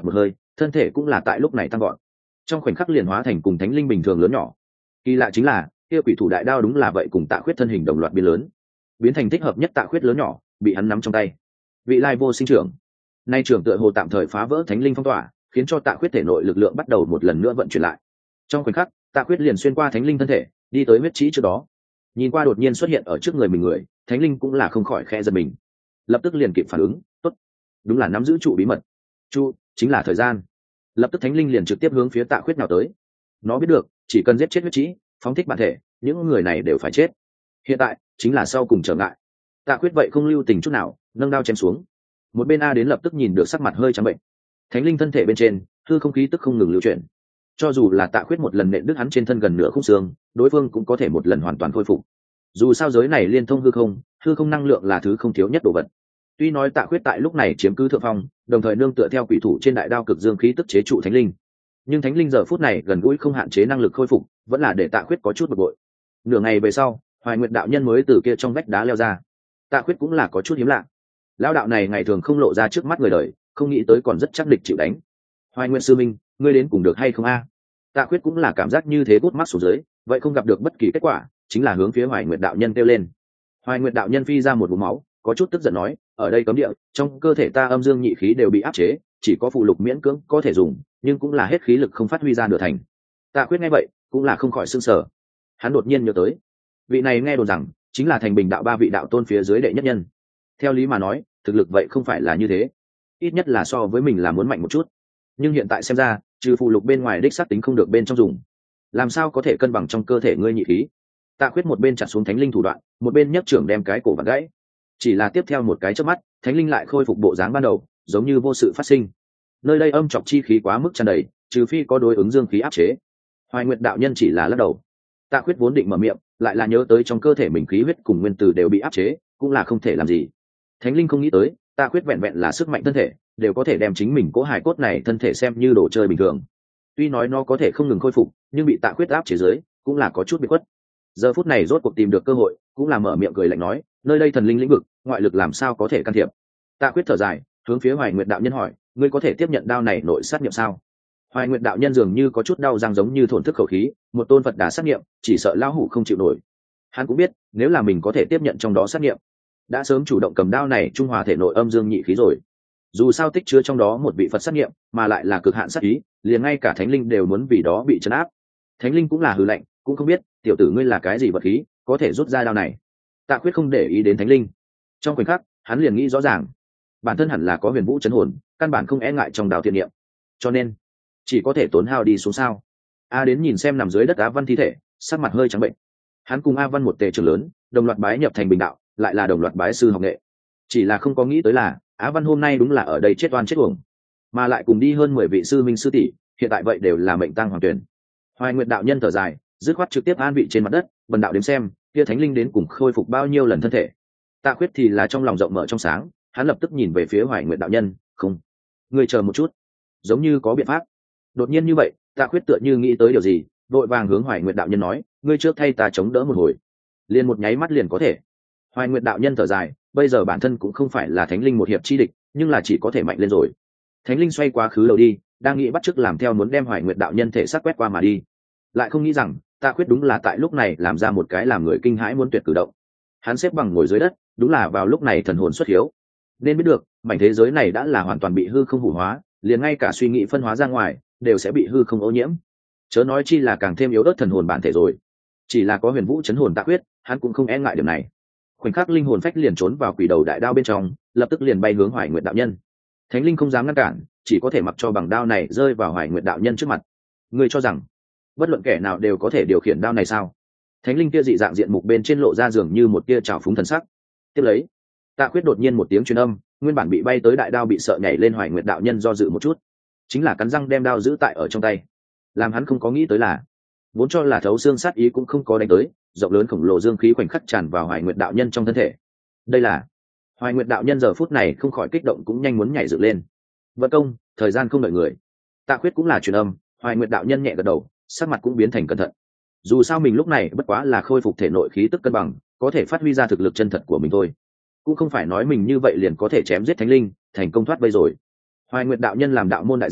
Speaker 1: thân thể cũng là tại lúc này tăng gọn, trong khoảnh khắc liền hóa thành cùng thánh linh bình thường lớn nhỏ. Kỳ lạ chính là kia quỷ thủ đại đao đúng là vậy cùng Tạ Khuyết thân hình đồng loạt biến lớn, biến thành thích hợp nhất Tạ Khuyết lớn nhỏ, bị hắn nắm trong tay. Vị lai vô sinh trưởng, nay trưởng tựa hồ tạm thời phá vỡ thánh linh phong tỏa, khiến cho Tạ Khuyết thể nội lực lượng bắt đầu một lần nữa vận chuyển lại. Trong khoảnh khắc, Tạ Khuyết liền xuyên qua thánh linh thân thể, đi tới huyết trĩ trước đó. Nhìn qua đột nhiên xuất hiện ở trước người mình người, thánh linh cũng là không khỏi khẽ giật mình, lập tức liền kịp phản ứng, tốt, đúng là nắm giữ trụ bí mật. Trụ chính là thời gian. Lập tức thánh linh liền trực tiếp hướng phía Tạ Khuyết nào tới. Nó biết được, chỉ cần giết chết huyết trĩ, phóng thích bản thể, những người này đều phải chết. Hiện tại chính là sau cùng trở ngại. Tạ Khuyết vậy không lưu tình chút nào, nâng đao chém xuống. Một bên A đến lập tức nhìn được sắc mặt hơi trắng bệnh. Thánh linh thân thể bên trên, hư không khí tức không ngừng lưu chuyển. Cho dù là Tạ Khuyết một lần nện đứt hắn trên thân gần nửa khúc xương, đối phương cũng có thể một lần hoàn toàn khôi phục. Dù sao giới này liên thông hư không, hư không năng lượng là thứ không thiếu nhất đồ vật. Tuy nói Tạ Khuyết tại lúc này chiếm cứ thượng phong, đồng thời nương tựa theo quỷ thủ trên đại đao cực dương khí tức chế trụ thánh linh, nhưng thánh linh giờ phút này gần gũi không hạn chế năng lực khôi phục, vẫn là để Tạ Khuyết có chút bực bội. Nửa ngày về sau, Hoài Nguyệt đạo nhân mới từ kia trong vách đá leo ra. Tạ Khuyết cũng là có chút hiếm lạ. Lão đạo này ngày thường không lộ ra trước mắt người đời, không nghĩ tới còn rất chắc địch chịu đánh. Hoài Nguyệt sư minh, ngươi đến cùng được hay không a? Tạ Khuyết cũng là cảm giác như thế gút mắt xuống dưới, vậy không gặp được bất kỳ kết quả, chính là hướng phía Hoài Nguyệt đạo nhân kêu lên. Hoài Nguyệt đạo nhân phi ra một búng máu, có chút tức giận nói, ở đây cấm địa, trong cơ thể ta âm dương nhị khí đều bị áp chế, chỉ có phụ lục miễn cưỡng có thể dùng, nhưng cũng là hết khí lực không phát huy ra nửa thành. Tạ Khuyết nghe vậy, cũng là không khỏi sửng sở. Hắn đột nhiên nhớ tới, vị này nghe đồn rằng chính là thành bình đạo ba vị đạo tôn phía dưới đệ nhất nhân. Theo lý mà nói, thực lực vậy không phải là như thế, ít nhất là so với mình là muốn mạnh một chút. Nhưng hiện tại xem ra, trừ phụ lục bên ngoài đích xác tính không được bên trong dùng, làm sao có thể cân bằng trong cơ thể ngươi nhị khí. Tạ Khuyết một bên chặt xuống thánh linh thủ đoạn, một bên nhấc trưởng đem cái cổ vặn gãy. Chỉ là tiếp theo một cái chớp mắt, thánh linh lại khôi phục bộ dáng ban đầu, giống như vô sự phát sinh. Nơi đây âm trọc chi khí quá mức tràn đầy, trừ phi có đối ứng dương khí áp chế. Hoài Nguyệt đạo nhân chỉ là lắc đầu. Tạ Khuyết vốn định mở miệng, lại là nhớ tới trong cơ thể mình khí huyết cùng nguyên tử đều bị áp chế, cũng là không thể làm gì. Thánh linh không nghĩ tới, Tạ Khuyết vẹn vẹn là sức mạnh thân thể, đều có thể đem chính mình cố hài cốt này thân thể xem như đồ chơi bình thường. Tuy nói nó có thể không ngừng khôi phục, nhưng bị Tạ Khuyết áp chế dưới, cũng là có chút bị khuất. Giờ phút này rốt cuộc tìm được cơ hội, cũng là mở miệng cười lạnh nói, nơi đây thần linh lĩnh vực, ngoại lực làm sao có thể can thiệp. Tạ Khuyết thở dài, hướng phía Hoài Nguyệt đạo nhân hỏi, ngươi có thể tiếp nhận đao này nội sát nghiệm sao? Hoài Nguyệt đạo nhân dường như có chút đau răng, giống như thổn thức khẩu khí, một tôn Phật đà sát nghiệm, chỉ sợ lão hủ không chịu nổi. Hắn cũng biết, nếu là mình có thể tiếp nhận trong đó sát nghiệm, đã sớm chủ động cầm đao này trung hòa thể nội âm dương nhị khí rồi. Dù sao tích chứa trong đó một vị Phật sát nghiệm, mà lại là cực hạn sát ý, liền ngay cả thánh linh đều muốn vì đó bị trấn áp. Thánh linh cũng là hừ lạnh, cũng không biết tiểu tử ngươi là cái gì vật khí, có thể rút ra đao này. Tạ Khuyết không để ý đến thánh linh, trong khoảnh khắc hắn liền nghĩ rõ ràng, bản thân hẳn là có huyền vũ chấn hồn, căn bản không e ngại trong đao thiện niệm, cho nên chỉ có thể tốn hao đi xuống sao. A đến nhìn xem nằm dưới đất Á Văn thi thể, sắc mặt hơi trắng bệnh. Hắn cùng A Văn một tề trưởng lớn, đồng loạt bái nhập thành bình đạo, lại là đồng loạt bái sư học nghệ. Chỉ là không có nghĩ tới là Á Văn hôm nay đúng là ở đây chết oan chết uổng, mà lại cùng đi hơn mười vị sư minh sư tỷ, hiện tại vậy đều là mệnh tang hoàng tuyển. Hoài Nguyệt đạo nhân thở dài, dứt khoát trực tiếp an vị trên mặt đất, bần đạo đếm xem kia thánh linh đến cùng khôi phục bao nhiêu lần thân thể. Tạ Khuyết thì là trong lòng rộng mở trong sáng, hắn lập tức nhìn về phía Hoài Nguyệt đạo nhân, không, ngươi chờ một chút, giống như có biện pháp. Đột nhiên như vậy, Tạ Khuyết tựa như nghĩ tới điều gì, vội vàng hướng Hoài Nguyệt đạo nhân nói, ngươi trước thay ta chống đỡ một hồi, liền một nháy mắt liền có thể. Hoài Nguyệt đạo nhân thở dài, bây giờ bản thân cũng không phải là thánh linh một hiệp chi địch, nhưng là chỉ có thể mạnh lên rồi. Thánh linh xoay quá khứ đầu đi, đang nghĩ bắt chước làm theo muốn đem Hoài Nguyệt đạo nhân thể xác quét qua mà đi, lại không nghĩ rằng Tạ Khuyết đúng là tại lúc này làm ra một cái làm người kinh hãi muốn tuyệt cử động. Hắn xếp bằng ngồi dưới đất, đúng là vào lúc này thần hồn xuất hiếu. Nên biết được, mảnh thế giới này đã là hoàn toàn bị hư không hủ hóa, liền ngay cả suy nghĩ phân hóa ra ngoài đều sẽ bị hư không ô nhiễm, chớ nói chi là càng thêm yếu ớt thần hồn bản thể rồi. Chỉ là có huyền vũ chấn hồn Tạ Khuyết, hắn cũng không e ngại điểm này. Khoảnh khắc linh hồn phách liền trốn vào quỷ đầu đại đao bên trong, lập tức liền bay hướng Hoài Nguyệt đạo nhân. Thánh linh không dám ngăn cản, chỉ có thể mặc cho bằng đao này rơi vào Hoài Nguyệt đạo nhân trước mặt. Ngươi cho rằng bất luận kẻ nào đều có thể điều khiển đao này sao? Thánh linh kia dị dạng diện mục bên trên lộ ra dường như một tia trào phúng thần sắc. Tiếp lấy, Tạ Khuyết đột nhiên một tiếng truyền âm, nguyên bản bị bay tới đại đao bị sợ nhảy lên Hoài Nguyệt đạo nhân do dự một chút, chính là cắn răng đem đao giữ tại ở trong tay. Làm hắn không có nghĩ tới là, vốn cho là thấu xương sát ý cũng không có đánh tới, rộng lớn khổng lồ dương khí khoảnh khắc tràn vào Hoài Nguyệt đạo nhân trong thân thể. Đây là Hoài Nguyệt đạo nhân giờ phút này không khỏi kích động, cũng nhanh muốn nhảy dựng lên. Vận công, thời gian không đợi người. Tạ Khuyết cũng là truyền âm, Hoài Nguyệt đạo nhân nhẹ gật đầu, sắc mặt cũng biến thành cẩn thận. Dù sao mình lúc này bất quá là khôi phục thể nội khí tức cân bằng, có thể phát huy ra thực lực chân thật của mình thôi, cũng không phải nói mình như vậy liền có thể chém giết thánh linh, thành công thoát vây rồi. Hoài Nguyệt đạo nhân làm đạo môn đại gia,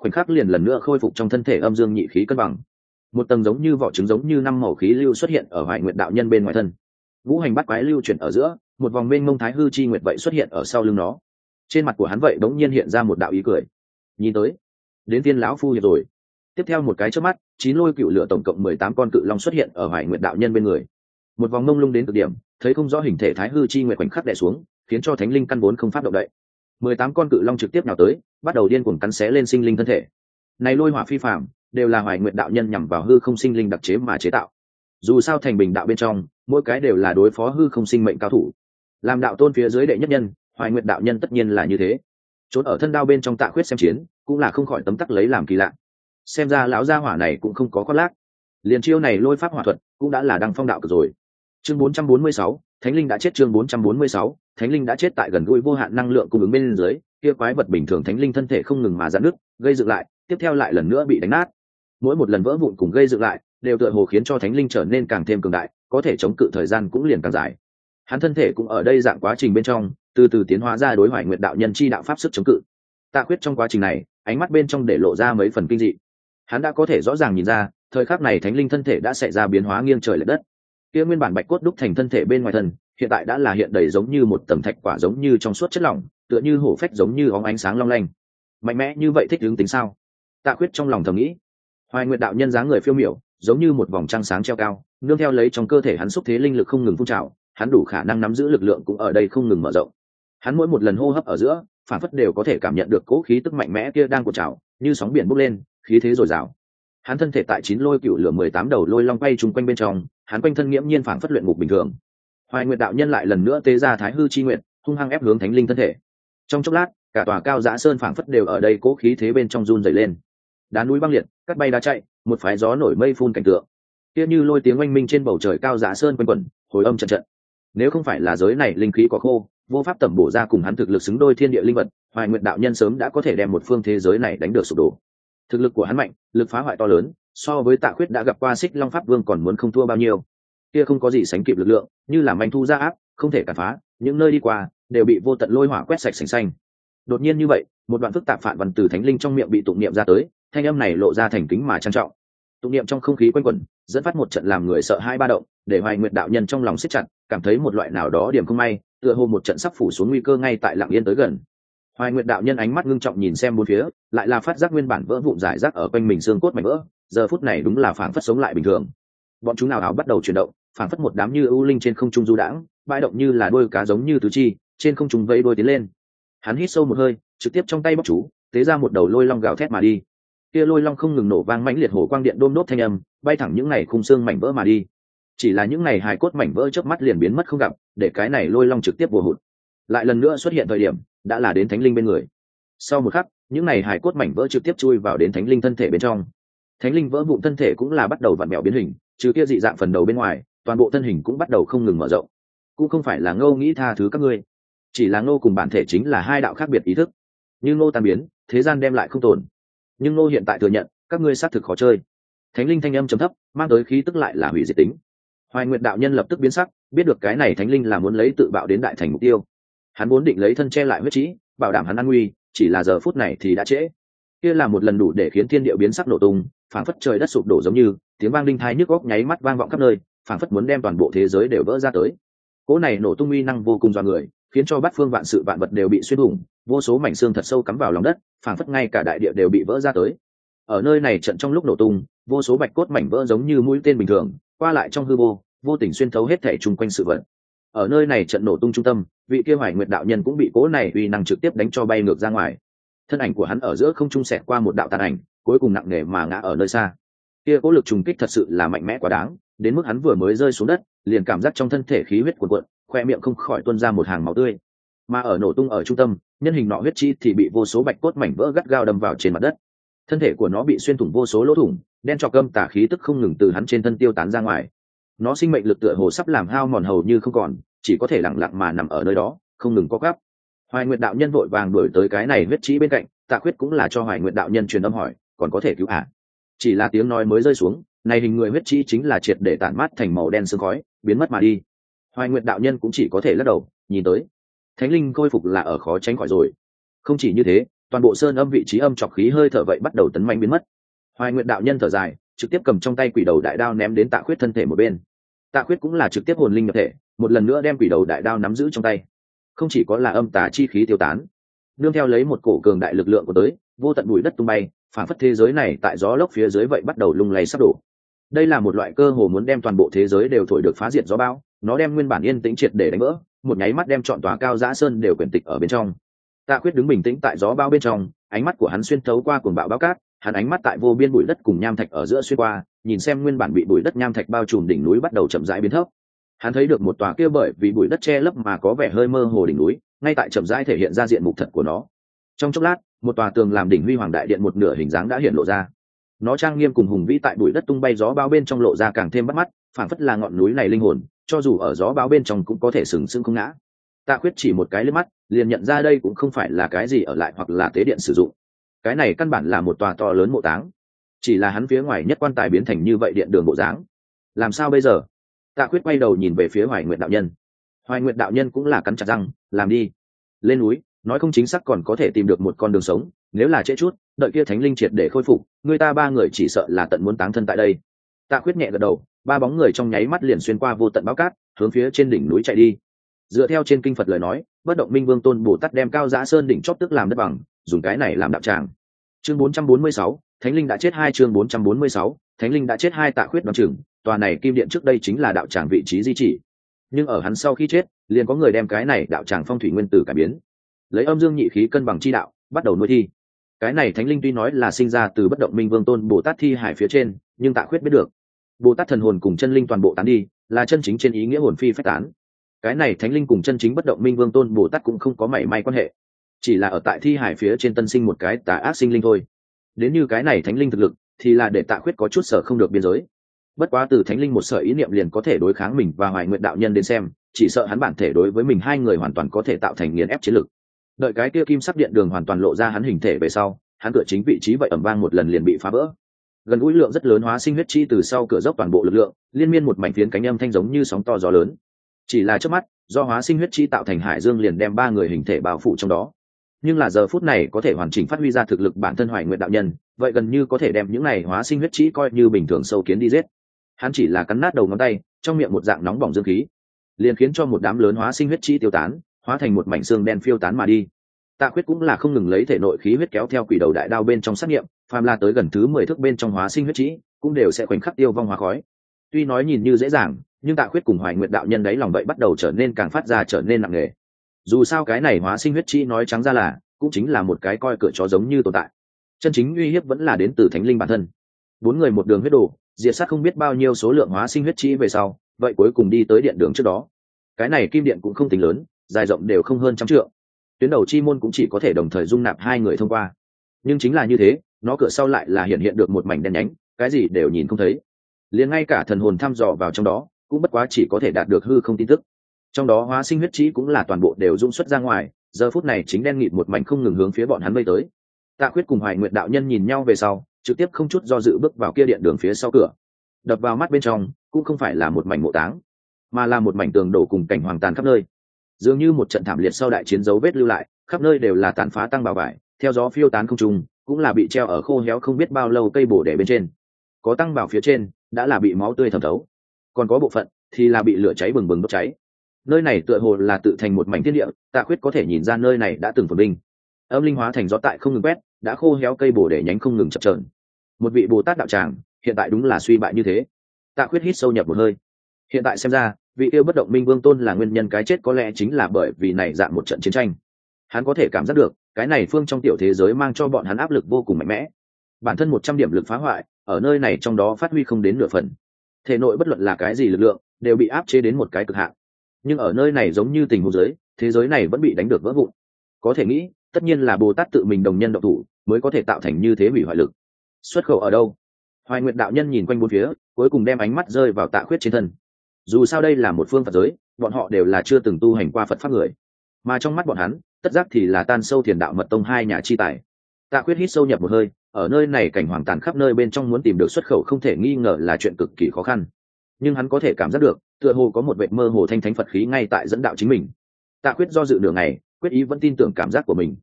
Speaker 1: khoảnh khắc liền lần nữa khôi phục trong thân thể âm dương nhị khí cân bằng. Một tầng giống như vỏ trứng giống như năm màu khí lưu xuất hiện ở Hoài Nguyệt đạo nhân bên ngoài thân. Ngũ hành bát quái lưu chuyển ở giữa, một vòng mênh mông thái hư chi nguyệt vậy xuất hiện ở sau lưng nó. Trên mặt của hắn vậy bỗng nhiên hiện ra một đạo ý cười. Nhìn tới, đến tiên lão phu hiệp rồi. Tiếp theo một cái chớp mắt, chín lôi cựu lửa tổng cộng mười tám con cự long xuất hiện ở Hoài Nguyệt đạo nhân bên người. Một vòng mông lung đến cực điểm, thấy không rõ hình thể thái hư chi nguyệt khoảnh khắc đè xuống, khiến cho thánh linh căn vốn không phát động đậy. mười tám con cự long trực tiếp nhào tới, bắt đầu điên cuồng cắn xé lên sinh linh thân thể. Này lôi hỏa phi phàm, đều là Hoài Nguyệt đạo nhân nhằm vào hư không sinh linh đặc chế mà chế tạo. Dù sao thành bình đạo bên trong, mỗi cái đều là đối phó hư không sinh mệnh cao thủ. Làm đạo tôn phía dưới đệ nhất nhân, Hoài Nguyệt đạo nhân tất nhiên là như thế. Trốn ở thân đao bên trong Tạ Khuyết xem chiến, cũng là không khỏi tấm tắc lấy làm kỳ lạ. Xem ra lão gia hỏa này cũng không có khoác lác. Liền chiêu này lôi pháp hỏa thuật, cũng đã là đăng phong đạo cực rồi. Chương bốn trăm bốn mươi sáu, Thánh linh đã chết. Chương bốn trăm bốn mươi sáu, Thánh linh đã chết. Tại gần gũi vô hạn năng lượng cung ứng bên dưới, kia quái vật bình thường thánh linh thân thể không ngừng mà giãn nứt, gây dựng lại, tiếp theo lại lần nữa bị đánh nát. Mỗi một lần vỡ vụn cùng gây dựng lại, đều tựa hồ khiến cho thánh linh trở nên càng thêm cường đại, có thể chống cự thời gian cũng liền càng dài. Hắn thân thể cũng ở đây dạng quá trình bên trong, từ từ tiến hóa ra đối Hoài Nguyệt đạo nhân chi đạo pháp sức chống cự. Tạ Khuyết trong quá trình này, ánh mắt bên trong để lộ ra mấy phần kinh dị. Hắn đã có thể rõ ràng nhìn ra, thời khắc này thánh linh thân thể đã xảy ra biến hóa nghiêng trời lệch đất. Kia nguyên bản bạch cốt đúc thành thân thể bên ngoài thân, hiện tại đã là hiện đầy giống như một tầm thạch quả giống như trong suốt chất lỏng, tựa như hổ phách giống như óng ánh sáng long lanh. Mạnh mẽ như vậy thích ứng tính sao? Tạ Khuyết trong lòng thầm nghĩ. Hoài Nguyệt đạo nhân dáng người phiêu miểu, giống như một vòng trăng sáng treo cao, nương theo lấy trong cơ thể hắn xúc thế linh lực không ngừng phun trào, hắn đủ khả năng nắm giữ lực lượng cũng ở đây không ngừng mở rộng. Hắn mỗi một lần hô hấp ở giữa, phản phất đều có thể cảm nhận được cố khí tức mạnh mẽ kia đang cuộn trào, như sóng biển bốc lên, khí thế dồi dào. Hắn thân thể tại chín lôi cựu lửa mười tám đầu lôi long bay chung quanh bên trong, hắn quanh thân nghiễm nhiên phản phất luyện ngục bình thường. Hoài Nguyệt đạo nhân lại lần nữa tế ra Thái hư chi nguyện, hung hăng ép hướng thánh linh thân thể. Trong chốc lát, cả tòa cao dã sơn phản phất đều ở đây cố khí thế bên trong run rẩy lên. Đá núi băng liệt, cắt bay đá chạy, một phái gió nổi mây phun cảnh tượng. Kia như lôi tiếng oanh minh trên bầu trời cao dã sơn quanh quẩn, hồi âm trận trận. Nếu không phải là giới này linh khí có khô, vô pháp tẩm bổ ra cùng hắn thực lực xứng đôi thiên địa linh vật, Hoài Nguyệt đạo nhân sớm đã có thể đem một phương thế giới này đánh được sụp đổ. Thực lực của hắn mạnh, lực phá hoại to lớn, so với Tạ Khuyết đã gặp qua Xích Long Pháp Vương còn muốn không thua bao nhiêu. Kia không có gì sánh kịp lực lượng, như là manh thu ra áp, không thể cản phá, những nơi đi qua đều bị vô tận lôi hỏa quét sạch sành xanh. Đột nhiên như vậy, một đoạn phức tạp phản văn từ thánh linh trong miệng bị tụng niệm ra tới, thanh âm này lộ ra thành kính mà trang trọng. Tụng niệm trong không khí quanh quẩn, dẫn phát một trận làm người sợ hai ba động, để Hoài Nguyệt đạo nhân trong lòng siết chặt, cảm thấy một loại nào đó điểm không may, tựa hồ một trận sắp phủ xuống nguy cơ ngay tại lặng yên tới gần. Hoài Nguyệt đạo nhân ánh mắt ngưng trọng nhìn xem bốn phía, lại là phát giác nguyên bản vỡ vụn rải rác ở quanh mình xương cốt mảnh vỡ, giờ phút này đúng là phảng phất sống lại bình thường. Bọn chúng nào ảo bắt đầu chuyển động, phảng phất một đám như ưu linh trên không trung du đãng, bãi động như là đuôi cá giống như tứ chi, trên không trung vây đuôi tiến lên. Hắn hít sâu một hơi, trực tiếp trong tay bóc chú, tế ra một đầu lôi long gào thét mà đi. Kia lôi long không ngừng nổ vang mãnh liệt hổ quang điện đôm đốt thanh âm, bay thẳng những này khung xương mảnh vỡ mà đi. Chỉ là những này hài cốt mảnh vỡ chớp mắt liền biến mất không gặp, để cái này lôi long trực tiếp vồ hụt. Lại lần nữa xuất hiện thời điểm, đã là đến thánh linh bên người. Sau một khắc, những này hài cốt mảnh vỡ trực tiếp chui vào đến thánh linh thân thể bên trong. Thánh linh vỡ vụn thân thể cũng là bắt đầu vặn vẹo biến hình, trừ kia dị dạng phần đầu bên ngoài, toàn bộ thân hình cũng bắt đầu không ngừng mở rộng. Cũng không phải là Ngô nghĩ tha thứ các ngươi, chỉ là Ngô cùng bản thể chính là hai đạo khác biệt ý thức. Nhưng Ngô tan biến, thế gian đem lại không tồn. Nhưng Ngô hiện tại thừa nhận, các ngươi xác thực khó chơi. Thánh linh thanh âm trầm thấp, mang tới khí tức lại là hủy diệt tính. Hoài Nguyệt đạo nhân lập tức biến sắc, biết được cái này thánh linh là muốn lấy tự bạo đến đại thành mục tiêu. Hắn muốn định lấy thân che lại huyết trĩ, bảo đảm hắn an nguy, chỉ là giờ phút này thì đã trễ. Kia là một lần đủ để khiến thiên địa biến sắc nổ tung, phảng phất trời đất sụp đổ giống như, tiếng vang đinh tai nhức óc nháy mắt vang vọng khắp nơi, phảng phất muốn đem toàn bộ thế giới đều vỡ ra tới. Cỗ này nổ tung uy năng vô cùng dọa người, khiến cho bát phương vạn sự vạn vật đều bị xuyên thủng, vô số mảnh xương thật sâu cắm vào lòng đất, phảng phất ngay cả đại địa đều bị vỡ ra tới. Ở nơi này trận trong lúc nổ tung, vô số bạch cốt mảnh vỡ giống như mũi tên bình thường, qua lại trong hư vô, vô tình xuyên thấu hết thảy chung quanh sự vật. Ở nơi này trận nổ tung trung tâm, vị kia Hoài Nguyệt đạo nhân cũng bị cỗ này uy năng trực tiếp đánh cho bay ngược ra ngoài. Thân ảnh của hắn ở giữa không trung xẹt qua một đạo tàn ảnh, cuối cùng nặng nề mà ngã ở nơi xa. Kia cỗ lực trùng kích thật sự là mạnh mẽ quá đáng, đến mức hắn vừa mới rơi xuống đất, liền cảm giác trong thân thể khí huyết cuồn cuộn, khoe miệng không khỏi tuôn ra một hàng máu tươi. Mà ở nổ tung ở trung tâm, nhân hình nọ huyết chi thì bị vô số bạch cốt mảnh vỡ gắt gao đâm vào trên mặt đất. Thân thể của nó bị xuyên thủng vô số lỗ thủng, đen trọc gâm tà khí tức không ngừng từ hắn trên thân tiêu tán ra ngoài. Nó sinh mệnh lực tựa hồ sắp làm hao mòn hầu như không còn, chỉ có thể lặng lặng mà nằm ở nơi đó, không ngừng co quắp. Hoài Nguyệt đạo nhân vội vàng đuổi tới cái này huyết trĩ bên cạnh, Tạ Khuyết cũng là cho Hoài Nguyệt đạo nhân truyền âm hỏi, còn có thể cứu à? Chỉ là tiếng nói mới rơi xuống, này hình người huyết trĩ chính là triệt để tản mát thành màu đen sương khói, biến mất mà đi. Hoài Nguyệt đạo nhân cũng chỉ có thể lắc đầu, nhìn tới, thánh linh khôi phục là ở khó tránh khỏi rồi. Không chỉ như thế, toàn bộ sơn âm vị trí âm trọc khí hơi thở vậy bắt đầu tấn mạnh biến mất. Hoài Nguyệt đạo nhân thở dài, trực tiếp cầm trong tay quỷ đầu đại đao ném đến Tạ Khuyết thân thể một bên. Tạ Khuyết cũng là trực tiếp hồn linh nhập thể, một lần nữa đem quỷ đầu đại đao nắm giữ trong tay. Không chỉ có là âm tà chi khí tiêu tán, nương theo lấy một cổ cường đại lực lượng của tới, vô tận bụi đất tung bay, phản phất thế giới này tại gió lốc phía dưới vậy bắt đầu lung lay sắp đổ. Đây là một loại cơ hồ muốn đem toàn bộ thế giới đều thổi được phá diệt gió bão, nó đem nguyên bản yên tĩnh triệt để đánh vỡ, một nháy mắt đem trọn tòa cao giã sơn đều quyển tịch ở bên trong. Tạ Khuyết đứng bình tĩnh tại gió bão bên trong, ánh mắt của hắn xuyên thấu qua cuồng bạo bão cát, hắn ánh mắt tại vô biên bụi đất cùng nham thạch ở giữa xuyên qua, nhìn xem nguyên bản bị bụi đất nham thạch bao trùm đỉnh núi bắt đầu chậm rãi biến thấp. Hắn thấy được một tòa kia bởi vì bụi đất che lấp mà có vẻ hơi mơ hồ đỉnh núi, ngay tại chậm rãi thể hiện ra diện mục thật của nó. Trong chốc lát, một tòa tường làm đỉnh huy hoàng đại điện một nửa hình dáng đã hiện lộ ra. Nó trang nghiêm cùng hùng vĩ tại bụi đất tung bay gió bão bên trong lộ ra càng thêm bắt mắt, phảng phất là ngọn núi này linh hồn, cho dù ở gió bão bên trong cũng có thể sừng sững không ngã. Tạ Khuyết chỉ một cái liếc mắt, liền nhận ra đây cũng không phải là cái gì ở lại hoặc là tế điện sử dụng. Cái này căn bản là một tòa to lớn mộ táng. Chỉ là hắn phía ngoài nhất quan tài biến thành như vậy điện đường bộ dáng. Làm sao bây giờ? Tạ Khuyết quay đầu nhìn về phía Hoài Nguyệt đạo nhân. Hoài Nguyệt đạo nhân cũng là cắn chặt răng, làm đi. Lên núi, nói không chính xác còn có thể tìm được một con đường sống, nếu là trễ chút, đợi kia thánh linh triệt để khôi phục, người ta ba người chỉ sợ là tận muốn táng thân tại đây. Tạ Khuyết nhẹ gật đầu, ba bóng người trong nháy mắt liền xuyên qua vô tận bão cát, hướng phía trên đỉnh núi chạy đi. Dựa theo trên kinh Phật lời nói, bất động minh vương tôn Bồ Tát đem cao giã sơn đỉnh chót tức làm đất bằng, dùng cái này làm đạo tràng. Chương bốn trăm bốn mươi sáu, Thánh linh đã chết hai chương bốn trăm bốn mươi sáu, Thánh linh đã chết hai. Tạ Khuyết đoán chừng, tòa này kim điện trước đây chính là đạo tràng vị trí di chỉ. Nhưng ở hắn sau khi chết, liền có người đem cái này đạo tràng phong thủy nguyên tử cải biến, lấy âm dương nhị khí cân bằng chi đạo, bắt đầu nuôi thi. Cái này thánh linh tuy nói là sinh ra từ bất động minh vương tôn Bồ Tát thi hải phía trên, nhưng Tạ Khuyết biết được, Bồ Tát thần hồn cùng chân linh toàn bộ tán đi, là chân chính trên ý nghĩa hồn phi phách tán. Cái này thánh linh cùng chân chính bất động minh vương tôn Bồ Tát cũng không có mảy may quan hệ, chỉ là ở tại thi hải phía trên tân sinh một cái tà ác sinh linh thôi. Đến như cái này thánh linh thực lực, thì là để Tạ Khuyết có chút sở không được biên giới. Bất quá từ thánh linh một sở ý niệm liền có thể đối kháng mình và Hoài Nguyệt đạo nhân đến xem, chỉ sợ hắn bản thể đối với mình hai người hoàn toàn có thể tạo thành nghiền ép chiến lực. Đợi cái kia kim sắc điện đường hoàn toàn lộ ra hắn hình thể về sau, hắn cửa chính vị trí vậy ầm vang một lần liền bị phá vỡ. Gần gũi lượng rất lớn hóa sinh huyết chi từ sau cửa dốc toàn bộ lực lượng, liên miên một mảnh phiến cánh âm thanh giống như sóng to gió lớn. Chỉ là trước mắt, do hóa sinh huyết chi tạo thành hải dương liền đem ba người hình thể bao phủ trong đó. Nhưng là giờ phút này có thể hoàn chỉnh phát huy ra thực lực bản thân Hoài Nguyệt đạo nhân, vậy gần như có thể đem những này hóa sinh huyết chi coi như bình thường sâu kiến đi giết. Hắn chỉ là cắn nát đầu ngón tay, trong miệng một dạng nóng bỏng dương khí, liền khiến cho một đám lớn hóa sinh huyết chi tiêu tán, hóa thành một mảnh xương đen phiêu tán mà đi. Tạ Khuyết cũng là không ngừng lấy thể nội khí huyết kéo theo quỷ đầu đại đao bên trong sát nghiệm, phàm là tới gần thứ mười thước bên trong hóa sinh huyết chi, cũng đều sẽ khoảnh khắc tiêu vong hóa khói. Tuy nói nhìn như dễ dàng, nhưng Tạ Khuyết cùng Hoài Nguyệt đạo nhân đấy lòng vậy bắt đầu trở nên càng phát ra trở nên nặng nề. Dù sao cái này hóa sinh huyết chi nói trắng ra là, cũng chính là một cái coi cửa chó giống như tồn tại. Chân chính uy hiếp vẫn là đến từ thánh linh bản thân. Bốn người một đường huyết đổ, diệt sát không biết bao nhiêu số lượng hóa sinh huyết chi về sau, vậy cuối cùng đi tới điện đường trước đó. Cái này kim điện cũng không tính lớn, dài rộng đều không hơn trăm trượng. Tuyến đầu chi môn cũng chỉ có thể đồng thời dung nạp hai người thông qua. Nhưng chính là như thế, nó cửa sau lại là hiện hiện được một mảnh đen nhánh, cái gì đều nhìn không thấy. Liền ngay cả thần hồn thăm dò vào trong đó, cũng bất quá chỉ có thể đạt được hư không tin tức. Trong đó hóa sinh huyết chi cũng là toàn bộ đều dung xuất ra ngoài, giờ phút này chính đen nghịt một mảnh không ngừng hướng phía bọn hắn bay tới. Tạ Khuyết cùng Hoài Nguyệt đạo nhân nhìn nhau về sau, trực tiếp không chút do dự bước vào kia điện đường phía sau cửa. Đập vào mắt bên trong, cũng không phải là một mảnh mộ táng, mà là một mảnh tường đổ cùng cảnh hoàng tàn khắp nơi. Dường như một trận thảm liệt sau đại chiến dấu vết lưu lại, khắp nơi đều là tàn phá tăng bào vải, theo gió phiêu tán không trung, cũng là bị treo ở khô héo không biết bao lâu cây bổ để bên trên. Có tăng bào phía trên đã là bị máu tươi thẩm thấu, còn có bộ phận thì là bị lửa cháy bừng bừng đốt cháy. Nơi này tựa hồ là tự thành một mảnh thiên địa, Tạ Khuyết có thể nhìn ra nơi này đã từng phồn vinh. Âm linh hóa thành gió tại không ngừng quét, đã khô héo cây bổ để nhánh không ngừng chập chờn. Một vị Bồ Tát đạo tràng, hiện tại đúng là suy bại như thế. Tạ Khuyết hít sâu nhập một hơi. Hiện tại xem ra, vị yêu bất động minh vương tôn là nguyên nhân cái chết có lẽ chính là bởi vì này dạng một trận chiến tranh. Hắn có thể cảm giác được, cái này phương trong tiểu thế giới mang cho bọn hắn áp lực vô cùng mạnh mẽ. Bản thân một trăm điểm lực phá hoại, ở nơi này trong đó phát huy không đến nửa phần. Thể nội bất luận là cái gì lực lượng, đều bị áp chế đến một cái cực hạn. Nhưng ở nơi này giống như tình huống giới, thế giới này vẫn bị đánh được vỡ vụn. Có thể nghĩ, tất nhiên là Bồ Tát tự mình đồng nhân động thủ, mới có thể tạo thành như thế hủy hoại lực. Xuất khẩu ở đâu? Hoài Nguyệt đạo nhân nhìn quanh bốn phía, cuối cùng đem ánh mắt rơi vào Tạ Khuyết trên thân. Dù sao đây là một phương Phật giới, bọn họ đều là chưa từng tu hành qua Phật pháp người, mà trong mắt bọn hắn, tất giác thì là tan sâu thiền đạo mật tông hai nhà chi tài. Tạ Khuyết hít sâu nhập một hơi, ở nơi này cảnh hoàng tàn khắp nơi bên trong muốn tìm được xuất khẩu không thể nghi ngờ là chuyện cực kỳ khó khăn. Nhưng hắn có thể cảm giác được, tựa hồ có một vệt mơ hồ thanh thánh Phật khí ngay tại dẫn đạo chính mình. Tạ Khuyết do dự nửa ngày, quyết ý vẫn tin tưởng cảm giác của mình.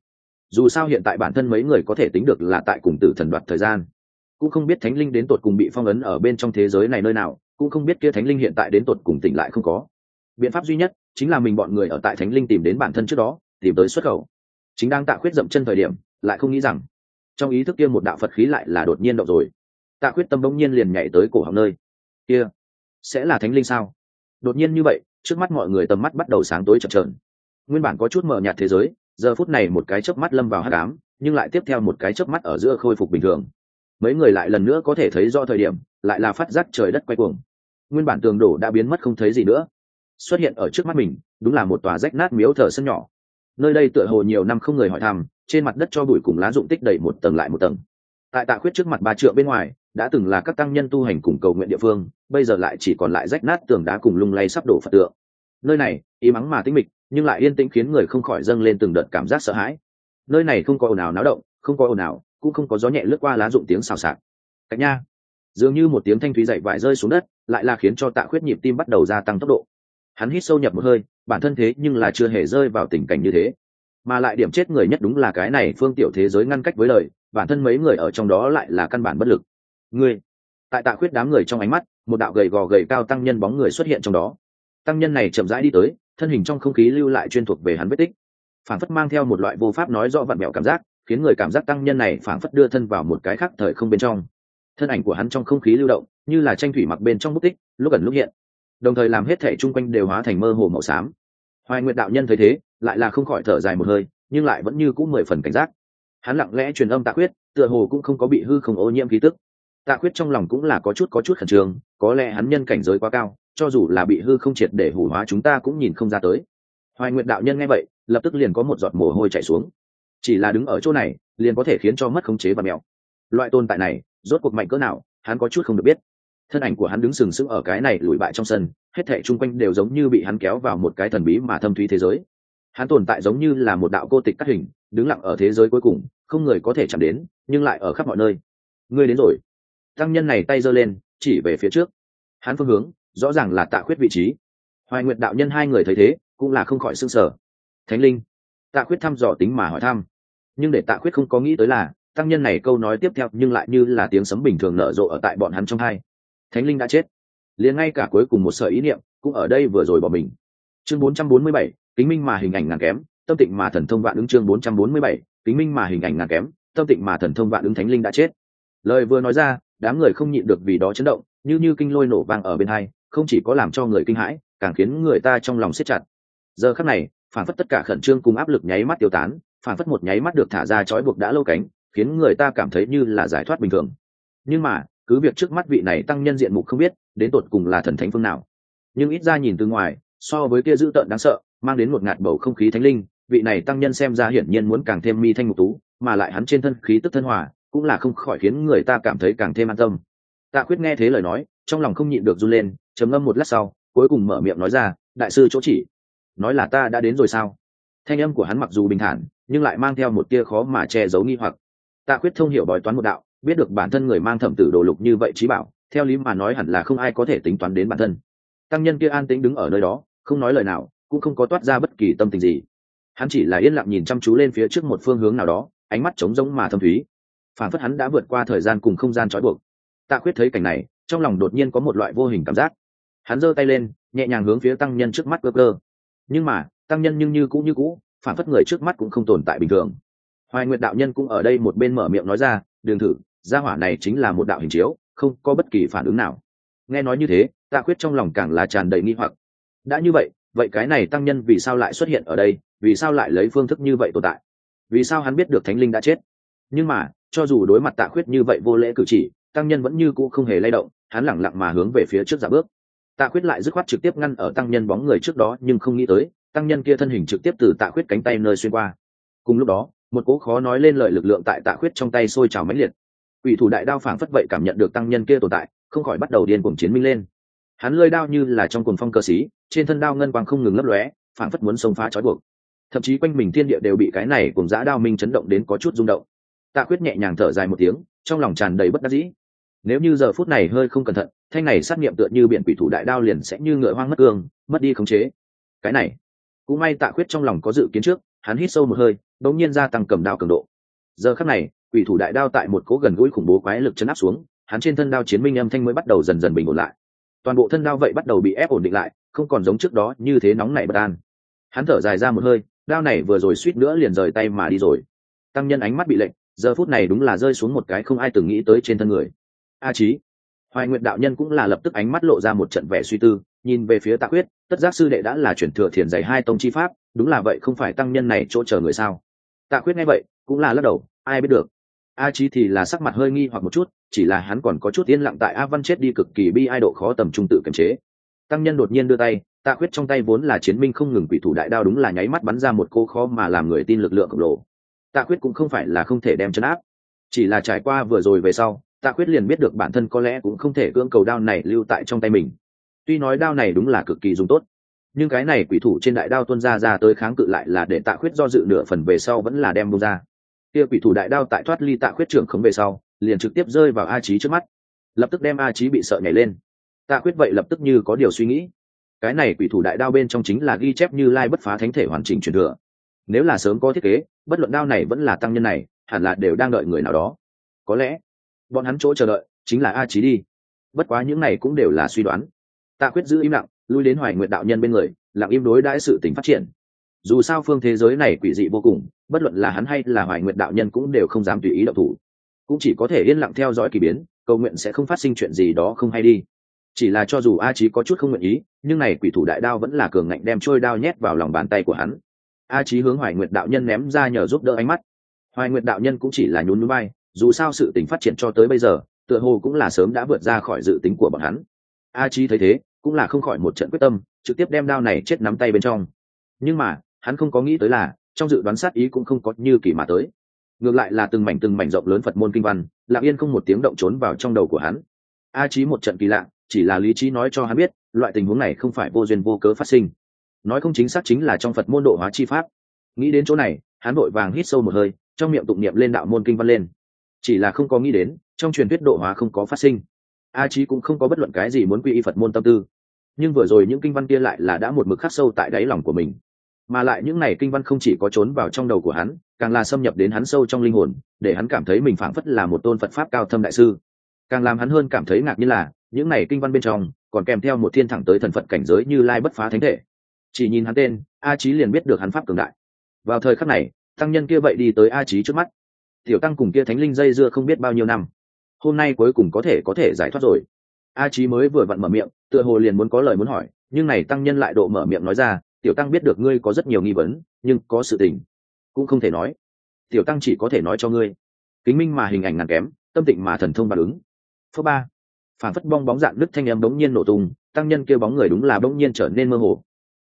Speaker 1: dù sao hiện tại bản thân mấy người có thể tính được là tại cùng tử thần đoạt thời gian, cũng không biết thánh linh đến tột cùng bị phong ấn ở bên trong thế giới này nơi nào, cũng không biết kia thánh linh hiện tại đến tột cùng tỉnh lại không có. Biện pháp duy nhất chính là mình bọn người ở tại thánh linh tìm đến bản thân trước đó, tìm tới xuất khẩu. Chính đang Tạ Khuyết dậm chân thời điểm, lại không nghĩ rằng trong ý thức kia một đạo Phật khí lại là đột nhiên động rồi. Tạ Khuyết tâm bỗng nhiên liền nhảy tới cổ họng nơi kia, sẽ là thánh linh sao? Đột nhiên như vậy, trước mắt mọi người tầm mắt bắt đầu sáng tối chập chờn. Nguyên bản có chút mờ nhạt thế giới, giờ phút này một cái chớp mắt lâm vào hắc ám, nhưng lại tiếp theo một cái chớp mắt ở giữa khôi phục bình thường. Mấy người lại lần nữa có thể thấy rõ thời điểm, lại là phát giác trời đất quay cuồng. Nguyên bản tường đổ đã biến mất không thấy gì nữa, xuất hiện ở trước mắt mình đúng là một tòa rách nát miếu thờ sân nhỏ. Nơi đây tựa hồ nhiều năm không người hỏi thăm, trên mặt đất cho bụi cùng lá rụng tích đầy một tầng lại một tầng. Tại Tạ Khuyết trước mặt ba trượng bên ngoài đã từng là các tăng nhân tu hành cùng cầu nguyện địa phương, bây giờ lại chỉ còn lại rách nát tường đá cùng lung lay sắp đổ Phật tượng. Nơi này im ắng mà tĩnh mịch, nhưng lại yên tĩnh khiến người không khỏi dâng lên từng đợt cảm giác sợ hãi. Nơi này không có ồn ào náo động, không có ồn ào, cũng không có gió nhẹ lướt qua lá rụng tiếng xào xạc. Cách nha, dường như một tiếng thanh thúy dậy vải rơi xuống đất, lại là khiến cho Tạ Khuyết nhịp tim bắt đầu gia tăng tốc độ. Hắn hít sâu nhập một hơi, bản thân thế nhưng là chưa hề rơi vào tình cảnh như thế, mà lại điểm chết người nhất đúng là cái này phương tiểu thế giới ngăn cách với lời, bản thân mấy người ở trong đó lại là căn bản bất lực. Người, tại Tạ Khuyết đám người trong ánh mắt, một đạo gầy gò gầy cao tăng nhân bóng người xuất hiện trong đó. Tăng nhân này chậm rãi đi tới, thân hình trong không khí lưu lại chuyên thuộc về hắn vết tích, phảng phất mang theo một loại vô pháp nói rõ vặn mẹo cảm giác, khiến người cảm giác tăng nhân này phảng phất đưa thân vào một cái khác thời không bên trong. Thân ảnh của hắn trong không khí lưu động, như là tranh thủy mặc bên trong bút tích, lúc ẩn lúc hiện, đồng thời làm hết thảy chung quanh đều hóa thành mơ hồ màu xám. Hoài Nguyệt đạo nhân thấy thế, lại là không khỏi thở dài một hơi, nhưng lại vẫn như cũ mười phần cảnh giác. Hắn lặng lẽ truyền âm Tạ Khuyết, tựa hồ cũng không có bị hư không ô nhiễm khí tức. Tạ Khuyết trong lòng cũng là có chút có chút khẩn trương, có lẽ hắn nhân cảnh giới quá cao, cho dù là bị hư không triệt để hủ hóa chúng ta cũng nhìn không ra tới. Hoài Nguyệt đạo nhân nghe vậy, lập tức liền có một giọt mồ hôi chảy xuống. Chỉ là đứng ở chỗ này, liền có thể khiến cho mất khống chế và mèo. Loại tồn tại này, rốt cuộc mạnh cỡ nào, hắn có chút không được biết. Thân ảnh của hắn đứng sừng sững ở cái này lùi bại trong sân, hết thảy chung quanh đều giống như bị hắn kéo vào một cái thần bí mà thâm thúy thế giới. Hắn tồn tại giống như là một đạo cô tịch cắt hình, đứng lặng ở thế giới cuối cùng, không người có thể chạm đến, nhưng lại ở khắp mọi nơi. Ngươi đến rồi. Tăng nhân này tay giơ lên, chỉ về phía trước. Hắn phương hướng, rõ ràng là Tạ Khuyết vị trí. Hoài Nguyệt đạo nhân hai người thấy thế, cũng là không khỏi sửng sở. Thánh linh. Tạ Khuyết thăm dò tính mà hỏi thăm, nhưng để Tạ Khuyết không có nghĩ tới là, tăng nhân này câu nói tiếp theo nhưng lại như là tiếng sấm bình thường nở rộ ở tại bọn hắn trong hai. Thánh linh đã chết. Liền ngay cả cuối cùng một sợi ý niệm cũng ở đây vừa rồi bỏ mình. Chương bốn trăm bốn mươi bảy, kính minh mà hình ảnh ngàn kém, tâm tịnh mà thần thông vạn ứng. Chương bốn trăm bốn mươi bảy, kính minh mà hình ảnh ngàn kém, tâm tịnh mà thần thông vạn ứng. Thánh linh đã chết. Lời vừa nói ra, đám người không nhịn được vì đó chấn động, như như kinh lôi nổ vang ở bên hai, không chỉ có làm cho người kinh hãi, càng khiến người ta trong lòng siết chặt. Giờ khắc này, phản phất tất cả khẩn trương cùng áp lực nháy mắt tiêu tán, phản phất một nháy mắt được thả ra trói buộc đã lâu cánh, khiến người ta cảm thấy như là giải thoát bình thường. Nhưng mà, cứ việc trước mắt vị này tăng nhân diện mục không biết đến tột cùng là thần thánh phương nào, nhưng ít ra nhìn từ ngoài, so với kia dữ tợn đáng sợ, mang đến một ngạt bầu không khí thánh linh, vị này tăng nhân xem ra hiển nhiên muốn càng thêm mi thanh mục tú, mà lại hắn trên thân khí tức thân hòa, cũng là không khỏi khiến người ta cảm thấy càng thêm an tâm. Tạ Khuyết nghe thế lời nói, trong lòng không nhịn được run lên, trầm ngâm một lát sau, cuối cùng mở miệng nói ra, đại sư chỗ chỉ, nói là ta đã đến rồi sao? Thanh âm của hắn mặc dù bình thản, nhưng lại mang theo một tia khó mà che giấu nghi hoặc. Tạ Khuyết thông hiểu bói toán một đạo, biết được bản thân người mang thẩm tử đồ lục như vậy trí bảo, theo lý mà nói hẳn là không ai có thể tính toán đến bản thân. Tăng nhân kia an tĩnh đứng ở nơi đó, không nói lời nào, cũng không có toát ra bất kỳ tâm tình gì. Hắn chỉ là yên lặng nhìn chăm chú lên phía trước một phương hướng nào đó, ánh mắt trống rỗng mà thâm thúy, phản phất hắn đã vượt qua thời gian cùng không gian trói buộc. Tạ Khuyết thấy cảnh này, trong lòng đột nhiên có một loại vô hình cảm giác. Hắn giơ tay lên, nhẹ nhàng hướng phía tăng nhân trước mắt cơ cơ. Nhưng mà, tăng nhân nhưng như cũ như cũ, phản phất người trước mắt cũng không tồn tại bình thường. Hoài Nguyệt đạo nhân cũng ở đây một bên mở miệng nói ra, đường thử, gia hỏa này chính là một đạo hình chiếu, không có bất kỳ phản ứng nào. Nghe nói như thế, Tạ Khuyết trong lòng càng là tràn đầy nghi hoặc. Đã như vậy, vậy cái này tăng nhân vì sao lại xuất hiện ở đây, vì sao lại lấy phương thức như vậy tồn tại, vì sao hắn biết được thánh linh đã chết? Nhưng mà, cho dù đối mặt Tạ Khuyết như vậy vô lễ cử chỉ, tăng nhân vẫn như cũ không hề lay động, hắn lẳng lặng mà hướng về phía trước dạo bước. Tạ Khuyết lại dứt khoát trực tiếp ngăn ở tăng nhân bóng người trước đó, nhưng không nghĩ tới, tăng nhân kia thân hình trực tiếp từ Tạ Khuyết cánh tay nơi xuyên qua. Cùng lúc đó, một cỗ khó nói lên lời lực lượng tại Tạ Khuyết trong tay sôi trào mãnh liệt. Quỷ thủ đại đao phảng phất vậy cảm nhận được tăng nhân kia tồn tại, không khỏi bắt đầu điên cuồng chiến minh lên. Hắn lưỡi đao như là trong cuồng phong cờ xí, trên thân đao ngân quang không ngừng lấp lóe, phảng phất muốn xông phá trói buộc. Thậm chí quanh mình thiên địa đều bị cái này cùng dã đao minh chấn động đến có chút rung động. Tạ Khuyết nhẹ nhàng thở dài một tiếng, trong lòng tràn đầy bất đắc dĩ. Nếu như giờ phút này hơi không cẩn thận, thanh này sát nghiệm tựa như biển quỷ thủ đại đao liền sẽ như ngựa hoang mất cương, mất đi khống chế. Cái này, cũng may Tạ Khuyết trong lòng có dự kiến trước, hắn hít sâu một hơi, đột nhiên gia tăng cầm đao cường độ. Giờ khắc này, quỷ thủ đại đao tại một cố gần gũi khủng bố quái lực chấn áp xuống, hắn trên thân đao chiến minh âm thanh mới bắt đầu dần dần bình ổn lại. Toàn bộ thân đao vậy bắt đầu bị ép ổn định lại, không còn giống trước đó như thế nóng nảy bất an. Hắn thở dài ra một hơi, đao này vừa rồi suýt nữa liền rời tay mà đi rồi. Tăng nhân ánh mắt bị lệnh, giờ phút này đúng là rơi xuống một cái không ai từng nghĩ tới trên thân người. A Chí. Hoài Nguyệt đạo nhân cũng là lập tức ánh mắt lộ ra một trận vẻ suy tư, nhìn về phía Tạ Quyết, tất giác sư đệ đã là chuyển thừa thiền dạy hai tông chi pháp, đúng là vậy không phải tăng nhân này chỗ chờ người sao? Tạ Quyết nghe vậy, cũng là lắc đầu, ai biết được. A Chí thì là sắc mặt hơi nghi hoặc một chút, chỉ là hắn còn có chút yên lặng tại A Văn chết đi cực kỳ bi ai độ khó tầm trung tự kiềm chế. Tăng nhân đột nhiên đưa tay, Tạ Quyết trong tay vốn là chiến minh không ngừng quỷ thủ đại đao đúng là nháy mắt bắn ra một cô khó mà làm người tin lực lượng khổng lồ. Tạ Quyết cũng không phải là không thể đem chấn áp, chỉ là trải qua vừa rồi về sau, Tạ Quyết liền biết được bản thân có lẽ cũng không thể cưỡng cầu đao này lưu tại trong tay mình. Tuy nói đao này đúng là cực kỳ dùng tốt, nhưng cái này quỷ thủ trên đại đao tuôn ra ra tới kháng cự lại là để Tạ Quyết do dự nửa phần về sau vẫn là đem buông ra. Kia quỷ thủ đại đao tại thoát ly Tạ Quyết trưởng khống về sau, liền trực tiếp rơi vào A Chí trước mắt, lập tức đem A Chí bị sợ nhảy lên. Tạ Quyết vậy lập tức như có điều suy nghĩ, cái này quỷ thủ đại đao bên trong chính là ghi chép Như Lai bất phá thánh thể hoàn chỉnh truyền thừa. Nếu là sớm có thiết kế, bất luận đao này vẫn là tăng nhân này, hẳn là đều đang đợi người nào đó. Có lẽ bọn hắn chỗ chờ đợi chính là A Chí đi. Bất quá những này cũng đều là suy đoán. Tạ Quyết giữ im lặng, lui đến Hoài Nguyệt đạo nhân bên người, lặng im đối đãi sự tình phát triển. Dù sao phương thế giới này quỷ dị vô cùng, bất luận là hắn hay là Hoài Nguyệt đạo nhân cũng đều không dám tùy ý động thủ, cũng chỉ có thể yên lặng theo dõi kỳ biến, cầu nguyện sẽ không phát sinh chuyện gì đó không hay đi. Chỉ là cho dù A Chí có chút không nguyện ý, nhưng này quỷ thủ đại đao vẫn là cường ngạnh đem trôi đao nhét vào lòng bàn tay của hắn. A Chí hướng Hoài Nguyệt đạo nhân ném ra nhờ giúp đỡ ánh mắt. Hoài Nguyệt đạo nhân cũng chỉ là nhún nhún vai, dù sao sự tình phát triển cho tới bây giờ, tựa hồ cũng là sớm đã vượt ra khỏi dự tính của bọn hắn. A Chí thấy thế, cũng là không khỏi một trận quyết tâm, trực tiếp đem đao này chết nắm tay bên trong. Nhưng mà, hắn không có nghĩ tới là, trong dự đoán sát ý cũng không có như kỳ mà tới. Ngược lại là từng mảnh từng mảnh rộng lớn Phật môn kinh văn, lặng yên không một tiếng động trốn vào trong đầu của hắn. A Chí một trận kỳ lạ, chỉ là lý trí nói cho hắn biết, loại tình huống này không phải vô duyên vô cớ phát sinh. Nói không chính xác chính là trong Phật môn độ hóa chi pháp. Nghĩ đến chỗ này, hắn vội vàng hít sâu một hơi, trong miệng tụng niệm lên đạo môn kinh văn lên. Chỉ là không có nghĩ đến, trong truyền thuyết độ hóa không có phát sinh. A Chí cũng không có bất luận cái gì muốn quy y Phật môn tâm tư. Nhưng vừa rồi những kinh văn kia lại là đã một mực khắc sâu tại đáy lòng của mình. Mà lại những này kinh văn không chỉ có trốn vào trong đầu của hắn, càng là xâm nhập đến hắn sâu trong linh hồn, để hắn cảm thấy mình phảng phất là một tôn Phật pháp cao thâm đại sư. Càng làm hắn hơn cảm thấy ngạc nhiên là, những này kinh văn bên trong còn kèm theo một thiên thẳng tới thần Phật cảnh giới Như Lai bất phá thánh thể. Chỉ nhìn hắn tên, A Chí liền biết được hắn pháp cường đại. Vào thời khắc này, tăng nhân kia vậy đi tới A Chí trước mắt. Tiểu tăng cùng kia thánh linh dây dưa không biết bao nhiêu năm, hôm nay cuối cùng có thể có thể giải thoát rồi. A Chí mới vừa vặn mở miệng, tựa hồ liền muốn có lời muốn hỏi, nhưng này tăng nhân lại độ mở miệng nói ra, tiểu tăng biết được ngươi có rất nhiều nghi vấn, nhưng có sự tình cũng không thể nói. Tiểu tăng chỉ có thể nói cho ngươi, kính minh mà hình ảnh ngàn kém, tâm tịnh mà thần thông bản ứng. Phớ ba, phản phất bong bóng dạng đứt thanh âm bỗng nhiên nổ tung, tăng nhân kia bóng người đúng là bỗng nhiên trở nên mơ hồ,